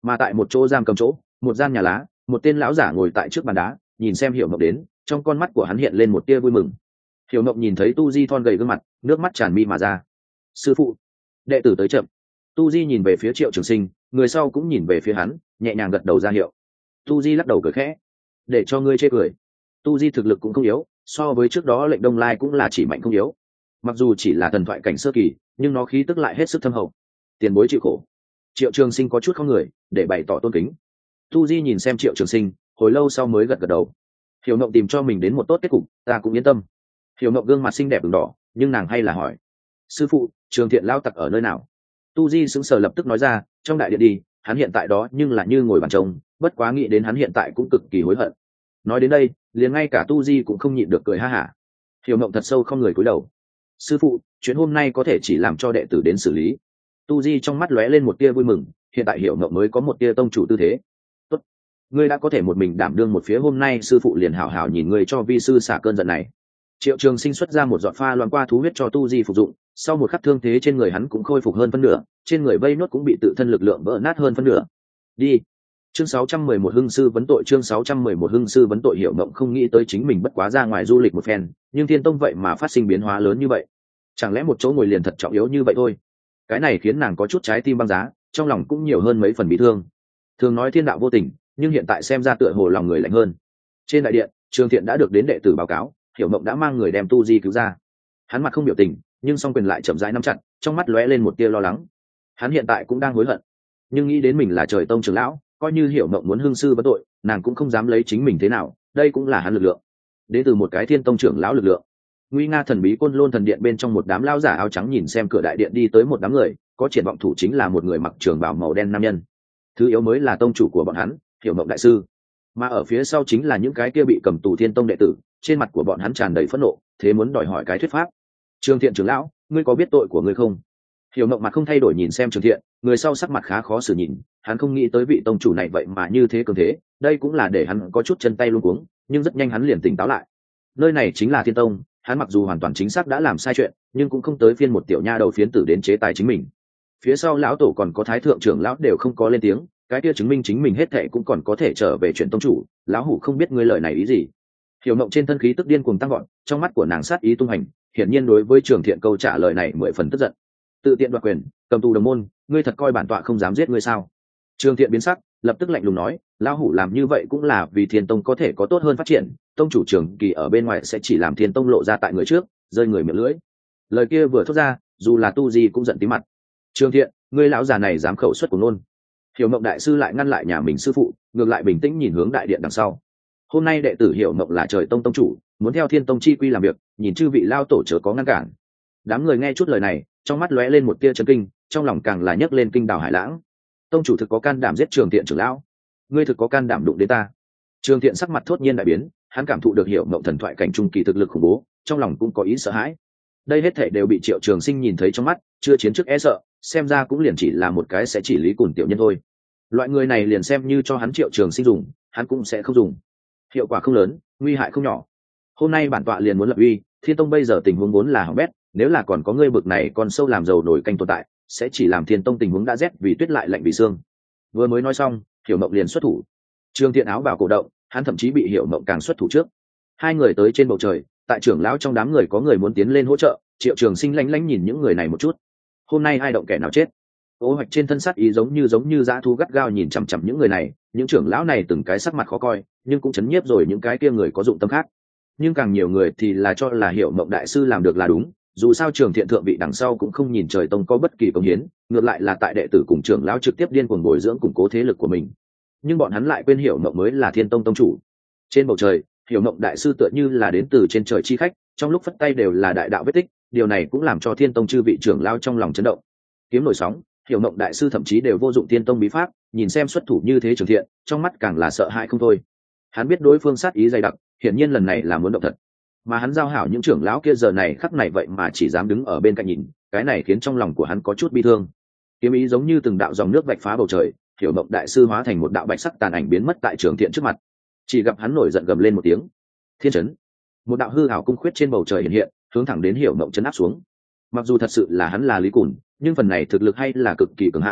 Mà tại một chỗ giam cầm chỗ, một gian nhà lá, một tên lão giả ngồi tại trước bàn đá, nhìn xem Hiểu Mộng đến, trong con mắt của hắn hiện lên một tia vui mừng. Hiểu Mộng nhìn thấy tu di thon gầy gương mặt, nước mắt tràn mi mà ra. Sư phụ, đệ tử tới chậm. Tu di nhìn về phía Triệu Trường Sinh, người sau cũng nhìn về phía hắn, nhẹ nhàng gật đầu ra hiệu. Tu di lắc đầu cười khẽ, để cho ngươi chê cười. Tu di thực lực cũng không yếu, so với trước đó lệnh Đông Lai cũng là chỉ mạnh không yếu. Mặc dù chỉ là thần thoại cảnh sơ kỳ, nhưng nó khí tức lại hết sức thâm hậu. Tiền bối chịu khổ. Triệu Trường Sinh có chút không người, để bày tỏ tôn kính. Tu di nhìn xem Triệu Trường Sinh, hồi lâu sau mới gật gật đầu. Hiểu Mộng tìm cho mình đến một tốt kết cục, ta cũng yên tâm. Hiểu Mộng gương mặt xinh đẹp ửng đỏ, nhưng nàng hay là hỏi, sư phụ, Trường Thiện lao tặc ở nơi nào? Tu di sững sờ lập tức nói ra, trong đại điện đi, hắn hiện tại đó nhưng là như ngồi bàn trông, bất quá nghĩ đến hắn hiện tại cũng cực kỳ hối hận. Nói đến đây, liền ngay cả Tu di cũng không nhịn được cười ha hả. Hiểu Mộng thật sâu không người cúi đầu. Sư phụ, chuyện hôm nay có thể chỉ làm cho đệ tử đến xử lý. Tu di trong mắt lóe lên một tia vui mừng, hiện tại Hiểu Mộng mới có một tia tông chủ tư thế. Tốt, ngươi đã có thể một mình đảm đương một phía, hôm nay sư phụ liền hảo hảo nhìn ngươi cho vi sư xả cơn giận này. Triệu Trường Sinh xuất ra một giọt pha loãng qua thú huyết cho Tu di phục dụng, sau một khắc thương thế trên người hắn cũng khôi phục hơn phân nửa, trên người vây nốt cũng bị tự thân lực lượng vỡ nát hơn phân nửa. Đi. Chương sáu trăm mười một hưng sư vấn tội, chương sáu trăm mười một hưng sư vấn tội. Hiểu Mộng không nghĩ tới chính mình bất quá ra ngoài du lịch một phen, nhưng Thiên Tông vậy mà phát sinh biến hóa lớn như vậy. Chẳng lẽ một chỗ ngồi liền thật trọng yếu như vậy thôi? Cái này khiến nàng có chút trái tim băng giá, trong lòng cũng nhiều hơn mấy phần bị thương. Thường nói thiên đạo vô tình, nhưng hiện tại xem ra tựa hồ lòng người lạnh hơn. Trên đại điện, Trường Thiện đã được đến đệ tử báo cáo, Hiểu Mộng đã mang người đem Tu di cứu ra. Hắn mặt không biểu tình, nhưng song quyền lại chậm rãi nắm chặt, trong mắt lóe lên một tia lo lắng. Hắn hiện tại cũng đang hối hận, nhưng nghĩ đến mình là Trời Tông trưởng lão, coi như Hiểu Mộng muốn hưng sư vấn tội, nàng cũng không dám lấy chính mình thế nào, đây cũng là hắn lực lượng, đến từ một cái Thiên Tông trưởng lão lực lượng. Nguy nga thần bí Côn Lôn thần điện bên trong, một đám lão giả áo trắng nhìn xem cửa đại điện đi tới một đám người, có triển vọng thủ chính là một người mặc trường bào màu đen nam nhân. Thứ yếu mới là tông chủ của bọn hắn, Hiểu Mộng đại sư, mà ở phía sau chính là những cái kia bị cầm tù Thiên Tông đệ tử, trên mặt của bọn hắn tràn đầy phẫn nộ, thế muốn đòi hỏi cái thuyết pháp. Trường Thiện trưởng lão, ngươi có biết tội của ngươi không? Hiểu Mộng mặt không thay đổi nhìn xem Trường Thiện, người sau sắc mặt khá khó xử nhìn, hắn không nghĩ tới vị tông chủ này vậy mà như thế cường thế, đây cũng là để hắn có chút chân tay luống cuống, nhưng rất nhanh hắn liền tỉnh táo lại. Nơi này chính là Thiên Tông, hắn mặc dù hoàn toàn chính xác đã làm sai chuyện, nhưng cũng không tới phiên một tiểu nha đầu phiến tử đến chế tài chính mình. Phía sau lão tổ còn có thái thượng trưởng lão đều không có lên tiếng, cái kia chứng minh chính mình hết thệ cũng còn có thể trở về chuyện tông chủ. Lão hủ không biết ngươi lời này ý gì? Hiểu Mộng trên thân khí tức điên cuồng tăng gọn, trong mắt của nàng sát ý tung hành, hiển nhiên đối với Trường Thiện câu trả lời này mười phần tức giận. Tự tiện đoạt quyền, cầm tù đồng môn, ngươi thật coi bản tọa không dám giết ngươi sao? Trường Thiện biến sắc, lập tức lạnh lùng nói, lão hủ làm như vậy cũng là vì Thiên Tông có thể có tốt hơn phát triển, tông chủ Trường Kỳ ở bên ngoài sẽ chỉ làm Thiên Tông lộ ra tại người trước, rơi người miệng lưỡi. Lời kia vừa thốt ra, dù là Tu Di cũng giận tí mặt. Trường Thiện, ngươi lão già này dám khẩu xuất của nôn. Hiểu Mộng đại sư lại ngăn lại nhà mình sư phụ, ngược lại bình tĩnh nhìn hướng đại điện đằng sau. Hôm nay đệ tử Hiểu Mộng là Trời Tông tông chủ, muốn theo Thiên Tông chi quy làm việc, nhìn chư vị lao tổ chớ có ngăn cản. Đám người nghe chút lời này, trong mắt lóe lên một tia chấn kinh, trong lòng càng là nhấc lên kinh đào hải lãng. Tông chủ thực có can đảm giết Trường Thiện trưởng lão, ngươi thực có can đảm đụng đến ta? Trường Thiện sắc mặt thốt nhiên đại biến, hắn cảm thụ được Hiểu Mộng thần thoại cảnh trung kỳ thực lực khủng bố, trong lòng cũng có ý sợ hãi. Đây hết thảy đều bị Triệu Trường Sinh nhìn thấy trong mắt, chưa chiến trước e sợ, xem ra cũng liền chỉ là một cái sẽ chỉ lý cùn tiểu nhân thôi. Loại người này liền xem như cho hắn Triệu Trường Sinh dùng, hắn cũng sẽ không dùng. Hiệu quả không lớn, nguy hại không nhỏ. Hôm nay bản tọa liền muốn lập uy, Thiên Tông bây giờ tình huống vốn là hỏng bét, nếu là còn có ngươi bực này còn sâu làm dầu nổi canh tồn tại, sẽ chỉ làm Thiên Tông tình huống đã rét vì tuyết lại lạnh vì xương. Vừa mới nói xong, Hiểu Mộng liền xuất thủ. Trường Thiện áo vào cổ động, hắn thậm chí bị Hiểu Mộng càng xuất thủ trước. Hai người tới trên bầu trời, tại trưởng lão trong đám người có người muốn tiến lên hỗ trợ, Triệu Trường Sinh lánh lánh nhìn những người này một chút. Hôm nay ai động kẻ nào chết. Ô hoạch trên thân sát ý giống như giống như dã thú gắt gao nhìn chằm chằm những người này, những trưởng lão này từng cái sắc mặt khó coi, nhưng cũng chấn nhiếp rồi những cái kia người có dụng tâm khác. Nhưng càng nhiều người thì là cho là Hiểu Mộng đại sư làm được là đúng, dù sao Trường Thiện thượng vị đằng sau cũng không nhìn Trời Tông có bất kỳ công hiến, ngược lại là tại đệ tử cùng trưởng lão trực tiếp điên cuồng bồi dưỡng củng cố thế lực của mình. Nhưng bọn hắn lại quên Hiểu Mộng mới là Thiên Tông tông chủ. Trên bầu trời, Hiểu Mộng đại sư tựa như là đến từ trên trời chi khách, trong lúc phất tay đều là đại đạo vết tích, điều này cũng làm cho Thiên Tông chư vị trưởng lão trong lòng chấn động. Kiếm nổi sóng, Hiểu Mộng đại sư thậm chí đều vô dụng Thiên Tông bí pháp, nhìn xem xuất thủ như thế Trường Thiện, trong mắt càng là sợ hãi không thôi. Hắn biết đối phương sát ý dày đặc, hiển nhiên lần này là muốn động thật. Mà hắn giao hảo những trưởng lão kia giờ này khắc này vậy mà chỉ dám đứng ở bên cạnh nhìn, cái này khiến trong lòng của hắn có chút bi thương. Kiếm ý giống như từng đạo dòng nước vạch phá bầu trời, Hiểu Mộng đại sư hóa thành một đạo bạch sắc tàn ảnh biến mất tại Trường Thiện trước mặt. Chỉ gặp hắn nổi giận gầm lên một tiếng, thiên chấn. Một đạo hư ảo cung khuyết trên bầu trời hiện hiện, hướng thẳng đến Hiểu Mộng chấn áp xuống. Mặc dù thật sự là hắn là Lý Cùn, nhưng phần này thực lực hay là cực kỳ cường hãn,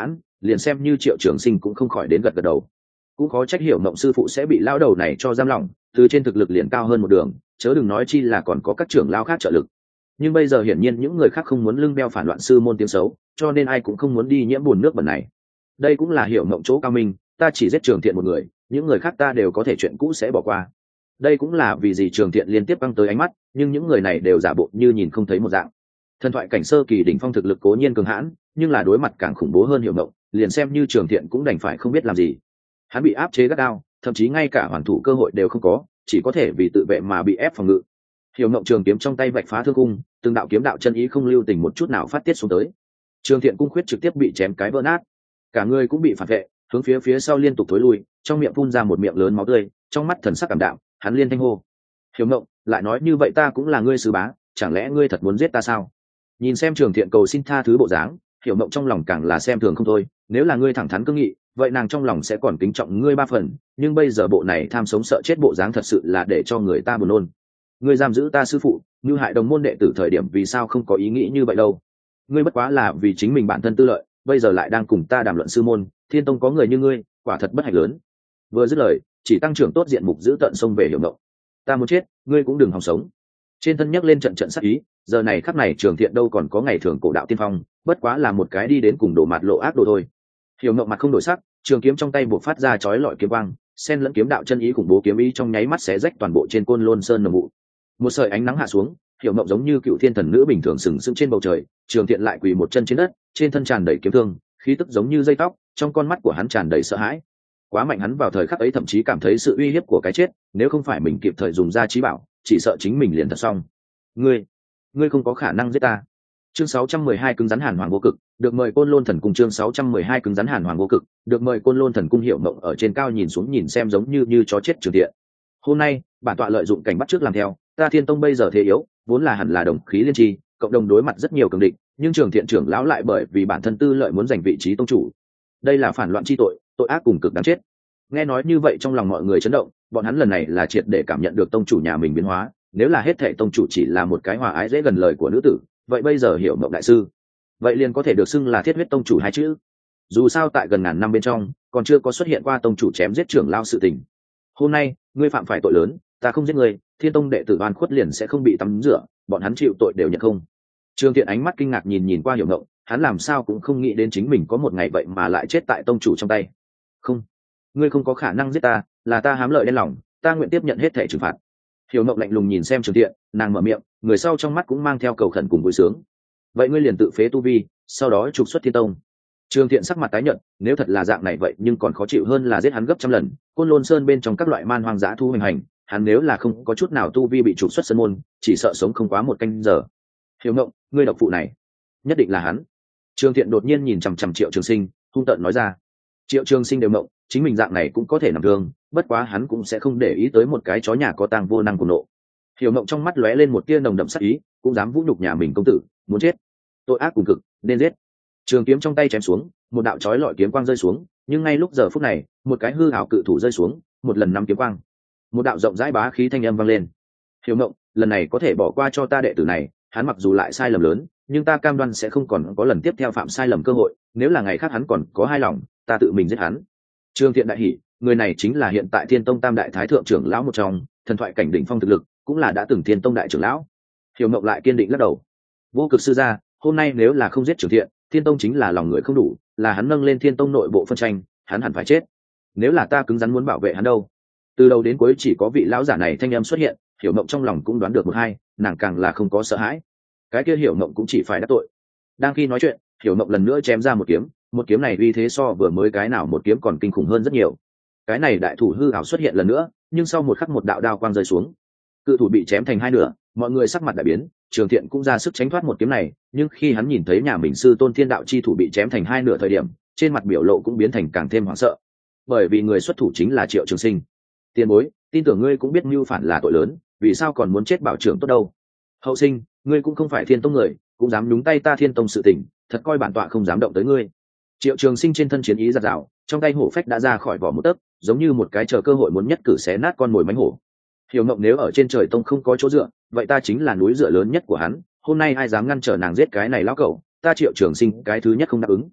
liền xem như Triệu Trường Sinh cũng không khỏi đến gật gật đầu. Cũng khó trách Hiểu Mộng sư phụ sẽ bị lão đầu này cho giam lỏng, từ trên thực lực liền cao hơn một đường, chớ đừng nói chi là còn có các trưởng lão khác trợ lực. Nhưng bây giờ hiển nhiên những người khác không muốn lưng đeo phản loạn sư môn tiếng xấu, cho nên ai cũng không muốn đi nhiễm bùn nước bẩn này. Đây cũng là Hiểu Mộng chỗ cao minh, ta chỉ giết Trường Thiện một người, những người khác ta đều có thể chuyện cũ sẽ bỏ qua. Đây cũng là vì gì Trường Thiện liên tiếp băng tới ánh mắt, nhưng những người này đều giả bộ như nhìn không thấy một dạng. Thần thoại cảnh sơ kỳ đỉnh phong thực lực cố nhiên cường hãn, nhưng là đối mặt càng khủng bố hơn Hiểu Mộng, liền xem như Trường Thiện cũng đành phải không biết làm gì. Hắn bị áp chế gắt gao, thậm chí ngay cả hoàn thủ cơ hội đều không có, chỉ có thể vì tự vệ mà bị ép phòng ngự. Hiểu Mộng trường kiếm trong tay vạch phá thương cung, từng đạo kiếm đạo chân ý không lưu tình một chút nào phát tiết xuống tới. Trường Thiện cung khuyết trực tiếp bị chém cái vỡ nát, cả người cũng bị phản vệ, hướng phía phía sau liên tục thối lui, trong miệng phun ra một miệng lớn máu tươi, trong mắt thần sắc cảm đạm, hắn liên thanh hô: "Hiểu Mộng, lại nói như vậy ta cũng là ngươi sứ bá, chẳng lẽ ngươi thật muốn giết ta sao?" Nhìn xem Trường Thiện cầu xin tha thứ bộ dáng, Hiểu Mộng trong lòng càng là xem thường không thôi, nếu là ngươi thẳng thắn cương nghị, vậy nàng trong lòng sẽ còn kính trọng ngươi ba phần, nhưng bây giờ bộ này tham sống sợ chết bộ dáng thật sự là để cho người ta buồn nôn. Ngươi giam giữ ta sư phụ, như hại đồng môn đệ tử thời điểm vì sao không có ý nghĩ như vậy đâu? Ngươi bất quá là vì chính mình bản thân tư lợi, bây giờ lại đang cùng ta đàm luận sư môn, Thiên Tông có người như ngươi, quả thật bất hạnh lớn. Vừa dứt lời, chỉ tăng trưởng tốt diện mục giữ tận xông về Hiểu Mộng. Ta muốn chết, ngươi cũng đừng hòng sống. Trên thân nhấc lên trận trận sát ý, giờ này khắc này Trường Thiện đâu còn có ngày thường cổ đạo tiên phong, bất quá là một cái đi đến cùng đổ mặt lộ ác đồ thôi. Hiểu Mộng mặt không đổi sắc, trường kiếm trong tay buộc phát ra chói lọi kiếm quang, xen lẫn kiếm đạo chân ý khủng bố kiếm ý trong nháy mắt xé rách toàn bộ trên Côn Lôn Sơn nồng vụ. Một sợi ánh nắng hạ xuống, Hiểu Mộng giống như cựu thiên thần nữ bình thường sừng sững trên bầu trời, Trường Thiện lại quỳ một chân trên đất, trên thân tràn đầy kiếm thương, khí tức giống như dây tóc, trong con mắt của hắn tràn đầy sợ hãi. Quá mạnh, hắn vào thời khắc ấy thậm chí cảm thấy sự uy hiếp của cái chết, nếu không phải mình kịp thời dùng ra trí bảo, chỉ sợ chính mình liền thật xong. Ngươi, ngươi không có khả năng giết ta. Chương sáu trăm mười hai cứng rắn Hàn Hoàng vô cực, được mời Côn Lôn Thần Cung. Chương sáu trăm mười hai cứng rắn Hàn Hoàng vô cực, được mời Côn Lôn Thần Cung. Hiểu Mộng ở trên cao nhìn xuống nhìn xem giống như như chó chết Trường Thiện. Hôm nay, bản tọa lợi dụng cảnh bắt trước làm theo, ta Thiên Tông bây giờ thế yếu, vốn là hẳn là đồng khí liên tri, cộng đồng đối mặt rất nhiều cường địch, nhưng Trường Thiện trưởng lão lại bởi vì bản thân tư lợi muốn giành vị trí tông chủ. Đây là phản loạn chi tội, tội ác cùng cực đáng chết. Nghe nói như vậy trong lòng mọi người chấn động, bọn hắn lần này là triệt để cảm nhận được tông chủ nhà mình biến hóa, nếu là hết thảy tông chủ chỉ là một cái hòa ái dễ gần lời của nữ tử, vậy bây giờ Hiểu Mộng đại sư, vậy liền có thể được xưng là thiết huyết tông chủ hai chữ. Dù sao tại gần ngàn năm bên trong còn chưa có xuất hiện qua tông chủ chém giết trưởng lao sự tình. Hôm nay ngươi phạm phải tội lớn, ta không giết ngươi, Thiên Tông đệ tử oan khuất liền sẽ không bị tắm rửa, bọn hắn chịu tội đều nhận không. Trường Thiện ánh mắt kinh ngạc nhìn nhìn qua Hiểu Mộng, hắn làm sao cũng không nghĩ đến chính mình có một ngày vậy mà lại chết tại tông chủ trong tay. Không, ngươi không có khả năng giết ta, là ta hám lợi đen lòng, ta nguyện tiếp nhận hết thẻ trừng phạt. Hiểu Mộng lạnh lùng nhìn xem Trường Thiện, nàng mở miệng, người sau trong mắt cũng mang theo cầu khẩn cùng vui sướng. Vậy ngươi liền tự phế tu vi, sau đó trục xuất Thiên Tông. Trường Thiện sắc mặt tái nhợt, nếu thật là dạng này vậy nhưng còn khó chịu hơn là giết hắn gấp trăm lần. Côn Lôn Sơn bên trong các loại man hoang dã thu hoành hành, hắn nếu là không có chút nào tu vi bị trục xuất sân môn, chỉ sợ sống không quá một canh giờ. Hiểu Mộng, ngươi độc phụ này, nhất định là hắn. Trường Thiện đột nhiên nhìn chằm chằm Triệu Trường Sinh, hung tợn nói ra. Triệu Trường Sinh đều mộng, chính mình dạng này cũng có thể nằm thương, bất quá hắn cũng sẽ không để ý tới một cái chó nhà có tang vô năng của nộ. Hiểu Mộng trong mắt lóe lên một tia nồng đậm sát ý, cũng dám vũ nhục nhà mình công tử, muốn chết, tội ác cùng cực, nên giết. Trường kiếm trong tay chém xuống, một đạo chói lọi kiếm quang rơi xuống, nhưng ngay lúc giờ phút này, một cái hư ảo cự thủ rơi xuống, một lần năm kiếm quang, một đạo rộng rãi bá khí thanh âm vang lên. Hiểu Mộng, lần này có thể bỏ qua cho ta đệ tử này, hắn mặc dù lại sai lầm lớn, nhưng ta cam đoan sẽ không còn có lần tiếp theo phạm sai lầm cơ hội, nếu là ngày khác hắn còn có hai lòng, ta tự mình giết hắn. Trương Thiện đại hỉ, người này chính là hiện tại Thiên Tông Tam đại thái thượng trưởng lão một trong, thần thoại cảnh đỉnh phong thực lực, cũng là đã từng Thiên Tông đại trưởng lão. Hiểu Mộng lại kiên định lắc đầu. Vô cực sư gia, hôm nay nếu là không giết Trương Thiện, Thiên Tông chính là lòng người không đủ, là hắn nâng lên Thiên Tông nội bộ phân tranh, hắn hẳn phải chết. Nếu là ta cứng rắn muốn bảo vệ hắn đâu? Từ đầu đến cuối chỉ có vị lão giả này thanh âm xuất hiện, Hiểu Mộng trong lòng cũng đoán được một hai, nàng càng là không có sợ hãi. Cái kia Hiểu Mộng cũng chỉ phải đắc tội. Đang khi nói chuyện, Hiểu Mộng lần nữa chém ra một kiếm, một kiếm này uy thế so vừa mới cái nào một kiếm còn kinh khủng hơn rất nhiều. Cái này đại thủ hư ảo xuất hiện lần nữa, nhưng sau một khắc một đạo đao quang rơi xuống, cự thủ bị chém thành hai nửa, mọi người sắc mặt đại biến. Trường Thiện cũng ra sức tránh thoát một kiếm này, nhưng khi hắn nhìn thấy nhà mình sư tôn Thiên Đạo chi thủ bị chém thành hai nửa thời điểm, trên mặt biểu lộ cũng biến thành càng thêm hoảng sợ, bởi vì người xuất thủ chính là Triệu Trường Sinh. Tiền bối, tin tưởng ngươi cũng biết mưu phản là tội lớn, vì sao còn muốn chết bảo trưởng tốt đâu? Hậu sinh, ngươi cũng không phải Thiên Tông người, cũng dám nhúng tay ta Thiên Tông sự tình, thật coi bản tọa không dám động tới ngươi. Triệu Trường Sinh trên thân chiến ý giạt rào, trong tay hổ phách đã ra khỏi vỏ một tấc, giống như một cái chờ cơ hội muốn nhất cử xé nát con mồi mánh hổ. Hiểu Mộng nếu ở trên trời tông không có chỗ dựa, vậy ta chính là núi dựa lớn nhất của hắn, hôm nay ai dám ngăn trở nàng giết cái này lão cẩu, ta Triệu Trường Sinh cái thứ nhất không đáp ứng.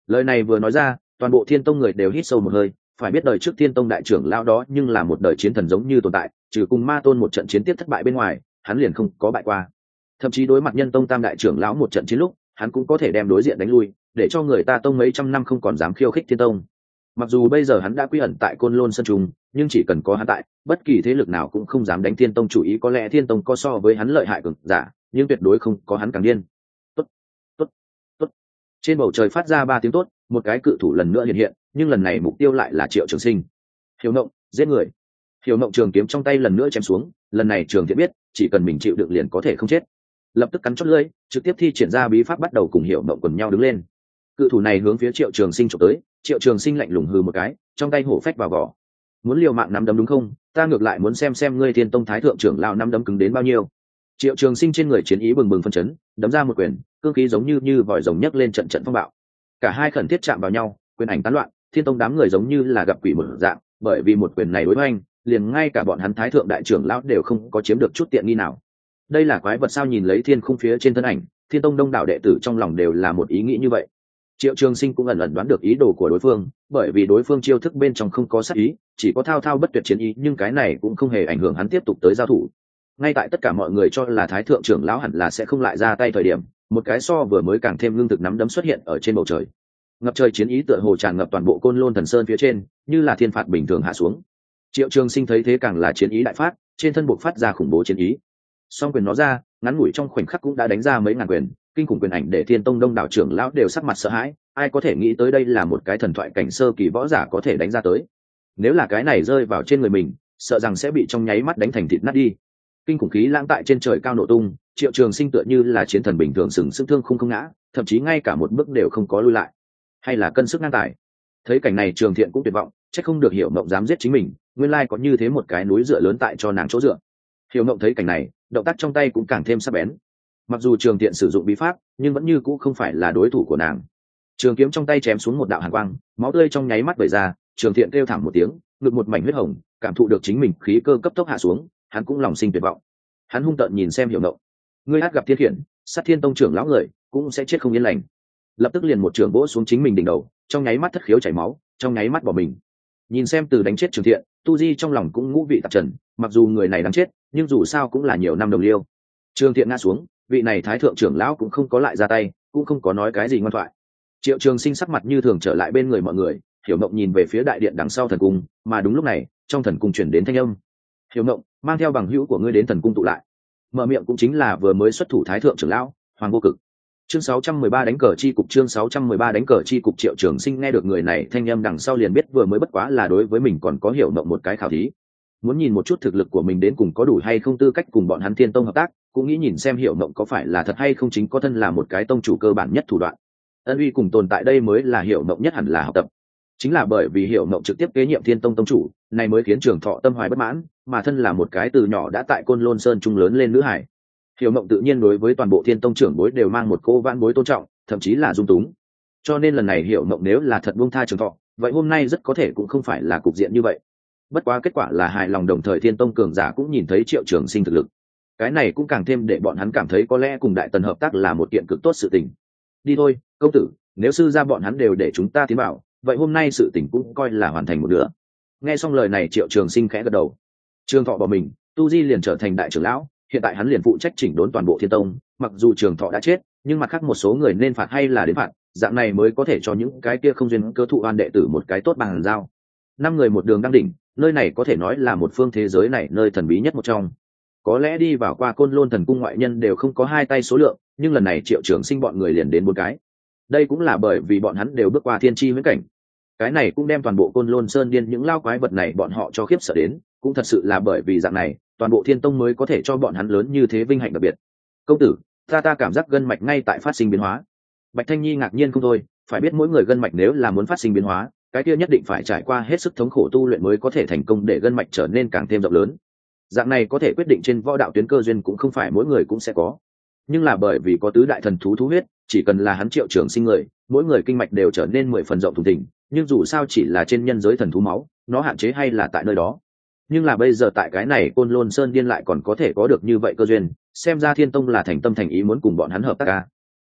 Lời này vừa nói ra, toàn bộ Thiên Tông người đều hít sâu một hơi, phải biết đời trước Thiên Tông đại trưởng lão đó nhưng là một đời chiến thần giống như tồn tại, trừ cùng Ma Tôn một trận chiến tiếp thất bại bên ngoài, hắn liền không có bại qua. Thậm chí đối mặt Nhân Tông tam đại trưởng lão một trận chiến lúc, hắn cũng có thể đem đối diện đánh lui, để cho người ta tông mấy trăm năm không còn dám khiêu khích Thiên Tông. Mặc dù bây giờ hắn đã quy ẩn tại Côn Lôn Sơn Trung, nhưng chỉ cần có hắn tại, bất kỳ thế lực nào cũng không dám đánh Thiên Tông chủ ý. Có lẽ Thiên Tông có so với hắn lợi hại cường giả, nhưng tuyệt đối không có hắn càng điên. Tốt, tốt, tốt. Trên bầu trời phát ra ba tiếng tốt, một cái cự thủ lần nữa hiện hiện, nhưng lần này mục tiêu lại là Triệu Trường Sinh. Hiểu Ngộng, giết người. Hiểu Ngộng trường kiếm trong tay lần nữa chém xuống, lần này Trường Thiện biết, chỉ cần mình chịu đựng liền có thể không chết. Lập tức cắn chót lưỡi, trực tiếp thi triển ra bí pháp bắt đầu cùng Hiểu Ngộng quần nhau đứng lên. Cự thủ này hướng phía Triệu Trường Sinh chụp tới, Triệu Trường Sinh lạnh lùng hừ một cái, trong tay hổ phách vào vỏ. Muốn liều mạng nắm đấm đúng không? Ta ngược lại muốn xem xem ngươi Thiên Tông thái thượng trưởng lão nắm đấm cứng đến bao nhiêu. Triệu Trường Sinh trên người chiến ý bừng bừng phân chấn, đấm ra một quyền, cương khí giống như như vòi rồng nhấc lên trận trận phong bạo. Cả hai khẩn thiết chạm vào nhau, quyền ảnh tán loạn, Thiên Tông đám người giống như là gặp quỷ một dạng, bởi vì một quyền này đối với anh, liền ngay cả bọn hắn thái thượng đại trưởng lão đều không có chiếm được chút tiện nghi nào. Đây là quái vật sao? Nhìn lấy thiên khung phía trên thân ảnh, Thiên Tông đông đảo đệ tử trong lòng đều là một ý nghĩ như vậy. Triệu Trường Sinh cũng ẩn ẩn đoán được ý đồ của đối phương, bởi vì đối phương chiêu thức bên trong không có sát ý, chỉ có thao thao bất tuyệt chiến ý, nhưng cái này cũng không hề ảnh hưởng hắn tiếp tục tới giao thủ. Ngay tại tất cả mọi người cho là thái thượng trưởng lão hẳn là sẽ không lại ra tay thời điểm, một cái so vừa mới càng thêm lương thực nắm đấm xuất hiện ở trên bầu trời. Ngập trời chiến ý tựa hồ tràn ngập toàn bộ Côn Lôn Thần Sơn phía trên, như là thiên phạt bình thường hạ xuống. Triệu Trường Sinh thấy thế càng là chiến ý đại phát, trên thân buộc phát ra khủng bố chiến ý. Song quyền nó ra, ngắn ngủi trong khoảnh khắc cũng đã đánh ra mấy ngàn quyền, kinh khủng quyền ảnh để Thiên Tông đông đảo trưởng lão đều sắc mặt sợ hãi, ai có thể nghĩ tới đây là một cái thần thoại cảnh sơ kỳ võ giả có thể đánh ra tới. Nếu là cái này rơi vào trên người mình, sợ rằng sẽ bị trong nháy mắt đánh thành thịt nát đi. Kinh khủng khí lãng tại trên trời cao nổ tung, Triệu Trường Sinh tựa như là chiến thần bình thường sừng sững thương không không ngã, thậm chí ngay cả một bước đều không có lui lại. Hay là cân sức ngang tài. Thấy cảnh này Trường Thiện cũng tuyệt vọng, chắc không được Hiểu Mộng dám giết chính mình, nguyên lai có như thế một cái núi dựa lớn tại cho nàng chỗ dựa. Hiểu Mộng thấy cảnh này, động tác trong tay cũng càng thêm sắc bén. Mặc dù Trường Thiện sử dụng bí pháp, nhưng vẫn như cũ không phải là đối thủ của nàng. Trường kiếm trong tay chém xuống một đạo hàn quang, máu tươi trong nháy mắt vẩy ra, Trường Thiện kêu thảm một tiếng, ngực một mảnh huyết hồng, cảm thụ được chính mình khí cơ cấp tốc hạ xuống, hắn cũng lòng sinh tuyệt vọng. Hắn hung tợn nhìn xem Hiểu Mộng, ngươi hát gặp thiên khiển, sát Thiên Tông trưởng lão người, cũng sẽ chết không yên lành. Lập tức liền một trường vỗ xuống chính mình đỉnh đầu, trong nháy mắt thất khiếu chảy máu, trong nháy mắt bỏ mình. Nhìn xem từ đánh chết Trường Thiện, Tu Di trong lòng cũng ngũ vị tạp trần, mặc dù người này đáng chết, nhưng dù sao cũng là nhiều năm đồng liêu. Trường Thiện ngã xuống, vị này thái thượng trưởng lão cũng không có lại ra tay, cũng không có nói cái gì ngoan thoại. Triệu Trường Sinh sắc mặt như thường trở lại bên người mọi người, Hiểu Mộng nhìn về phía đại điện đằng sau thần cung, mà đúng lúc này, trong thần cung truyền đến thanh âm. Hiểu Mộng, mang theo bằng hữu của ngươi đến thần cung tụ lại. Mở miệng cũng chính là vừa mới xuất thủ thái thượng trưởng lão, Hoàng Vô Cực. Chương sáu trăm mười ba đánh cờ chi cục, chương sáu trăm mười ba đánh cờ chi cục. Triệu Trường Sinh nghe được người này thanh âm đằng sau liền biết vừa mới bất quá là đối với mình còn có Hiểu Mộng một cái khảo thí. Muốn nhìn một chút thực lực của mình đến cùng có đủ hay không tư cách cùng bọn hắn Thiên Tông hợp tác, cũng nghĩ nhìn xem Hiểu Mộng có phải là thật hay không chính có thân là một cái tông chủ cơ bản nhất thủ đoạn. Ân uy cùng tồn tại đây mới là Hiểu Mộng nhất hẳn là học tập. Chính là bởi vì Hiểu Mộng trực tiếp kế nhiệm Thiên Tông tông chủ, này mới khiến Trường Thọ tâm hoài bất mãn, mà thân là một cái từ nhỏ đã tại Côn Lôn Sơn trung lớn lên nữ hải. Hiểu Mộng tự nhiên đối với toàn bộ Thiên Tông trưởng bối đều mang một cô vãn bối tôn trọng, thậm chí là dung túng. Cho nên lần này Hiểu Mộng nếu là thật buông tha Trường Thọ, vậy hôm nay rất có thể cũng không phải là cục diện như vậy. Bất quá kết quả là hài lòng, đồng thời Thiên Tông cường giả cũng nhìn thấy Triệu Trường Sinh thực lực. Cái này cũng càng thêm để bọn hắn cảm thấy có lẽ cùng Đại Tần hợp tác là một kiện cực tốt sự tình. Đi thôi, công tử, nếu sư gia bọn hắn đều để chúng ta tiến vào, vậy hôm nay sự tình cũng coi là hoàn thành một nửa. Nghe xong lời này Triệu Trường Sinh khẽ gật đầu. Trường Thọ bỏ mình, Tu Di liền trở thành đại trưởng lão, hiện tại hắn liền phụ trách chỉnh đốn toàn bộ Thiên Tông. Mặc dù Trường Thọ đã chết, nhưng mặt khác một số người nên phạt hay là đến phạt, dạng này mới có thể cho những cái kia không duyên cơ thụ oan đệ tử một cái tốt bằng giao. Năm người một đường đăng đỉnh, nơi này có thể nói là một phương thế giới này nơi thần bí nhất một trong. Có lẽ đi vào qua Côn Lôn thần cung ngoại nhân đều không có hai tay số lượng, nhưng lần này Triệu Trường Sinh bọn người liền đến bốn cái. Đây cũng là bởi vì bọn hắn đều bước qua thiên chi huyễn cảnh. Cái này cũng đem toàn bộ Côn Lôn Sơn điên những lao quái vật này bọn họ cho khiếp sợ đến, cũng thật sự là bởi vì dạng này, toàn bộ Thiên Tông mới có thể cho bọn hắn lớn như thế vinh hạnh đặc biệt. Công tử, ta ta cảm giác gân mạch ngay tại phát sinh biến hóa. Bạch Thanh Nhi ngạc nhiên không thôi, phải biết mỗi người gân mạch nếu là muốn phát sinh biến hóa, cái kia nhất định phải trải qua hết sức thống khổ tu luyện mới có thể thành công để gân mạch trở nên càng thêm rộng lớn. Dạng này có thể quyết định trên võ đạo tuyến cơ duyên cũng không phải mỗi người cũng sẽ có, nhưng là bởi vì có tứ đại thần thú thú huyết, chỉ cần là hắn Triệu Trường Sinh người, mỗi người kinh mạch đều trở nên mười phần rộng thùng thình. Nhưng dù sao chỉ là trên nhân giới thần thú máu, nó hạn chế hay là tại nơi đó. Nhưng là bây giờ tại cái này Côn Lôn Sơn điên lại còn có thể có được như vậy cơ duyên, xem ra Thiên Tông là thành tâm thành ý muốn cùng bọn hắn hợp tác ca.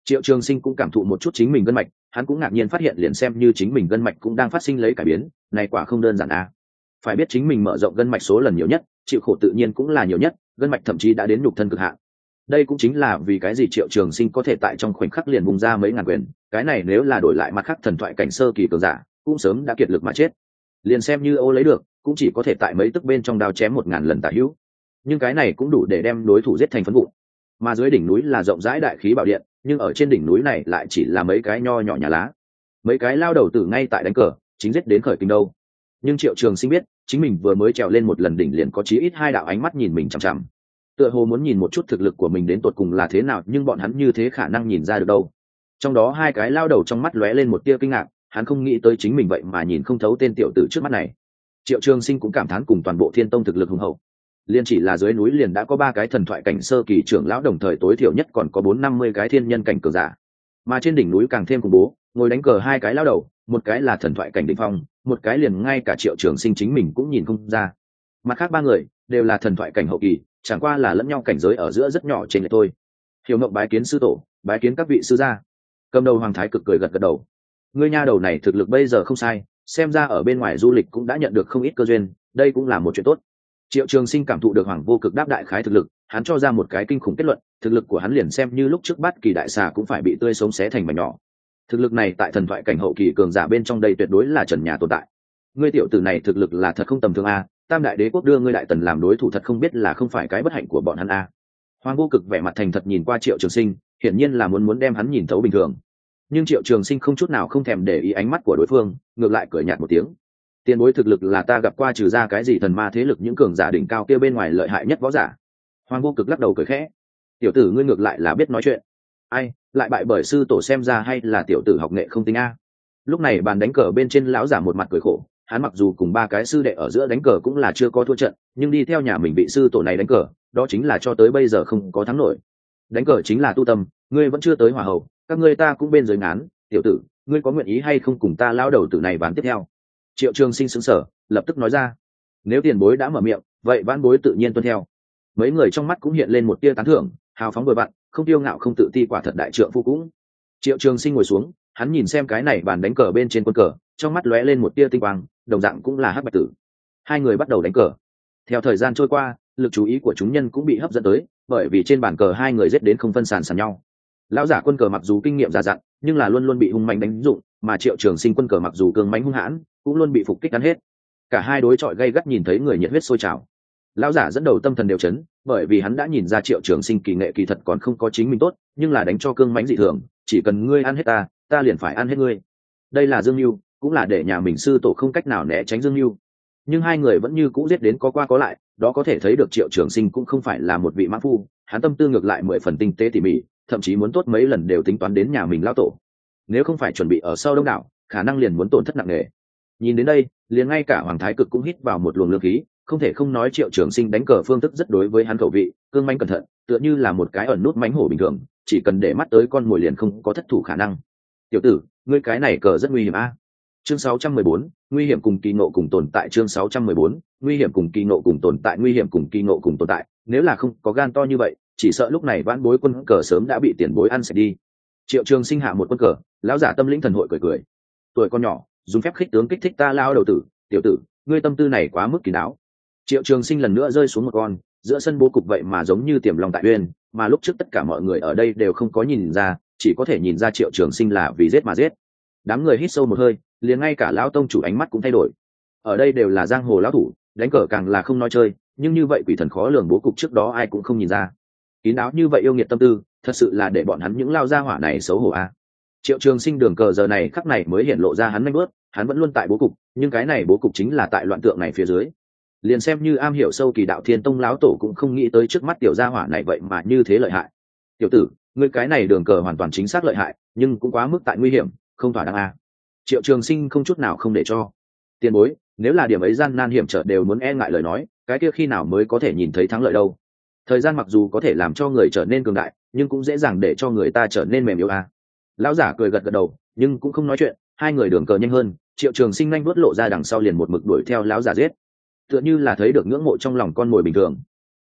Triệu Trường Sinh cũng cảm thụ một chút chính mình gân mạch, hắn cũng ngạc nhiên phát hiện liền xem như chính mình gân mạch cũng đang phát sinh lấy cải biến, này quả không đơn giản à. Phải biết chính mình mở rộng gân mạch số lần nhiều nhất, chịu khổ tự nhiên cũng là nhiều nhất, gân mạch thậm chí đã đến nhục thân cực hạn. Đây cũng chính là vì cái gì Triệu Trường Sinh có thể tại trong khoảnh khắc liền bùng ra mấy ngàn quyền, cái này nếu là đổi lại mặt khác thần thoại cảnh sơ kỳ cường giả, cũng sớm đã kiệt lực mà chết. Liền xem như Ô lấy được, cũng chỉ có thể tại mấy tức bên trong đao chém một ngàn lần tả hữu. Nhưng cái này cũng đủ để đem đối thủ giết thành phấn vụn. Mà dưới đỉnh núi là rộng rãi đại khí bảo điện, nhưng ở trên đỉnh núi này lại chỉ là mấy cái nho nhỏ nhà lá. Mấy cái lao đầu tử ngay tại đánh cờ, chính giết đến khởi kinh đâu. Nhưng Triệu Trường Sinh biết, chính mình vừa mới trèo lên một lần đỉnh liền có chí ít hai đạo ánh mắt nhìn mình chằm chằm. Tựa hồ muốn nhìn một chút thực lực của mình đến tột cùng là thế nào, nhưng bọn hắn như thế khả năng nhìn ra được đâu. Trong đó hai cái lao đầu trong mắt lóe lên một tia kinh ngạc, hắn không nghĩ tới chính mình vậy mà nhìn không thấu tên tiểu tử trước mắt này. Triệu Trường Sinh cũng cảm thán cùng toàn bộ Thiên Tông thực lực hùng hậu. Liên chỉ là dưới núi liền đã có ba cái thần thoại cảnh sơ kỳ trưởng lão, đồng thời tối thiểu nhất còn có bốn năm mươi cái thiên nhân cảnh cường giả. Mà trên đỉnh núi càng thêm khủng bố, ngồi đánh cờ hai cái lao đầu, một cái là thần thoại cảnh đỉnh phong, một cái liền ngay cả Triệu Trường Sinh chính mình cũng nhìn không ra. Mặt khác ba người đều là thần thoại cảnh hậu kỳ, chẳng qua là lẫn nhau cảnh giới ở giữa rất nhỏ trên lệch thôi. Hiểu Mộng bái kiến sư tổ, bái kiến các vị sư gia. Cầm đầu Hoàng Thái Cực cười gật gật đầu. Ngươi nha đầu này thực lực bây giờ không sai, xem ra ở bên ngoài du lịch cũng đã nhận được không ít cơ duyên, đây cũng là một chuyện tốt. Triệu Trường Sinh cảm thụ được Hoàng Vô Cực đáp đại khái thực lực, hắn cho ra một cái kinh khủng kết luận, thực lực của hắn liền xem như lúc trước bắt kỳ đại xà cũng phải bị tươi sống xé thành mảnh nhỏ. Thực lực này tại thần thoại cảnh hậu kỳ cường giả bên trong đây tuyệt đối là trần nhà tồn tại. Ngươi tiểu tử này thực lực là thật không tầm thường a, Tam đại đế quốc đưa ngươi đại tần làm đối thủ thật không biết là không phải cái bất hạnh của bọn hắn a. Hoàng Vô Cực vẻ mặt thành thật nhìn qua Triệu Trường Sinh, hiển nhiên là muốn muốn đem hắn nhìn thấu bình thường. Nhưng Triệu Trường Sinh không chút nào không thèm để ý ánh mắt của đối phương, ngược lại cười nhạt một tiếng. Tiền bối thực lực là ta gặp qua trừ ra cái gì thần ma thế lực những cường giả đỉnh cao kia bên ngoài lợi hại nhất võ giả. Hoàng Vô Cực lắc đầu cười khẽ. Tiểu tử ngươi ngược lại là biết nói chuyện. Ai, lại bại bởi sư tổ xem ra hay là tiểu tử học nghệ không tinh a. Lúc này bàn đánh cờ bên trên lão giả một mặt cười khổ, hắn mặc dù cùng ba cái sư đệ ở giữa đánh cờ cũng là chưa có thua trận, nhưng đi theo nhà mình vị sư tổ này đánh cờ, đó chính là cho tới bây giờ không có thắng nổi. Đánh cờ chính là tu tâm, ngươi vẫn chưa tới hỏa hầu, các ngươi ta cũng bên dưới ngán, tiểu tử, ngươi có nguyện ý hay không cùng ta lao đầu tử này bán tiếp theo? Triệu Trường Sinh sững sờ, lập tức nói ra. Nếu tiền bối đã mở miệng, vậy vãn bối tự nhiên tuân theo. Mấy người trong mắt cũng hiện lên một tia tán thưởng, hào phóng bừa bặn, không tiêu ngạo không tự ti, quả thật đại trượng phu cũng. Triệu Trường Sinh ngồi xuống, hắn nhìn xem cái này bàn đánh cờ bên trên quân cờ, trong mắt lóe lên một tia tinh quang, đồng dạng cũng là hắc bạch tử. Hai người bắt đầu đánh cờ. Theo thời gian trôi qua, lực chú ý của chúng nhân cũng bị hấp dẫn tới, bởi vì trên bàn cờ hai người giết đến không phân sàn sàn nhau. Lão giả quân cờ mặc dù kinh nghiệm già dặn, nhưng là luôn luôn bị hung mạnh đánh dụng, mà Triệu Trường Sinh quân cờ mặc dù cường mãnh hung hãn, cũng luôn bị phục kích ăn hết. Cả hai đối chọi gay gắt, nhìn thấy người nhiệt huyết sôi trào. Lão giả dẫn đầu tâm thần đều chấn, bởi vì hắn đã nhìn ra Triệu Trường Sinh kỳ nghệ kỳ thật còn không có chính mình tốt, nhưng là đánh cho cương mãnh dị thường, chỉ cần ngươi ăn hết ta, ta liền phải ăn hết ngươi. Đây là dương mưu, cũng là để nhà mình sư tổ không cách nào né tránh dương mưu. Nhưng hai người vẫn như cũ giết đến có qua có lại, đó có thể thấy được Triệu Trường Sinh cũng không phải là một vị mã phu, hắn tâm tư ngược lại mười phần tinh tế tỉ mỉ, thậm chí muốn tốt mấy lần đều tính toán đến nhà mình lão tổ. Nếu không phải chuẩn bị ở sau đông đảo, khả năng liền muốn tổn thất nặng nề. Nhìn đến đây, liền ngay cả Hoàng Thái Cực cũng hít vào một luồng lương khí, không thể không nói Triệu Trường Sinh đánh cờ phương thức rất đối với hắn khẩu vị, cương manh cẩn thận, tựa như là một cái ẩn nút mãnh hổ bình thường, chỉ cần để mắt tới con mồi liền không có thất thủ khả năng. Tiểu tử, ngươi cái này cờ rất nguy hiểm a. Chương sáu trăm mười bốn, nguy hiểm cùng kỳ ngộ cùng tồn tại. Chương sáu trăm mười bốn, nguy hiểm cùng kỳ ngộ cùng tồn tại. Nguy hiểm cùng kỳ ngộ cùng tồn tại, nếu là không có gan to như vậy, chỉ sợ lúc này vãn bối quân cờ sớm đã bị tiền bối ăn sạch đi. Triệu Trường Sinh hạ một quân cờ, lão giả tâm linh thần hội cười cười. Tuổi con nhỏ, dùng phép khích tướng kích thích ta lao đầu tử, tiểu tử, ngươi tâm tư này quá mức kỳ đáo. Triệu Trường Sinh lần nữa rơi xuống một con, giữa sân bố cục vậy mà giống như tiềm lòng tại uyên, mà lúc trước tất cả mọi người ở đây đều không có nhìn ra, chỉ có thể nhìn ra Triệu Trường Sinh là vì giết mà giết. Đám người hít sâu một hơi, liền ngay cả lão tông chủ ánh mắt cũng thay đổi. Ở đây đều là giang hồ lão thủ, đánh cờ càng là không nói chơi, nhưng như vậy quỷ thần khó lường bố cục trước đó ai cũng không nhìn ra. Kín đáo như vậy yêu nghiệt tâm tư, thật sự là để bọn hắn những lao gia hỏa này xấu hổ a. À. Triệu Trường Sinh đường cờ giờ này khắc này mới hiện lộ ra hắn nhanh bước, hắn vẫn luôn tại bố cục, nhưng cái này bố cục chính là tại loạn tượng này phía dưới. Liền xem như am hiểu sâu kỳ đạo Thiên Tông lão tổ cũng không nghĩ tới trước mắt tiểu gia hỏa này vậy mà như thế lợi hại. Tiểu tử, ngươi cái này đường cờ hoàn toàn chính xác lợi hại, nhưng cũng quá mức tại nguy hiểm, không thỏa đáng a. À. Triệu Trường Sinh không chút nào không để cho. Tiền bối, nếu là điểm ấy gian nan hiểm trở đều muốn e ngại lời nói, cái kia khi nào mới có thể nhìn thấy thắng lợi đâu? Thời gian mặc dù có thể làm cho người trở nên cường đại, nhưng cũng dễ dàng để cho người ta trở nên mềm yếu a. À. Lão giả cười gật gật đầu, nhưng cũng không nói chuyện, hai người đường cờ nhanh hơn, Triệu Trường Sinh nhanh vuốt lộ ra đằng sau liền một mực đuổi theo lão giả giết. Tựa như là thấy được ngưỡng mộ trong lòng con mồi bình thường.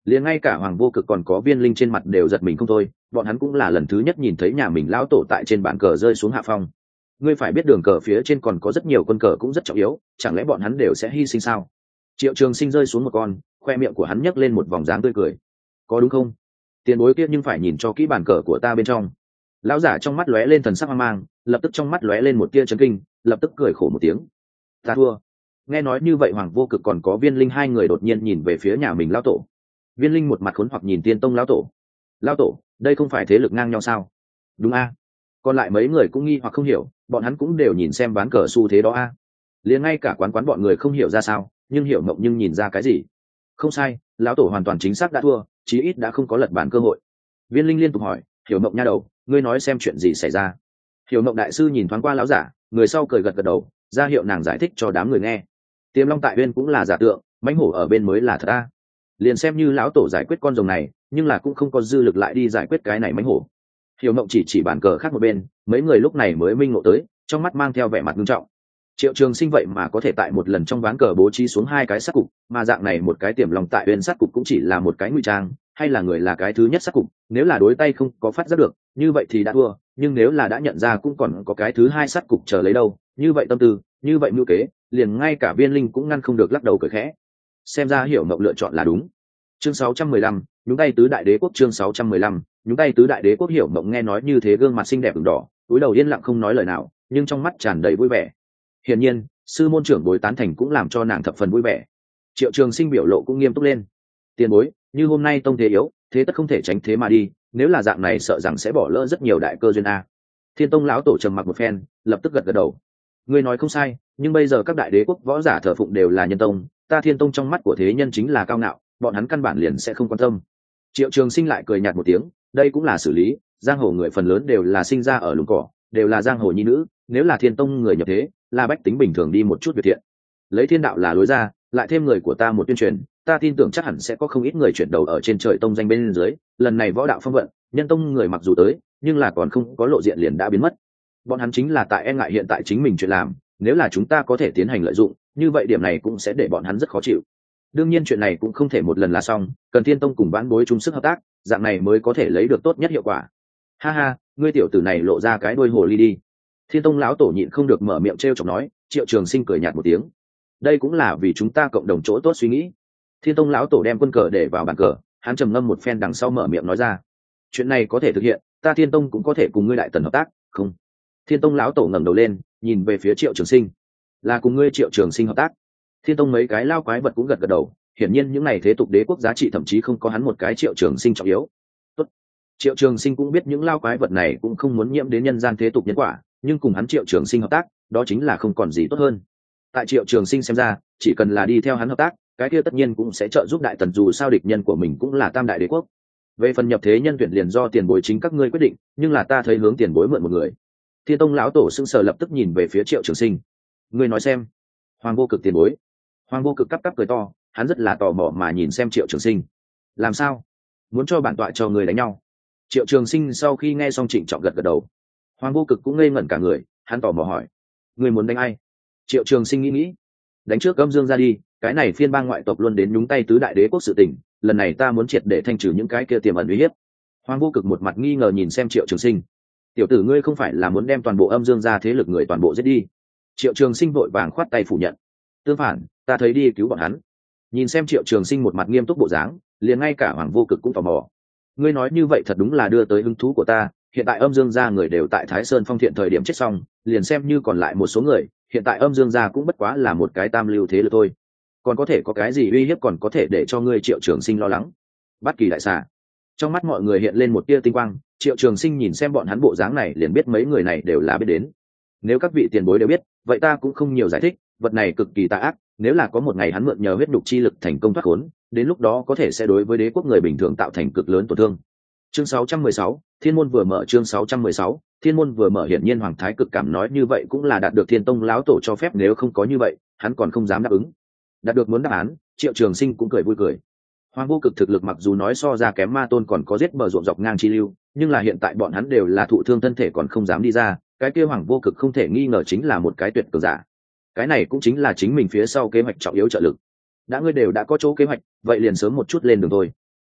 liền ngay cả Hoàng Vô Cực còn có Viên Linh trên mặt đều giật mình không thôi, bọn hắn cũng là lần thứ nhất nhìn thấy nhà mình lão tổ tại trên bàn cờ rơi xuống hạ phong. Ngươi phải biết đường cờ phía trên còn có rất nhiều quân cờ cũng rất trọng yếu, chẳng lẽ bọn hắn đều sẽ hy sinh sao? Triệu Trường Sinh rơi xuống một con, khoe miệng của hắn nhấc lên một vòng dáng tươi cười. Có đúng không? Tiền bối kia nhưng phải nhìn cho kỹ bàn cờ của ta bên trong. Lão giả trong mắt lóe lên thần sắc hoang mang, lập tức trong mắt lóe lên một tia chấn kinh, lập tức cười khổ một tiếng. Ta thua. Nghe nói như vậy Hoàng Vô Cực còn có Viên Linh hai người đột nhiên nhìn về phía nhà mình lão tổ. Viên Linh một mặt khốn hoặc nhìn Tiên Tông lão tổ. Lão tổ, đây không phải thế lực ngang nhau sao? Đúng a? Còn lại mấy người cũng nghi hoặc không hiểu, bọn hắn cũng đều nhìn xem ván cờ xu thế đó a. Liền ngay cả quán quán bọn người không hiểu ra sao, nhưng hiểu mộng nhưng nhìn ra cái gì. Không sai, lão tổ hoàn toàn chính xác đã thua, chí ít đã không có lật bản cơ hội. Viên Linh liên tục hỏi, hiểu mộng nha đầu, ngươi nói xem chuyện gì xảy ra. Hiểu mộng đại sư nhìn thoáng qua lão giả, người sau cười gật gật đầu, ra hiệu nàng giải thích cho đám người nghe. Tiềm Long tại Uyên cũng là giả tượng, mãnh hổ ở bên mới là thật a. Liền xem như lão tổ giải quyết con rồng này, nhưng là cũng không có dư lực lại đi giải quyết cái này mãnh hổ. Hiểu mộng chỉ chỉ bàn cờ khác một bên, mấy người lúc này mới minh ngộ tới, trong mắt mang theo vẻ mặt nghiêm trọng. Triệu Trường Sinh vậy mà có thể tại một lần trong ván cờ bố trí xuống hai cái sát cục, mà dạng này một cái Tiềm Long tại Uyên sát cục cũng chỉ là một cái ngụy trang, hay là người là cái thứ nhất sát cục, nếu là đối tay không có phát giác được, như vậy thì đã thua, nhưng nếu là đã nhận ra cũng còn có cái thứ hai sát cục chờ lấy đâu, như vậy tâm tư, như vậy mưu kế, liền ngay cả Viên Linh cũng ngăn không được lắc đầu cười khẽ. Xem ra Hiểu mộng lựa chọn là đúng. Chương sáu trăm mười lăm, nhúng tay tứ đại đế quốc. Chương sáu trăm mười lăm, nhúng tay tứ đại đế quốc. Hiểu mộng nghe nói như thế, gương mặt xinh đẹp ửng đỏ, cúi đầu yên lặng không nói lời nào, nhưng trong mắt tràn đầy vui vẻ. Hiển nhiên, sư môn trưởng bối tán thành cũng làm cho nàng thập phần vui vẻ. Triệu Trường Sinh biểu lộ cũng nghiêm túc lên. Tiền bối, như hôm nay tông thế yếu, thế tất không thể tránh thế mà đi, nếu là dạng này sợ rằng sẽ bỏ lỡ rất nhiều đại cơ duyên a. Thiên Tông lão tổ trầm mặc một phen, lập tức gật gật đầu. Ngươi nói không sai, nhưng bây giờ các đại đế quốc võ giả thờ phụng đều là nhân tông, ta Thiên Tông trong mắt của thế nhân chính là cao ngạo, bọn hắn căn bản liền sẽ không quan tâm. Triệu Trường Sinh lại cười nhạt một tiếng, đây cũng là xử lý, giang hồ người phần lớn đều là sinh ra ở lùm cỏ, đều là giang hồ nhi nữ, nếu là Thiên Tông người nhập thế, là bách tính bình thường đi một chút việc thiện. Lấy thiên đạo là lối ra, lại thêm người của ta một tuyên truyền, ta tin tưởng chắc hẳn sẽ có không ít người chuyển đầu ở trên trời tông danh bên dưới, lần này võ đạo phong vận, nhân tông người mặc dù tới, nhưng là còn không có lộ diện liền đã biến mất. Bọn hắn chính là tại e ngại hiện tại chính mình chuyện làm, nếu là chúng ta có thể tiến hành lợi dụng, như vậy điểm này cũng sẽ để bọn hắn rất khó chịu. Đương nhiên chuyện này cũng không thể một lần là xong, cần Thiên Tông cùng vãn bối chung sức hợp tác, dạng này mới có thể lấy được tốt nhất hiệu quả. Ha ha, ngươi tiểu tử này lộ ra cái đuôi hồ ly đi. Thiên Tông lão tổ nhịn không được mở miệng trêu chọc nói. Triệu Trường Sinh cười nhạt một tiếng. Đây cũng là vì chúng ta cộng đồng chỗ tốt suy nghĩ. Thiên Tông lão tổ đem quân cờ để vào bàn cờ, hắn trầm ngâm một phen đằng sau mở miệng nói ra. Chuyện này có thể thực hiện, ta Thiên Tông cũng có thể cùng ngươi đại tần hợp tác, không? Thiên Tông lão tổ ngẩng đầu lên, nhìn về phía Triệu Trường Sinh. Là cùng ngươi Triệu Trường Sinh hợp tác? Thiên Tông mấy cái lao quái vật cũng gật gật đầu, hiển nhiên những này thế tục đế quốc giá trị thậm chí không có hắn một cái Triệu Trường Sinh trọng yếu. Tốt. Triệu Trường Sinh cũng biết những lao quái vật này cũng không muốn nhiễm đến nhân gian thế tục nhân quả, nhưng cùng hắn Triệu Trường Sinh hợp tác, đó chính là không còn gì tốt hơn. Tại Triệu Trường Sinh xem ra, chỉ cần là đi theo hắn hợp tác, cái kia tất nhiên cũng sẽ trợ giúp đại tần, dù sao địch nhân của mình cũng là tam đại đế quốc. Về phần nhập thế nhân tuyển liền do tiền bối chính các ngươi quyết định, nhưng là ta thấy hướng tiền bối mượn một người. Thiên Tông lão tổ sững sờ lập tức nhìn về phía Triệu Trường Sinh. Ngươi nói xem. Hoàng Vô Cực tiền bối. Hoàng Vô Cực cắp cắp cười to, hắn rất là tò mò mà nhìn xem Triệu Trường Sinh. Làm sao? Muốn cho bản tọa cho người đánh nhau? Triệu Trường Sinh sau khi nghe xong trịnh trọng gật gật đầu. Hoàng Vô Cực cũng ngây ngẩn cả người, hắn tò mò hỏi. Ngươi muốn đánh ai? Triệu Trường Sinh nghĩ nghĩ. Đánh trước Âm Dương ra đi, cái này phiên bang ngoại tộc luôn đến nhúng tay tứ đại đế quốc sự tình, lần này ta muốn triệt để thanh trừ những cái kia tiềm ẩn uy hiếp. Hoàng Vô Cực một mặt nghi ngờ nhìn xem Triệu Trường Sinh. Tiểu tử ngươi không phải là muốn đem toàn bộ Âm Dương ra thế lực người toàn bộ giết đi? Triệu Trường Sinh vội vàng khoát tay phủ nhận. Tương phản, ta thấy đi cứu bọn hắn. Nhìn xem Triệu Trường Sinh một mặt nghiêm túc bộ dáng, liền ngay cả Hoàng Vô Cực cũng tò mò. Ngươi nói như vậy thật đúng là đưa tới hứng thú của ta, hiện tại Âm Dương gia người đều tại Thái Sơn Phong Thiện thời điểm chết xong, liền xem như còn lại một số người, hiện tại Âm Dương gia cũng bất quá là một cái tam lưu thế lực thôi. Còn có thể có cái gì uy hiếp còn có thể để cho ngươi Triệu Trường Sinh lo lắng? Bất Kỳ đại xà. Trong mắt mọi người hiện lên một tia tinh quang, Triệu Trường Sinh nhìn xem bọn hắn bộ dáng này liền biết mấy người này đều là biết đến. Nếu các vị tiền bối đều biết, vậy ta cũng không nhiều giải thích, vật này cực kỳ tà ác, nếu là có một ngày hắn mượn nhờ huyết nhục chi lực thành công thoát khốn, đến lúc đó có thể sẽ đối với đế quốc người bình thường tạo thành cực lớn tổn thương. Chương sáu trăm mười sáu, Thiên môn vừa mở. Chương sáu trăm mười sáu, Thiên môn vừa mở. Hiển nhiên Hoàng Thái Cực cảm nói như vậy cũng là đạt được Thiên Tông lão tổ cho phép, nếu không có như vậy, hắn còn không dám đáp ứng. Đạt được muốn đáp án, Triệu Trường Sinh cũng cười vui cười. Hoàng Vô Cực thực lực mặc dù nói so ra kém Ma Tôn còn có giết bờ ruộng dọc ngang chi lưu, nhưng là hiện tại bọn hắn đều là thụ thương thân thể còn không dám đi ra, cái kia Hoàng Vô Cực không thể nghi ngờ chính là một cái tuyệt cường giả. Cái này cũng chính là chính mình phía sau kế hoạch trọng yếu trợ lực. Đã ngươi đều đã có chỗ kế hoạch, vậy liền sớm một chút lên đường thôi.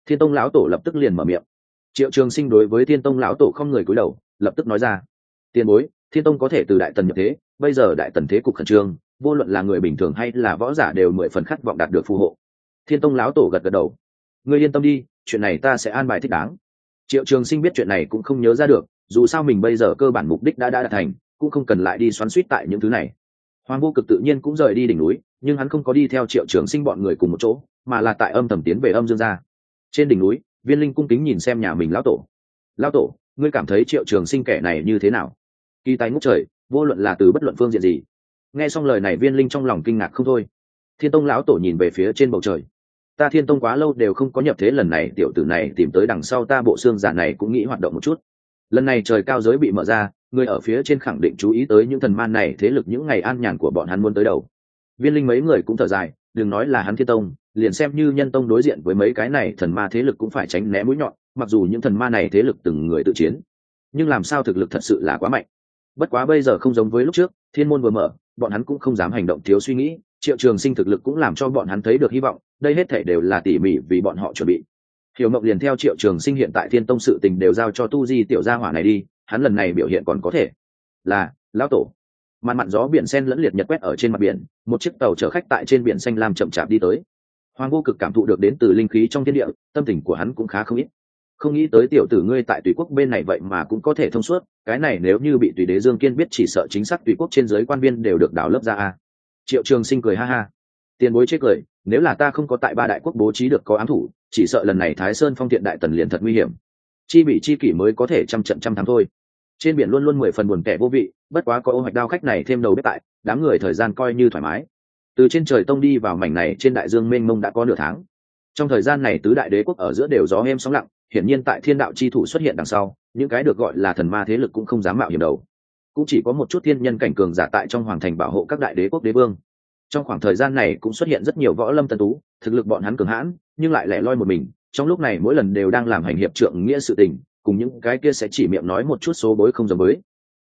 Thiên Tông lão tổ lập tức liền mở miệng. Triệu Trường Sinh đối với Thiên Tông lão tổ không người cúi đầu, lập tức nói ra: tiền bối, Thiên Tông có thể từ đại tần nhập thế, bây giờ đại tần thế cục khẩn trương, vô luận là người bình thường hay là võ giả đều mười phần khát vọng đạt được phù hộ. Thiên Tông lão tổ gật gật đầu: ngươi yên tâm đi, chuyện này ta sẽ an bài thích đáng. Triệu Trường Sinh biết chuyện này cũng không nhớ ra được, dù sao mình bây giờ cơ bản mục đích đã đã đạt thành, cũng không cần lại đi xoắn xuýt tại những thứ này. Hoàng Vô Cực tự nhiên cũng rời đi đỉnh núi, nhưng hắn không có đi theo Triệu Trường Sinh bọn người cùng một chỗ, mà là tại âm thầm tiến về âm dương gia. Trên đỉnh núi, Viên Linh cung kính nhìn xem nhà mình lão tổ. Lão tổ, ngươi cảm thấy Triệu Trường Sinh kẻ này như thế nào? Kỳ tài ngút trời, vô luận là từ bất luận phương diện gì. Nghe xong lời này, Viên Linh trong lòng kinh ngạc không thôi. Thiên Tông lão tổ nhìn về phía trên bầu trời. Ta Thiên Tông quá lâu đều không có nhập thế, lần này tiểu tử này tìm tới đằng sau ta bộ xương giả này cũng nghĩ hoạt động một chút. Lần này trời cao giới bị mở ra, người ở phía trên khẳng định chú ý tới những thần man này thế lực, những ngày an nhàn của bọn hắn muốn tới đầu. Viên Linh mấy người cũng thở dài, đừng nói là hắn Thiên Tông, liền xem như Nhân Tông đối diện với mấy cái này thần ma thế lực cũng phải tránh né mũi nhọn, mặc dù những thần ma này thế lực từng người tự chiến, nhưng làm sao thực lực thật sự là quá mạnh. Bất quá bây giờ không giống với lúc trước, thiên môn vừa mở, bọn hắn cũng không dám hành động thiếu suy nghĩ. Triệu Trường Sinh thực lực cũng làm cho bọn hắn thấy được hy vọng, đây hết thảy đều là tỉ mỉ vì bọn họ chuẩn bị. Hiểu Mộng liền theo Triệu Trường Sinh hiện tại Thiên Tông sự tình đều giao cho Tu Di tiểu gia hỏa này đi, hắn lần này biểu hiện còn có thể. Là, lão tổ. Màn mặn gió biển sen lẫn liệt nhật quét ở trên mặt biển, một chiếc tàu chở khách tại trên biển xanh lam chậm chạp đi tới. Hoàng Vô Cực cảm thụ được đến từ linh khí trong thiên địa, tâm tình của hắn cũng khá không ít. Không nghĩ tới tiểu tử ngươi tại Tùy Quốc bên này vậy mà cũng có thể thông suốt, cái này nếu như bị Tùy Đế Dương Kiên biết, chỉ sợ chính xác Tùy Quốc trên dưới quan viên đều được đào lớp ra a. Triệu Trường Sinh cười ha ha. Tiền bối chết cười, nếu là ta không có tại ba đại quốc bố trí được có ám thủ, chỉ sợ lần này Thái Sơn Phong Thiện đại tần liền thật nguy hiểm. Chi bị chi kỷ mới có thể trăm trận trăm thắng thôi. Trên biển luôn luôn mười phần buồn tẻ vô vị, bất quá có Ô Hoạch Đao khách này thêm đầu bếp tại, đám người thời gian coi như thoải mái. Từ trên trời tông đi vào mảnh này trên đại dương mênh mông đã có nửa tháng. Trong thời gian này tứ đại đế quốc ở giữa đều gió êm sóng lặng, hiển nhiên tại thiên đạo chi thủ xuất hiện đằng sau, những cái được gọi là thần ma thế lực cũng không dám mạo hiểm đầu. Cũng chỉ có một chút thiên nhân cảnh cường giả tại trong hoàng thành bảo hộ các đại đế quốc đế vương. Trong khoảng thời gian này cũng xuất hiện rất nhiều võ lâm tân tú, thực lực bọn hắn cường hãn, nhưng lại lẻ loi một mình, trong lúc này mỗi lần đều đang làm hành hiệp trượng nghĩa sự tình, cùng những cái kia sẽ chỉ miệng nói một chút số bối không giống với.